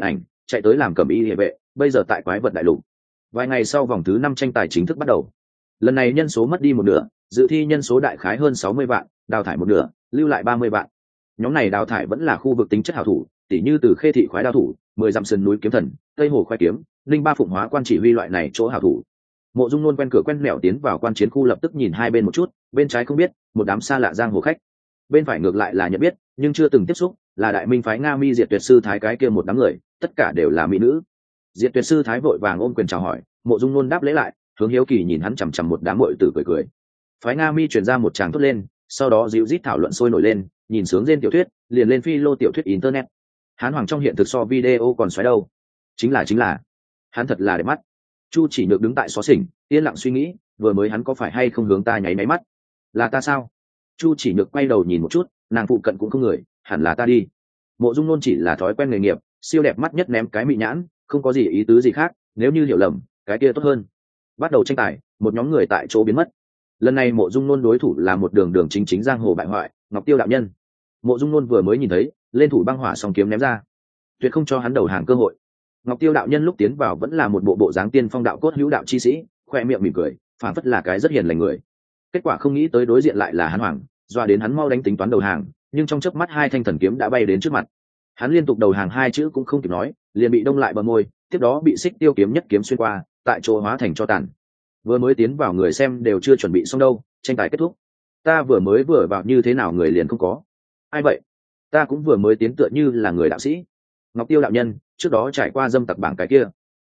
S1: chạy tới làm cẩm y địa vệ, bây giờ tại quái vật đại lục. Vài ngày sau vòng thứ 5 tranh tài chính thức bắt đầu. Lần này nhân số mất đi một nửa, dự thi nhân số đại khái hơn 60 vạn, đào thải một nửa, lưu lại 30 vạn. Nhóm này đào thải vẫn là khu vực tính chất hảo thủ, tỉ như từ Khê thị khoái đao thủ, 10 dặm sườn núi kiếm thần, Tây hồ khoái kiếm, Linh Ba phụng hóa quan chỉ huy loại này chỗ hảo thủ. Mộ Dung luôn quen cửa quen mẹo tiến vào quan chiến khu, lập tức nhìn hai bên một chút, bên trái không biết, một đám xa lạ giang hồ khách. Bên phải ngược lại là nhận biết, nhưng chưa từng tiếp xúc, là đại minh phái Nga Mi Diệt Tuyệt sư thái cái kia một đám người, tất cả đều là mỹ nữ. Diệt Tuyệt sư thái vội vàng ôm quyền chào hỏi, Mộ Dung luôn đáp lễ lại, hướng hiếu kỳ nhìn hắn chằm chằm một đám muội tử cười cười. Phái Nga Mi truyền ra một tràng thốt lên, sau đó dịu rít thảo luận sôi nổi lên, nhìn sướng trên tiểu thuyết, liền lên phi lô tiểu thuyết internet. Hán Hoàng trong hiện thực so video còn xoáy đâu. Chính là, hắn thật là đẹp mắt. Chu Chỉ Nhược đứng tại xó xỉnh, yên lặng suy nghĩ, vừa mới hắn có phải hay không hướng ta nháy máy mắt? Là ta sao? Chu Chỉ Nhược quay đầu nhìn một chút, nàng phụ cận cũng không người, hẳn là ta đi. Mộ Dung Nôn chỉ là thói quen nghề nghiệp, siêu đẹp mắt nhất ném cái mị nhãn, không có gì ý tứ gì khác, nếu như hiểu lầm, cái kia tốt hơn. Bắt đầu tranh tài, một nhóm người tại chỗ biến mất. Lần này Mộ Dung Nôn đối thủ là một đường đường chính giang hồ bại hoại, Ngọc Tiêu đạo nhân. Mộ Dung Nôn vừa mới nhìn thấy, lên thủ băng hỏa song kiếm ném ra, tuyệt không cho hắn đầu hàng cơ hội. Ngọc Tiêu đạo nhân lúc tiến vào vẫn là một bộ dáng tiên phong đạo cốt hữu đạo chi sĩ, khoe miệng mỉm cười, phản phất là cái rất hiền lành người. Kết quả không nghĩ tới đối diện lại là Hán Hoàng, doa đến hắn mau đánh tính toán đầu hàng, nhưng trong chớp mắt hai thanh thần kiếm đã bay đến trước mặt. Hắn liên tục đầu hàng hai chữ cũng không kịp nói, liền bị đông lại bờ môi, tiếp đó bị xích tiêu kiếm nhất kiếm xuyên qua, tại chỗ hóa thành cho tàn. Vừa mới tiến vào người xem đều chưa chuẩn bị xong đâu, tranh tài kết thúc. Ta vừa vào như thế nào người liền không có. Ai vậy? Ta cũng vừa mới tiến tựa như là người đạo sĩ. Ngọc Tiêu đạo nhân, trước đó trải qua dâm tặc bảng cái kia.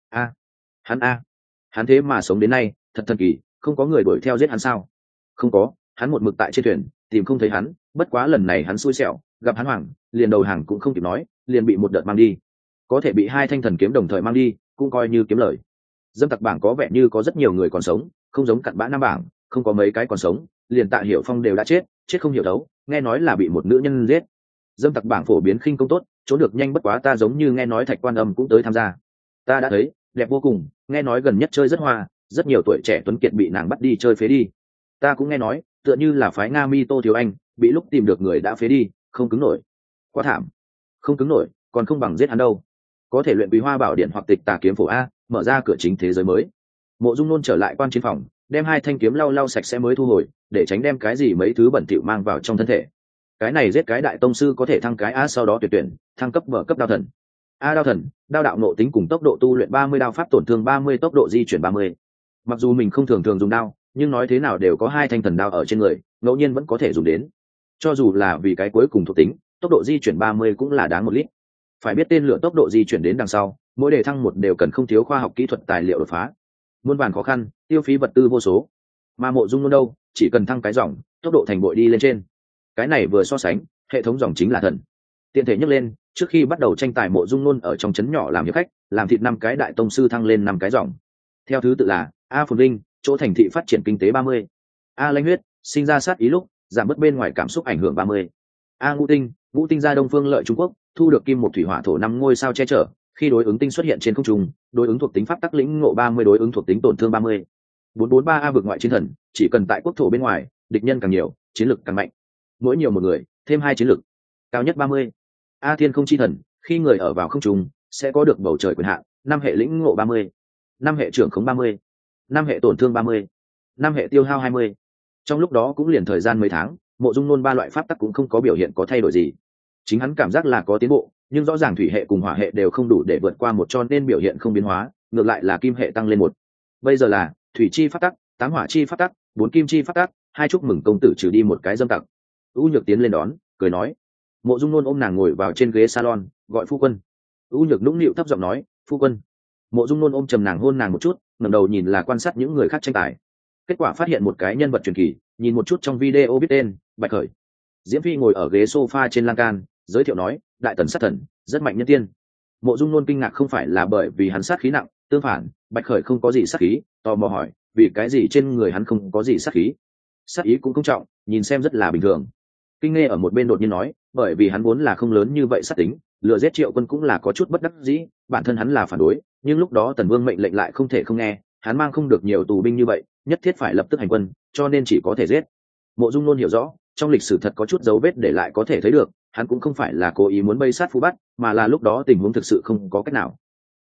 S1: Hắn thế mà sống đến nay, thật thần kỳ, không có người đuổi theo giết hắn sao? Không có, hắn một mực tại trên thuyền, tìm không thấy hắn, bất quá lần này hắn xui xẻo, gặp hắn Hoàng, liền đầu hàng cũng không kịp nói, liền bị một đợt mang đi. Có thể bị hai thanh thần kiếm đồng thời mang đi, cũng coi như kiếm lời. Dâm tặc bảng có vẻ như có rất nhiều người còn sống, không giống cặn bã nam bảng, không có mấy cái còn sống, liền Tạ Hiểu Phong đều đã chết không hiểu đấu, nghe nói là bị một nữ nhân giết. Dâm tặc bảng phổ biến khinh công tốt, trốn được nhanh, bất quá ta giống như nghe nói Thạch Quan Âm cũng tới tham gia. Ta đã thấy, đẹp vô cùng, nghe nói gần nhất chơi rất hoa, rất nhiều tuổi trẻ tuấn kiệt bị nàng bắt đi chơi phế đi. Ta cũng nghe nói, tựa như là phái Nga Mi Tô Thiếu Anh, bị lúc tìm được người đã phế đi, không cứng nổi. Quá thảm. Không cứng nổi, còn không bằng giết hắn đâu. Có thể luyện Quý Hoa Bảo Điện hoặc Tịch Tà Kiếm Phổ a, mở ra cửa chính thế giới mới. Mộ Dung Nôn trở lại quan chiến phòng, đem hai thanh kiếm lau sạch sẽ mới thu hồi, để tránh đem cái gì mấy thứ bẩn thỉu mang vào trong thân thể. Cái này giết cái đại tông sư có thể thăng cái a, sau đó tuyển thăng cấp mở cấp đao thần. A đao thần, đao đạo nộ tính cùng tốc độ tu luyện 30, đao pháp tổn thương 30, tốc độ di chuyển 30. Mặc dù mình không thường dùng đao, nhưng nói thế nào đều có hai thanh thần đao ở trên người, ngẫu nhiên vẫn có thể dùng đến. Cho dù là vì cái cuối cùng thuộc tính, tốc độ di chuyển 30 cũng là đáng một lít. Phải biết tên lửa tốc độ di chuyển đến đằng sau, mỗi đề thăng một đều cần không thiếu khoa học kỹ thuật tài liệu đột phá. Muôn vàn khó khăn, tiêu phí vật tư vô số. Mà Mộ Dung Nôn đâu, chỉ cần thăng cái dòng, tốc độ thành bội đi lên trên. Cái này vừa so sánh, hệ thống dòng chính là thần. Tiện thể nhắc lên, trước khi bắt đầu tranh tài Mộ Dung Nôn ở trong trấn nhỏ làm hiệp khách, làm thịt 5 cái đại tông sư thăng lên 5 cái dòng. Theo thứ tự là A Phồn Linh, chỗ thành thị phát triển kinh tế 30. A Lanh Huyết, sinh ra sát ý lúc, giảm bớt bên ngoài cảm xúc ảnh hưởng 30. A Ngũ Tinh ra Đông Phương lợi Trung Quốc, thu được kim một thủy hỏa thổ 5 ngôi sao che chở, khi đối ứng tinh xuất hiện trên không trung, đối ứng thuộc tính pháp tắc lĩnh ngộ 30, đối ứng thuộc tính tổn thương 30. 443 A vực ngoại chiến thần, chỉ cần tại quốc thổ bên ngoài, địch nhân càng nhiều, chiến lực càng mạnh. Mỗi nhiều một người, thêm 2 chiến lực. Cao nhất 30. A Thiên Không Chi thần, khi người ở vào không trung, sẽ có được bầu trời quyền hạn, 5 hệ lĩnh ngộ 30, 5 hệ trưởng khống 30, 5 hệ tổn thương 30, 5 hệ tiêu hao 20. Trong lúc đó cũng liền thời gian mấy tháng, Mộ Dung Nôn 3 loại pháp tắc cũng không có biểu hiện có thay đổi gì. Chính hắn cảm giác là có tiến bộ, nhưng rõ ràng thủy hệ cùng hỏa hệ đều không đủ để vượt qua một, cho nên biểu hiện không biến hóa, ngược lại là kim hệ tăng lên 1. Bây giờ là thủy chi pháp tắc, 8 hỏa chi pháp tắc, 4 kim chi pháp tắc, 2 chúc mừng công tử trừ đi một cái dâm tặc. U Nhược tiến lên đón, cười nói. Mộ Dung Nôn ôm nàng ngồi vào trên ghế salon, gọi phu quân. U Nhược nũng nịu thấp giọng nói, phu quân. Mộ Dung Nôn ôm trầm nàng, hôn nàng một chút, ngẩng đầu nhìn là quan sát những người khác tranh tài. Kết quả phát hiện một cái nhân vật truyền kỳ, nhìn một chút trong video biết tên, Bạch Khởi. Diễm Phi ngồi ở ghế sofa trên lan can, giới thiệu nói, đại tần sát thần, rất mạnh nhân tiên. Mộ Dung Nôn kinh ngạc không phải là bởi vì hắn sát khí nặng, tương phản, Bạch Khởi không có gì sát khí, tò mò hỏi, vì cái gì trên người hắn không có gì sát khí? Sát ý cũng không trọng, nhìn xem rất là bình thường. Kinh Nghe ở một bên đột nhiên nói, bởi vì hắn vốn là không lớn như vậy sát tính, lừa giết Triệu Quân cũng là có chút bất đắc dĩ, bản thân hắn là phản đối, nhưng lúc đó Tần Vương mệnh lệnh lại không thể không nghe, hắn mang không được nhiều tù binh như vậy, nhất thiết phải lập tức hành quân, cho nên chỉ có thể giết. Mộ Dung Nôn hiểu rõ, trong lịch sử thật có chút dấu vết để lại có thể thấy được, hắn cũng không phải là cố ý muốn bay sát Phú Bắt, mà là lúc đó tình huống thực sự không có cách nào.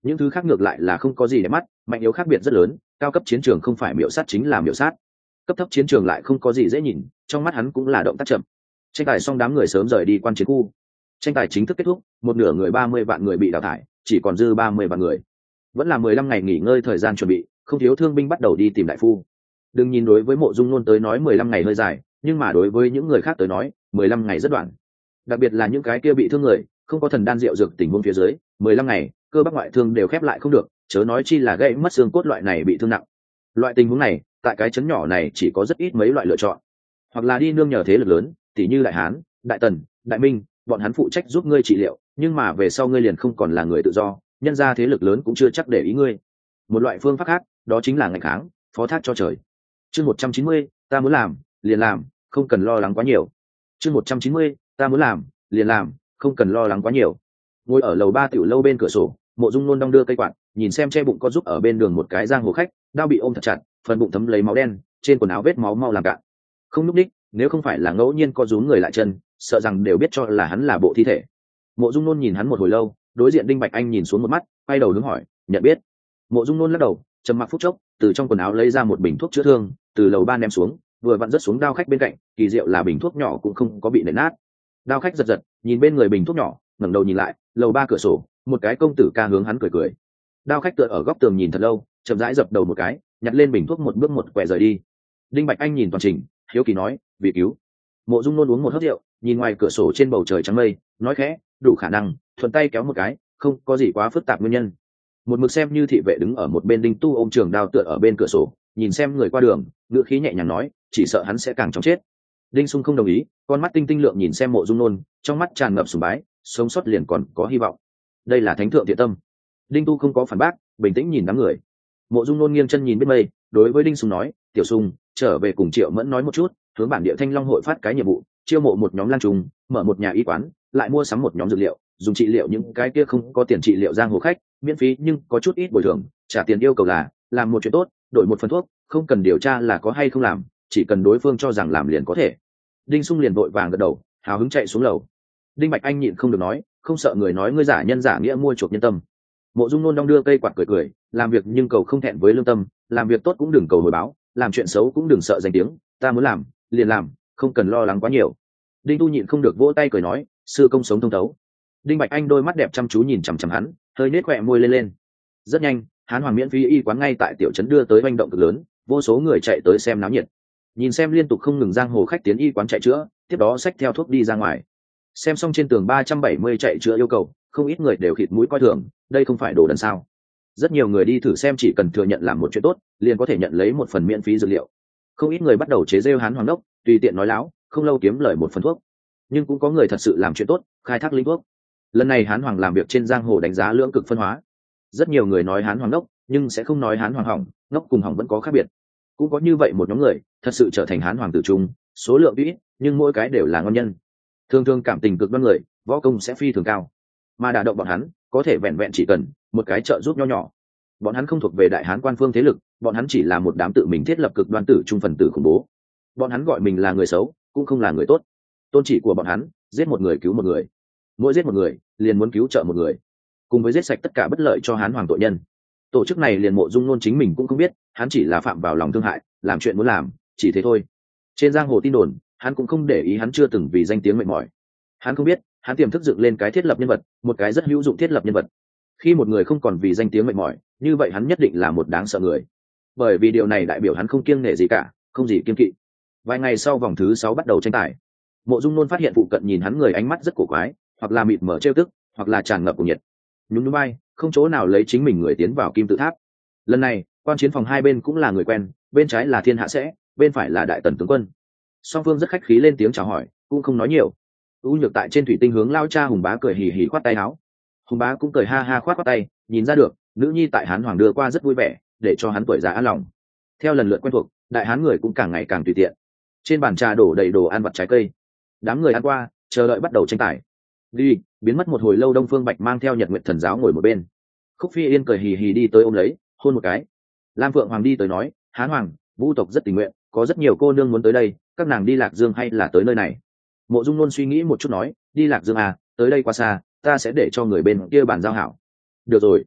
S1: những thứ khác ngược lại là không có gì để mắt, mạnh yếu khác biệt rất lớn, cao cấp chiến trường không phải miểu sát chính là miểu sát, cấp thấp chiến trường lại không có gì dễ nhìn, trong mắt hắn cũng là động tác chậm. Tranh tài xong đám người sớm rời đi quan chiến khu. Tranh tài chính thức kết thúc, một nửa người 30 vạn người bị đào thải, chỉ còn dư 30 vạn người. Vẫn là 15 ngày nghỉ ngơi thời gian chuẩn bị, không thiếu thương binh bắt đầu đi tìm đại phu. Đừng nhìn đối với Mộ Dung Nôn tới nói 15 ngày hơi dài, nhưng mà đối với những người khác tới nói 15 ngày rất đoạn. Đặc biệt là những cái kia bị thương người, không có thần đan rượu dược tình huống phía dưới, 15 ngày, cơ bắp ngoại thương đều khép lại không được, chớ nói chi là gãy mất xương cốt loại này bị thương nặng. Loại tình huống này, tại cái chấn nhỏ này chỉ có rất ít mấy loại lựa chọn, hoặc là đi nương nhờ thế lực lớn, tỉ như Đại Hán, Đại Tần, Đại Minh, bọn hắn phụ trách giúp ngươi trị liệu, nhưng mà về sau ngươi liền không còn là người tự do, nhân ra thế lực lớn cũng chưa chắc để ý ngươi. Một loại phương pháp khác, đó chính là ngành kháng, phó thác cho trời. Chương 190, ta muốn làm, liền làm, không cần lo lắng quá nhiều. Chương 190, ta muốn làm, liền làm, không cần lo lắng quá nhiều. Ngồi ở lầu 3 tiểu lâu bên cửa sổ, Mộ Dung Nôn đong đưa cây quạt, nhìn xem che bụng có giúp ở bên đường một cái giang hồ khách, đao bị ôm thật chặt, phần bụng thấm lấy máu đen, trên quần áo vết máu mau làm cạn. Không lúc đích, nếu không phải là ngẫu nhiên có rúm người lại chân, sợ rằng đều biết cho là hắn là bộ thi thể. Mộ Dung Nôn nhìn hắn một hồi lâu, đối diện Đinh Bạch Anh nhìn xuống một mắt, quay đầu hướng hỏi, nhận biết. Mộ Dung Nôn lắc đầu, trầm mặc phút chốc, từ trong quần áo lấy ra một bình thuốc chữa thương, từ lầu 3 ném xuống, vừa vặn rớt xuống đao khách bên cạnh, kỳ diệu là bình thuốc nhỏ cũng không có bị nện nát. Đao khách giật giật, nhìn bên người bình thuốc nhỏ, ngẩng đầu nhìn lại, lầu 3 cửa sổ, một cái công tử ca hướng hắn cười cười. Đao khách tựa ở góc tường nhìn thật lâu, chậm rãi dập đầu một cái, nhặt lên bình thuốc một bước một quẹ rời đi. Đinh Bạch Anh nhìn toàn trình, hiếu kỳ nói, vì cứu. Mộ Dung Nôn uống một hớp rượu, nhìn ngoài cửa sổ trên bầu trời trắng mây, nói khẽ, đủ khả năng, thuận tay kéo một cái, không có gì quá phức tạp nguyên nhân. Một mực xem như thị vệ đứng ở một bên Đinh Tu ôm trường đao tựa ở bên cửa sổ, nhìn xem người qua đường, ngữ khí nhẹ nhàng nói, chỉ sợ hắn sẽ càng chóng chết. Đinh Sung không đồng ý, con mắt tinh tinh lượng nhìn xem Mộ Dung Nôn, trong mắt tràn ngập sùng bái, sống sót liền còn có hy vọng. Đây là thánh thượng thiện tâm. Đinh Tu không có phản bác, bình tĩnh nhìn đám người. Mộ Dung Nôn nghiêng chân nhìn bên mây, đối với Đinh Sung nói, tiểu Sung, trở về cùng Triệu Mẫn nói một chút, hướng bản địa Thanh Long hội phát cái nhiệm vụ, chiêu mộ một nhóm lang trùng, mở một nhà y quán, lại mua sắm một nhóm dược liệu, dùng trị liệu những cái kia không có tiền trị liệu giang hồ khách, miễn phí nhưng có chút ít bồi thường, trả tiền yêu cầu là làm một chuyện tốt, đổi một phần thuốc, không cần điều tra là có hay không làm, chỉ cần đối phương cho rằng làm liền có thể. Đinh Sung liền vội vàng gật đầu, hào hứng chạy xuống lầu. Đinh Bạch Anh nhịn không được nói, không sợ người nói ngươi giả nhân giả nghĩa mua chuộc nhân tâm. Mộ Dung Nôn đong đưa cây quạt cười cười, làm việc nhưng cầu không thẹn với lương tâm, làm việc tốt cũng đừng cầu hồi báo, làm chuyện xấu cũng đừng sợ danh tiếng, ta muốn làm, liền làm, không cần lo lắng quá nhiều. Đinh Tu nhịn không được vỗ tay cười nói, sư công sống thông thấu. Đinh Bạch Anh đôi mắt đẹp chăm chú nhìn chằm chằm hắn, hơi nết khỏe môi lên lên. Rất nhanh, Hán Hoàng miễn phí y quán ngay tại tiểu trấn đưa tới hành động cực lớn, vô số người chạy tới xem náo nhiệt. Nhìn xem liên tục không ngừng giang hồ khách tiến y quán chạy chữa, tiếp đó xách theo thuốc đi ra ngoài. Xem xong trên tường 370 chạy chữa yêu cầu, không ít người đều khịt mũi coi thường, đây không phải đồ đần sao? Rất nhiều người đi thử xem chỉ cần thừa nhận làm một chuyện tốt, liền có thể nhận lấy một phần miễn phí dược liệu. Không ít người bắt đầu chế giễu Hán Hoàng đốc, tùy tiện nói láo, không lâu kiếm lời một phần thuốc. Nhưng cũng có người thật sự làm chuyện tốt, khai thác linh thuốc. Lần này Hán Hoàng làm việc trên giang hồ đánh giá lưỡng cực phân hóa. Rất nhiều người nói Hán Hoàng đốc, nhưng sẽ không nói Hán Hoàng hỏng, ngốc cùng hỏng vẫn có khác biệt. Cũng có như vậy một nhóm người, thật sự trở thành Hán Hoàng tử trung, số lượng ít, nhưng mỗi cái đều là ngon nhân. Thường thường cảm tình cực đoan người, võ công sẽ phi thường cao, mà đả động bọn hắn, có thể vẹn vẹn chỉ cần một cái trợ giúp nho nhỏ. Bọn hắn không thuộc về đại hán quan phương thế lực, bọn hắn chỉ là một đám tự mình thiết lập cực đoan tử trung phần tử khủng bố. Bọn hắn gọi mình là người xấu, cũng không là người tốt. Tôn chỉ của bọn hắn, giết một người cứu một người, mỗi giết một người, liền muốn cứu trợ một người, cùng với giết sạch tất cả bất lợi cho Hán Hoàng tội nhân. Tổ chức này liền Mộ Dung Nôn chính mình cũng không biết, hắn chỉ là phạm vào lòng thương hại, làm chuyện muốn làm, chỉ thế thôi. Trên giang hồ tin đồn, hắn cũng không để ý, hắn chưa từng vì danh tiếng mệt mỏi. Hắn không biết, hắn tiềm thức dựng lên cái thiết lập nhân vật, một cái rất hữu dụng thiết lập nhân vật. Khi một người không còn vì danh tiếng mệt mỏi, như vậy hắn nhất định là một đáng sợ người, bởi vì điều này đại biểu hắn không kiêng nể gì cả, không gì kiêng kỵ. Vài ngày sau vòng thứ 6 bắt đầu tranh tài, Mộ Dung Nôn phát hiện phụ cận nhìn hắn người ánh mắt rất cổ quái, hoặc là mịt mờ trêu tức, hoặc là tràn ngập cuồng nhiệt. Nhún nhún vai, không chỗ nào lấy chính mình người tiến vào Kim Tự Tháp. Lần này, quan chiến phòng hai bên cũng là người quen, bên trái là Thiên Hạ Sẽ, bên phải là Đại Tần tướng quân. Song phương rất khách khí lên tiếng chào hỏi, cũng không nói nhiều. U Nhược tại trên thủy tinh hướng lao cha Hùng Bá cười hì hì khoát tay áo. Hùng Bá cũng cười ha ha khoát tay, nhìn ra được, nữ nhi tại Hán Hoàng đưa qua rất vui vẻ, để cho hắn tuổi già an lòng. Theo lần lượt quen thuộc, đại hán người cũng càng ngày càng tùy tiện. Trên bàn trà đổ đầy đồ ăn vặt trái cây. Đám người ăn qua, chờ đợi bắt đầu tranh tài. Đi, biến mất một hồi lâu Đông Phương Bạch mang theo Nhật Nguyệt Thần Giáo ngồi một bên. Khúc Phi Yên cười hì hì đi tới ôm lấy, hôn một cái. Lam Phượng Hoàng đi tới nói, Hán Hoàng, Vũ tộc rất tình nguyện, có rất nhiều cô nương muốn tới đây, các nàng đi Lạc Dương hay là tới nơi này? Mộ Dung Nôn suy nghĩ một chút nói, đi Lạc Dương à, tới đây quá xa, ta sẽ để cho người bên kia bàn giao hảo. Được rồi.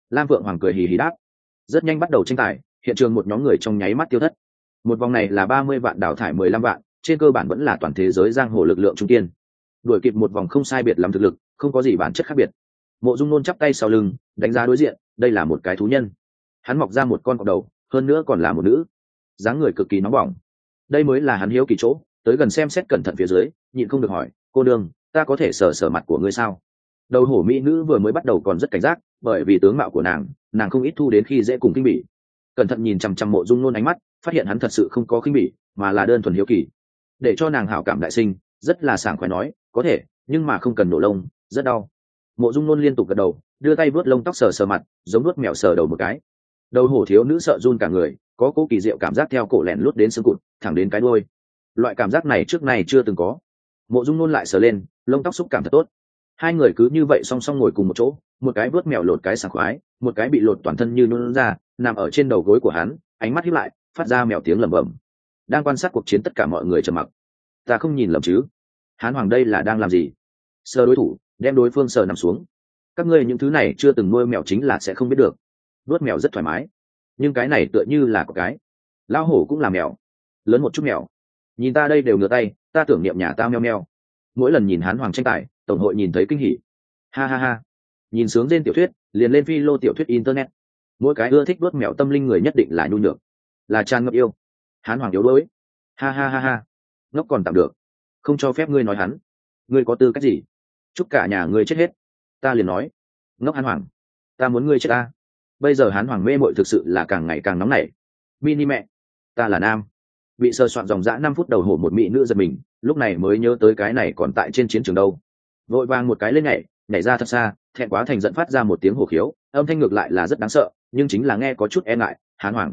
S1: Lam Vượng Hoàng cười hì hì đáp. Rất nhanh bắt đầu tranh tài, hiện trường một nhóm người trong nháy mắt tiêu thất. Một vòng này là 30 vạn đào thải 15 vạn, trên cơ bản vẫn là toàn thế giới giang hồ lực lượng trung kiên. Đuổi kịp một vòng không sai biệt lắm thực lực, không có gì bản chất khác biệt. Mộ Dung Nôn chắp tay sau lưng, đánh giá đối diện, đây là một cái thú nhân. Hắn mọc ra một con cọp đầu, hơn nữa còn là một nữ, dáng người cực kỳ nóng bỏng. Đây mới là hắn hiếu kỳ chỗ, tới gần xem xét cẩn thận phía dưới, nhịn không được hỏi, cô đương, ta có thể sờ sờ mặt của ngươi sao? Đầu hổ mỹ nữ vừa mới bắt đầu còn rất cảnh giác, bởi vì tướng mạo của nàng không ít thu đến khi dễ cùng kinh bỉ. Cẩn thận nhìn chằm chằm Mộ Dung Nôn ánh mắt, phát hiện hắn thật sự không có khinh bỉ, mà là đơn thuần hiếu kỳ. Để cho nàng hảo cảm đại sinh, rất là sảng khoái nói, có thể, nhưng mà không cần nổ lông, rất đau. Mộ Dung Nôn liên tục gật đầu, đưa tay vuốt lông tóc sờ sờ mặt, giống vuốt mèo sờ đầu một cái. Đầu hổ thiếu nữ sợ run cả người, có cố kỳ diệu cảm giác theo cổ lẻn lút đến xương cụt, thẳng đến cái đuôi. Loại cảm giác này trước này chưa từng có. Mộ Dung Nôn lại sờ lên, lông tóc xúc cảm thật tốt. Hai người cứ như vậy song song ngồi cùng một chỗ, một cái vuốt mèo lột cái sảng khoái, một cái bị lột toàn thân như nôn ra, nằm ở trên đầu gối của hắn, ánh mắt híp lại, phát ra mèo tiếng lẩm bẩm. Đang quan sát cuộc chiến tất cả mọi người trầm mặc. Ta không nhìn lầm chứ? Hán Hoàng đây là đang làm gì? Sờ đối thủ, đem đối phương sờ nằm xuống. Các ngươi những thứ này chưa từng nuôi mèo chính là sẽ không biết được. Vuốt mèo rất thoải mái, nhưng cái này tựa như là có cái. Lão hổ cũng là mèo, lớn một chút mèo. Nhìn ta đây đều ngửa tay, ta tưởng niệm nhà ta meo meo. Mỗi lần nhìn Hán Hoàng tranh tài, tổng hội nhìn thấy kinh hỉ. Ha ha ha. Nhìn sướng trên tiểu thuyết, liền lên phi lô tiểu thuyết internet. Mỗi cái ưa thích vuốt mèo tâm linh người nhất định là nhu nhược, là tràn ngập yêu. Hán Hoàng yếu đuối. Ha ha ha ha. Ngốc còn tạm được, không cho phép ngươi nói hắn. Ngươi có tư cách gì? Chúc cả nhà ngươi chết hết. Ta liền nói, ngốc Hán Hoàng, ta muốn ngươi chết ta. Bây giờ Hán Hoàng mê mội thực sự là càng ngày càng nóng nảy. Mini mẹ, ta là nam. Bị sờ soạn dòng dã 5 phút đầu hổ một mỹ nữ giật mình, lúc này mới nhớ tới cái này còn tại trên chiến trường đâu. Vội vàng một cái lên nhảy ra thật xa, thẹn quá thành giận phát ra một tiếng hổ khiếu, âm thanh ngược lại là rất đáng sợ, nhưng chính là nghe có chút e ngại. Hán Hoàng,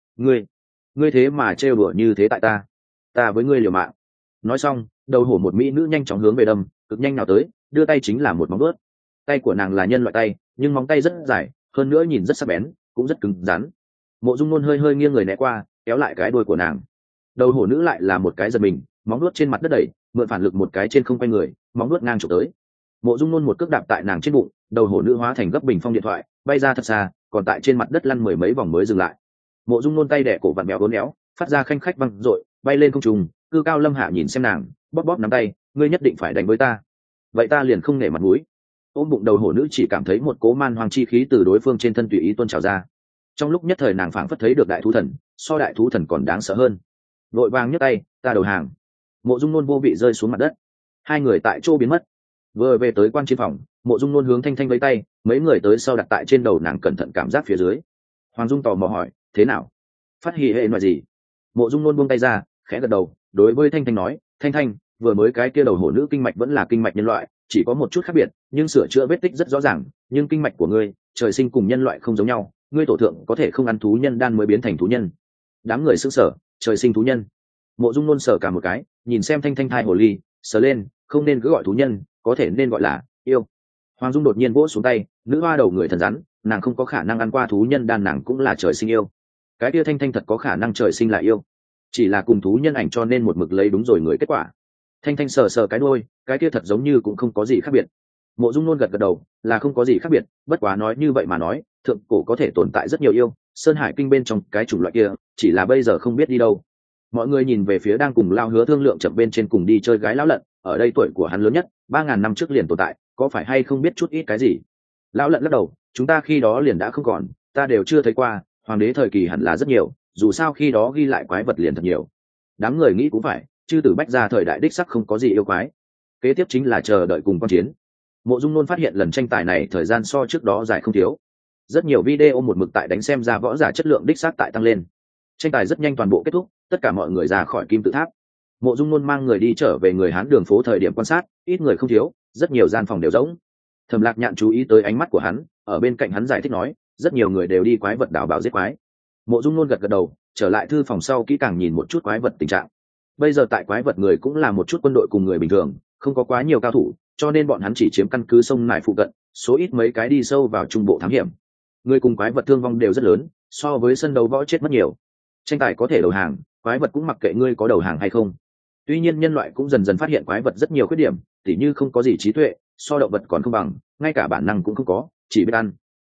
S1: ngươi thế mà trêu đùa như thế tại ta với ngươi liều mạng. Nói xong, đầu hổ một mỹ nữ nhanh chóng hướng về đâm, cực nhanh nào tới, đưa tay chính là một móng vuốt. Tay của nàng là nhân loại tay, nhưng móng tay rất dài, hơn nữa nhìn rất sắc bén, cũng rất cứng rắn. Mộ Dung Nôn hơi hơi nghiêng người né qua, kéo lại cái đuôi của nàng. Đầu hổ nữ lại là một cái giật mình, móng vuốt trên mặt đất đẩy, mượn phản lực một cái trên không quay người, móng vuốt ngang chụp tới. Mộ Dung Nôn một cước đạp tại nàng trên bụng, đầu hổ nữ hóa thành gấp bình phong điện thoại, bay ra thật xa, còn tại trên mặt đất lăn mười mấy vòng mới dừng lại. Mộ Dung Nôn tay đẻ cổ vặn béo uốn éo, phát ra khanh khách vang dội, bay lên không trung, cư cao lâm hạ nhìn xem nàng, bóp bóp nắm tay, ngươi nhất định phải đánh với ta. Vậy ta liền không nể mặt mũi. Ôm bụng đầu hổ nữ chỉ cảm thấy một cố man hoang chi khí từ đối phương trên thân tùy ý tuôn trào ra. Trong lúc nhất thời nàng phảng phất thấy được đại thú thần, so đại thú thần còn đáng sợ hơn. Vội vàng nhấc tay, ta đầu hàng. Mộ Dung Nôn vô vị rơi xuống mặt đất. Hai người tại chỗ biến mất. Vừa về tới quan chiến phòng, Mộ Dung Nôn hướng Thanh Thanh vẫy tay, mấy người tới sau đặt tại trên đầu nàng cẩn thận cảm giác phía dưới. Hoàng Dung tò mò hỏi, thế nào? Phát hỉ hệ loại gì? Mộ Dung Nôn buông tay ra, khẽ gật đầu, đối với Thanh Thanh nói, Thanh Thanh, vừa mới cái kia đầu hổ nữ kinh mạch vẫn là kinh mạch nhân loại, chỉ có một chút khác biệt, nhưng sửa chữa vết tích rất rõ ràng, nhưng kinh mạch của ngươi, trời sinh cùng nhân loại không giống nhau, ngươi tổ thượng có thể không ăn thú nhân đan mới biến thành thú nhân. Đám người sững sờ, trời sinh thú nhân. Mộ Dung Nôn sờ cả một cái, nhìn xem Thanh Thanh thai hồ ly, sờ lên, không nên cứ gọi thú nhân, có thể nên gọi là yêu. Hoàng Dung đột nhiên vỗ xuống tay, nữ hoa đầu người thần rắn, nàng không có khả năng ăn qua thú nhân đan, nàng cũng là trời sinh yêu. Cái kia Thanh Thanh thật có khả năng trời sinh là yêu, chỉ là cùng thú nhân ảnh cho nên một mực lấy đúng rồi người kết quả. Thanh Thanh sờ sờ cái đuôi, cái kia thật giống như cũng không có gì khác biệt. Mộ Dung Nôn gật gật đầu, là không có gì khác biệt, bất quá nói như vậy mà nói, thượng cổ có thể tồn tại rất nhiều yêu, Sơn Hải Kinh bên trong cái chủng loại kia, chỉ là bây giờ không biết đi đâu. Mọi người nhìn về phía đang cùng Lao Hứa thương lượng chậm bên trên cùng đi chơi gái lão lận, ở đây tuổi của hắn lớn nhất, 3000 năm trước liền tồn tại, có phải hay không biết chút ít cái gì? Lão lận lắc đầu, chúng ta khi đó liền đã không còn, ta đều chưa thấy qua, hoàng đế thời kỳ hẳn là rất nhiều, dù sao khi đó ghi lại quái vật liền thật nhiều. Đám người nghĩ cũng phải, chư tử bách gia thời đại đích sắc không có gì yêu quái. Kế tiếp chính là chờ đợi cùng quan chiến. Mộ Dung Nôn phát hiện lần tranh tài này thời gian so trước đó dài không thiếu, rất nhiều video một mực tại đánh xem ra võ giả chất lượng đích xác tại tăng lên. Tranh tài rất nhanh toàn bộ kết thúc, tất cả mọi người ra khỏi kim tự tháp. Mộ Dung Nôn mang người đi trở về người Hán đường phố thời điểm quan sát, ít người không thiếu, rất nhiều gian phòng đều rỗng. Thẩm Lạc Nhạn chú ý tới ánh mắt của hắn, ở bên cạnh hắn giải thích nói, rất nhiều người đều đi quái vật đảo bảo giết quái. Mộ Dung Nôn gật gật đầu, trở lại thư phòng sau kỹ càng nhìn một chút quái vật tình trạng. Bây giờ tại quái vật người cũng là một chút quân đội cùng người bình thường, không có quá nhiều cao thủ, cho nên bọn hắn chỉ chiếm căn cứ sông Nải phụ cận, số ít mấy cái đi sâu vào trung bộ thám hiểm. Người cùng quái vật thương vong đều rất lớn, so với sân đấu võ chết mất nhiều. Tranh tài có thể đầu hàng, quái vật cũng mặc kệ ngươi có đầu hàng hay không. Tuy nhiên nhân loại cũng dần dần phát hiện quái vật rất nhiều khuyết điểm, tỉ như không có gì trí tuệ, so động vật còn không bằng, ngay cả bản năng cũng không có, chỉ biết ăn.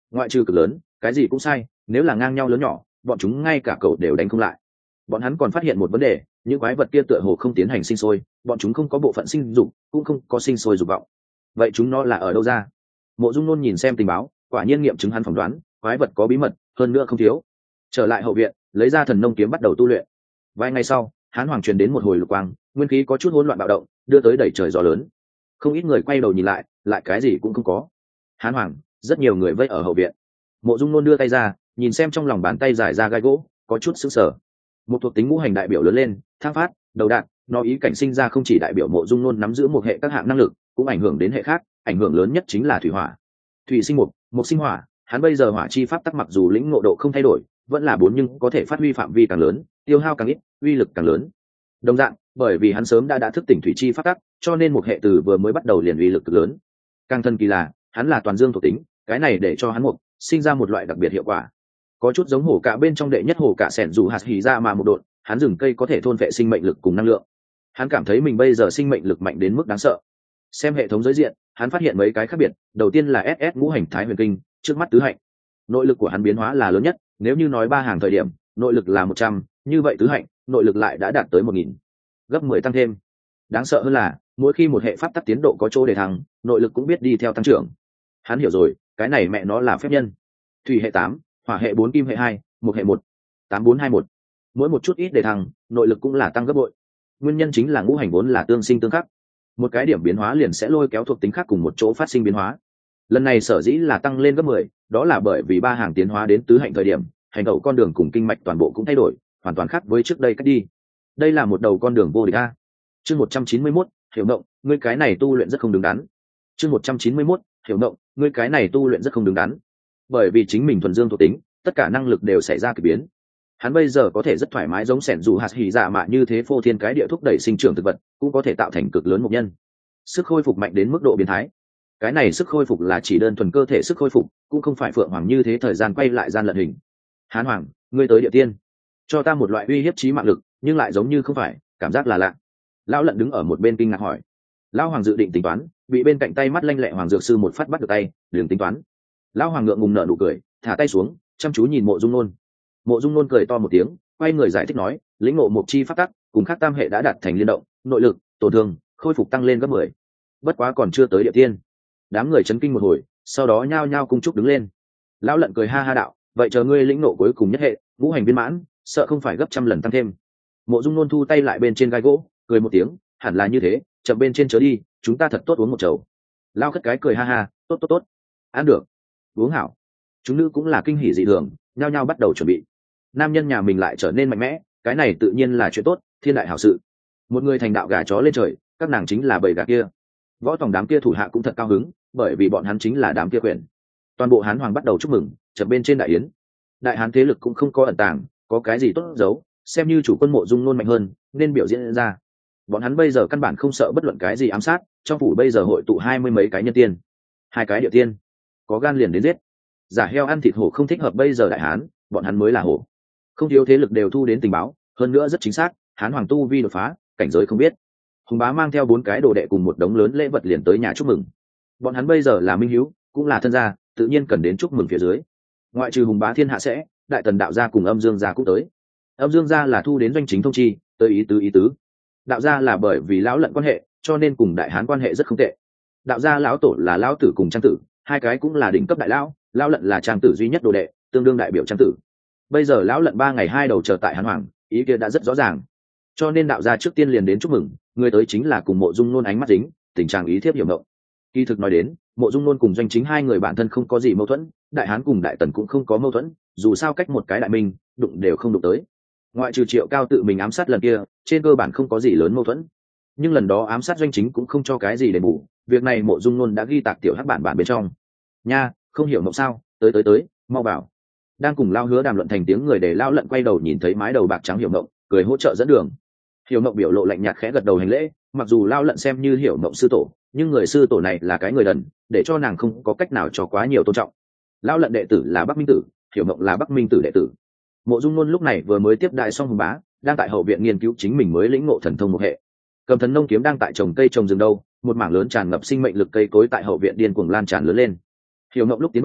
S1: ngoại trừ cực lớn cái gì cũng sai, nếu là ngang nhau lớn nhỏ bọn chúng ngay cả cậu đều đánh không lại. Bọn hắn còn phát hiện một vấn đề, những quái vật kia tựa hồ không tiến hành sinh sôi, bọn chúng không có bộ phận sinh dục, cũng không có sinh sôi dục vọng. Vậy chúng nó là ở đâu ra? Mộ Dung Nôn nhìn xem tình báo, quả nhiên nghiệm chứng hắn phỏng đoán, quái vật có bí mật, hơn nữa không thiếu. Trở lại hậu viện, lấy ra thần nông kiếm bắt đầu tu luyện. Vài ngày sau, Hán Hoàng truyền đến một hồi lục quang, nguyên khí có chút hỗn loạn bạo động, đưa tới đẩy trời gió lớn. Không ít người quay đầu nhìn lại, lại cái gì cũng không có. Hán Hoàng, rất nhiều người vây ở hậu viện. Mộ Dung Nôn đưa tay ra, nhìn xem trong lòng bàn tay dài ra gai gỗ, có chút sững sờ. Một thuộc tính ngũ hành đại biểu lớn lên, thang phát, đầu đạn, nó ý cảnh sinh ra không chỉ đại biểu Mộ Dung Nôn nắm giữ một hệ các hạng năng lực, cũng ảnh hưởng đến hệ khác, ảnh hưởng lớn nhất chính là thủy hỏa. Thủy sinh mục, mục sinh hỏa, hắn bây giờ hỏa chi pháp tắc mặc dù lĩnh ngộ độ không thay đổi, vẫn là 4 nhưng có thể phát huy phạm vi càng lớn, tiêu hao càng ít, uy lực càng lớn. Đồng dạng, bởi vì hắn sớm đã thức tỉnh thủy chi pháp tắc, cho nên một hệ từ vừa mới bắt đầu liền uy lực cực lớn. Càng thân kỳ là, hắn là toàn dương thuộc tính, cái này để cho hắn mục sinh ra một loại đặc biệt hiệu quả. Có chút giống hổ cả bên trong đệ nhất hổ cả sẻn dù hạt hỉ ra mà một độn, hắn rừng cây có thể thôn vệ sinh mệnh lực cùng năng lượng. Hắn cảm thấy mình bây giờ sinh mệnh lực mạnh đến mức đáng sợ. Xem hệ thống giới diện, hắn phát hiện mấy cái khác biệt, đầu tiên là SS ngũ hành thái huyền kinh, trước mắt tứ hạnh. Nội lực của hắn biến hóa là lớn nhất, nếu như nói 3 hàng thời điểm, nội lực là 100, như vậy tứ hạnh, nội lực lại đã đạt tới 1000. Gấp 10 tăng thêm. Đáng sợ hơn là, mỗi khi một hệ pháp tắc tiến độ có chỗ để thăng, nội lực cũng biết đi theo tăng trưởng. Hắn hiểu rồi, cái này mẹ nó là phép nhân. Thủy hệ 8, hỏa hệ 4, kim hệ 2, mộc hệ 1, 8421. Mỗi một chút ít để thăng, nội lực cũng là tăng gấp bội. Nguyên nhân chính là ngũ hành vốn là tương sinh tương khắc. Một cái điểm biến hóa liền sẽ lôi kéo thuộc tính khác cùng một chỗ phát sinh biến hóa. Lần này sở dĩ là tăng lên gấp 10, đó là bởi vì 3 hàng tiến hóa đến tứ hạnh thời điểm, hành động con đường cùng kinh mạch toàn bộ cũng thay đổi, hoàn toàn khác với trước đây cách đi. Đây là một đầu con đường vô địch a. Chương 191, hiểu động, ngươi cái này tu luyện rất không đứng đắn. Chương 191, hiểu động, ngươi cái này tu luyện rất không đứng đắn. Bởi vì chính mình thuần dương thuộc tính, tất cả năng lực đều xảy ra kỳ biến. Hắn bây giờ có thể rất thoải mái giống sẻn dù hạt hỉ dạ mạ như thế phô thiên cái địa thúc đẩy sinh trưởng thực vật, cũng có thể tạo thành cực lớn một nhân. Sức khôi phục mạnh đến mức độ biến thái. Cái này sức khôi phục là chỉ đơn thuần cơ thể sức khôi phục, cũng không phải phượng hoàng như thế thời gian quay lại gian lận hình. Hán Hoàng, ngươi tới địa tiên, cho ta một loại uy hiếp chí mạng lực, nhưng lại giống như không phải, cảm giác là lạ. Lão Lận đứng ở một bên kinh ngạc hỏi. Lão Hoàng dự định tính toán, bị bên cạnh tay mắt lanh lẹ Hoàng dược sư một phát bắt được tay, đừng tính toán. Lão Hoàng ngượng ngùng nở nụ cười, thả tay xuống, chăm chú nhìn Mộ Dung Nôn. Mộ Dung Nôn cười to một tiếng, quay người giải thích nói, lĩnh ngộ một chi pháp tắc, cùng khác tam hệ đã đạt thành liên động, nội lực, tổn thương, khôi phục tăng lên gấp 10. Bất quá còn chưa tới địa tiên. Đám người chấn kinh một hồi, sau đó nhao nhao cung trúc đứng lên. Lão Lận cười ha ha đạo, vậy chờ ngươi lĩnh ngộ cuối cùng nhất hệ, ngũ hành viên mãn, sợ không phải gấp trăm lần tăng thêm. Mộ Dung Nôn thu tay lại bên trên gai gỗ, cười một tiếng, hẳn là như thế, chậm bên trên chớ đi, chúng ta thật tốt uống một chầu. Lao Khất cái cười ha ha, tốt tốt tốt, ăn được, uống hảo. Chúng nữ cũng là kinh hỉ dị thường, nhao nhao bắt đầu chuẩn bị. Nam nhân nhà mình lại trở nên mạnh mẽ, cái này tự nhiên là chuyện tốt, thiên đại hảo sự. Một người thành đạo gà chó lên trời, các nàng chính là bầy gà kia. Võ tòng đám kia thủ hạ cũng thật cao hứng, bởi vì bọn hắn chính là đám kia quyền. Toàn bộ Hán Hoàng bắt đầu chúc mừng, chậm bên trên đại yến. Đại Hán thế lực cũng không có ẩn tàng, có cái gì tốt giấu, xem như chủ quân Mộ Dung Nôn mạnh hơn, nên biểu diễn ra. Bọn hắn bây giờ căn bản không sợ bất luận cái gì ám sát, trong phủ bây giờ hội tụ 20 mấy cái nhân tiên, 2 cái địa tiên, có gan liền đến giết. Giả heo ăn thịt hổ không thích hợp bây giờ Đại Hán, bọn hắn mới là hổ. Không thiếu thế lực đều thu đến tình báo, hơn nữa rất chính xác, Hán Hoàng tu vi đột phá, cảnh giới không biết. Hùng Bá mang theo 4 cái đồ đệ cùng một đống lớn lễ vật liền tới nhà chúc mừng. Bọn hắn bây giờ là minh hữu, cũng là thân gia, tự nhiên cần đến chúc mừng phía dưới. Ngoại trừ Hùng Bá thiên hạ sẽ, Đại Tần đạo gia cùng Âm Dương gia cũng tới. Âm Dương gia là thu đến doanh chính thông chi, tới ý tứ. Đạo gia là bởi vì lão Lận quan hệ, cho nên cùng Đại Hán quan hệ rất không tệ. Đạo gia lão tổ là lão tử cùng Trang tử, 2 cái cũng là đỉnh cấp đại lão, lão Lận là Trang tử duy nhất đồ đệ, tương đương đại biểu Trang tử. Bây giờ lão Lận 3 ngày 2 đầu chờ tại Hán Hoàng, ý kia đã rất rõ ràng. Cho nên đạo gia trước tiên liền đến chúc mừng, người tới chính là cùng Mộ Dung Nôn ánh mắt dính, tình trạng ý thiếp hiểu ngộng. Kỳ thực nói đến, Mộ Dung Nôn cùng doanh chính 2 người bản thân không có gì mâu thuẫn, Đại Hán cùng Đại Tần cũng không có mâu thuẫn, dù sao cách một cái đại minh, đụng đều không đụng tới. Ngoại trừ Triệu Cao tự mình ám sát lần kia, trên cơ bản không có gì lớn mâu thuẫn. Nhưng lần đó ám sát doanh chính cũng không cho cái gì để bù, việc này Mộ Dung Nôn đã ghi tạc tiểu hắc bản bên trong. Nha, không hiểu ngộng sao, tới, mau vào. Đang cùng Lao Hứa đàm luận thành tiếng người để Lao Lận quay đầu nhìn thấy mái đầu bạc trắng Hiểu Ngộng, cười hỗ trợ dẫn đường. Hiểu Ngộng biểu lộ lạnh nhạt khẽ gật đầu hành lễ, mặc dù Lao Lận xem như Hiểu Ngộng sư tổ, nhưng người sư tổ này là cái người đần, để cho nàng không có cách nào cho quá nhiều tôn trọng. Lao Lận đệ tử là Bắc Minh tử, Hiểu Ngộng là Bắc Minh tử đệ tử. Mộ Dung Nôn lúc này vừa mới tiếp đại xong Hùng Bá, đang tại hậu viện nghiên cứu chính mình mới lĩnh ngộ thần thông một hệ. Cầm Thần Nông kiếm đang tại trồng cây trồng rừng đâu, một mảng lớn tràn ngập sinh mệnh lực cây cối tại hậu viện điên cuồng lan tràn lớn lên. Hiểu Ngộng lúc tiến vào,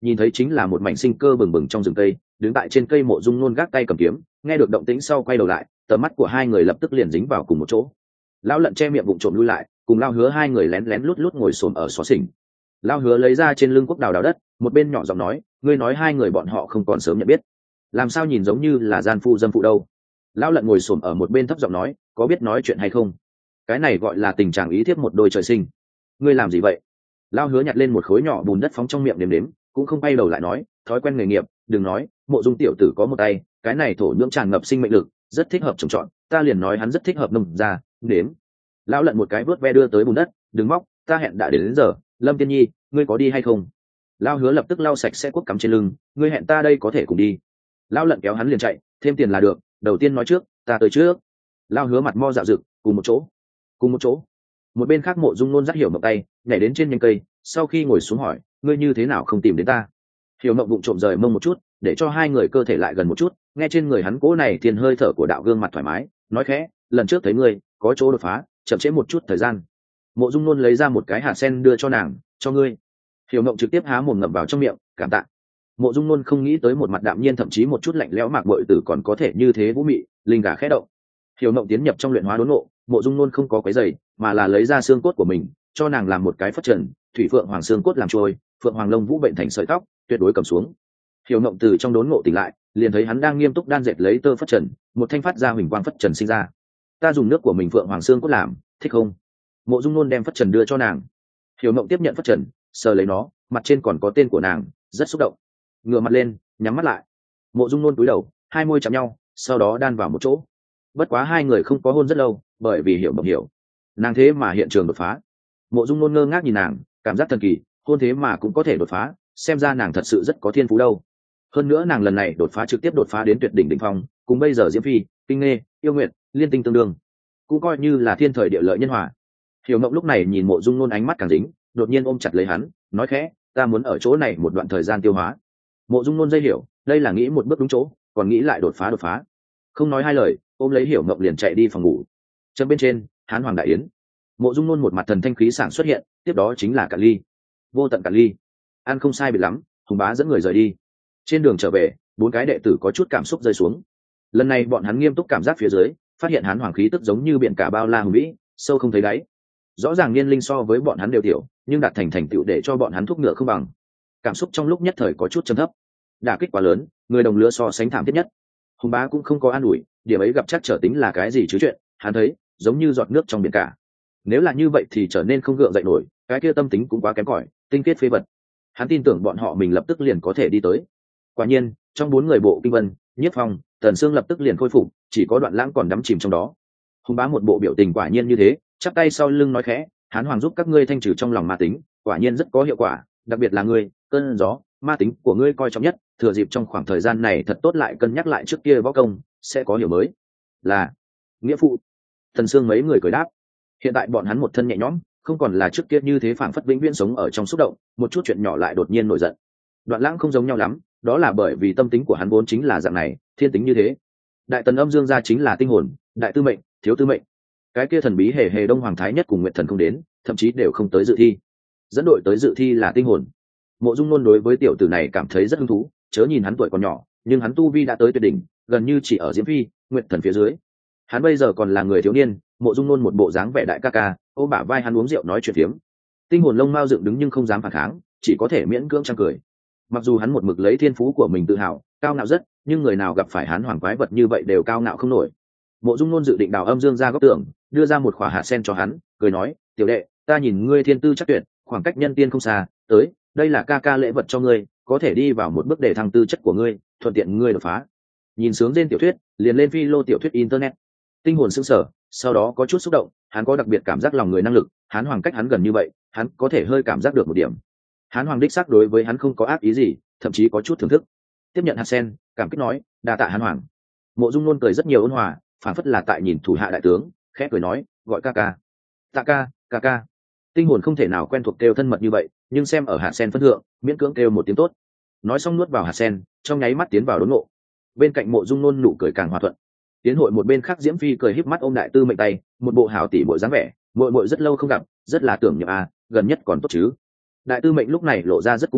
S1: nhìn thấy chính là một mảnh sinh cơ bừng bừng trong rừng cây. Đứng tại trên cây Mộ Dung Nôn gác tay cầm kiếm, nghe được động tĩnh sau quay đầu lại, tầm mắt của hai người lập tức liền dính vào cùng một chỗ. Lão Lận che miệng vụng trộm lui lại, cùng Lao Hứa hai người lén lén lút lút ngồi xổm ở xó xỉnh. Lao Hứa lấy ra trên lưng quốc đào đào đất, một bên nhỏ giọng nói, ngươi nói hai người bọn họ không còn sớm nhận biết, làm sao nhìn giống như là gian phu dâm phụ đâu. Lão Lận ngồi xổm ở một bên thấp giọng nói, có biết nói chuyện hay không? Cái này gọi là tình trạng ý thiếp một đôi trời sinh. Ngươi làm gì vậy? Lao Hứa nhặt lên một khối nhỏ bùn đất phóng trong miệng đếm đếm, cũng không bay đầu lại nói, thói quen nghề nghiệp, đừng nói, Mộ Dung tiểu tử có một tay, cái này thổ nhưỡng tràn ngập sinh mệnh lực, rất thích hợp trồng trọt, ta liền nói hắn rất thích hợp nông ra, đếm. Lão Lận một cái vớt ve đưa tới bùn đất, đừng móc, ta hẹn đã đến giờ, Lâm Tiên Nhi, ngươi có đi hay không? Lao Hứa lập tức lau sạch sẽ cuốc cắm trên lưng, ngươi hẹn ta đây có thể cùng đi. Lão Lận kéo hắn liền chạy, thêm tiền là được, đầu tiên nói trước, ta tới trước. Lao Hứa mặt mo dạo rực, cùng một chỗ, cùng một chỗ. Một bên khác Mộ Dung Nôn dắt Hiểu Mộng tay, nhảy đến trên nhánh cây, sau khi ngồi xuống hỏi, ngươi như thế nào không tìm đến ta? Hiểu Mộng bụng trộm rời mông một chút, để cho hai người cơ thể lại gần một chút, nghe trên người hắn cố này thiên hơi thở của đạo gương mặt thoải mái, nói khẽ, lần trước thấy ngươi có chỗ đột phá, chậm trễ một chút thời gian. Mộ Dung Nôn lấy ra một cái hạt sen đưa cho nàng, cho ngươi. Hiểu Mộng trực tiếp há mồm ngậm vào trong miệng, cảm tạ. Mộ Dung Nôn không nghĩ tới một mặt đạm nhiên thậm chí một chút lạnh lẽo Mạc Bội Tử còn có thể như thế vũ mị, linh gà khẽ động. Hiểu Mộng tiến nhập trong luyện hóa đốn ngộ, Mộ Dung Nôn không có quấy rầy, mà là lấy ra xương cốt của mình, cho nàng làm một cái phất trần, thủy phượng hoàng xương cốt làm trôi, phượng hoàng lông vũ bệnh thành sợi tóc, tuyệt đối cầm xuống. Hiểu Mộng từ trong đốn ngộ tỉnh lại, liền thấy hắn đang nghiêm túc đan dệt lấy tơ phất trần, một thanh phát ra huỳnh quang phất trần sinh ra. Ta dùng nước của mình phượng hoàng xương cốt làm, thích không? Mộ Dung Nôn đem phất trần đưa cho nàng. Hiểu Mộng tiếp nhận phất trần, sờ lấy nó, mặt trên còn có tên của nàng, rất xúc động. Ngửa mặt lên, nhắm mắt lại. Mộ Dung Nôn cúi đầu, hai môi chạm nhau, sau đó đan vào một chỗ. Bất quá hai người không có hôn rất lâu, bởi vì Hiểu Mộng hiểu, nàng thế mà hiện trường đột phá. Mộ Dung Nôn ngơ ngác nhìn nàng, cảm giác thần kỳ, hôn thế mà cũng có thể đột phá, xem ra nàng thật sự rất có thiên phú đâu. Hơn nữa nàng lần này đột phá trực tiếp đột phá đến tuyệt đỉnh đỉnh phong, cùng bây giờ Diễm Phi, Kinh Nghê, Yêu Nguyệt, Liên Tinh tương đương, cũng coi như là thiên thời địa lợi nhân hòa. Hiểu Mộng lúc này nhìn Mộ Dung Nôn ánh mắt càng dính, đột nhiên ôm chặt lấy hắn, nói khẽ, ta muốn ở chỗ này một đoạn thời gian tiêu hóa. Mộ Dung Nôn dây hiểu, đây là nghĩ một bước đúng chỗ, còn nghĩ lại đột phá. Không nói hai lời, ôm lấy Hiểu Mộng liền chạy đi phòng ngủ. Chân bên trên, Hán Hoàng đại yến. Mộ Dung Nôn một mặt thần thanh khí sảng xuất hiện, tiếp đó chính là Cạn Ly. Vô tận Cạn Ly. Ăn không sai biệt lắm, Hùng Bá dẫn người rời đi. Trên đường trở về, bốn cái đệ tử có chút cảm xúc rơi xuống. Lần này bọn hắn nghiêm túc cảm giác phía dưới, phát hiện Hán Hoàng khí tức giống như biển cả bao la hùng vĩ, sâu không thấy đáy. Rõ ràng niên linh so với bọn hắn đều tiểu, nhưng đạt thành tựu để cho bọn hắn thúc ngựa không bằng. Cảm xúc trong lúc nhất thời có chút trầm thấp. Đả kích quá lớn, người đồng lứa so sánh thảm thiết nhất. Hùng Bá cũng không có an ủi, điểm ấy gặp chắc trở tính là cái gì chứ chuyện, hắn thấy giống như giọt nước trong biển cả. Nếu là như vậy thì trở nên không gượng dậy nổi, cái kia tâm tính cũng quá kém cỏi, tinh kết phế vật. Hắn tin tưởng bọn họ mình lập tức liền có thể đi tới. Quả nhiên, trong bốn người Bộ Kinh Vân, Nhiếp Phong, Tần Sương lập tức liền khôi phục, chỉ có Đoạn Lãng còn đắm chìm trong đó. Hùng Bá một bộ biểu tình quả nhiên như thế, chắp tay sau lưng nói khẽ, Hán Hoàng giúp các ngươi thanh trừ trong lòng ma tính, quả nhiên rất có hiệu quả, đặc biệt là ngươi, cơn gió, ma tính của ngươi coi trọng nhất, thừa dịp trong khoảng thời gian này thật tốt lại cân nhắc lại trước kia võ công, sẽ có hiểu mới. Là nghĩa phụ. Tần Sương mấy người cười đáp. Hiện tại bọn hắn một thân nhẹ nhõm, không còn là trước kia như thế phảng phất vĩnh viễn sống ở trong xúc động, một chút chuyện nhỏ lại đột nhiên nổi giận. Đoạn Lãng không giống nhau lắm, đó là bởi vì tâm tính của hắn vốn chính là dạng này, thiên tính như thế. Đại Tần Âm Dương gia chính là tinh hồn, đại tư mệnh, thiếu tư mệnh. Cái kia thần bí hề hề Đông Hoàng Thái Nhất cùng Nguyệt Thần không đến, thậm chí đều không tới dự thi. Dẫn đội tới dự thi là tinh hồn. Mộ Dung Nôn đối với tiểu tử này cảm thấy rất hứng thú, chớ nhìn hắn tuổi còn nhỏ, nhưng hắn tu vi đã tới tuyệt đỉnh, gần như chỉ ở Diễm Phi, Nguyệt Thần phía dưới. Hắn bây giờ còn là người thiếu niên, Mộ Dung Nôn một bộ dáng vẻ đại ca ca, ôm bả vai hắn uống rượu nói chuyện phiếm. Tinh hồn lông mao dựng đứng nhưng không dám phản kháng, chỉ có thể miễn cưỡng trang cười. Mặc dù hắn một mực lấy thiên phú của mình tự hào, cao ngạo rất, nhưng người nào gặp phải hắn hoàng quái vật như vậy đều cao ngạo không nổi. Mộ Dung Nôn dự định đào âm dương ra góc tường, đưa ra một khỏa hạt sen cho hắn, cười nói, tiểu đệ, ta nhìn ngươi thiên tư chắc tuyệt, khoảng cách nhân tiên không xa, tới, đây là ca ca lễ vật cho ngươi, có thể đi vào một bước để thăng tư chất của ngươi, thuận tiện ngươi đột phá. Nhìn sướng trên tiểu thuyết, liền lên phi lô tiểu thuyết internet. Tinh hồn sững sờ, sau đó có chút xúc động, hắn có đặc biệt cảm giác lòng người năng lực, hắn hoàng cách hắn gần như vậy, hắn có thể hơi cảm giác được một điểm. Hắn hoàng đích xác đối với hắn không có ác ý gì, thậm chí có chút thưởng thức. Tiếp nhận hạt sen, cảm kích nói, đa tạ hắn hoàng. Mộ Dung Nôn cười rất nhiều ôn hòa, phản phất là tại nhìn thủ hạ đại tướng, khẽ cười nói, gọi ca ca. Tạ ca, ca ca. Tinh hồn không thể nào quen thuộc kêu thân mật như vậy, nhưng xem ở hạt sen phân thượng, miễn cưỡng kêu một tiếng tốt. Nói xong nuốt vào hạt sen, trong nháy mắt tiến vào đốn ngộ. Bên cạnh Mộ Dung Nôn nụ cười càng hòa thuận. Tiến hội một bên khác Diễm Phi cười híp mắt ôm đại tư mệnh tay, một bộ hảo tỷ muội dáng vẻ, muội muội rất lâu không gặp, rất là tưởng nhớ gần nhất còn tốt chứ. Đại tư mệnh lúc này lộ ra rất cung kính,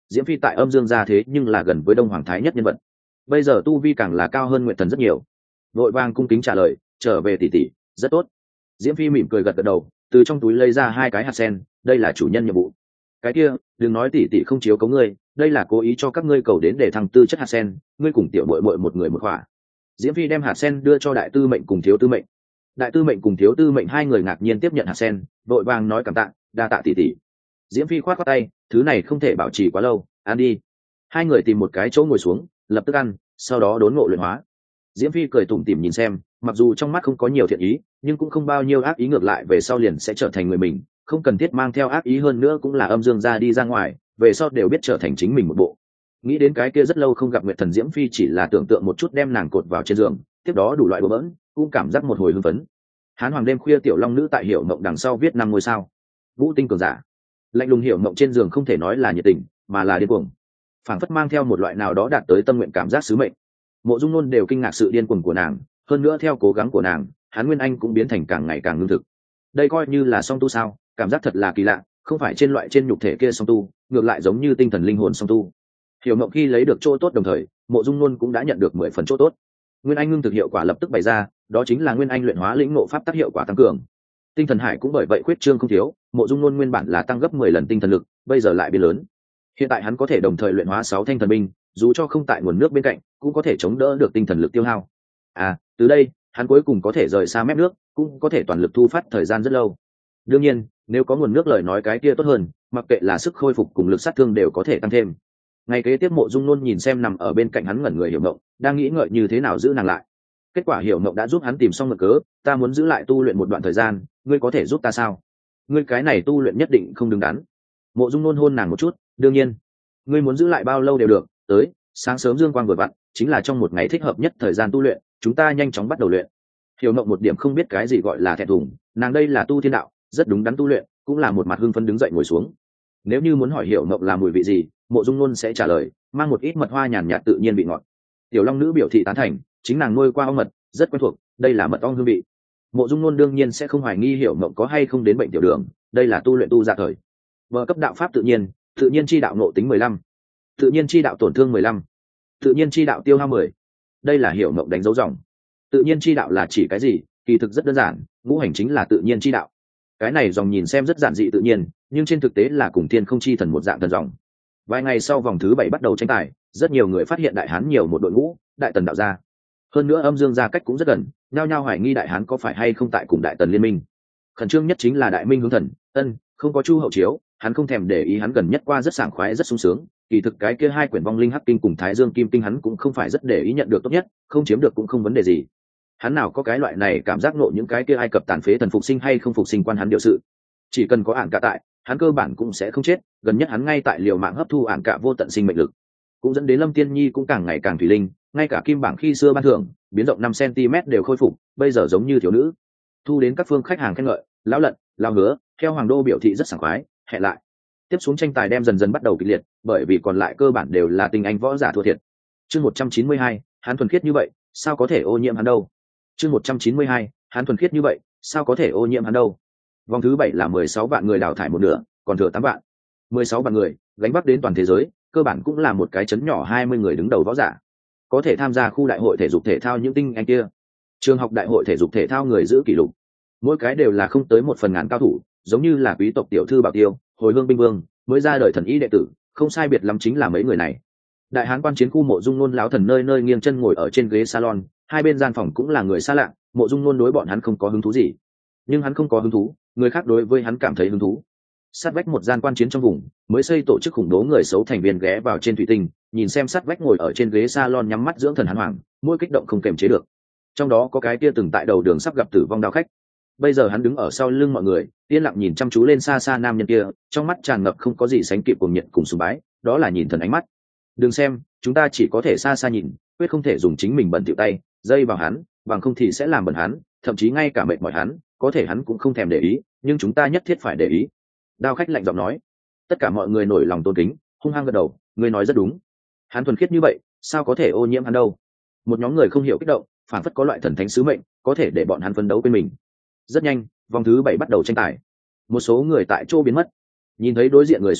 S1: Diễm Phi tại âm dương gia thế nhưng là gần với Đông Hoàng Thái nhất nhân vật, bây giờ tu vi càng là cao hơn Nguyệt Thần rất nhiều. Vội vàng cung kính trả lời, trở về tỷ tỷ, rất tốt. Diễm Phi mỉm cười gật gật đầu, từ trong túi lấy ra 2 cái hạt sen, đây là chủ nhân nhiệm vụ. Cái kia, đừng nói tỷ tỷ không chiếu cố ngươi, đây là cố ý cho các ngươi cầu đến để thăng tư chất hạt sen, ngươi cùng tiểu muội muội một người một quả. Diễm Phi đem hạt sen đưa cho đại tư mệnh cùng thiếu tư mệnh. Đại tư mệnh cùng thiếu tư mệnh hai người ngạc nhiên tiếp nhận hạt sen, vội vàng nói cảm tạ, đa tạ tỷ tỷ. Diễm Phi khoát khoát tay, thứ này không thể bảo trì quá lâu, ăn đi. Hai người tìm một cái chỗ ngồi xuống, lập tức ăn, sau đó đốn ngộ luyện hóa. Diễm Phi cười tủm tỉm nhìn xem, mặc dù trong mắt không có nhiều thiện ý, nhưng cũng không bao nhiêu ác ý, ngược lại về sau liền sẽ trở thành người mình, không cần thiết mang theo ác ý, hơn nữa cũng là âm dương ra đi ra ngoài, về sau đều biết trở thành chính mình một bộ. Nghĩ đến cái kia rất lâu không gặp Nguyệt Thần, Diễm Phi chỉ là tưởng tượng một chút đem nàng cột vào trên giường, tiếp đó đủ loại đùa bỡn, cũng cảm giác một hồi hưng phấn. Hán Hoàng đêm khuya tiểu long nữ tại Hiểu Mộng đằng sau viết 5 ngôi sao. Vũ tinh cường giả. Lạnh lùng Hiểu Mộng trên giường không thể nói là nhiệt tình, mà là điên cuồng. Phảng phất mang theo một loại nào đó đạt tới tâm nguyện cảm giác sứ mệnh. Mộ Dung Nôn đều kinh ngạc sự điên cuồng của nàng, hơn nữa theo cố gắng của nàng, Hán Nguyên Anh cũng biến thành càng ngày càng ngưng thực. Đây coi như là song tu sao? Cảm giác thật là kỳ lạ, không phải trên nhục thể kia song tu, ngược lại giống như tinh thần linh hồn song tu. Hiểu Mộng khi lấy được chỗ tốt đồng thời, Mộ Dung Nôn cũng đã nhận được 10 phần chỗ tốt. Nguyên Anh ngưng thực hiệu quả lập tức bày ra, đó chính là Nguyên Anh luyện hóa lĩnh ngộ pháp tác hiệu quả tăng cường. Tinh thần hải cũng bởi vậy khuyết trương không thiếu, Mộ Dung Nôn nguyên bản là tăng gấp 10 lần tinh thần lực, bây giờ lại biến lớn. Hiện tại hắn có thể đồng thời luyện hóa 6 thanh thần binh, dù cho không tại nguồn nước bên cạnh, cũng có thể chống đỡ được tinh thần lực tiêu hao. Từ đây, hắn cuối cùng có thể rời xa mép nước, cũng có thể toàn lực thu phát thời gian rất lâu. Đương nhiên, nếu có nguồn nước lời nói cái kia tốt hơn, mặc kệ là sức khôi phục cùng lực sát thương đều có thể tăng thêm. Ngày kế tiếp Mộ Dung Nôn nhìn xem nằm ở bên cạnh hắn ngẩn người Hiểu Mộng, đang nghĩ ngợi như thế nào giữ nàng lại. Kết quả Hiểu Mộng đã giúp hắn tìm xong mực cớ, ta muốn giữ lại tu luyện một đoạn thời gian, ngươi có thể giúp ta sao? Ngươi cái này tu luyện nhất định không đứng đắn. Mộ Dung Nôn hôn nàng một chút, đương nhiên, ngươi muốn giữ lại bao lâu đều được, tới, sáng sớm dương quang vừa vặn, chính là trong một ngày thích hợp nhất thời gian tu luyện, chúng ta nhanh chóng bắt đầu luyện. Hiểu Mộng một điểm không biết cái gì gọi là thẹn thùng, nàng đây là tu thiên đạo, rất đúng đắn tu luyện, cũng là một mặt hưng phấn đứng dậy ngồi xuống. Nếu như muốn hỏi Hiểu Mộng là mùi vị gì, Mộ Dung Nôn sẽ trả lời, mang một ít mật hoa nhàn nhạt tự nhiên vị ngọt. Tiểu Long nữ biểu thị tán thành, chính nàng nuôi qua ong mật, rất quen thuộc, đây là mật ong hương vị. Mộ Dung Nôn đương nhiên sẽ không hoài nghi Hiểu Mộng có hay không đến bệnh tiểu đường, đây là tu luyện tu ra thời. Vợ cấp đạo pháp tự nhiên chi đạo ngộ tính 15, tự nhiên chi đạo tổn thương 15, tự nhiên chi đạo tiêu hao 10. Đây là Hiểu Mộng đánh dấu dòng. Tự nhiên chi đạo là chỉ cái gì? Kỳ thực rất đơn giản, ngũ hành chính là tự nhiên chi đạo. Cái này dòng nhìn xem rất giản dị tự nhiên, nhưng trên thực tế là cùng thiên không chi thần một dạng thần dòng. Vài ngày sau vòng thứ 7 bắt đầu tranh tài, rất nhiều người phát hiện Đại Hán nhiều một đội ngũ, Đại Tần đạo gia. Hơn nữa âm dương gia cách cũng rất gần, nhao nhao hoài nghi Đại Hán có phải hay không tại cùng Đại Tần liên minh. Khẩn trương nhất chính là Đại Minh Hướng Thần, không có Chu Hậu Chiếu, hắn không thèm để ý, hắn gần nhất qua rất sảng khoái rất sung sướng. Kỳ thực cái kia 2 quyển vong linh hắc kinh cùng Thái Dương Kim Kinh hắn cũng không phải rất để ý, nhận được tốt nhất, không chiếm được cũng không vấn đề gì. Hắn nào có cái loại này cảm giác nộ những cái kia Ai Cập tàn phế thần phục sinh hay không phục sinh quan hắn điều sự. Chỉ cần có ản cả tại, hắn cơ bản cũng sẽ không chết, gần nhất hắn ngay tại liều mạng hấp thu ản cả vô tận sinh mệnh lực, cũng dẫn đến Lâm Tiên Nhi cũng càng ngày càng thủy linh, ngay cả kim bảng khi xưa ban thưởng biến rộng 5 cm đều khôi phục, bây giờ giống như thiếu nữ. Thu đến các phương khách hàng khen ngợi, lão lận, lão hứa, theo Hoàng đô biểu thị rất sảng khoái, hẹn lại. Tiếp xuống tranh tài đem dần dần bắt đầu kịch liệt, bởi vì còn lại cơ bản đều là tinh anh võ giả thua thiệt. Chương 192, hắn thuần khiết như vậy, sao có thể ô nhiễm hắn đâu? Chương 192, hắn thuần khiết như vậy, sao có thể ô nhiễm hắn đâu? Vòng thứ 7 là 16 vạn người đào thải một nửa, còn thừa 8 vạn. 16 vạn người, gánh vác đến toàn thế giới, cơ bản cũng là một cái chấn nhỏ 20 người đứng đầu võ giả. Có thể tham gia khu đại hội thể dục thể thao những tinh anh kia. Trường học đại hội thể dục thể thao người giữ kỷ lục. Mỗi cái đều là không tới 1/1000 cao thủ, giống như là quý tộc tiểu thư Bảo Tiêu, hồi hương binh vương, mới ra đời thần y đệ tử, không sai biệt lắm chính là mấy người này. Đại Hán quan chiến khu Mộ Dung Nôn láo thần nơi nơi nghiêng chân ngồi ở trên ghế salon, hai bên gian phòng cũng là người xa lạ, Mộ Dung Nôn đối bọn hắn không có hứng thú gì. Nhưng hắn không có hứng thú, người khác đối với hắn cảm thấy hứng thú. Sát vách một gian quan chiến trong vùng, mới xây tổ chức khủng bố người xấu thành viên ghé vào trên thủy tinh, nhìn xem sát vách ngồi ở trên ghế salon nhắm mắt dưỡng thần hắn hoàng, mỗi kích động không kềm chế được. Trong đó có cái kia từng tại đầu đường sắp gặp tử vong đao khách. Bây giờ hắn đứng ở sau lưng mọi người, yên lặng nhìn chăm chú lên xa xa nam nhân kia, trong mắt tràn ngập không có gì sánh kịp cuồng nhiệt cùng sùng bái, đó là nhìn thần ánh mắt. Đừng xem, chúng ta chỉ có thể xa xa nhìn, quyết không thể dùng chính mình bẩn thỉu tay dây vào hắn, bằng không thì sẽ làm bẩn hắn, thậm chí ngay cả mệt mỏi hắn, có thể hắn cũng không thèm để ý, nhưng chúng ta nhất thiết phải để ý. Đao khách lạnh giọng nói. Tất cả mọi người nổi lòng tôn kính, hung hăng gật đầu, ngươi nói rất đúng. Hắn thuần khiết như vậy, sao có thể ô nhiễm hắn đâu? Một nhóm người không hiểu kích động, phản phất có loại thần thánh sứ mệnh, có thể để bọn hắn phấn đấu bên mình. Rất nhanh, vòng thứ 7 bắt đầu tranh tài. Một số người tại chỗ biến mất. Nhìn thấy đối diện người xuất hiện,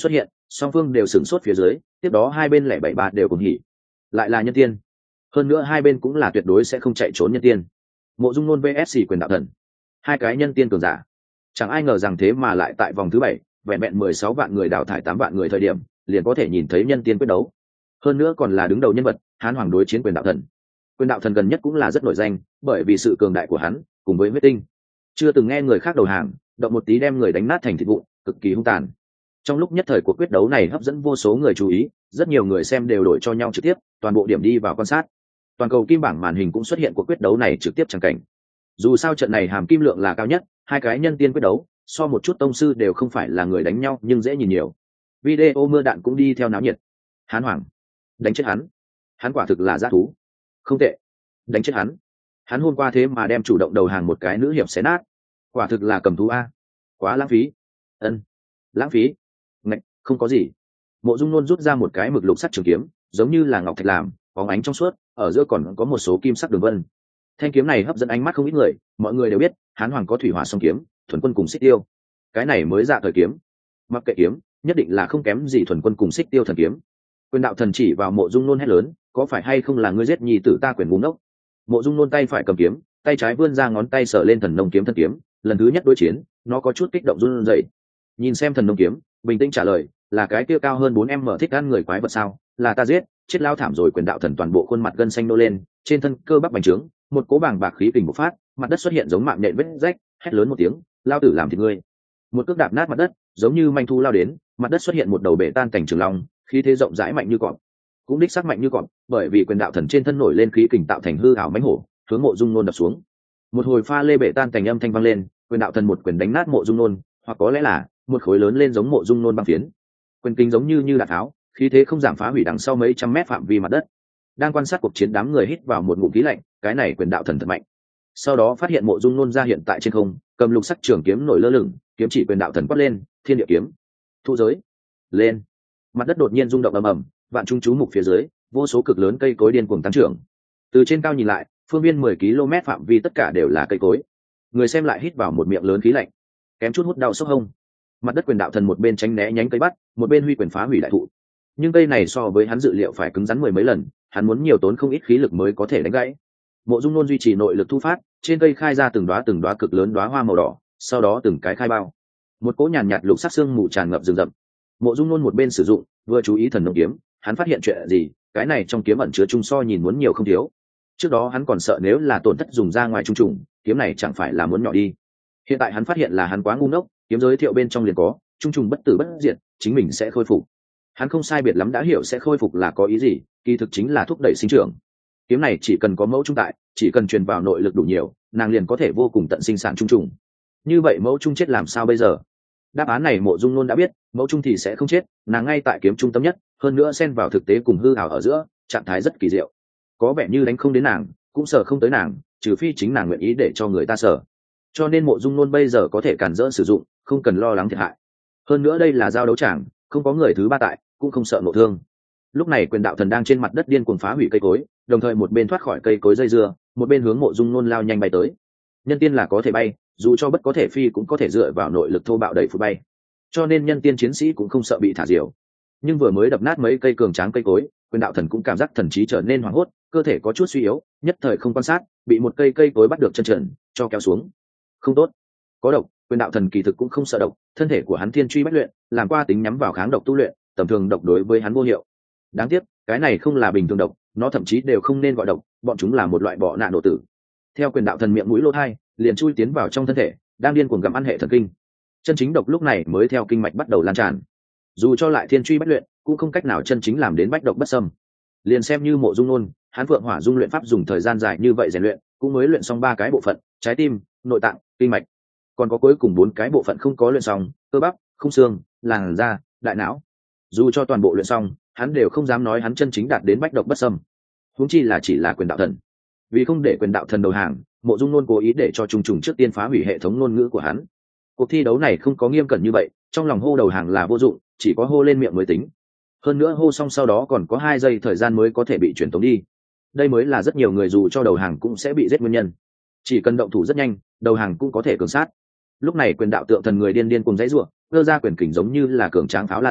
S1: Song phương đều sửng sốt phía dưới, tiếp đó hai bên lẻ bảy ba đều cùng hỉ. Lại là nhân tiên, hơn nữa hai bên cũng là tuyệt đối sẽ không chạy trốn nhân tiên. Mộ Dung Nôn vs Quyền Đạo Thần, hai cái nhân tiên cường giả. Chẳng ai ngờ rằng thế mà lại tại vòng thứ 7, vẹn vẹn 16 vạn người đào thải 8 vạn người thời điểm, liền có thể nhìn thấy nhân tiên quyết đấu. Hơn nữa còn là đứng đầu nhân vật, Hán Hoàng đối chiến Quyền Đạo Thần. Quyền Đạo Thần gần nhất cũng là rất nổi danh, bởi vì sự cường đại của hắn, cùng với huyết tinh. Chưa từng nghe người khác đầu hàng, động một tí đem người đánh nát thành thịt vụn, cực kỳ hung tàn. Trong lúc nhất thời cuộc quyết đấu này hấp dẫn vô số người chú ý, rất nhiều người xem đều đổi cho nhau trực tiếp, toàn bộ điểm đi vào quan sát. Toàn cầu kim bảng màn hình cũng xuất hiện cuộc quyết đấu này trực tiếp chẳng cảnh. Dù sao trận này hàm kim lượng là cao nhất, hai cái nhân tiên quyết đấu, so một chút tông sư đều không phải là người đánh nhau nhưng dễ nhìn nhiều. Video mưa đạn cũng đi theo náo nhiệt. Hán Hoàng, đánh chết hắn. Hắn quả thực là dã thú. Không tệ, đánh chết hắn. Hắn hôm qua thế mà đem chủ động đầu hàng một cái nữ hiệp xé nát. Quả thực là cầm thú a. Quá lãng phí. Ân, lãng phí. Ngạch, không có gì. Mộ Dung Nôn rút ra một cái mực lục sắt trường kiếm, giống như là ngọc thạch làm, bóng ánh trong suốt, ở giữa còn có một số kim sắc đường vân. Thanh kiếm này hấp dẫn ánh mắt không ít người, mọi người đều biết, Hán Hoàng có thủy hỏa song kiếm, thuần quân cùng xích tiêu. Cái này mới dạ thời kiếm. Mặc kệ kiếm, nhất định là không kém gì thuần quân cùng xích tiêu thần kiếm. Quyền Đạo Thần chỉ vào Mộ Dung Nôn hét lớn, có phải hay không là ngươi giết nhi tử ta Quyền ngu ngốc? Mộ Dung Nôn tay phải cầm kiếm, tay trái vươn ra ngón tay sờ lên thần nông kiếm thân kiếm, lần thứ nhất đối chiến, nó có chút kích động run rẩy. Nhìn xem thần nông kiếm, bình tĩnh trả lời, là cái kia cao hơn 4m thích ăn người quái vật sao? Là ta giết, chết lao thảm rồi. Quyền Đạo Thần toàn bộ khuôn mặt gân xanh nô lên, trên thân cơ bắp bành trướng, một cỗ bàng bạc khí kình bộc phát, mặt đất xuất hiện giống mạng nhện vết rách, hét lớn một tiếng, lao tử làm thịt ngươi. Một cước đạp nát mặt đất, giống như manh thu lao đến, mặt đất xuất hiện một đầu bể tan cảnh trường long, khí thế rộng rãi mạnh như cọp, cũng đích xác mạnh như cọp, bởi vì Quyền Đạo Thần trên thân nổi lên khí kình tạo thành hư ảo mãnh hổ, hướng Mộ Dung Nôn đập xuống. Một hồi pha lê bể tan cảnh âm thanh vang lên, Quyền Đạo Thần một quyền đánh nát Mộ Dung Nôn, hoặc có lẽ là một khối lớn lên giống Mộ Dung Nôn băng phiến. Quyền kinh giống như đạn tháo, khí thế không giảm phá hủy đằng sau mấy trăm mét phạm vi mặt đất. Đang quan sát cuộc chiến, đám người hít vào một ngụm khí lạnh, cái này Quyền Đạo Thần thật mạnh. Sau đó phát hiện Mộ Dung Nôn ra hiện tại trên không, cầm lục sắc trường kiếm nổi lơ lửng, kiếm chỉ Quyền Đạo Thần quát lên, thiên địa kiếm, thu giới, lên. Mặt đất đột nhiên rung động ầm ầm, vạn chúng chú mục phía dưới, vô số cực lớn cây cối điên cuồng tăng trưởng. Từ trên cao nhìn lại, phương viên 10 km phạm vi tất cả đều là cây cối. Người xem lại hít vào một miệng lớn khí lạnh, kém chút hút đau sốc hông. Mặt đất Quyền Đạo Thần một bên tránh né nhánh cây bắt, một bên huy quyền phá hủy đại thụ. Nhưng cây này so với hắn dự liệu phải cứng rắn 10 mấy lần, hắn muốn nhiều tốn không ít khí lực mới có thể đánh gãy. Mộ Dung Nôn duy trì nội lực thu phát, trên cây khai ra từng đóa cực lớn đóa hoa màu đỏ, sau đó từng cái khai bao. Một cỗ nhàn nhạt lục sắc xương mù tràn ngập rừng rậm. Mộ Dung Nôn một bên sử dụng, vừa chú ý thần nông kiếm, hắn phát hiện chuyện gì, cái này trong kiếm ẩn chứa trung so nhìn muốn nhiều không thiếu. Trước đó hắn còn sợ nếu là tổn thất dùng ra ngoài trung trùng, kiếm này chẳng phải là muốn nhỏ đi. Hiện tại hắn phát hiện là hắn quá ngu ngốc, kiếm giới thiệu bên trong liền có trung trùng bất tử bất diệt, chính mình sẽ khôi phục. Hắn không sai biệt lắm đã hiểu sẽ khôi phục là có ý gì, kỳ thực chính là thúc đẩy sinh trưởng. Kiếm này chỉ cần có mẫu trung tại, chỉ cần truyền vào nội lực đủ nhiều, nàng liền có thể vô cùng tận sinh sản trung trùng. Như vậy mẫu trung chết làm sao bây giờ? Đáp án này Mộ Dung Nôn đã biết, mẫu trung thì sẽ không chết, nàng ngay tại kiếm trung tâm nhất, hơn nữa xen vào thực tế cùng hư ảo ở giữa, trạng thái rất kỳ diệu. Có vẻ như đánh không đến nàng, cũng sợ không tới nàng, trừ phi chính nàng nguyện ý để cho người ta sợ. Cho nên Mộ Dung Nôn bây giờ có thể cản rỡ sử dụng, không cần lo lắng thiệt hại. Hơn nữa đây là giao đấu tràng, không có người thứ ba tại, cũng không sợ nộ thương. Lúc này Quyền Đạo Thần đang trên mặt đất điên cuồng phá hủy cây cối, đồng thời một bên thoát khỏi cây cối dây dưa, một bên hướng Mộ Dung Nôn lao nhanh bay tới. Nhân tiên là có thể bay, dù cho bất có thể phi cũng có thể dựa vào nội lực thô bạo đẩy phút bay, cho nên nhân tiên chiến sĩ cũng không sợ bị thả diều. Nhưng vừa mới đập nát mấy cây cường tráng cây cối, Quyền Đạo Thần cũng cảm giác thần trí trở nên hoảng hốt, cơ thể có chút suy yếu, nhất thời không quan sát, bị một cây cối bắt được chân trần, cho kéo xuống. Không tốt, có độc. Quyền Đạo Thần kỳ thực cũng không sợ độc, thân thể của hắn thiên truy bách luyện, làm qua tính nhắm vào kháng độc tu luyện, tầm thường độc đối với hắn vô hiệu. Đáng tiếc, cái này không là bình thường độc, nó thậm chí đều không nên gọi độc, bọn chúng là một loại bọ nạn nổ tử. Theo Quyền Đạo Thần miệng mũi lỗ tai, liền chui tiến vào trong thân thể, đang điên cuồng gặm ăn hệ thần kinh. Chân chính độc lúc này mới theo kinh mạch bắt đầu lan tràn. Dù cho lại thiên truy bách luyện, cũng không cách nào chân chính làm đến bách độc bất xâm. Liền xem như Mộ Dung Nôn, hắn Phượng Hỏa Dung luyện pháp dùng thời gian dài như vậy rèn luyện, cũng mới luyện xong 3 cái bộ phận, trái tim, nội tạng, kinh mạch. Còn có cuối cùng 4 cái bộ phận không có luyện xong, cơ bắp, khung xương, làn da, đại não. Dù cho toàn bộ luyện xong, hắn đều không dám nói hắn chân chính đạt đến bách độc bất xâm. Huống chi là chỉ là Quyền Đạo Thần. Vì không để Quyền Đạo Thần đầu hàng, Mộ Dung Nôn cố ý để cho Trung Trùng trước tiên phá hủy hệ thống ngôn ngữ của hắn. Cuộc thi đấu này không có nghiêm cẩn như vậy, trong lòng hô đầu hàng là vô dụng, chỉ có hô lên miệng mới tính. Hơn nữa hô xong sau đó còn có 2 giây thời gian mới có thể bị truyền tống đi. Đây mới là rất nhiều người dù cho đầu hàng cũng sẽ bị giết nguyên nhân. Chỉ cần động thủ rất nhanh, đầu hàng cũng có thể cường sát. Lúc này Quyền Đạo Tượng Thần người điên điên cùng dãy rủa, đưa ra quyền kình giống như là cường tráng pháo laser,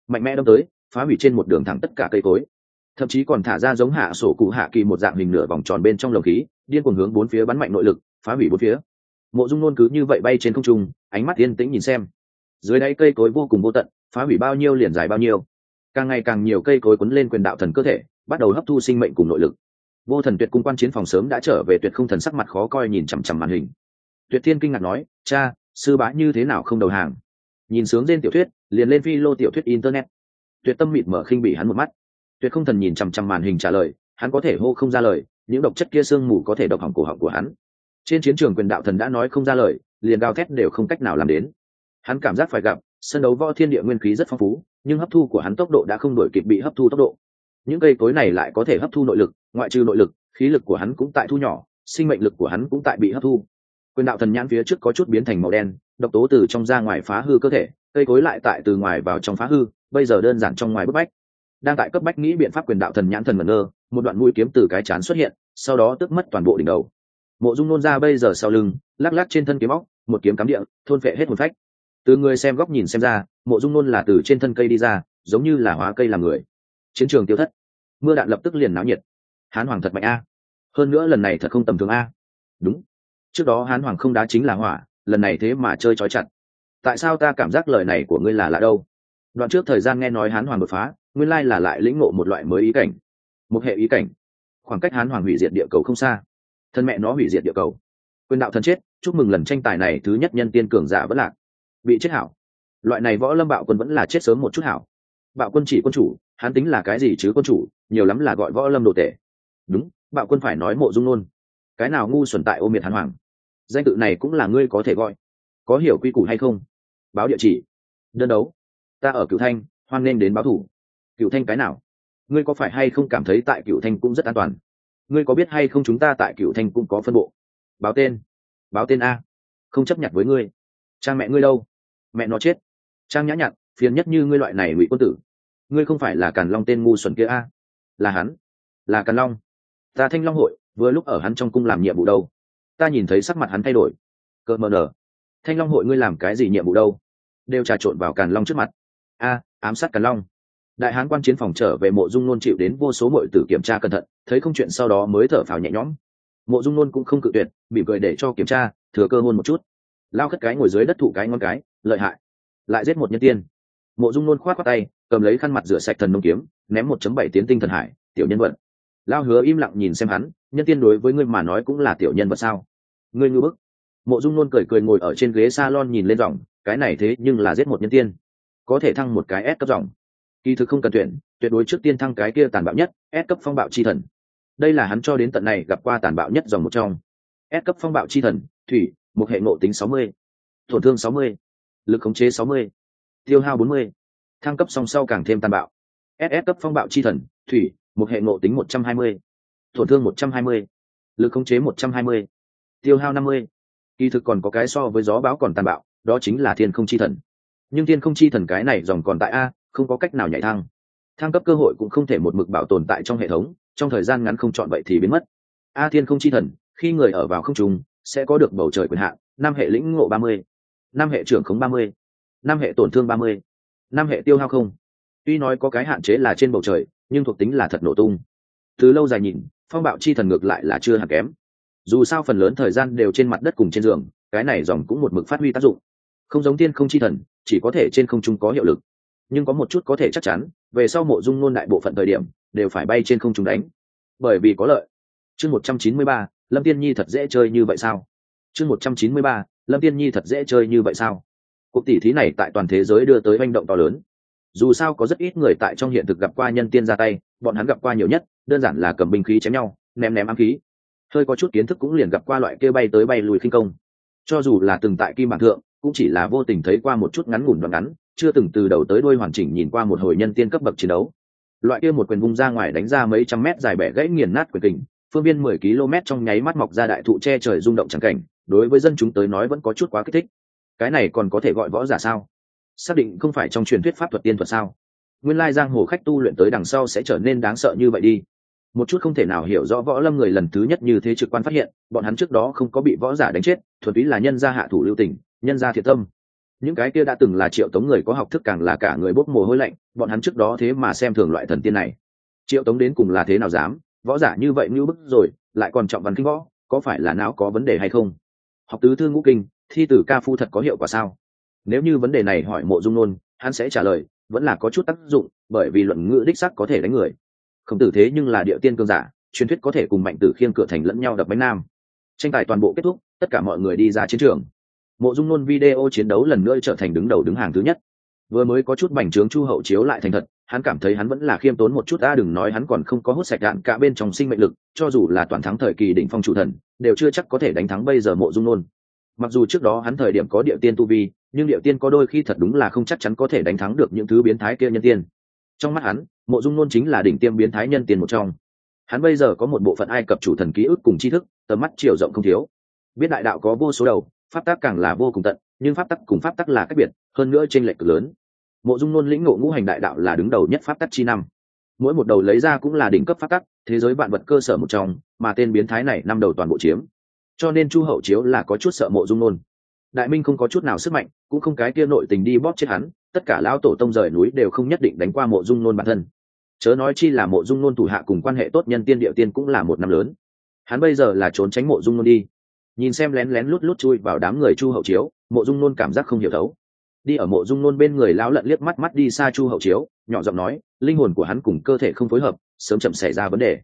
S1: mạnh mẽ đâm tới, phá hủy trên một đường thẳng tất cả cây cối, thậm chí còn thả ra giống hạ sổ cụ hạ kỳ một dạng hình nửa vòng tròn bên trong lồng khí, điên cuồng hướng bốn phía bắn mạnh nội lực, phá hủy bốn phía. Mộ Dung Nôn cứ như vậy bay trên không trung, ánh mắt yên tĩnh nhìn xem. Dưới đáy cây cối vô cùng vô tận, phá hủy bao nhiêu liền dài bao nhiêu. Càng ngày càng nhiều cây cối quấn lên quyền đạo thần cơ thể, bắt đầu hấp thu sinh mệnh cùng nội lực. Vô Thần Tuyệt cung quan chiến phòng sớm đã trở về, Tuyệt Không Thần sắc mặt khó coi nhìn chằm chằm màn hình. Tuyệt Thiên kinh ngạc nói, cha, sư bá như thế nào không đầu hàng? Nhìn sướng trên tiểu thuyết, liền lên phi lô tiểu thuyết internet. Tuyệt Tâm mịt mở khinh bỉ hắn một mắt. Tuyệt Không Thần nhìn chằm chằm màn hình trả lời, hắn có thể hô không ra lời, những độc chất kia sương mù có thể độc hỏng cổ họng của hắn. Trên chiến trường quyền đạo thần đã nói không ra lời, liền gào thét đều không cách nào làm đến. Hắn cảm giác phải gặp, sân đấu võ thiên địa nguyên khí rất phong phú, nhưng hấp thu của hắn tốc độ đã không đổi kịp bị hấp thu tốc độ. Những cây cối này lại có thể hấp thu nội lực, ngoại trừ nội lực, khí lực của hắn cũng tại thu nhỏ, sinh mệnh lực của hắn cũng tại bị hấp thu. Quyền đạo thần nhãn phía trước có chút biến thành màu đen, độc tố từ trong ra ngoài phá hư cơ thể, cây cối lại tại từ ngoài vào trong phá hư, bây giờ đơn giản trong ngoài bức bách. Đang tại cấp bách nghĩ biện pháp, quyền đạo thần nhãn thần ngẩn ngơ, một đoạn mũi kiếm từ cái chán xuất hiện, sau đó tước mất toàn bộ đỉnh đầu. Mộ Dung Nôn ra bây giờ sau lưng, lắc lắc trên thân kiếm óc, một kiếm cắm địa, thôn phệ hết hồn phách. Từ người xem góc nhìn xem ra, Mộ Dung Nôn là từ trên thân cây đi ra, giống như là hóa cây làm người. Chiến trường tiêu thất, mưa đạn lập tức liền náo nhiệt. Hán Hoàng thật mạnh a, hơn nữa lần này thật không tầm thường a. Đúng, trước đó Hán Hoàng không đá chính là hỏa, lần này thế mà chơi chói chặt. Tại sao ta cảm giác lời này của ngươi là lạ đâu? Đoạn trước thời gian nghe nói Hán Hoàng đột phá, nguyên lai là lại lĩnh ngộ một loại mới ý cảnh, một hệ ý cảnh. Khoảng cách Hán Hoàng hủy diệt địa cầu không xa, thân mẹ nó hủy diệt địa cầu. Quyền đạo thần chết, chúc mừng lần tranh tài này thứ nhất nhân tiên cường giả vẫn lạc, bị chết hảo. Loại này võ lâm bạo quân vẫn là chết sớm một chút hảo. Bạo quân chỉ quân chủ, hắn tính là cái gì chứ quân chủ, nhiều lắm là gọi võ lâm đồ tể. Đúng, bạo quân phải nói Mộ Dung Nôn, cái nào ngu xuẩn tại ô miệt Hán Hoàng, danh tự này cũng là ngươi có thể gọi. Có hiểu quy củ hay không? Báo địa chỉ. Đơn đấu, ta ở Cửu Thanh, hoan nghênh đến báo thủ. Cửu Thanh cái nào? Ngươi có phải hay không cảm thấy tại Cửu Thanh cũng rất an toàn? Ngươi có biết hay không chúng ta tại Cửu Thanh cũng có phân bộ. Báo tên. Báo tên a. Không chấp nhận với ngươi. Trang mẹ ngươi đâu? Mẹ nó chết. Trang nhã nhặn, phiền nhất như ngươi loại này ngụy quân tử. Ngươi không phải là Càn Long tên ngu xuẩn kia a? Là hắn, là Càn Long. Ta Thanh Long hội vừa lúc ở hắn trong cung làm nhiệm vụ đâu, ta nhìn thấy sắc mặt hắn thay đổi. Cơ mờ nở, Thanh Long hội ngươi làm cái gì nhiệm vụ đâu? Đều trà trộn vào Càn Long trước mặt. A, ám sát Càn Long. Đại hán quan chiến phòng trở về, Mộ Dung Nôn chịu đến vô số muội tử kiểm tra cẩn thận, thấy không chuyện sau đó mới thở phào nhẹ nhõm. Mộ Dung Nôn cũng không cự tuyệt, mỉm cười để cho kiểm tra, thừa cơ hôn một chút. Lao khất cái ngồi dưới đất thụ cái ngon cái, lợi hại, lại giết một nhân tiên. Mộ Dung Nôn khoát qua tay, cầm lấy khăn mặt rửa sạch thần nông kiếm, ném 1.7 tiến tinh thần hải, tiểu nhân vật. Lao Hứa im lặng nhìn xem hắn, nhân tiên đối với ngươi mà nói cũng là tiểu nhân vật sao? Ngươi ngư bức. Mộ Dung Nôn cười cười ngồi ở trên ghế salon nhìn lên dòng, cái này thế nhưng là giết một nhân tiên, có thể thăng một cái S cấp dòng. Kỳ thực không cần tuyển, tuyệt đối trước tiên thăng cái kia tàn bạo nhất, S cấp phong bạo chi thần. Đây là hắn cho đến tận này gặp qua tàn bạo nhất dòng một trong. S cấp phong bạo chi thần, thủy, một hệ ngộ tính 60, tổn thương 60, lực khống chế 60, tiêu hao 40. Thăng cấp song sau càng thêm tàn bạo. SS cấp phong bạo chi thần, thủy, một hệ ngộ tính 120, tổn thương 120, lực khống chế 120, tiêu hao 50. Kỳ thực còn có cái so với gió bão còn tàn bạo, đó chính là thiên không chi thần. Nhưng thiên không chi thần cái này dòng còn tại a, không có cách nào nhảy thăng. Thăng cấp cơ hội cũng không thể một mực bảo tồn tại trong hệ thống, trong thời gian ngắn không chọn vậy thì biến mất. A thiên không chi thần, khi người ở vào không trung sẽ có được bầu trời quyền hạn, 5 hệ lĩnh ngộ 30, 5 hệ trưởng khống 30, 5 hệ tổn thương 30, 5 hệ tiêu hao không. Tuy nói có cái hạn chế là trên bầu trời, nhưng thuộc tính là thật nổ tung. Từ lâu dài nhìn, phong bạo chi thần ngược lại là chưa hẳn kém. Dù sao phần lớn thời gian đều trên mặt đất cùng trên giường, cái này dòng cũng một mực phát huy tác dụng. Không giống thiên không chi thần, chỉ có thể trên không trung có hiệu lực. Nhưng có một chút có thể chắc chắn, về sau Mộ Dung Nôn đại bộ phận thời điểm đều phải bay trên không trung đánh, bởi vì có lợi. Chương 193, Lâm Tiên Nhi thật dễ chơi như vậy sao? Chương 193, Lâm Tiên Nhi thật dễ chơi như vậy sao? Cuộc tỷ thí này tại toàn thế giới đưa tới hành động to lớn. Dù sao có rất ít người tại trong hiện thực gặp qua nhân tiên ra tay, bọn hắn gặp qua nhiều nhất đơn giản là cầm binh khí chém nhau, ném ám khí. Hơi có chút kiến thức cũng liền gặp qua loại kia bay tới bay lùi khinh công. Cho dù là từng tại kim bản thượng, cũng chỉ là vô tình thấy qua một chút ngắn ngủn đoạn ngắn, chưa từng từ đầu tới đuôi hoàn chỉnh nhìn qua một hồi nhân tiên cấp bậc chiến đấu. Loại kia một quyền vung ra ngoài đánh ra mấy trăm mét dài bẻ gãy nghiền nát quyền kình, phương viên 10 km trong nháy mắt mọc ra đại thụ che trời rung động chẳng cảnh, đối với dân chúng tới nói vẫn có chút quá kích thích. Cái này còn có thể gọi võ giả sao? Xác định không phải trong truyền thuyết pháp thuật tiên thuật sao? Nguyên lai giang hồ khách tu luyện tới đằng sau sẽ trở nên đáng sợ như vậy đi. Một chút không thể nào hiểu rõ võ lâm người lần thứ nhất như thế trực quan phát hiện, bọn hắn trước đó không có bị võ giả đánh chết, thuần túy là nhân gia hạ thủ lưu tình, nhân gia thiệt tâm. những cái kia đã từng là Triệu Tống người có học thức càng là cả người bốc mồ hôi lạnh, bọn hắn trước đó thế mà xem thường loại thần tiên này. Triệu Tống đến cùng là thế nào dám, võ giả như vậy như bức rồi, lại còn trọng văn kinh võ, có phải là não có vấn đề hay không? Học tứ thư ngũ kinh, thi tử ca phu thật có hiệu quả sao? Nếu như vấn đề này hỏi Mộ Dung Nôn, hắn sẽ trả lời vẫn là có chút tác dụng, bởi vì luận ngữ đích sắc có thể đánh người. Khổng Tử thế nhưng là địa tiên cường giả, truyền thuyết có thể cùng Mạnh Tử khiêng cửa thành lẫn nhau đập bánh nam. Tranh tài toàn bộ kết thúc, tất cả mọi người đi ra chiến trường. Mộ Dung Nôn video chiến đấu lần nữa trở thành đứng đầu đứng hàng thứ nhất. Vừa mới có chút bành trướng Chu Hậu chiếu lại thành thật, hắn cảm thấy hắn vẫn là khiêm tốn một chút, đừng nói hắn còn không có hút sạch đạn cả bên trong sinh mệnh lực, cho dù là toàn thắng thời kỳ đỉnh phong chủ thần, đều chưa chắc có thể đánh thắng bây giờ Mộ Dung Nôn. Mặc dù trước đó hắn thời điểm có địa tiên tu vi, nhưng địa tiên có đôi khi thật đúng là không chắc chắn có thể đánh thắng được những thứ biến thái kia nhân tiên. Trong mắt hắn, Mộ Dung Nôn chính là đỉnh tiêm biến thái nhân tiên một trong. Hắn bây giờ có một bộ phận Ai Cập chủ thần ký ức cùng tri thức, tầm mắt chiều rộng không thiếu. Biết đại đạo có vô số đầu, pháp tắc càng là vô cùng tận, nhưng pháp tắc cùng pháp tắc là cách biệt, hơn nữa chênh lệch cực lớn. Mộ Dung Nôn lĩnh ngộ ngũ hành đại đạo là đứng đầu nhất pháp tắc chi năm. Mỗi một đầu lấy ra cũng là đỉnh cấp pháp tắc, thế giới vạn vật cơ sở một trong, mà tên biến thái này năm đầu toàn bộ chiếm. Cho nên Chu Hậu chiếu là có chút sợ Mộ Dung Nôn. Đại Minh không có chút nào sức mạnh, cũng không cái kia nội tình đi bóp chết hắn, tất cả lão tổ tông rời núi đều không nhất định đánh qua Mộ Dung Nôn bản thân. Chớ nói chi là Mộ Dung Nôn thủ hạ cùng quan hệ tốt nhân tiên địa tiên cũng là một năm lớn. Hắn bây giờ là trốn tránh Mộ Dung Nôn đi. Nhìn xem lén lén lút lút chui vào đám người Chu Hậu chiếu, Mộ Dung Nôn cảm giác không hiểu thấu. Đi ở Mộ Dung Nôn bên người lão lận liếc mắt mắt đi xa Chu Hậu chiếu, nhỏ giọng nói, linh hồn của hắn cùng cơ thể không phối hợp, sớm chậm xảy ra vấn đề.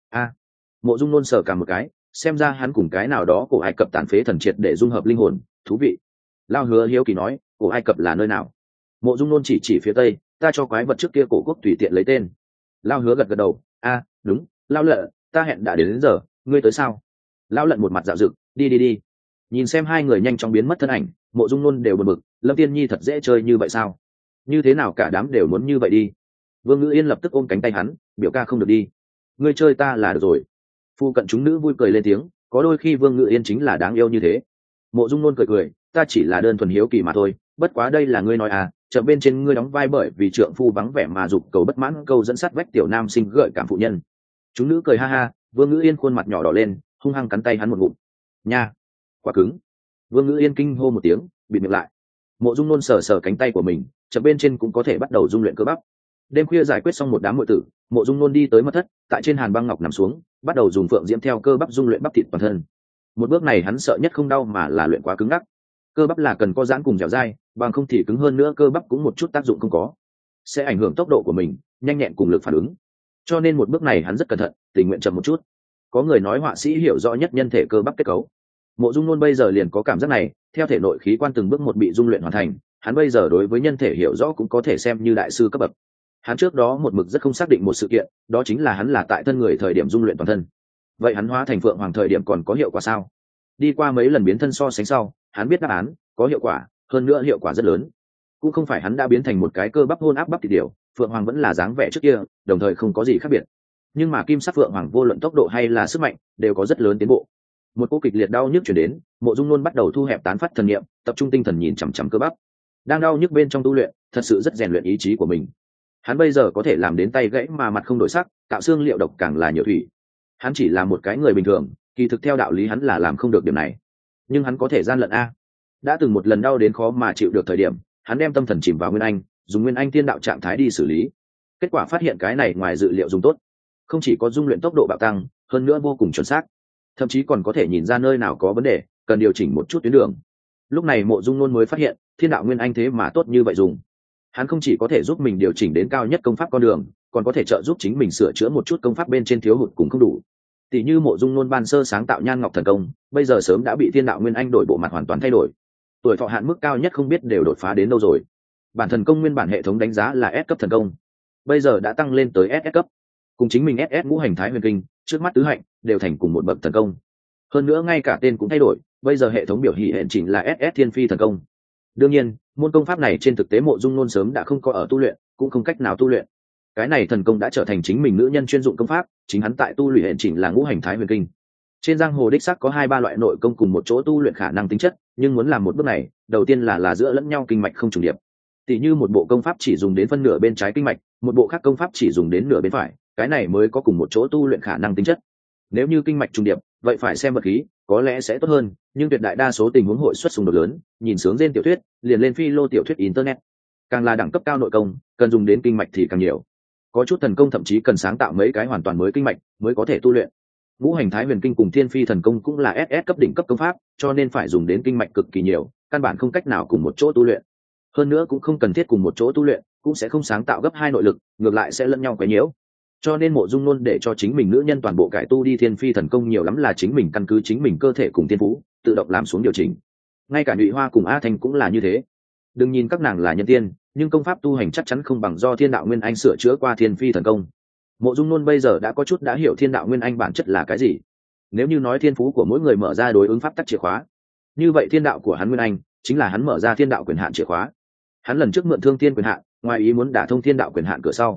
S1: Mộ Dung Nôn sờ cả một cái, xem ra hắn cùng cái nào đó của Ai Cập tàn phế thần triệt để dung hợp linh hồn, thú vị. Lao Hứa hiếu kỳ nói, của Ai Cập là nơi nào? Mộ Dung Nôn chỉ phía tây, ta cho quái vật trước kia cổ quốc tùy tiện lấy tên. Lao Hứa gật gật đầu, đúng, Lao Lận, ta hẹn đã đến giờ, ngươi tới sao? Lao Lận một mặt dạo dực, đi. Nhìn xem hai người nhanh chóng biến mất thân ảnh, Mộ Dung Nôn đều bực bực, Lâm Tiên Nhi thật dễ chơi như vậy sao? Như thế nào cả đám đều muốn như vậy đi? Vương Ngữ Yên lập tức ôm cánh tay hắn, biểu ca không được đi, ngươi chơi ta là được rồi. Phu cận chúng nữ vui cười lên tiếng, có đôi khi Vương Ngữ Yên chính là đáng yêu như thế. Mộ Dung Nôn cười, ta chỉ là đơn thuần hiếu kỳ mà thôi, bất quá đây là ngươi nói chợ bên trên ngươi đóng vai bởi vì trượng phu vắng vẻ mà dục cầu bất mãn câu dẫn sát vách tiểu nam sinh gợi cảm phụ nhân. Chúng nữ cười ha ha, Vương Ngữ Yên khuôn mặt nhỏ đỏ lên, hung hăng cắn tay hắn một ngụm. Nha, quá cứng. Vương Ngữ Yên kinh hô một tiếng, bịt miệng lại. Mộ Dung Nôn sờ cánh tay của mình, chợ bên trên cũng có thể bắt đầu dung luyện cơ bắp. Đêm khuya giải quyết xong một đám muội tử, Mộ Dung Nôn đi tới mật thất, tại trên hàn băng ngọc nằm xuống, bắt đầu dùng phượng diễm theo cơ bắp dung luyện bắp thịt toàn thân. Một bước này hắn sợ nhất không đau mà là luyện quá cứng ngắc. Cơ bắp là cần có giãn cùng dẻo dai, bằng không thì cứng hơn nữa cơ bắp cũng một chút tác dụng không có, sẽ ảnh hưởng tốc độ của mình, nhanh nhẹn cùng lực phản ứng. Cho nên một bước này hắn rất cẩn thận, tình nguyện chậm một chút. Có người nói họa sĩ hiểu rõ nhất nhân thể cơ bắp kết cấu. Mộ Dung Nôn bây giờ liền có cảm giác này, theo thể nội khí quan từng bước một bị dung luyện hoàn thành, hắn bây giờ đối với nhân thể hiểu rõ cũng có thể xem như đại sư cấp bậc. Hắn trước đó một mực rất không xác định một sự kiện, đó chính là hắn là tại thân người thời điểm dung luyện toàn thân. Vậy hắn hóa thành phượng hoàng thời điểm còn có hiệu quả sao? Đi qua mấy lần biến thân so sánh sau, hắn biết đáp án, có hiệu quả, hơn nữa hiệu quả rất lớn. Cũng không phải hắn đã biến thành một cái cơ bắp hôn áp bắp thịt điều, phượng hoàng vẫn là dáng vẻ trước kia, đồng thời không có gì khác biệt. Nhưng mà kim sắc phượng hoàng vô luận tốc độ hay là sức mạnh, đều có rất lớn tiến bộ. Một cú kịch liệt đau nhức chuyển đến, Mộ Dung Nôn bắt đầu thu hẹp tán phát thần niệm, tập trung tinh thần nhìn chằm chằm cơ bắp. Đang đau nhức bên trong tu luyện, thật sự rất rèn luyện ý chí của mình. Hắn bây giờ có thể làm đến tay gãy mà mặt không đổi sắc, tạo xương liệu độc càng là nhiều thủy. Hắn chỉ là một cái người bình thường, kỳ thực theo đạo lý hắn là làm không được điểm này. Nhưng hắn có thể gian lận đã từng một lần đau đến khó mà chịu được thời điểm, hắn đem tâm thần chìm vào Nguyên Anh, dùng Nguyên Anh thiên đạo trạng thái đi xử lý. Kết quả phát hiện cái này ngoài dự liệu dùng tốt, không chỉ có dung luyện tốc độ bạo tăng, hơn nữa vô cùng chuẩn xác, thậm chí còn có thể nhìn ra nơi nào có vấn đề, cần điều chỉnh một chút tuyến đường. Lúc này Mộ Dung Nôn mới phát hiện, thiên đạo Nguyên Anh thế mà tốt như vậy dùng. Hắn không chỉ có thể giúp mình điều chỉnh đến cao nhất công pháp con đường, còn có thể trợ giúp chính mình sửa chữa một chút công pháp bên trên thiếu hụt cùng không đủ. Tỷ như Mộ Dung Nôn ban sơ sáng tạo Nhan Ngọc thần công, bây giờ sớm đã bị thiên đạo Nguyên Anh đổi bộ mặt hoàn toàn thay đổi. Tuổi thọ hạn mức cao nhất không biết đều đột phá đến đâu rồi. Bản thần công nguyên bản hệ thống đánh giá là S cấp thần công, bây giờ đã tăng lên tới SS cấp. Cùng chính mình SS ngũ hành thái huyền kinh, trước mắt tứ hạnh đều thành cùng một bậc thần công. Hơn nữa ngay cả tên cũng thay đổi, bây giờ hệ thống biểu hiện chỉnh là SS Thiên Phi thần công. Đương nhiên, môn công pháp này trên thực tế Mộ Dung Nôn sớm đã không có ở tu luyện, cũng không cách nào tu luyện. Cái này thần công đã trở thành chính mình nữ nhân chuyên dụng công pháp, chính hắn tại tu luyện chỉnh là ngũ hành thái huyền kinh. Trên giang hồ đích sắc có 2-3 loại nội công cùng một chỗ tu luyện khả năng tính chất, nhưng muốn làm một bước này, đầu tiên là giữa lẫn nhau kinh mạch không trùng điệp. Tỷ như một bộ công pháp chỉ dùng đến phân nửa bên trái kinh mạch, một bộ khác công pháp chỉ dùng đến nửa bên phải, cái này mới có cùng một chỗ tu luyện khả năng tính chất. Nếu như kinh mạch trùng điệp, vậy phải xem vật khí, có lẽ sẽ tốt hơn, nhưng tuyệt đại đa số tình huống hội xuất xung đột lớn, nhìn sướng trên tiểu thuyết liền lên phi lô tiểu thuyết internet, càng là đẳng cấp cao nội công cần dùng đến kinh mạch thì càng nhiều, có chút thần công thậm chí cần sáng tạo mấy cái hoàn toàn mới kinh mạch mới có thể tu luyện. Ngũ hành thái huyền kinh cùng thiên phi thần công cũng là SS cấp đỉnh cấp công pháp, cho nên phải dùng đến kinh mạch cực kỳ nhiều, căn bản không cách nào cùng một chỗ tu luyện. Hơn nữa cũng không cần thiết cùng một chỗ tu luyện, cũng sẽ không sáng tạo gấp hai nội lực, ngược lại sẽ lẫn nhau quấy nhiễu. Cho nên Mộ Dung Nôn để cho chính mình nữ nhân toàn bộ cải tu đi thiên phi thần công nhiều lắm là chính mình căn cứ chính mình cơ thể cùng thiên phú tự động làm xuống điều chỉnh. Ngay cả Nhụy Hoa cùng A Thanh cũng là như thế. Đừng nhìn các nàng là nhân tiên, nhưng công pháp tu hành chắc chắn không bằng do Thiên Đạo Nguyên Anh sửa chữa qua thiên phi thần công. Mộ Dung Nôn bây giờ đã có chút đã hiểu Thiên Đạo Nguyên Anh bản chất là cái gì. Nếu như nói thiên phú của mỗi người mở ra đối ứng pháp tắc chìa khóa, như vậy thiên đạo của hắn Nguyên Anh chính là hắn mở ra thiên đạo quyền hạn chìa khóa. Hắn lần trước mượn Thương Thiên quyền hạn, ngoài ý muốn đả thông thiên đạo quyền hạn cửa sau.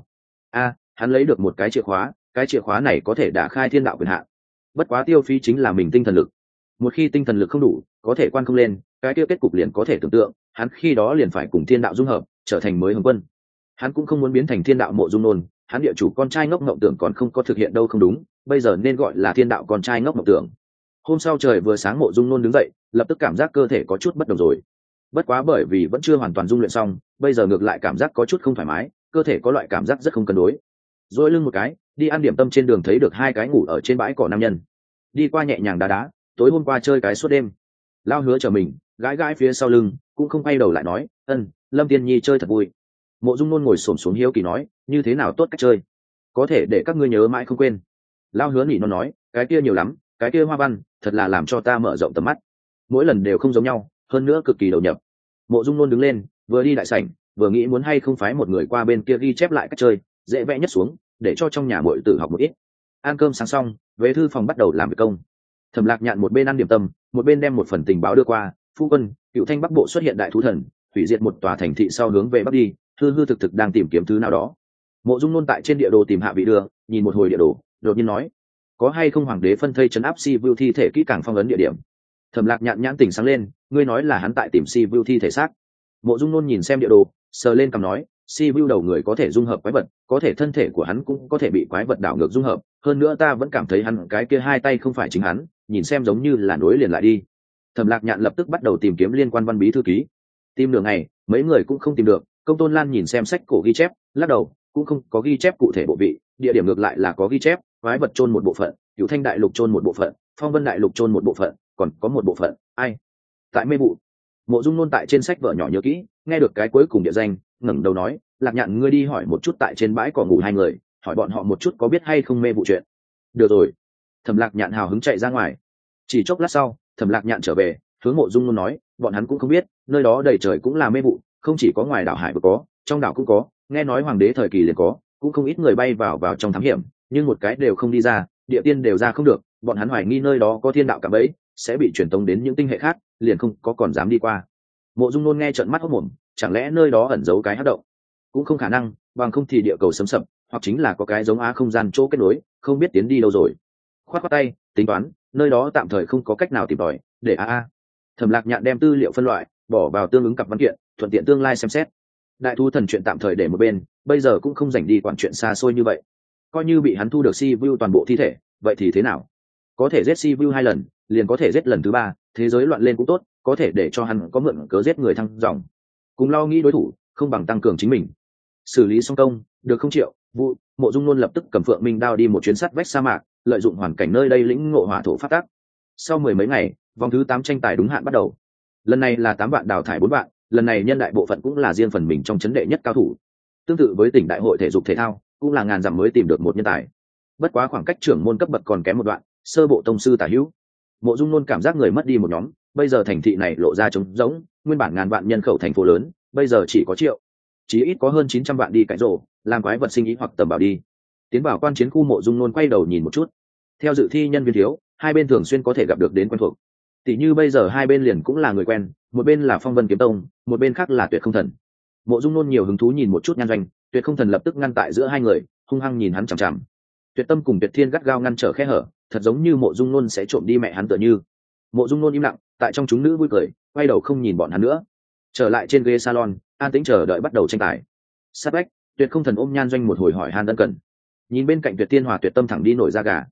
S1: Hắn lấy được một cái chìa khóa này có thể đả khai thiên đạo quyền hạn. Bất quá tiêu phí chính là mình tinh thần lực. Một khi tinh thần lực không đủ, có thể quan không lên, cái kia kết cục liền có thể tưởng tượng, hắn khi đó liền phải cùng thiên đạo dung hợp, trở thành mới Hồng Quân. Hắn cũng không muốn biến thành thiên đạo Mộ Dung Nôn, hắn địa chủ con trai ngốc ngộng tưởng còn không có thực hiện đâu không đúng, bây giờ nên gọi là thiên đạo con trai ngốc ngộng tưởng. Hôm sau trời vừa sáng Mộ Dung Nôn đứng dậy, lập tức cảm giác cơ thể có chút bất đồng rồi. Bất quá bởi vì vẫn chưa hoàn toàn dung luyện xong, bây giờ ngược lại cảm giác có chút không thoải mái, cơ thể có loại cảm giác rất không cân đối. Rồi lưng một cái, đi ăn điểm tâm trên đường thấy được hai cái ngủ ở trên bãi cỏ nam nhân. Đi qua nhẹ nhàng đá, tối hôm qua chơi cái suốt đêm. Lao Hứa chờ mình, gãi gãi phía sau lưng, cũng không quay đầu lại nói, Lâm Tiên Nhi chơi thật vui. Mộ Dung Nôn ngồi xổm xuống hiếu kỳ nói, như thế nào tốt cách chơi, có thể để các ngươi nhớ mãi không quên. Lao Hứa nhỉ nó nói, cái kia nhiều lắm, cái kia hoa văn, thật là làm cho ta mở rộng tầm mắt. Mỗi lần đều không giống nhau, hơn nữa cực kỳ đầu nhập. Mộ Dung Nôn đứng lên, vừa đi đại sảnh, vừa nghĩ muốn hay không phái một người qua bên kia ghi chép lại cách chơi, dễ vẽ nhất xuống, để cho trong nhà muội tử học một ít. Ăn cơm sáng xong, về thư phòng bắt đầu làm việc công. Thẩm Lạc Nhạn một bên ăn điểm tâm, một bên đem một phần tình báo đưa qua, phu quân, Cựu Thanh Bắc Bộ xuất hiện đại thú thần, hủy diệt một tòa thành thị sau hướng về bắc đi, hư hư thực thực đang tìm kiếm thứ nào đó. Mộ Dung Nôn tại trên địa đồ tìm hạ vị đưa, nhìn một hồi địa đồ, đột nhiên nói, có hay không hoàng đế phân thây trấn áp Si Vu thi thể kỹ càng phong ấn địa điểm. Thẩm Lạc Nhạn nhãn tỉnh sáng lên, ngươi nói là hắn tại tìm Si Vu thi thể xác. Mộ Dung Nôn nhìn xem địa đồ, sờ lên cằm nói, Si Vu đầu người có thể dung hợp quái vật, có thể thân thể của hắn cũng có thể bị quái vật đảo ngược dung hợp, hơn nữa ta vẫn cảm thấy hắn cái kia hai tay không phải chính hắn, nhìn xem giống như là nối liền lại đi. Thẩm Lạc Nhạn lập tức bắt đầu tìm kiếm liên quan văn bí thư ký. Tìm nửa ngày, mấy người cũng không tìm được, Công Tôn Lan nhìn xem sách cổ ghi chép, lắc đầu, cũng không có ghi chép cụ thể bộ vị, địa điểm ngược lại là có ghi chép, quái vật chôn một bộ phận, Cửu Thanh đại lục chôn một bộ phận, Phong Vân đại lục chôn một bộ phận, còn có một bộ phận, ai? Tại Mê Vụ. Mộ Dung Nôn tại trên sách vở nhỏ nhớ kỹ, nghe được cái cuối cùng địa danh, ngẩng đầu nói, Lạc Nhạn ngươi đi hỏi một chút tại trên bãi cỏ ngủ hai người, hỏi bọn họ một chút có biết hay không Mê Vụ chuyện. Được rồi. Thẩm Lạc Nhạn hào hứng chạy ra ngoài. Chỉ chốc lát sau, Thẩm Lạc Nhạn trở về, hướng Mộ Dung Nôn nói, bọn hắn cũng không biết, nơi đó đầy trời cũng là mê vụ, không chỉ có ngoài đảo hải vừa có, trong đảo cũng có, nghe nói hoàng đế thời kỳ liền có, cũng không ít người bay vào trong thám hiểm, nhưng một cái đều không đi ra, địa tiên đều ra không được, bọn hắn hoài nghi nơi đó có thiên đạo cả bấy, sẽ bị truyền tống đến những tinh hệ khác, liền không có còn dám đi qua. Mộ Dung Nôn nghe trợn mắt hốt mồm, chẳng lẽ nơi đó ẩn giấu cái hắc động? Cũng không khả năng, bằng không thì địa cầu sấm sập, hoặc chính là có cái giống á không gian chỗ kết nối, không biết tiến đi đâu rồi. Khoát khoát tay, tính toán, nơi đó tạm thời không có cách nào tìm tòi, để a. Thẩm Lạc Nhạn đem tư liệu phân loại, bỏ vào tương ứng cặp văn kiện, thuận tiện tương lai xem xét. Đại thú thần chuyện tạm thời để một bên, bây giờ cũng không dành đi quản chuyện xa xôi như vậy. Coi như bị hắn thu được Si Vu toàn bộ thi thể, vậy thì thế nào? Có thể giết Si Vu 2 lần, liền có thể giết lần thứ 3, thế giới loạn lên cũng tốt, có thể để cho hắn có mượn cớ giết người thăng dòng. Cùng lo nghĩ đối thủ, không bằng tăng cường chính mình. Xử lý xong công, được không Triệu, Vụ, Mộ Dung Nôn lập tức cầm Phượng Minh đao đi một chuyến sắt vách sa mạc, lợi dụng hoàn cảnh nơi đây lĩnh ngộ hỏa thổ pháp tắc. Sau mười mấy ngày, vòng thứ 8 tranh tài đúng hạn bắt đầu. Lần này là 8 bạn đào thải 4 bạn, lần này nhân đại bộ phận cũng là riêng phần mình trong chấn đệ nhất cao thủ. Tương tự với tỉnh đại hội thể dục thể thao, cũng là ngàn dặm mới tìm được một nhân tài. Bất quá khoảng cách trưởng môn cấp bậc còn kém một đoạn, sơ bộ tông sư tả hữu. Mộ Dung Nôn cảm giác người mất đi một nhóm, bây giờ thành thị này lộ ra trống rỗng, nguyên bản ngàn vạn nhân khẩu thành phố lớn, bây giờ chỉ có Triệu, chỉ ít có hơn 900 vạn đi cãi rổ, làm quái vật sinh ý hoặc tầm bảo đi. Tiến vào quan chiến khu, Mộ Dung Nôn quay đầu nhìn một chút. Theo dự thi nhân viên thiếu, hai bên thường xuyên có thể gặp được đến quen thuộc. Tỷ như bây giờ hai bên liền cũng là người quen, một bên là Phong Vân Kiếm Tông, một bên khác là Tuyệt Không Thần. Mộ Dung Nôn nhiều hứng thú nhìn một chút Nhan Doanh, Tuyệt Không Thần lập tức ngăn tại giữa hai người, hung hăng nhìn hắn chằm chằm. Tuyệt Tâm cùng Tuyệt Thiên gắt gao ngăn trở khe hở, thật giống như Mộ Dung Nôn sẽ trộm đi mẹ hắn tựa như. Mộ Dung Nôn im lặng, tại trong chúng nữ vui cười, quay đầu không nhìn bọn hắn nữa. Trở lại trên ghế salon, an tĩnh chờ đợi bắt đầu tranh tài. Sát bách, Tuyệt Không Thần ôm Nhan Doanh một hồi hỏi han ân cần. Nhìn bên cạnh Tuyệt Thiên Hòa Tuyệt Tâm thẳng đi nổi da gà.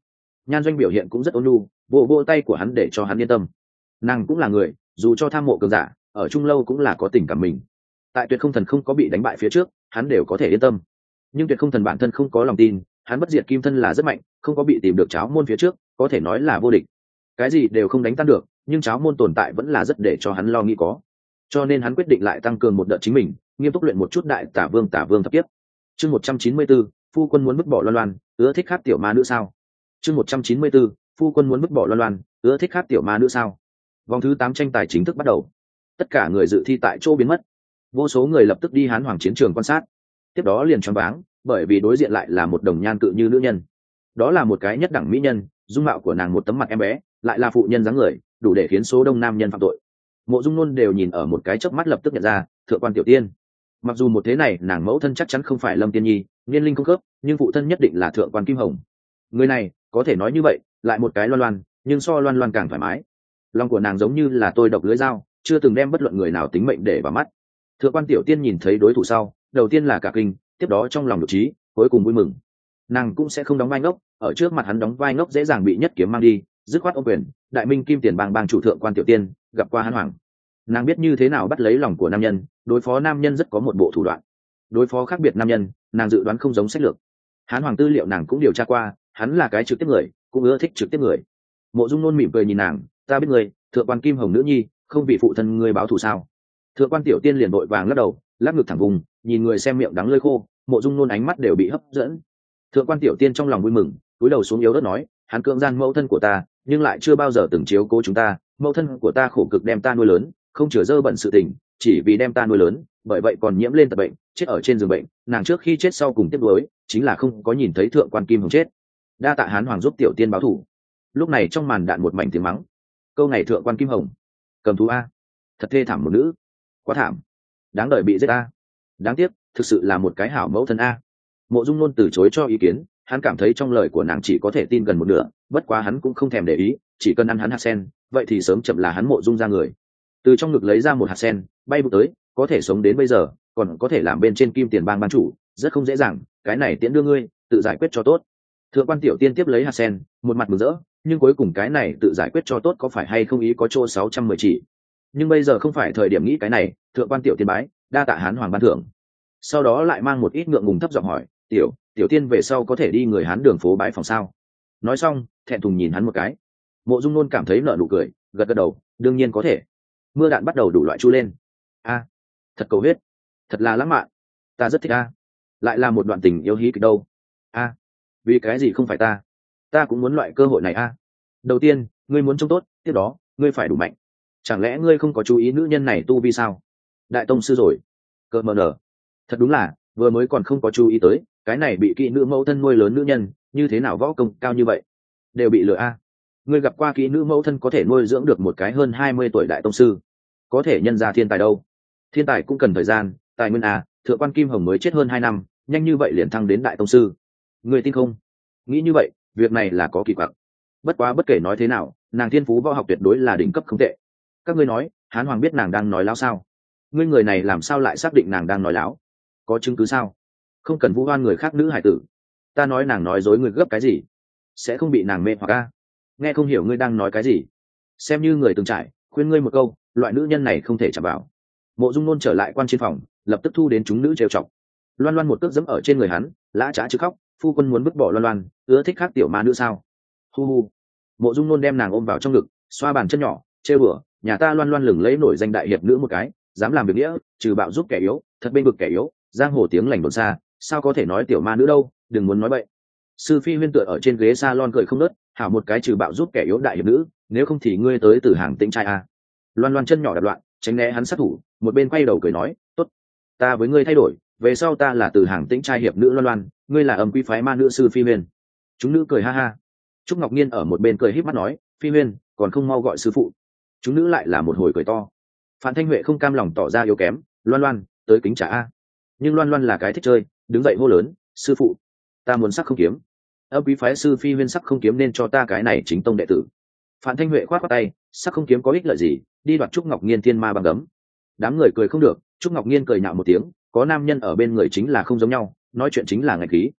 S1: Nhan Doanh biểu hiện cũng rất ôn nhu, vỗ vỗ tay của hắn để cho hắn yên tâm. Nàng cũng là người, dù cho tham mộ cường giả, ở chung lâu cũng là có tình cảm mình. Tại Tuyệt Không Thần không có bị đánh bại phía trước, hắn đều có thể yên tâm. Nhưng Tuyệt Không Thần bản thân không có lòng tin, hắn bất diệt kim thân là rất mạnh, không có bị tìm được cháo môn phía trước, có thể nói là vô địch. Cái gì đều không đánh tan được, nhưng cháo môn tồn tại vẫn là rất để cho hắn lo nghĩ có. Cho nên hắn quyết định lại tăng cường một đợt chính mình, nghiêm túc luyện một chút đại tả vương thập kiếp. Chương 194, phu quân muốn vứt bỏ Loan Loan, ưa thích hát tiểu ma nữ sao? Chương 194, phu quân muốn vứt bỏ Loan Loan, ưa thích hát tiểu ma nữ sao? Vòng thứ 8 tranh tài chính thức bắt đầu. Tất cả người dự thi tại chỗ biến mất. Vô số người lập tức đi Hán Hoàng chiến trường quan sát. Tiếp đó liền choáng váng, bởi vì đối diện lại là một đồng nhan cự như nữ nhân. Đó là một cái nhất đẳng mỹ nhân, dung mạo của nàng một tấm mặt em bé, lại là phụ nhân dáng người, đủ để khiến số đông nam nhân phạm tội. Mộ Dung Nôn đều nhìn ở một cái chớp mắt lập tức nhận ra, thượng quan tiểu tiên. Mặc dù một thế này nàng mẫu thân chắc chắn không phải Lâm Tiên Nhi, niên linh không khớp, nhưng phụ thân nhất định là thượng quan Kim Hồng. Người này có thể nói như vậy, lại một cái Loan Loan, nhưng so Loan Loan càng thoải mái. Lòng của nàng giống như là tôi độc lưỡi dao, chưa từng đem bất luận người nào tính mệnh để vào mắt. Thượng quan tiểu tiên nhìn thấy đối thủ sau, đầu tiên là cả kinh, tiếp đó trong lòng nhục trí, cuối cùng vui mừng. Nàng cũng sẽ không đóng vai ngốc, ở trước mặt hắn đóng vai ngốc dễ dàng bị nhất kiếm mang đi, dứt khoát ôm quyền, đại minh kim tiền bang chủ thượng quan tiểu tiên, gặp qua Hán Hoàng. Nàng biết như thế nào bắt lấy lòng của nam nhân, đối phó nam nhân rất có một bộ thủ đoạn. Đối phó khác biệt nam nhân, nàng dự đoán không giống sách lược. Hán Hoàng tư liệu nàng cũng điều tra qua, hắn là cái trực tiếp người, cũng ưa thích trực tiếp người. Mộ Dung Nôn mỉm cười nhìn nàng, ta biết người, thượng quan Kim Hồng nữ nhi, không vì phụ thân ngươi báo thù sao? Thượng quan tiểu tiên liền vội vàng lắc đầu, lắc ngực thẳng vùng, nhìn người xem miệng đắng lưỡi khô. Mộ Dung Nôn ánh mắt đều bị hấp dẫn. Thượng quan tiểu tiên trong lòng vui mừng, cúi đầu xuống yếu ớt nói, hắn cưỡng gian mẫu thân của ta, nhưng lại chưa bao giờ từng chiếu cố chúng ta. Mẫu thân của ta khổ cực đem ta nuôi lớn, không chừa dơ bẩn sự tình, chỉ vì đem ta nuôi lớn, bởi vậy còn nhiễm lên tật bệnh, chết ở trên giường bệnh. Nàng trước khi chết sau cùng tiếc nuối, chính là không có nhìn thấy thượng quan Kim Hồng chết. Đa tạ Hán Hoàng giúp tiểu tiên báo thù. Lúc này trong màn đạn một mảnh tiếng mắng. Câu này thượng quan Kim Hồng, cầm thú a, thật thê thảm một nữ, quá thảm, đáng đợi bị giết a, đáng tiếc, thực sự là một cái hảo mẫu thân a. Mộ Dung Nôn từ chối cho ý kiến, hắn cảm thấy trong lời của nàng chỉ có thể tin gần một nửa, bất quá hắn cũng không thèm để ý, chỉ cần ăn hắn hạt sen, vậy thì sớm chậm là hắn Mộ Dung ra người. Từ trong ngực lấy ra một hạt sen, bay bụt tới, có thể sống đến bây giờ, còn có thể làm bên trên kim tiền bang ban chủ, rất không dễ dàng, cái này tiễn đưa ngươi, tự giải quyết cho tốt. Thượng quan tiểu tiên tiếp lấy hạt sen, một mặt mừng rỡ, nhưng cuối cùng cái này tự giải quyết cho tốt có phải hay không ý có chỗ 610 chỉ. Nhưng bây giờ không phải thời điểm nghĩ cái này, thượng quan tiểu tiên bái, đa tạ Hán Hoàng ban thưởng. Sau đó lại mang một ít ngượng ngùng thấp giọng hỏi, tiểu tiên về sau có thể đi người Hán đường phố bái phòng sao? Nói xong, thẹn thùng nhìn hắn một cái. Mộ Dung Nôn cảm thấy nở nụ cười, gật gật đầu, đương nhiên có thể. Mưa đạn bắt đầu đủ loại chu lên. A, thật cầu huyết, thật là lãng mạn, ta rất thích a. Lại là một đoạn tình yêu hí kịch đâu. A, vì cái gì không phải ta cũng muốn loại cơ hội này a. Đầu tiên, ngươi muốn trông tốt, tiếp đó, ngươi phải đủ mạnh. Chẳng lẽ ngươi không có chú ý nữ nhân này tu vi sao? Đại tông sư rồi. Cơ mờ nở. Thật đúng là, vừa mới còn không có chú ý tới, cái này bị kỹ nữ mẫu thân nuôi lớn nữ nhân, như thế nào võ công cao như vậy? Đều bị lừa a. Ngươi gặp qua kỹ nữ mẫu thân có thể nuôi dưỡng được một cái hơn 20 tuổi đại tông sư, có thể nhân ra thiên tài đâu. Thiên tài cũng cần thời gian, tài nguyên a, thượng quan Kim Hồng mới chết hơn 2 năm, nhanh như vậy liền thăng đến đại tông sư. Ngươi tin không? Nghĩ như vậy, việc này là có kỳ quặc. Bất quá bất kể nói thế nào, nàng thiên phú võ học tuyệt đối là đỉnh cấp không tệ. Các ngươi nói, Hán Hoàng biết nàng đang nói láo sao? Ngươi người này làm sao lại xác định nàng đang nói láo? Có chứng cứ sao? Không cần vu oan người khác nữ hải tử. Ta nói nàng nói dối, ngươi gấp cái gì? Sẽ không bị nàng mê hoặc a? Nghe không hiểu ngươi đang nói cái gì. Xem như người từng trải, khuyên ngươi một câu, loại nữ nhân này không thể chạm vào. Mộ Dung Nôn trở lại quan chiến phòng, lập tức thu đến chúng nữ trêu chọc. Loan Loan một cước dẫm ở trên người hắn, lã chã chứ khóc, phu quân muốn vứt bỏ Loan Loan, ưa thích khác tiểu ma nữ sao? Hu hu. Mộ Dung Nôn đem nàng ôm vào trong ngực, xoa bàn chân nhỏ, trêu bừa, nhà ta Loan Loan lừng lấy nổi danh đại hiệp nữ một cái, dám làm việc nghĩa, trừ bạo giúp kẻ yếu, thật bên vực kẻ yếu, giang hồ tiếng lành đồn xa, sao có thể nói tiểu ma nữ đâu, đừng muốn nói bậy. Sư Phi Huyên tựa ở trên ghế salon cười không nớt, hảo một cái trừ bạo giúp kẻ yếu đại hiệp nữ, nếu không thì ngươi tới từ hàng tĩnh trai a. Loan Loan chân nhỏ đạp loạn, tránh né hắn sát thủ, một bên quay đầu cười nói, tốt, ta với ngươi thay đổi, về sau ta là từ hàng tĩnh trai hiệp nữ Loan Loan, ngươi là âm quy phái ma nữ Sư Phi Huyên. Chúng nữ cười ha ha. Trúc Ngọc Nhiên ở một bên cười híp mắt nói, Phi Huyên, còn không mau gọi sư phụ. Chúng nữ lại là một hồi cười to. Phan Thanh Huệ không cam lòng tỏ ra yếu kém, Loan Loan, tới kính trả a. Nhưng Loan Loan là cái thích chơi, đứng dậy hô lớn, sư phụ, ta muốn sắc không kiếm. Âm quý phái Sư Phi Huyên sắc không kiếm nên cho ta cái này chính tông đệ tử. Phan Thanh Huệ khoát khoát tay, sắc không kiếm có ích lợi gì, đi đoạt Trúc Ngọc Nhiên thiên ma bằng gấm. Đám người cười không được, Trúc Ngọc Nhiên cười nhạo một tiếng, có nam nhân ở bên người chính là không giống nhau, nói chuyện chính là ngạch khí.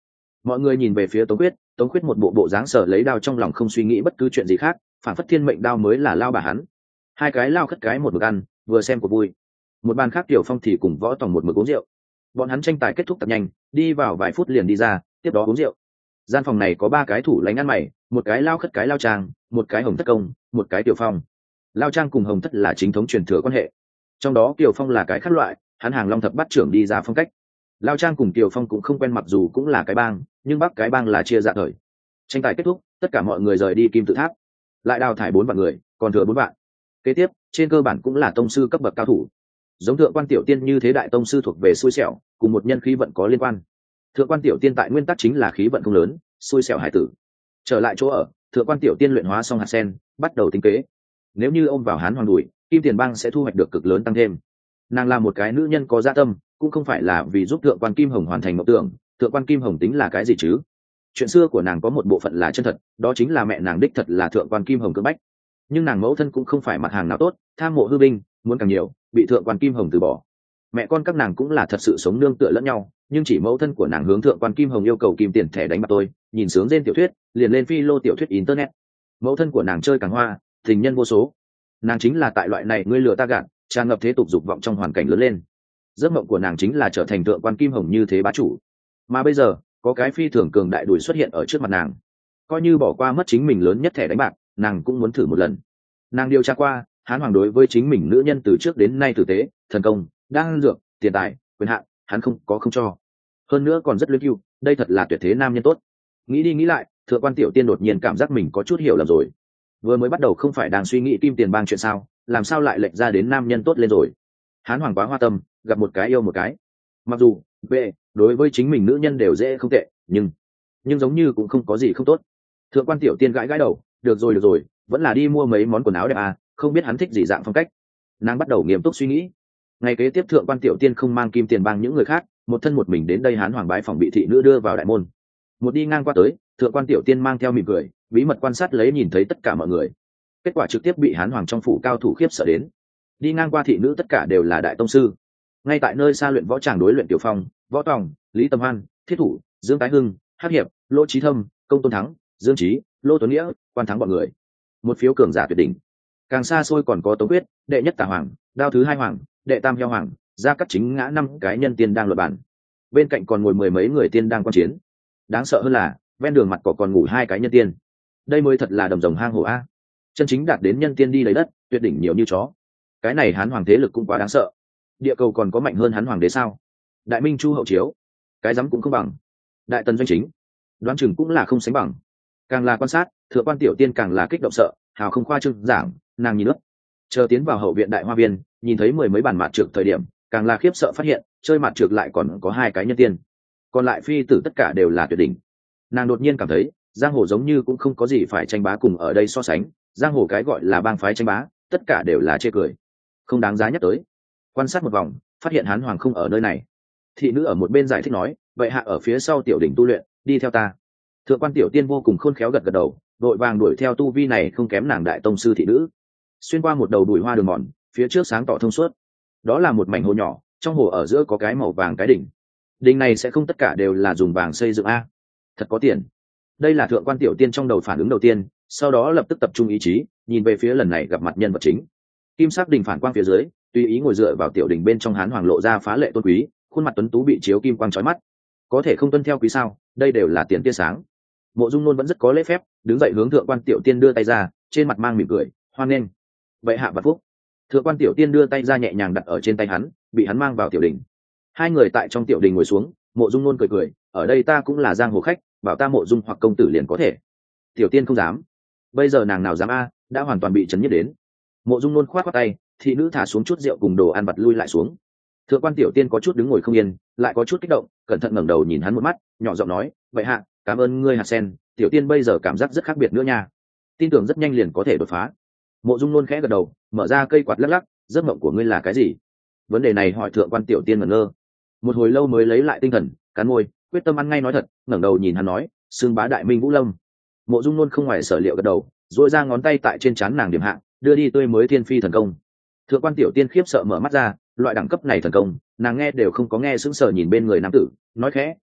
S1: Mọi người nhìn về phía Tống Khuyết một bộ dáng sở lấy đao trong lòng không suy nghĩ bất cứ chuyện gì khác, phản phất thiên mệnh đao mới là lao bà hắn. Hai cái lao khất cái một mực ăn, vừa xem cuộc vui. Một bàn khác Tiểu Phong thì cùng Võ Tòng một mực uống rượu. Bọn hắn tranh tài kết thúc tập nhanh, đi vào vài phút liền đi ra, tiếp đó uống rượu. Gian phòng này có 3 cái thủ lãnh ăn mày, một cái lao khất cái lao trang, một cái hồng thất công, một cái Tiểu Phong. Lao trang cùng hồng thất là chính thống truyền thừa quan hệ, trong đó Tiểu Phong là cái khác loại, hắn hàng long thập bát trưởng đi ra phong cách. Lao trang cùng Tiểu Phong cũng không quen, mặc dù cũng là cái bang, nhưng bắc cái bang là chia dạ thời. Tranh tài kết thúc, tất cả mọi người rời đi kim tự tháp, lại đào thải 4 vạn người, còn thừa 4 vạn. Kế tiếp trên cơ bản cũng là tông sư cấp bậc cao thủ, giống thượng quan tiểu tiên như thế đại tông sư thuộc về xui xẻo, cùng một nhân khí vận có liên quan. Thượng quan tiểu tiên tại nguyên tắc chính là khí vận không lớn, xui xẻo hải tử. Trở lại chỗ ở, thượng quan tiểu tiên luyện hóa xong hạt sen, bắt đầu tính kế. Nếu như ôm vào hán hoàng đùi, kim tiền bang sẽ thu hoạch được cực lớn tăng thêm. Nàng là một cái nữ nhân có dạ tâm, cũng không phải là vì giúp thượng quan kim hồng hoàn thành mộng tưởng. Thượng quan kim hồng tính là cái gì chứ? Chuyện xưa của nàng có một bộ phận là chân thật, đó chính là mẹ nàng đích thật là thượng quan kim hồng cưỡng bách. Nhưng nàng mẫu thân cũng không phải mặt hàng nào tốt, tham mộ hư binh, muốn càng nhiều, bị thượng quan kim hồng từ bỏ. Mẹ con các nàng cũng là thật sự sống nương tựa lẫn nhau, nhưng chỉ mẫu thân của nàng hướng thượng quan kim hồng yêu cầu kim tiền thẻ đánh bạc tôi, nhìn sướng trên tiểu thuyết, liền lên phi lô tiểu thuyết internet. Mẫu thân của nàng chơi càng hoa, tình nhân vô số. Nàng chính là tại loại này ngươi lừa ta gạt, tràn ngập thế tục dục vọng trong hoàn cảnh lớn lên. Giấc mộng của nàng chính là trở thành thượng quan kim hồng như thế bá chủ. Mà bây giờ, có cái phi thường cường đại đùi xuất hiện ở trước mặt nàng. Coi như bỏ qua mất chính mình lớn nhất thẻ đánh bạc, nàng cũng muốn thử một lần. Nàng điều tra qua, hán hoàng đối với chính mình nữ nhân từ trước đến nay tử tế, thần công, đan dược, tiền tài, quyền hạn, hắn không có không cho. Hơn nữa còn rất luyến cưu, đây thật là tuyệt thế nam nhân tốt. Nghĩ đi nghĩ lại, thượng quan tiểu tiên đột nhiên cảm giác mình có chút hiểu lầm rồi. Vừa mới bắt đầu không phải đang suy nghĩ kim tiền bang chuyện sao, làm sao lại lệch ra đến nam nhân tốt lên rồi. Hán hoàng quá hoa tâm, gặp một cái yêu một cái. Mặc dù về đối với chính mình nữ nhân đều dễ không tệ, nhưng giống như cũng không có gì không tốt. Thượng quan tiểu tiên gãi gãi đầu, được rồi, vẫn là đi mua mấy món quần áo đẹp à, không biết hắn thích gì dạng phong cách. Nàng bắt đầu nghiêm túc suy nghĩ. Ngày kế tiếp thượng quan tiểu tiên không mang kim tiền bang những người khác, một thân một mình đến đây hán hoàng bái phòng bị thị nữ đưa vào đại môn. Một đi ngang qua tới, thượng quan tiểu tiên mang theo mỉm cười, bí mật quan sát lấy nhìn thấy tất cả mọi người. Kết quả trực tiếp bị hán hoàng trong phủ cao thủ khiếp sợ đến. Đi ngang qua thị nữ tất cả đều là đại tông sư. Ngay tại nơi xa luyện võ tràng đối luyện Tiểu Phong, Võ Tòng, Lý Tâm Hoan, Thiết Thủ, Dương Tái Hưng, Hắc Hiệp, Lỗ Chí Thâm, Công Tôn Thắng, Dương Chí, Lô Tuấn Nghĩa, Quan Thắng bọn người. Một phiếu cường giả tuyệt đỉnh. Càng xa xôi còn có Tống Quyết, đệ nhất Tả Hoàng, Đao thứ hai Hoàng, đệ tam Heo Hoàng, Gia Cát Chính ngã 5 cái nhân tiên đang luận bàn. Bên cạnh còn ngồi 10 mấy người tiên đang quan chiến. Đáng sợ hơn là, ven đường mặt cỏ còn ngủ 2 cái nhân tiên. Đây mới thật là đầm rồng hang hổ a. Chân chính đạt đến nhân tiên đi lấy đất, tuyệt đỉnh nhiều như chó. Cái này hán hoàng thế lực cũng quá đáng sợ. Địa cầu còn có mạnh hơn hắn hoàng đế sao? Đại Minh Chu hậu chiếu, cái dám cũng không bằng. Đại Tần doanh chính, đoán chừng cũng là không sánh bằng. Càng là quan sát, thượng quan tiểu tiên càng là kích động sợ, hào không khoa trương giảng, nàng nhìn nước. Chờ tiến vào hậu viện đại hoa viên, nhìn thấy 10 mấy bàn mạt trược thời điểm, càng là khiếp sợ phát hiện, chơi mạt trược lại còn có 2 cái nhân tiên. Còn lại phi tử tất cả đều là tuyệt đỉnh. Nàng đột nhiên cảm thấy, giang hồ giống như cũng không có gì phải tranh bá cùng ở đây so sánh, giang hồ cái gọi là bang phái tranh bá, tất cả đều là chê cười, không đáng giá nhắc tới. Quan sát một vòng, phát hiện hán hoàng không ở nơi này. Thị nữ ở một bên giải thích nói, vậy hạ ở phía sau tiểu đỉnh tu luyện, đi theo ta. Thượng quan tiểu tiên vô cùng khôn khéo gật gật đầu, vội vàng đuổi theo tu vi này không kém nàng đại tông sư thị nữ. Xuyên qua một đầu bụi hoa đường mòn, phía trước sáng tỏ thông suốt. Đó là một mảnh hồ nhỏ, trong hồ ở giữa có cái màu vàng cái đỉnh. Đỉnh này sẽ không tất cả đều là dùng vàng xây dựng a? Thật có tiền. Đây là thượng quan tiểu tiên trong đầu phản ứng đầu tiên, sau đó lập tức tập trung ý chí, nhìn về phía lần này gặp mặt nhân vật chính. Kim sắc đỉnh phản quang phía dưới, tùy ý ngồi dựa vào tiểu đỉnh bên trong hán hoàng lộ ra phá lệ tôn quý, khuôn mặt tuấn tú bị chiếu kim quang chói mắt. Có thể không tuân theo quý sao? Đây đều là tiền tia sáng. Mộ Dung Nôn vẫn rất có lễ phép, đứng dậy hướng thượng quan tiểu tiên đưa tay ra, trên mặt mang mỉm cười, hoan nghênh. Vậy hạ vạn phúc. Thượng quan tiểu tiên đưa tay ra nhẹ nhàng đặt ở trên tay hắn, bị hắn mang vào tiểu đỉnh. Hai người tại trong tiểu đỉnh ngồi xuống, Mộ Dung Nôn cười cười, ở đây ta cũng là giang hồ khách, bảo ta Mộ Dung hoặc công tử liền có thể. Tiểu tiên không dám. Bây giờ nàng nào dám a, đã hoàn toàn bị chấn nhiếp đến. Mộ Dung Nôn khoát khoát tay, thị nữ thả xuống chút rượu cùng đồ ăn vặt lui lại xuống. Thượng quan tiểu tiên có chút đứng ngồi không yên, lại có chút kích động, cẩn thận ngẩng đầu nhìn hắn một mắt, nhỏ giọng nói, vậy hạ, cảm ơn ngươi hạt sen, tiểu tiên bây giờ cảm giác rất khác biệt nữa nha, tin tưởng rất nhanh liền có thể đột phá. Mộ Dung Nôn khẽ gật đầu, mở ra cây quạt lắc lắc, giấc mộng của ngươi là cái gì? Vấn đề này hỏi thượng quan tiểu tiên ngẩn ngơ, một hồi lâu mới lấy lại tinh thần, cắn môi, quyết tâm ăn ngay nói thật, ngẩng đầu nhìn hắn nói, xương bá đại minh vũ lâm. Mộ Dung Nôn không ngoài sở liệu gật đầu, duỗi ra ngón tay tại trên trán nàng điểm hạ, đưa đi tươi mới thiên phi thần công. Thượng quan tiểu tiên khiếp sợ mở mắt ra, loại đẳng cấp này thần công, nàng nghe đều không có nghe, sững sờ nhìn bên người nam tử, nói khẽ,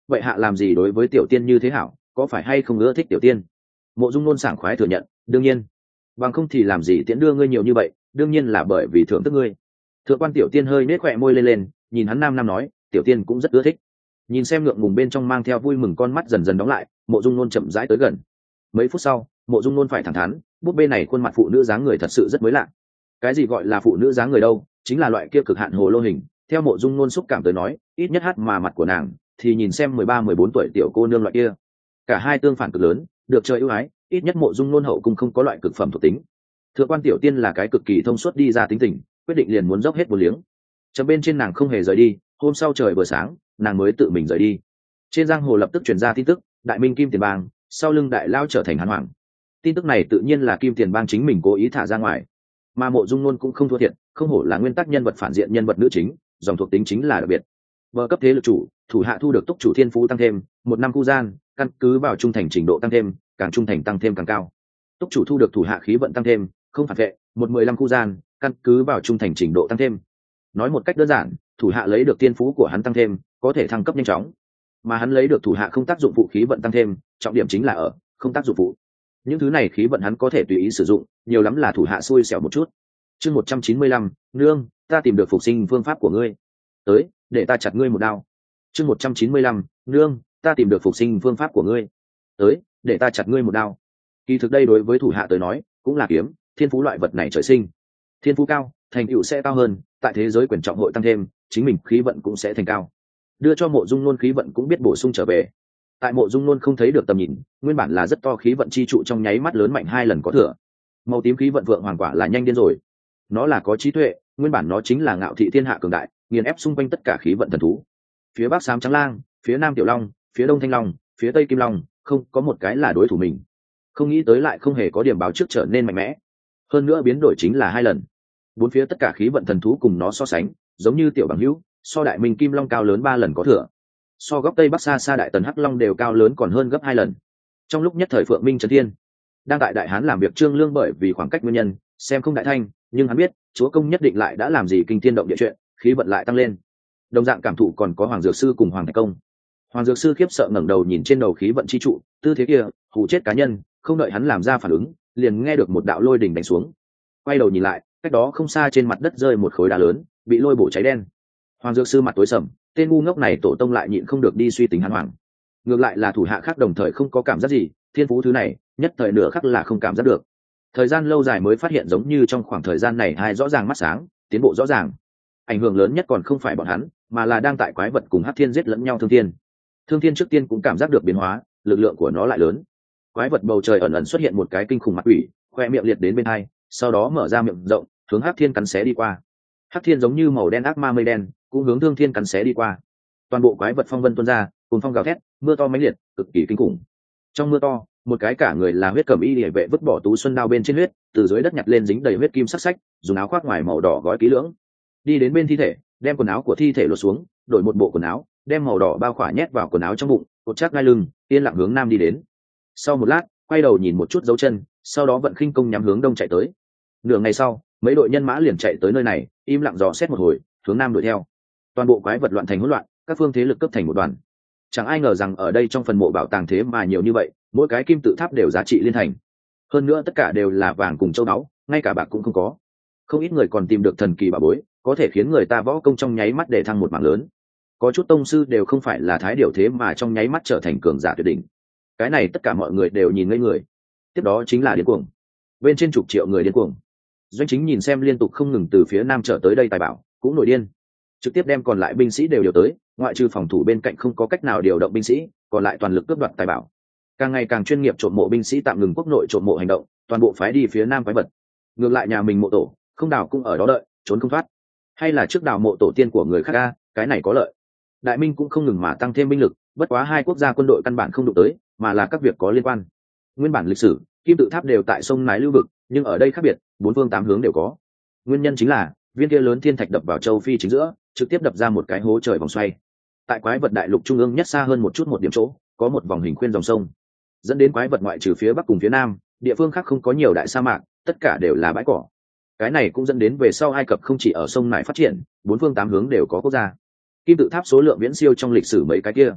S1: vậy hạ làm gì đối với tiểu tiên như thế hảo, có phải hay không ưa thích tiểu tiên? Mộ Dung Nôn sảng khoái thừa nhận, đương nhiên, bằng không thì làm gì tiễn đưa ngươi nhiều như vậy, đương nhiên là bởi vì thưởng thức ngươi. Thượng quan tiểu tiên hơi nết khỏe môi lên lên, nhìn hắn nam nói, tiểu tiên cũng rất ưa thích. Nhìn xem ngượng ngùng bên trong mang theo vui mừng con mắt dần dần đóng lại, Mộ Dung Nôn chậm rãi tới gần. Mấy phút sau, Mộ Dung Nôn phải thẳng thắn, bút bê này khuôn mặt phụ nữ dáng người thật sự rất mới lạ. Cái gì gọi là phụ nữ dáng người đâu, chính là loại kia cực hạn hồ lô hình. Theo Mộ Dung Nôn xúc cảm tới nói, ít nhất hát mà mặt của nàng thì nhìn xem 13-14 tuổi tiểu cô nương loại kia. Cả hai tương phản cực lớn, được trời ưu ái, ít nhất Mộ Dung Nôn hậu cung không có loại cực phẩm thuộc tính. Thượng quan tiểu tiên là cái cực kỳ thông suốt đi ra tính tình, quyết định liền muốn dốc hết một liếng. Chấm bên trên nàng không hề rời đi, hôm sau trời vừa sáng, nàng mới tự mình rời đi. Trên giang hồ lập tức truyền ra tin tức, Đại Minh Kim Tiền Bang sau lưng đại lao trở thành Hán Hoàng. Tin tức này tự nhiên là Kim Tiền Bang chính mình cố ý thả ra ngoài, mà Mộ Dung Nôn cũng không thua thiệt, không hổ là nguyên tắc nhân vật phản diện nhân vật nữ chính, dòng thuộc tính chính là đặc biệt. Bờ cấp thế lực chủ, thủ hạ thu được túc chủ thiên phú tăng thêm, 1 năm khu gian, căn cứ vào trung thành trình độ tăng thêm, càng trung thành tăng thêm càng cao. Túc chủ thu được thủ hạ khí vận tăng thêm, không phản vệ, 15 khu gian, căn cứ vào trung thành trình độ tăng thêm. Nói một cách đơn giản, thủ hạ lấy được thiên phú của hắn tăng thêm, có thể thăng cấp nhanh chóng, mà hắn lấy được thủ hạ không tác dụng phụ khí vận tăng thêm, trọng điểm chính là ở không tác dụng phụ. Những thứ này khí vận hắn có thể tùy ý sử dụng, nhiều lắm là thủ hạ xui xẻo một chút. Chương 195, nương, ta tìm được phục sinh phương pháp của ngươi. Tới, để ta chặt ngươi một đao. Chương 195, nương, ta tìm được phục sinh phương pháp của ngươi. Tới, để ta chặt ngươi một đao. Kỳ thực đây đối với thủ hạ tới nói, cũng là kiếm, thiên phú loại vật này trời sinh. Thiên phú cao, thành tựu sẽ cao hơn, tại thế giới quyền trọng hội tăng thêm, chính mình khí vận cũng sẽ thành cao. Đưa cho Mộ Dung Nôn khí vận cũng biết bổ sung trở về. Tại Mộ Dung Nôn không thấy được tầm nhìn, nguyên bản là rất to khí vận chi trụ trong nháy mắt lớn mạnh 2 lần có thừa. Màu tím khí vận vượng hoàng quả là nhanh điên rồi. Nó là có trí tuệ, nguyên bản nó chính là ngạo thị thiên hạ cường đại, nghiền ép xung quanh tất cả khí vận thần thú. Phía bắc xám trắng lang, phía nam tiểu long, phía đông thanh long, phía tây kim long, không có một cái là đối thủ mình. Không nghĩ tới lại không hề có điểm báo trước trở nên mạnh mẽ. Hơn nữa biến đổi chính là 2 lần. Bốn phía tất cả khí vận thần thú cùng nó so sánh, giống như tiểu bằng hữu, so đại minh kim long cao lớn 3 lần có thừa. So góc tây bắc xa xa đại tần hắc long đều cao lớn còn hơn gấp 2 lần. Trong lúc nhất thời Phượng Minh Trấn Thiên đang tại Đại Hán làm việc Trương Lương bởi vì khoảng cách nguyên nhân xem không đại thanh, nhưng hắn biết chúa công nhất định lại đã làm gì kinh thiên động địa chuyện, khí vận lại tăng lên. Đồng dạng cảm thụ còn có Hoàng Dược Sư cùng Hoàng Thạch Công. Hoàng Dược Sư khiếp sợ ngẩng đầu nhìn trên đầu khí vận chi trụ, tư thế kia hù chết cá nhân, không đợi hắn làm ra phản ứng, liền nghe được một đạo lôi đỉnh đánh xuống. Quay đầu nhìn lại, cách đó không xa trên mặt đất rơi một khối đá lớn, bị lôi bổ cháy đen. Hoàng Dược Sư mặt tối sầm, tên ngu ngốc này tổ tông lại nhịn không được đi suy tính hắn hoàng. Ngược lại là thủ hạ khác đồng thời không có cảm giác gì, thiên phú thứ này nhất thời nửa khắc là không cảm giác được. Thời gian lâu dài mới phát hiện giống như trong khoảng thời gian này hai rõ ràng mắt sáng, tiến bộ rõ ràng. Ảnh hưởng lớn nhất còn không phải bọn hắn, mà là đang tại quái vật cùng Hắc Thiên giết lẫn nhau Thương Thiên. Thương Thiên trước tiên cũng cảm giác được biến hóa, lực lượng của nó lại lớn. Quái vật bầu trời ẩn ẩn xuất hiện một cái kinh khủng mặt quỷ, khoe miệng liệt đến bên hai, sau đó mở ra miệng rộng, hướng Hắc Thiên cắn xé đi qua. Hắc Thiên giống như màu đen ác ma mây đen, cũng hướng Thương Thiên cắn xé đi qua. Toàn bộ quái vật phong vân tuôn ra, cùng phong gào thét, mưa to mãnh liệt, cực kỳ kinh khủng. Trong mưa to, một cái cả người là huyết cẩm y liễu vệ vứt bỏ tú xuân đao bên trên huyết, từ dưới đất nhặt lên dính đầy huyết kim sắc sách, dùng áo khoác ngoài màu đỏ gói kỹ lưỡng, đi đến bên thi thể, đem quần áo của thi thể lột xuống, đổi một bộ quần áo, đem màu đỏ bao khỏa nhét vào quần áo trong bụng, cột chắc gai lưng, yên lặng hướng nam đi đến. Sau một lát, quay đầu nhìn một chút dấu chân, sau đó vận khinh công nhắm hướng đông chạy tới. Nửa ngày sau, mấy đội nhân mã liền chạy tới nơi này, im lặng dò xét một hồi, hướng nam đuổi theo. Toàn bộ quái vật loạn thành hỗn loạn, các phương thế lực cấp thành một đoàn. Chẳng ai ngờ rằng ở đây trong phần mộ bảo tàng thế mà nhiều như vậy, mỗi cái kim tự tháp đều giá trị liên thành. Hơn nữa tất cả đều là vàng cùng châu báu, ngay cả bạc cũng không có. Không ít người còn tìm được thần kỳ bảo bối, có thể khiến người ta võ công trong nháy mắt để thăng một mảng lớn. Có chút tông sư đều không phải là thái điểu thế mà trong nháy mắt trở thành cường giả tuyệt đỉnh. Cái này tất cả mọi người đều nhìn ngây người. Tiếp đó chính là điên cuồng. Bên trên chục triệu người điên cuồng. Doanh Chính nhìn xem liên tục không ngừng từ phía nam trở tới đây tài bảo, cũng nổi điên. Trực tiếp đem còn lại binh sĩ đều điều tới, ngoại trừ phòng thủ bên cạnh không có cách nào điều động binh sĩ, còn lại toàn lực cướp đoạt tài bảo. Càng ngày càng chuyên nghiệp trộm mộ binh sĩ tạm ngừng quốc nội trộm mộ hành động, toàn bộ phái đi phía nam quái vật. Ngược lại nhà mình mộ tổ, không đào cũng ở đó đợi, trốn không thoát. Hay là trước đào mộ tổ tiên của người khác a, cái này có lợi. Đại Minh cũng không ngừng mà tăng thêm binh lực, bất quá hai quốc gia quân đội căn bản không đụng tới, mà là các việc có liên quan. Nguyên bản lịch sử, kim tự tháp đều tại sông Nái lưu vực, nhưng ở đây khác biệt, bốn phương tám hướng đều có. Nguyên nhân chính là viên kia lớn thiên thạch đập vào châu Phi chính giữa, trực tiếp đập ra một cái hố trời vòng xoay. Tại quái vật đại lục trung ương nhất xa hơn một chút một điểm chỗ, có một vòng hình khuyên dòng sông, dẫn đến quái vật ngoại trừ phía bắc cùng phía nam, địa phương khác không có nhiều đại sa mạc, tất cả đều là bãi cỏ. Cái này cũng dẫn đến về sau Ai Cập không chỉ ở sông Nile phát triển, bốn phương tám hướng đều có quốc gia. Kim tự tháp số lượng viễn siêu trong lịch sử mấy cái kia.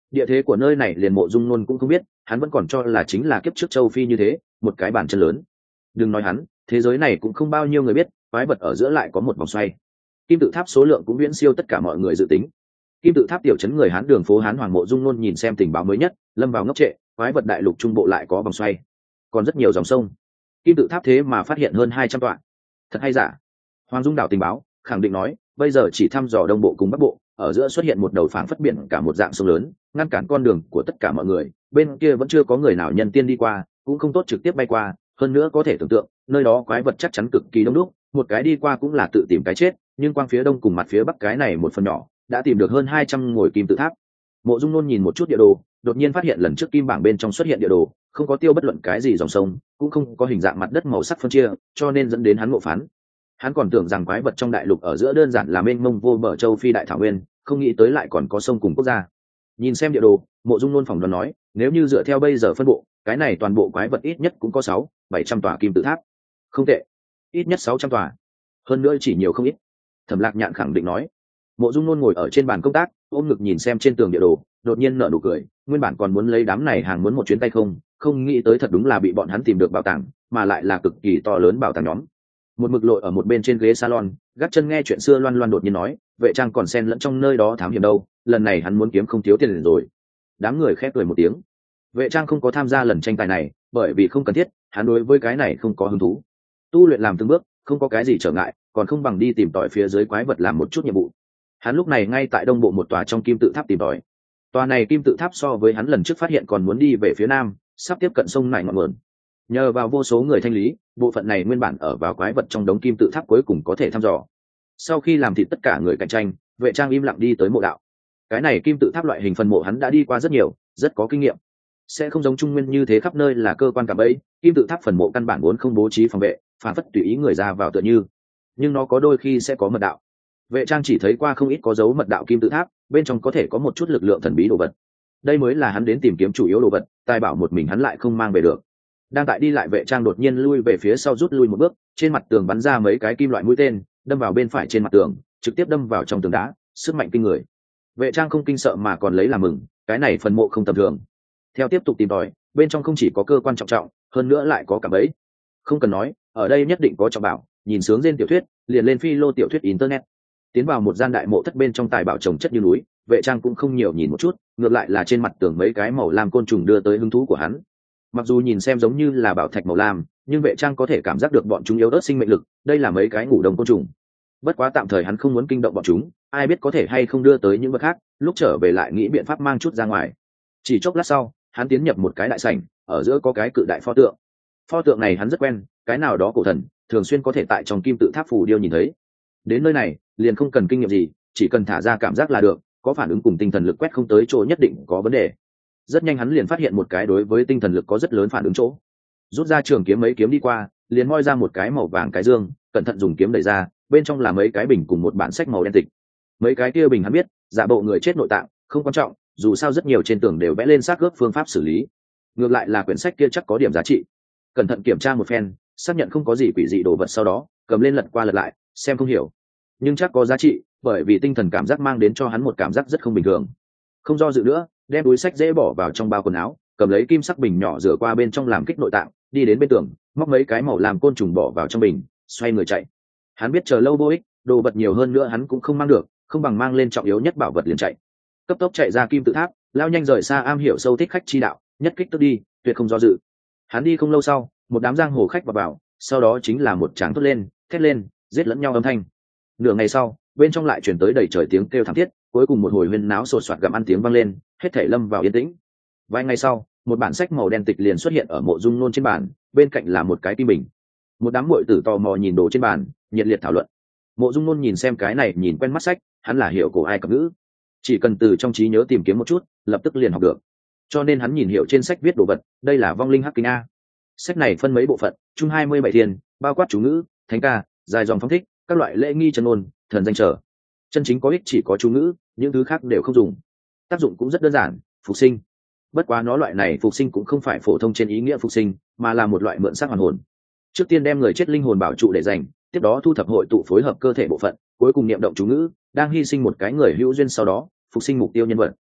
S1: Địa thế của nơi này liền Mộ Dung Nôn cũng không biết, hắn vẫn còn cho là chính là kiếp trước châu Phi như thế, một cái bàn chân lớn. Đừng nói hắn, thế giới này cũng không bao nhiêu người biết, quái vật ở giữa lại có một vòng xoay. Kim tự tháp số lượng cũng viễn siêu tất cả mọi người dự tính. Kim tự tháp tiểu trấn người Hán đường phố Hán Hoàng Mộ Dung Nôn nhìn xem tình báo mới nhất, lâm vào ngốc trệ, quái vật đại lục trung bộ lại có vòng xoay, còn rất nhiều dòng sông. Kim tự tháp thế mà phát hiện hơn 200 tọa, thật hay giả? Hoàng Dung đảo tình báo khẳng định nói, bây giờ chỉ thăm dò đông bộ cùng bắc bộ, ở giữa xuất hiện một đầu phảng phất biển cả một dạng sông lớn, ngăn cản con đường của tất cả mọi người, bên kia vẫn chưa có người nào nhân tiên đi qua, cũng không tốt trực tiếp bay qua, hơn nữa có thể tưởng tượng, nơi đó quái vật chắc chắn cực kỳ đông đúc, một cái đi qua cũng là tự tìm cái chết, nhưng quang phía đông cùng mặt phía bắc cái này một phần nhỏ, đã tìm được hơn 200 ngôi kim tự tháp. Mộ Dung Nôn nhìn một chút địa đồ, đột nhiên phát hiện lần trước kim bảng bên trong xuất hiện địa đồ, không có tiêu bất luận cái gì dòng sông, cũng không có hình dạng mặt đất màu sắc phân chia, cho nên dẫn đến hắn ngộ phán. Hắn còn tưởng rằng quái vật trong đại lục ở giữa đơn giản là mênh mông vô bờ châu Phi đại thảo nguyên, không nghĩ tới lại còn có sông cùng quốc gia. Nhìn xem địa đồ, Mộ Dung Nôn phỏng đoán nói, nếu như dựa theo bây giờ phân bộ, cái này toàn bộ quái vật ít nhất cũng có 600-700 tòa kim tự tháp. Không tệ, ít nhất 600 tòa. Hơn nữa chỉ nhiều không ít. Thẩm Lạc Nhạn khẳng định nói. Mộ Dung Nôn ngồi ở trên bàn công tác, ôm ngực nhìn xem trên tường địa đồ, đột nhiên nở nụ cười, nguyên bản còn muốn lấy đám này hàng muốn một chuyến tay không nghĩ tới thật đúng là bị bọn hắn tìm được bảo tàng, mà lại là cực kỳ to lớn bảo tàng nhóm. Một mực lội ở một bên trên ghế salon, gác chân nghe chuyện xưa loan loan đột nhiên nói, vệ trang còn xen lẫn trong nơi đó thám hiểm đâu, lần này hắn muốn kiếm không thiếu tiền rồi. Đám người khép cười một tiếng. Vệ trang không có tham gia lần tranh tài này, bởi vì không cần thiết, hắn đối với cái này không có hứng thú. Tu luyện làm từng bước, không có cái gì trở ngại, còn không bằng đi tìm tòi phía dưới quái vật làm một chút nhiệm vụ. Hắn lúc này ngay tại đông bộ một tòa trong kim tự tháp tìm tòi. Tòa này kim tự tháp so với hắn lần trước phát hiện còn muốn đi về phía nam, sắp tiếp cận sông này ngọn nguồn. Nhờ vào vô số người thanh lý, bộ phận này nguyên bản ở vào quái vật trong đống kim tự tháp cuối cùng có thể thăm dò. Sau khi làm thịt tất cả người cạnh tranh, vệ trang im lặng đi tới mộ đạo. Cái này kim tự tháp loại hình phần mộ hắn đã đi qua rất nhiều, rất có kinh nghiệm. Sẽ không giống trung nguyên như thế khắp nơi là cơ quan cảm ấy, kim tự tháp phần mộ căn bản vốn không bố trí phòng vệ, phản phất tùy ý người ra vào tựa như. Nhưng nó có đôi khi sẽ có mật đạo. Vệ trang chỉ thấy qua không ít có dấu mật đạo kim tự tháp, bên trong có thể có một chút lực lượng thần bí đồ vật. Đây mới là hắn đến tìm kiếm chủ yếu đồ vật, tài bảo một mình hắn lại không mang về được. Đang tại đi lại vệ trang đột nhiên lui về phía sau rút lui một bước, trên mặt tường bắn ra mấy cái kim loại mũi tên, đâm vào bên phải trên mặt tường, trực tiếp đâm vào trong tường đá, sức mạnh kinh người. Vệ trang không kinh sợ mà còn lấy làm mừng, cái này phần mộ không tầm thường. Theo tiếp tục tìm tòi, bên trong không chỉ có cơ quan trọng, hơn nữa lại có cả bẫy. Không cần nói, ở đây nhất định có trọng bảo, nhìn sướng trên tiểu thuyết, liền lên phi lô tiểu thuyết internet. Tiến vào một gian đại mộ thất bên trong tài bảo trồng chất như núi, vệ trang cũng không nhiều nhìn một chút, ngược lại là trên mặt tường mấy cái màu lam côn trùng đưa tới hứng thú của hắn. Mặc dù nhìn xem giống như là bảo thạch màu lam, nhưng vệ trang có thể cảm giác được bọn chúng yếu ớt sinh mệnh lực, đây là mấy cái ngủ đông côn trùng. Bất quá tạm thời hắn không muốn kinh động bọn chúng, ai biết có thể hay không đưa tới những vật khác, lúc trở về lại nghĩ biện pháp mang chút ra ngoài. Chỉ chốc lát sau, hắn tiến nhập một cái đại sảnh, ở giữa có cái cự đại pho tượng. Pho tượng này hắn rất quen, cái nào đó cổ thần, thường xuyên có thể tại trong kim tự tháp phù điêu nhìn thấy. Đến nơi này, liền không cần kinh nghiệm gì, chỉ cần thả ra cảm giác là được, có phản ứng cùng tinh thần lực quét không tới chỗ nhất định có vấn đề. Rất nhanh hắn liền phát hiện một cái đối với tinh thần lực có rất lớn phản ứng chỗ. Rút ra trường kiếm mấy kiếm đi qua, liền moi ra một cái màu vàng cái dương, cẩn thận dùng kiếm đẩy ra, bên trong là mấy cái bình cùng một bản sách màu đen tịch. Mấy cái kia bình hắn biết, giả bộ người chết nội tạng, không quan trọng, dù sao rất nhiều trên tường đều vẽ lên xác ướp phương pháp xử lý. Ngược lại là quyển sách kia chắc có điểm giá trị. Cẩn thận kiểm tra một phen, xác nhận không có gì quỷ dị đồ vật sau đó, cầm lên lật qua lật lại, xem không hiểu. Nhưng chắc có giá trị, bởi vì tinh thần cảm giác mang đến cho hắn một cảm giác rất không bình thường. Không do dự nữa, đem túi sách dễ bỏ vào trong bao quần áo, cầm lấy kim sắc bình nhỏ rửa qua bên trong làm kích nội tạng, đi đến bên tường, móc mấy cái màu làm côn trùng bỏ vào trong bình, xoay người chạy. Hắn biết chờ lâu vô ích, đồ vật nhiều hơn nữa hắn cũng không mang được, không bằng mang lên trọng yếu nhất bảo vật liền chạy. Cấp tốc chạy ra kim tự tháp, lao nhanh rời xa am hiểu sâu thích khách chi đạo, nhất kích tức đi, tuyệt không do dự. Hắn đi không lâu sau, một đám giang hồ khách vào, sau đó chính là một tràng thốt lên, thét lên, giết lẫn nhau âm thanh. Nửa ngày sau, bên trong lại chuyển tới đầy trời tiếng kêu thảm thiết, cuối cùng một hồi huyên náo sột soạt gặm ăn tiếng vang lên, hết thảy lâm vào yên tĩnh. Vài ngày sau, một bản sách màu đen tịch liền xuất hiện ở Mộ Dung Nôn trên bàn, bên cạnh là một cái kim bình. Một đám muội tử tò mò nhìn đồ trên bàn, nhiệt liệt thảo luận. Mộ Dung Nôn nhìn xem cái này nhìn quen mắt sách, hắn là hiểu cổ ai cập ngữ, chỉ cần từ trong trí nhớ tìm kiếm một chút, lập tức liền học được. Cho nên hắn nhìn hiểu trên sách viết đồ vật, đây là vong linh hắc kính a. Sách này phân mấy bộ phận, chung 27 thiên, bao quát chú ngữ, thánh ca, dài dòng phong thích, các loại lễ nghi chân ngôn, thần danh trở. Chân chính có ích chỉ có chú ngữ, những thứ khác đều không dùng. Tác dụng cũng rất đơn giản, phục sinh. Bất quá nó loại này phục sinh cũng không phải phổ thông trên ý nghĩa phục sinh, mà là một loại mượn xác hoàn hồn. Trước tiên đem người chết linh hồn bảo trụ để dành, tiếp đó thu thập hội tụ phối hợp cơ thể bộ phận, cuối cùng niệm động chú ngữ, đang hy sinh một cái người hữu duyên sau đó phục sinh mục tiêu nhân vật.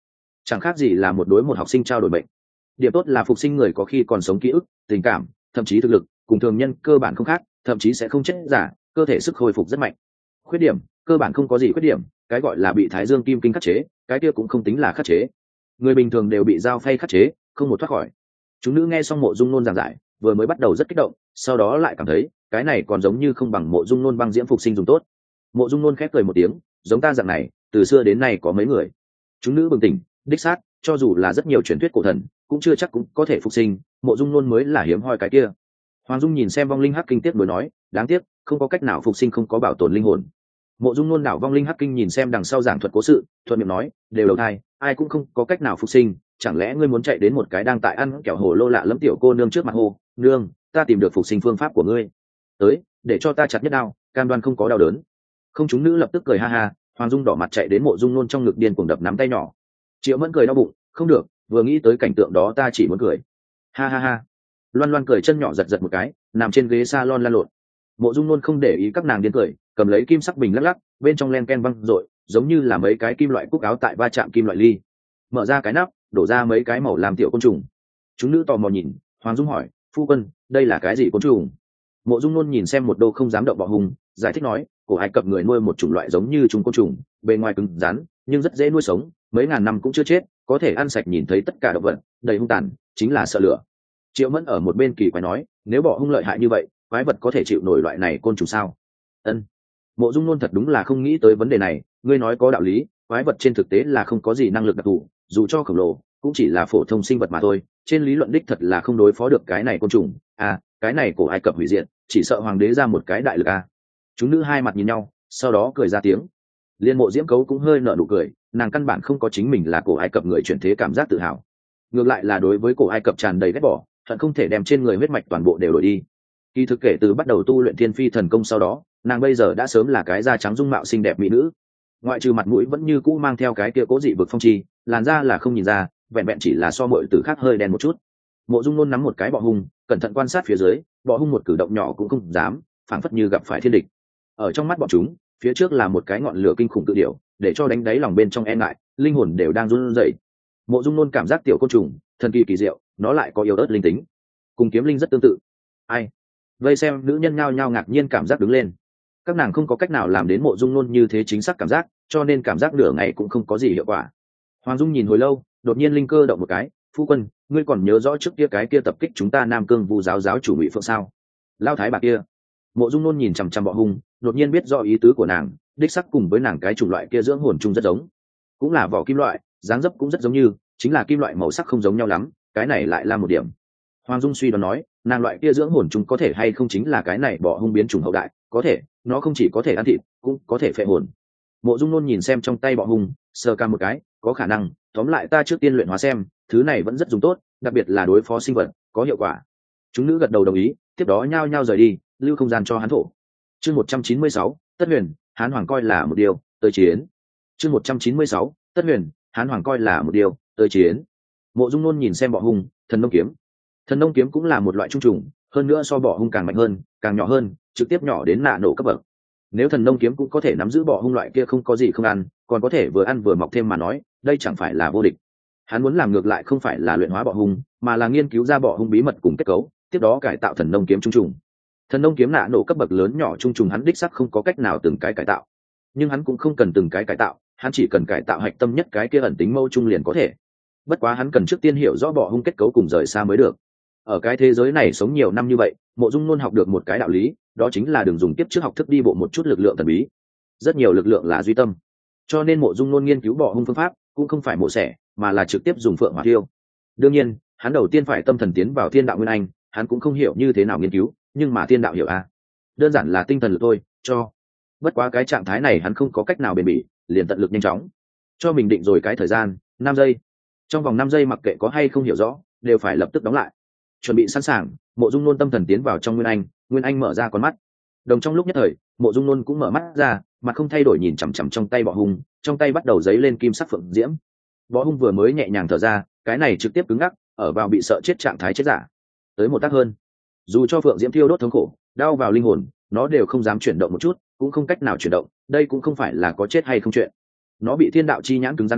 S1: chẳng khác gì là một đối một học sinh trao đổi bệnh. Điểm tốt là phục sinh người có khi còn sống ký ức, tình cảm, thậm chí thực lực cùng thường nhân cơ bản không khác, thậm chí sẽ không chết giả, cơ thể sức hồi phục rất mạnh. Khuyết điểm, cơ bản không có gì khuyết điểm, cái gọi là bị thái dương kim kinh khắc chế, cái kia cũng không tính là khắc chế. Người bình thường đều bị dao phay khắc chế, không một thoát khỏi. Chúng nữ nghe xong Mộ Dung Nôn giảng giải, vừa mới bắt đầu rất kích động, sau đó lại cảm thấy cái này còn giống như không bằng Mộ Dung Nôn băng diễm phục sinh dùng tốt. Mộ Dung Nôn khép cười một tiếng, giống ta dạng này từ xưa đến nay có mấy người. Chúng nữ bừng tỉnh, đích xác, cho dù là rất nhiều truyền thuyết cổ thần cũng chưa chắc cũng có thể phục sinh, Mộ Dung Nôn mới là hiếm hoi cái kia. Hoàng Dung nhìn xem vong linh hắc kinh tiếc đối nói, đáng tiếc không có cách nào phục sinh, không có bảo tồn linh hồn. Mộ Dung Nôn đảo vong linh hắc kinh nhìn xem đằng sau giảng thuật cố sự, thuận miệng nói, đều đầu thai, ai cũng không có cách nào phục sinh, chẳng lẽ ngươi muốn chạy đến một cái đang tại ăn kẹo hồ lô lạ lẫm tiểu cô nương trước mặt hô, nương, ta tìm được phục sinh phương pháp của ngươi, tới, để cho ta chặt nhất đao, cam đoan không có đau đớn. Không, chúng nữ lập tức cười ha ha. Hoàng Dung đỏ mặt chạy đến Mộ Dung Nôn trong ngực điên cuồng đập nắm tay nhỏ. Triệu Mẫn cười đau bụng, không được, vừa nghĩ tới cảnh tượng đó ta chỉ muốn cười. Ha ha ha. Loan Loan cười chân nhỏ giật giật một cái, nằm trên ghế salon lăn lộn. Mộ Dung Nôn không để ý các nàng điên cười, cầm lấy kim sắc bình lắc lắc, bên trong len ken văng rội, giống như là mấy cái kim loại cúc áo tại va chạm kim loại ly. Mở ra cái nắp, đổ ra mấy cái màu làm tiểu côn trùng. Chúng nữ tò mò nhìn, Hoàng Dung hỏi, phu quân, đây là cái gì côn trùng? Mộ Dung Nôn nhìn xem một đô không dám động bọ hùng, giải thích nói, cổ Ai Cập người nuôi một chủng loại giống như trùng côn trùng, bề ngoài cứng rắn, nhưng rất dễ nuôi sống, mấy ngàn năm cũng chưa chết, có thể ăn sạch nhìn thấy tất cả động vật, đầy hung tàn, chính là sợ lửa. Triệu Mẫn ở một bên kỳ quái nói, nếu bọ hung lợi hại như vậy, quái vật có thể chịu nổi loại này côn trùng sao? Ân. Mộ Dung Nôn thật đúng là không nghĩ tới vấn đề này, ngươi nói có đạo lý, quái vật trên thực tế là không có gì năng lực đặc thù, dù cho khổng lồ, cũng chỉ là phổ thông sinh vật mà thôi, trên lý luận đích thật là không đối phó được cái này côn trùng. À, cái này cổ Ai Cập hủy diệt, chỉ sợ hoàng đế ra một cái đại lực à. Chúng nữ hai mặt nhìn nhau, sau đó cười ra tiếng. Liên Mộ Diễm Cấu cũng hơi nở nụ cười, nàng căn bản không có chính mình là cổ Ai Cập người chuyển thế cảm giác tự hào, ngược lại là đối với cổ Ai Cập tràn đầy ghét bỏ, hận không thể đem trên người huyết mạch toàn bộ đều đổi đi. Kỳ thực kể từ bắt đầu tu luyện Thiên Phi thần công sau đó, nàng bây giờ đã sớm là cái da trắng dung mạo xinh đẹp mỹ nữ, ngoại trừ mặt mũi vẫn như cũ mang theo cái kia cố dị vực phong chi, làn da là không nhìn ra, vẹn vẹn chỉ là so mọi từ khác hơi đen một chút. Mộ Dung Nôn nắm một cái bọ hung, cẩn thận quan sát phía dưới, bọ hung một cử động nhỏ cũng không dám, phảng phất như gặp phải thiên địch. Ở trong mắt bọn chúng, phía trước là một cái ngọn lửa kinh khủng tự điểu, để cho đánh đáy lòng bên trong e ngại, linh hồn đều đang run rẩy. Mộ Dung Nôn cảm giác tiểu côn trùng thần kỳ kỳ diệu, nó lại có yếu ớt linh tính, cùng kiếm linh rất tương tự. Ai? Vây xem nữ nhân nhao nhao ngạc nhiên cảm giác đứng lên. Các nàng không có cách nào làm đến Mộ Dung Nôn như thế chính xác cảm giác, cho nên cảm giác nửa ngày cũng không có gì hiệu quả. Hoàng Dung nhìn hồi lâu, đột nhiên linh cơ động một cái, phu quân, ngươi còn nhớ rõ trước kia cái kia tập kích chúng ta Nam Cương Vu giáo giáo chủ Ngụy Phượng sao? Lao thái bà kia. Mộ Dung Nôn nhìn chằm chằm bọ hung, đột nhiên biết rõ ý tứ của nàng, đích sắc cùng với nàng cái chủng loại kia dưỡng hồn chung rất giống, cũng là vỏ kim loại, dáng dấp cũng rất giống như, chính là kim loại màu sắc không giống nhau lắm, cái này lại là một điểm. Hoàng Dung suy đoán nói, nàng loại kia dưỡng hồn chung có thể hay không chính là cái này bọ hung biến chủng hậu đại, có thể, nó không chỉ có thể ăn thịt, cũng có thể phệ hồn. Mộ Dung Nôn nhìn xem trong tay bọ hung, sờ cằm một cái, có khả năng, tóm lại ta trước tiên luyện hóa xem, thứ này vẫn rất dùng tốt, đặc biệt là đối phó sinh vật, có hiệu quả. Chúng nữ gật đầu đồng ý, tiếp đó nhao nhao rời đi, lưu không gian cho hắn thổ. Chương 196, Tất Huyền, Hán Hoàng coi là một điều, tới chiến. Chương 196, Tất Huyền, Hán Hoàng coi là một điều, tới chiến. Mộ Dung Nôn nhìn xem bọ hung, thần nông kiếm. Thần nông kiếm cũng là một loại trung trùng, hơn nữa so bọ hung càng mạnh hơn, càng nhỏ hơn, trực tiếp nhỏ đến nạ nổ cấp bậc. Nếu thần nông kiếm cũng có thể nắm giữ bọ hung loại kia không có gì không ăn, còn có thể vừa ăn vừa mọc thêm mà nói, đây chẳng phải là vô địch. Hắn muốn làm ngược lại không phải là luyện hóa bọ hung, mà là nghiên cứu ra bọ hung bí mật cùng kết cấu, tiếp đó cải tạo thần nông kiếm trung trùng. Thần nông kiếm nạ nổ cấp bậc lớn nhỏ trung trùng hắn đích sắc không có cách nào từng cái cải tạo, nhưng hắn cũng không cần từng cái cải tạo, hắn chỉ cần cải tạo hạch tâm nhất cái kia ẩn tính mâu trung liền có thể. Bất quá hắn cần trước tiên hiểu rõ bọ hung kết cấu cùng rời xa mới được. Ở cái thế giới này sống nhiều năm như vậy, Mộ Dung Nôn học được một cái đạo lý, đó chính là đừng dùng tiếp trước học thức đi bộ một chút lực lượng thần bí. Rất nhiều lực lượng là duy tâm, cho nên Mộ Dung Nôn nghiên cứu bọ hung phương pháp cũng không phải mổ xẻ, mà là trực tiếp dùng phượng hỏa thiêu. Đương nhiên, hắn đầu tiên phải tâm thần tiến vào thiên đạo nguyên anh, hắn cũng không hiểu như thế nào nghiên cứu, nhưng mà thiên đạo hiểu a, đơn giản là tinh thần lực thôi, cho. Bất quá cái trạng thái này hắn không có cách nào bền bỉ, liền tận lực nhanh chóng, cho mình định rồi cái thời gian 5 giây. Trong vòng 5 giây mặc kệ có hay không hiểu rõ, đều phải lập tức đóng lại. Chuẩn bị sẵn sàng, Mộ Dung Nôn tâm thần tiến vào trong Nguyên Anh mở ra con mắt. Đồng trong lúc nhất thời, Mộ Dung Nôn cũng mở mắt ra, mặt không thay đổi nhìn chằm chằm trong tay bọ hung, trong tay bắt đầu dấy lên kim sắc phượng diễm. Bọ hung vừa mới nhẹ nhàng thở ra, cái này trực tiếp cứng ngắc, ở vào bị sợ chết trạng thái chết giả. Tới một tác hơn, dù cho phượng diễm thiêu đốt thống khổ, đau vào linh hồn, nó đều không dám chuyển động một chút, cũng không cách nào chuyển động, đây cũng không phải là có chết hay không chuyện. Nó bị thiên đạo chi nhãn cứng rắn khống,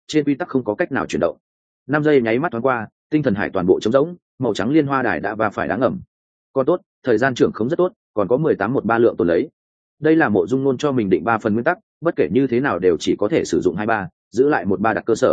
S1: trên quy tắc không có cách nào chuyển động. 5 giây nháy mắt thoáng qua, tinh thần hải toàn bộ trống rỗng, màu trắng liên hoa đài đã va phải đá ngầm. Còn tốt, thời gian trưởng không rất tốt, còn có 1813 lượng tồn lấy. Đây là Mộ Dung Nôn cho mình định 3 phần nguyên tắc, bất kể như thế nào đều chỉ có thể sử dụng 23, giữ lại 13 đặt cơ sở.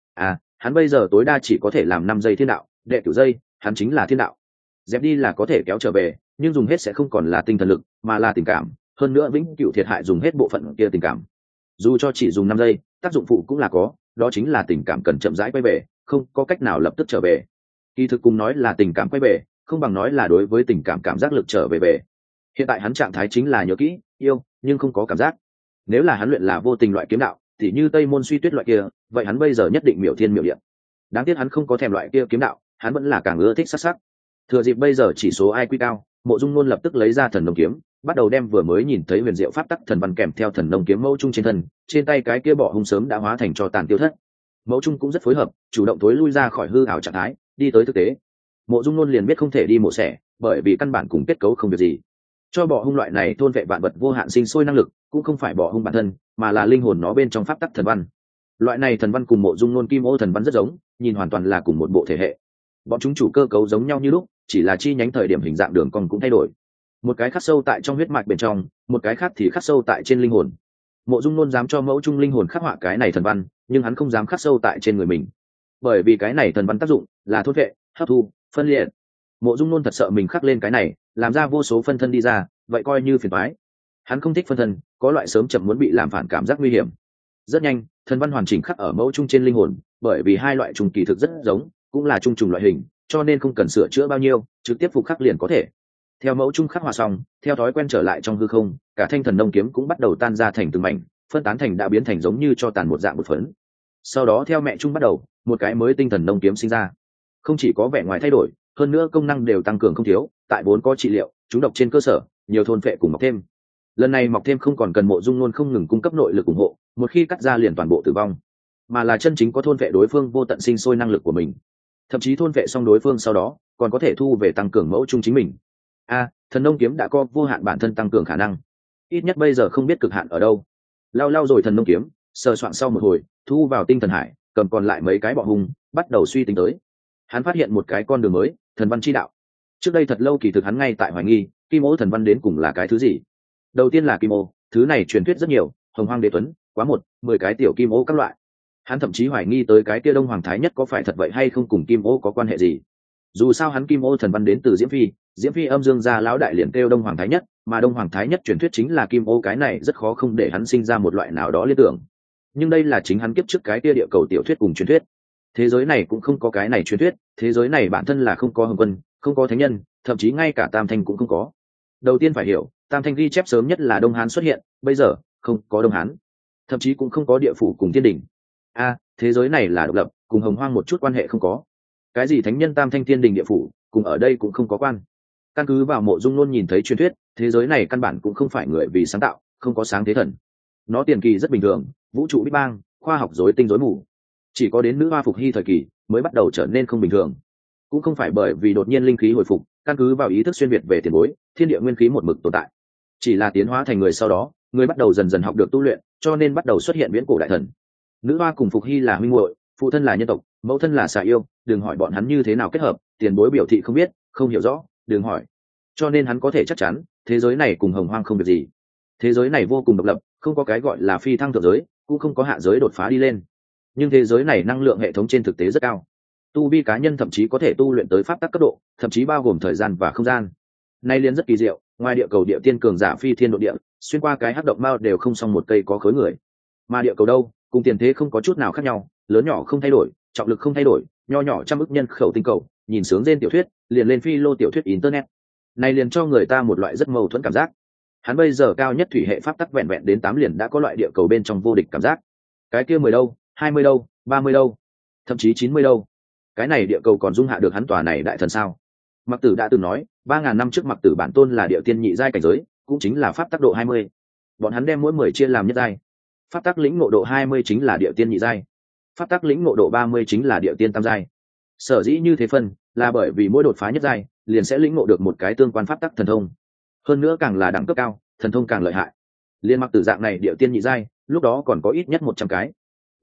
S1: Hắn bây giờ tối đa chỉ có thể làm 5 giây thiên đạo, đệ 9 giây, hắn chính là thiên đạo. Dẹp đi là có thể kéo trở về, nhưng dùng hết sẽ không còn là tinh thần lực, mà là tình cảm, hơn nữa vĩnh cửu thiệt hại dùng hết bộ phận kia tình cảm. Dù cho chỉ dùng 5 giây, tác dụng phụ cũng là có, đó chính là tình cảm cần chậm rãi quay về, không có cách nào lập tức trở về. Kỳ thực cùng nói là tình cảm quay về, không bằng nói là đối với tình cảm cảm giác lực trở về. Hiện tại hắn trạng thái chính là nhớ kỹ, yêu, nhưng không có cảm giác. Nếu là hắn luyện là vô tình loại kiếm đạo, thì như Tây Môn Suy Tuyết loại kia, vậy hắn bây giờ nhất định miểu thiên miểu địa. Đáng tiếc hắn không có thèm loại kia kiếm đạo, hắn vẫn là càng ưa thích sắc sắc. Thừa dịp bây giờ chỉ số IQ cao, Mộ Dung Nôn lập tức lấy ra thần nông kiếm, bắt đầu đem vừa mới nhìn thấy huyền diệu pháp tắc thần văn kèm theo thần nông kiếm mẫu trung trên thân, trên tay cái kia bọ hung sớm đã hóa thành cho tàn tiêu thất. Mẫu trung cũng rất phối hợp, chủ động tối lui ra khỏi hư ảo trạng thái, đi tới thực tế. Mộ Dung Nôn liền biết không thể đi mổ xẻ, bởi vì căn bản cùng kết cấu không việc gì. Cho bọ hung loại này thôn vệ vạn vật vô hạn sinh sôi năng lực, cũng không phải bọ hung bản thân, mà là linh hồn nó bên trong pháp tắc thần văn. Loại này thần văn cùng Mộ Dung Nôn kim ô thần văn rất giống, nhìn hoàn toàn là cùng một bộ thể hệ. Bọn chúng chủ cơ cấu giống nhau như lúc, chỉ là chi nhánh thời điểm hình dạng đường cong cũng thay đổi. Một cái khắc sâu tại trong huyết mạch bên trong, một cái khác thì khắc sâu tại trên linh hồn. Mộ Dung Nôn dám cho mẫu trung linh hồn khắc họa cái này thần văn, nhưng hắn không dám khắc sâu tại trên người mình, bởi vì cái này thần văn tác dụng là thôn vệ, hấp thu, phân liệt. Mộ Dung Nôn thật sợ mình khắc lên cái này, làm ra vô số phân thân đi ra, vậy coi như phiền toái. Hắn không thích phân thân, có loại sớm chậm muốn bị làm phản cảm giác nguy hiểm. Rất nhanh, thần văn hoàn chỉnh khắc ở mẫu trung trên linh hồn, bởi vì hai loại trùng kỳ thực rất giống, cũng là trung trùng loại hình, cho nên không cần sửa chữa bao nhiêu, trực tiếp phục khắc liền có thể. Theo mẫu trung khắc hòa xong, theo thói quen trở lại trong hư không, cả thanh thần nông kiếm cũng bắt đầu tan ra thành từng mảnh, phân tán thành đã biến thành giống như cho tàn một dạng một phấn. Sau đó theo mẹ trung bắt đầu, một cái mới tinh thần nông kiếm sinh ra. Không chỉ có vẻ ngoài thay đổi, hơn nữa công năng đều tăng cường không thiếu, tại vốn có trị liệu, chúng độc trên cơ sở, nhiều thôn phệ cùng mọc thêm. Lần này mọc thêm không còn cần Mộ Dung Nôn không ngừng cung cấp nội lực ủng hộ, một khi cắt ra liền toàn bộ tử vong, mà là chân chính có thôn phệ đối phương vô tận sinh sôi năng lực của mình. Thậm chí thôn phệ xong đối phương sau đó, còn có thể thu về tăng cường mẫu trung chính mình. Thần nông kiếm đã có vô hạn bản thân tăng cường khả năng, ít nhất bây giờ không biết cực hạn ở đâu. Lau rồi thần nông kiếm, sờ soạn sau một hồi, thu vào tinh thần hải, cầm còn lại mấy cái bọ hung, bắt đầu suy tính tới. Hắn phát hiện một cái con đường mới, thần văn chi đạo. Trước đây thật lâu kỳ thực hắn ngay tại hoài nghi, kim ô thần văn đến cùng là cái thứ gì. Đầu tiên là kim ô, thứ này truyền thuyết rất nhiều, hồng hoang đế tuấn, quá 10 cái tiểu kim ô các loại. Hắn thậm chí hoài nghi tới cái kia Đông Hoàng Thái Nhất có phải thật vậy hay không, cùng kim ô có quan hệ gì. Dù sao hắn kim ô thần văn đến từ Diễm Phi âm dương gia lão đại liền kêu Đông Hoàng Thái Nhất, mà Đông Hoàng Thái Nhất truyền thuyết chính là kim ô, cái này rất khó không để hắn sinh ra một loại nào đó liên tưởng. Nhưng đây là chính hắn kiếp trước cái kia địa cầu tiểu thuyết cùng truyền thuyết. Thế giới này cũng không có cái này truyền thuyết, thế giới này bản thân là không có hồng quân, không có thánh nhân, thậm chí ngay cả tam thanh cũng không có. Đầu tiên phải hiểu, tam thanh ghi chép sớm nhất là Đông Hán xuất hiện, bây giờ không có Đông Hán, thậm chí cũng không có địa phủ cùng thiên đình. Thế giới này là độc lập, cùng hồng hoang một chút quan hệ không có. Cái gì thánh nhân tam thanh thiên đình địa phủ, cùng ở đây cũng không có quan. Căn cứ vào Mộ Dung Nôn nhìn thấy truyền thuyết, thế giới này căn bản cũng không phải người vì sáng tạo, không có sáng thế thần. Nó tiền kỳ rất bình thường, vũ trụ big bang, khoa học rối tinh rối mù. Chỉ có đến nữ hoa phục hy thời kỳ mới bắt đầu trở nên không bình thường. Cũng không phải bởi vì đột nhiên linh khí hồi phục, căn cứ vào ý thức xuyên việt về tiền bối, thiên địa nguyên khí một mực tồn tại. Chỉ là tiến hóa thành người sau đó, người bắt đầu dần dần học được tu luyện, cho nên bắt đầu xuất hiện viễn cổ đại thần. Nữ hoa cùng phục hy là huynh muội, phụ thân là nhân tộc, mẫu thân là xà yêu, đừng hỏi bọn hắn như thế nào kết hợp, tiền bối biểu thị không biết, không hiểu rõ, đừng hỏi. Cho nên hắn có thể chắc chắn, thế giới này cùng hồng hoang không việc gì. Thế giới này vô cùng độc lập, không có cái gọi là phi thăng thượng giới, cũng không có hạ giới đột phá đi lên. Nhưng thế giới này năng lượng hệ thống trên thực tế rất cao, tu vi cá nhân thậm chí có thể tu luyện tới pháp tắc cấp độ, thậm chí bao gồm thời gian và không gian. Nay liên rất kỳ diệu, ngoài địa cầu địa tiên cường giả phi thiên độ địa, xuyên qua cái hắc động mao đều không xong một cây có khối người. Mà địa cầu đâu, cùng tiền thế không có chút nào khác nhau, lớn nhỏ không thay đổi, trọng lực không thay đổi, nho nhỏ trăm ức nhân khẩu tinh cầu, nhìn sướng trên tiểu thuyết, liền lên phi lô tiểu thuyết internet. Này liền cho người ta một loại rất mâu thuẫn cảm giác. Hắn bây giờ cao nhất thủy hệ pháp tắc vẹn vẹn đến 8 liền đã có loại địa cầu bên trong vô địch cảm giác. Cái kia 10 đâu, 20 đâu, 30 đâu, thậm chí 90 đâu. Cái này địa cầu còn dung hạ được hắn tòa này đại thần sao? Mặc Tử đã từng nói, 3000 năm trước Mặc Tử bản tôn là địa tiên nhị giai cảnh giới, cũng chính là pháp tắc độ 20. Bọn hắn đem mỗi 10 chia làm nhất giai. Pháp tắc lĩnh ngộ độ 20 chính là địa tiên nhị giai. Pháp tắc lĩnh ngộ độ 30 chính là địa tiên tam giai. Sở dĩ như thế phân, là bởi vì mỗi đột phá nhất giai, liền sẽ lĩnh ngộ được một cái tương quan pháp tắc thần thông. Hơn nữa càng là đẳng cấp cao, thần thông càng lợi hại. Liên Mặc Tử dạng này địa tiên nhị giai, lúc đó còn có ít nhất 100 cái.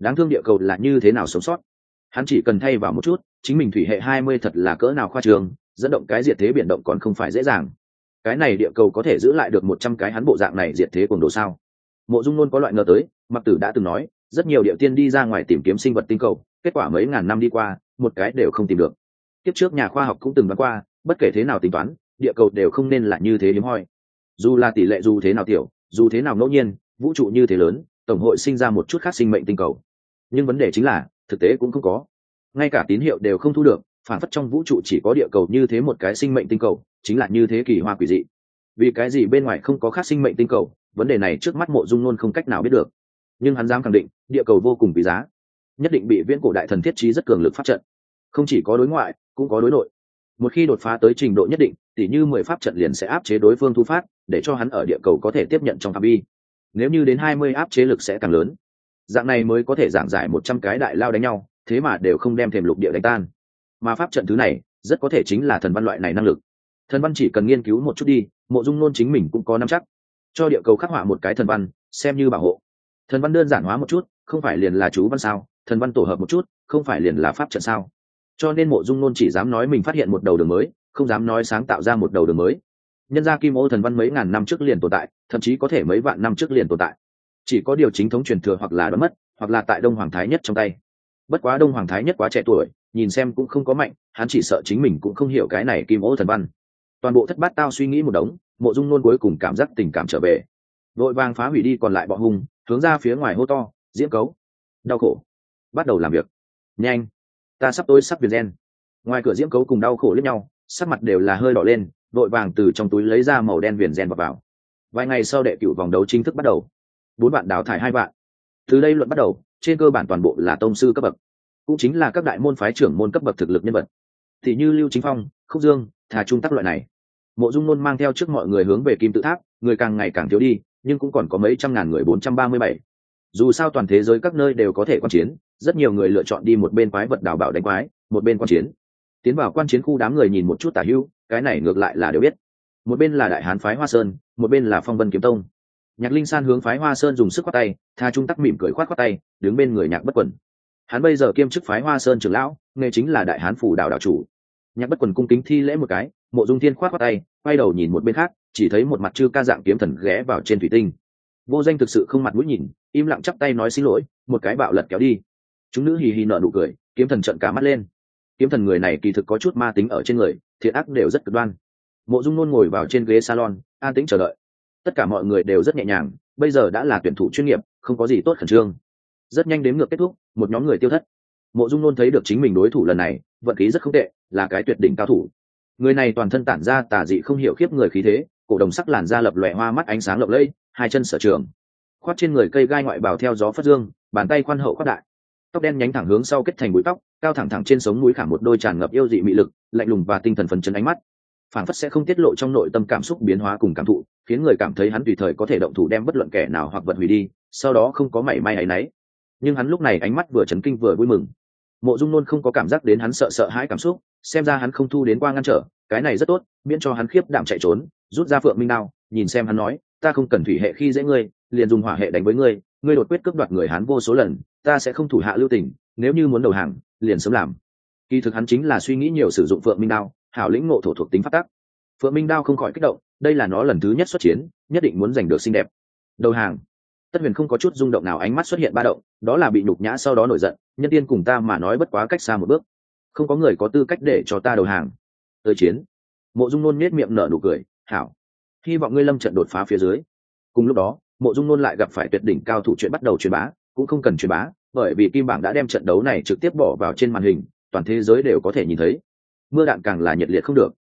S1: Đáng thương địa cầu là như thế nào sống sót. Hắn chỉ cần thay vào một chút, chính mình thủy hệ 20 thật là cỡ nào khoa trương, dẫn động cái diệt thế biển động còn không phải dễ dàng. Cái này địa cầu có thể giữ lại được 100 cái hắn bộ dạng này diệt thế cuồng đồ sao? Mộ Dung Nôn có loại ngờ tới, Mặc Tử đã từng nói, rất nhiều địa tiên đi ra ngoài tìm kiếm sinh vật tinh cầu, kết quả mấy ngàn năm đi qua, một cái đều không tìm được. Tiếp trước nhà khoa học cũng từng đoán qua, bất kể thế nào tính toán, địa cầu đều không nên là như thế hiếm hoi. Dù là tỷ lệ dù thế nào tiểu, dù thế nào ngẫu nhiên, vũ trụ như thế lớn, tổng hội sinh ra một chút khác sinh mệnh tinh cầu. Nhưng vấn đề chính là, thực tế cũng không có. Ngay cả tín hiệu đều không thu được, phản phất trong vũ trụ chỉ có địa cầu như thế một cái sinh mệnh tinh cầu, chính là như thế kỳ hoa quỷ dị. Vì cái gì bên ngoài không có khác sinh mệnh tinh cầu, vấn đề này trước mắt Mộ Dung Nôn không cách nào biết được. Nhưng hắn dám khẳng định, địa cầu vô cùng quý giá, nhất định bị viễn cổ đại thần thiết trí rất cường lực pháp trận, không chỉ có đối ngoại, cũng có đối nội. Một khi đột phá tới trình độ nhất định, tỉ như 10 pháp trận liền sẽ áp chế đối phương thu phát, để cho hắn ở địa cầu có thể tiếp nhận trong phạm vi. Nếu như đến 20 áp chế lực sẽ càng lớn. Dạng này mới có thể giảng giải 100 cái đại lao đánh nhau, thế mà đều không đem thềm lục địa đánh tan. Mà pháp trận thứ này, rất có thể chính là thần văn loại này năng lực. Thần văn chỉ cần nghiên cứu một chút đi, Mộ Dung Nôn chính mình cũng có nắm chắc. Cho địa cầu khắc họa một cái thần văn, xem như bảo hộ. Thần văn đơn giản hóa một chút, không phải liền là chú văn sao? Thần văn tổ hợp một chút, không phải liền là pháp trận sao? Cho nên Mộ Dung Nôn chỉ dám nói mình phát hiện một đầu đường mới, không dám nói sáng tạo ra một đầu đường mới. Nhân ra Kim Ô thần văn mấy ngàn năm trước liền tồn tại, thậm chí có thể mấy vạn năm trước liền tồn tại. Chỉ có điều chính thống truyền thừa hoặc là đoán mất, hoặc là tại Đông Hoàng Thái Nhất trong tay. Bất quá Đông Hoàng Thái Nhất quá trẻ tuổi, nhìn xem cũng không có mạnh, hắn chỉ sợ chính mình cũng không hiểu cái này Kim Ô thần văn. Toàn bộ thất bát tao suy nghĩ một đống, Mộ Dung Nôn cuối cùng cảm giác tình cảm trở về, vội vàng phá hủy đi còn lại bọ hung, hướng ra phía ngoài hô to, Diễm Cấu, đau khổ, bắt đầu làm việc, nhanh, ta sắp tối sắp viền gen. Ngoài cửa Diễm Cấu cùng đau khổ liếc nhau, sắc mặt đều là hơi đỏ lên, vội vàng từ trong túi lấy ra màu đen viền gen vào. Vài ngày sau đệ cửu vòng đấu chính thức bắt đầu, 4 bạn đào thải 2 bạn. Từ đây luận bắt đầu, trên cơ bản toàn bộ là tông sư cấp bậc, cũng chính là các đại môn phái trưởng môn cấp bậc thực lực nhân vật, thì như Lưu Chính Phong, Khúc Dương, Thà Trung Tắc loại này. Mộ Dung Nôn mang theo trước mọi người hướng về Kim Tự Tháp, người càng ngày càng thiếu đi, nhưng cũng còn có mấy trăm ngàn người 437. Dù sao toàn thế giới các nơi đều có thể quan chiến, rất nhiều người lựa chọn đi một bên quái vật đào bảo đánh quái, một bên quan chiến. Tiến vào quan chiến khu đám người nhìn một chút tả hữu, cái này ngược lại là đều biết. Một bên là Đại Hán phái Hoa Sơn, một bên là Phong Vân Kiếm Tông. Nhạc Linh San hướng phái Hoa Sơn dùng sức khoát tay, Tha Trung Tắc mỉm cười khoát tay, đứng bên người Nhạc Bất Quần. Hắn bây giờ kiêm chức phái Hoa Sơn trưởng lão, nghề chính là Đại Hán phủ đạo đạo chủ. Nhạc Bất Quần cung kính thi lễ một cái, Mộ Dung Thiên khoát tay, quay đầu nhìn một bên khác, chỉ thấy một mặt chư ca dạng kiếm thần ghé vào trên thủy tinh. Vô Danh thực sự không mặt mũi nhìn, im lặng chắp tay nói xin lỗi, một cái bạo lật kéo đi. Chúng nữ hì hì nở nụ cười, kiếm thần trợn cả mắt lên. Kiếm thần người này kỳ thực có chút ma tính ở trên người, thiện ác đều rất cực đoan. Mộ Dung Nôn ngồi vào trên ghế salon, an tĩnh chờ đợi. Tất cả mọi người đều rất nhẹ nhàng, bây giờ đã là tuyển thủ chuyên nghiệp, không có gì tốt khẩn trương. Rất nhanh đếm ngược kết thúc, một nhóm người tiêu thất. Mộ Dung Nôn thấy được chính mình đối thủ lần này, vận khí rất không tệ, là cái tuyệt đỉnh cao thủ. Người này toàn thân tản ra tà dị không hiểu khiếp người khí thế, cổ đồng sắc làn da lập lòe hoa mắt ánh sáng lộng lẫy, hai chân sở trường, khoác trên người cây gai ngoại bào theo gió phất dương, bàn tay khoan hậu khoác đại, tóc đen nhánh thẳng hướng sau kết thành búi tóc, cao thẳng thẳng trên sống mũi khảm một đôi tràn ngập yêu dị mị lực, lạnh lùng và tinh thần phấn chấn ánh mắt, phảng phất sẽ không tiết lộ trong nội tâm cảm xúc biến hóa cùng cảm thụ, khiến người cảm thấy hắn tùy thời có thể động thủ đem bất luận kẻ nào hoặc vật hủy đi, sau đó không có mảy may áy náy. Nhưng hắn lúc này ánh mắt vừa chấn kinh vừa vui mừng. Mộ Dung Nôn không có cảm giác đến hắn sợ hãi cảm xúc, xem ra hắn không thu đến qua ngăn trở, cái này rất tốt, miễn cho hắn khiếp đảm chạy trốn. Rút ra Phượng Minh đao, nhìn xem hắn nói, ta không cần thủy hệ khi dễ ngươi, liền dùng hỏa hệ đánh với ngươi, ngươi đột quyết cướp đoạt người Hán vô số lần, ta sẽ không thủ hạ lưu tình, nếu như muốn đầu hàng, liền sớm làm. Kỳ thực hắn chính là suy nghĩ nhiều sử dụng Phượng Minh đao, hảo lĩnh ngộ thổ thuộc tính pháp tắc. Phượng Minh đao không khỏi kích động, đây là nó lần thứ nhất xuất chiến, nhất định muốn giành được xinh đẹp. Đầu hàng. Tất Huyền không có chút rung động nào, ánh mắt xuất hiện ba động, đó là bị nhục nhã sau đó nổi giận, nhân tiên cùng ta mà nói bất quá cách xa một bước, không có người có tư cách để cho ta đầu hàng. Tới chiến. Mộ Dung Nôn nhếch miệng nở nụ cười, hảo, hy vọng ngươi lâm trận đột phá phía dưới. Cùng lúc đó, Mộ Dung Nôn lại gặp phải tuyệt đỉnh cao thủ, chuyện bắt đầu truyền bá, cũng không cần truyền bá, bởi vì Kim Bảng đã đem trận đấu này trực tiếp bỏ vào trên màn hình, toàn thế giới đều có thể nhìn thấy. Mưa đạn càng là nhiệt liệt không được.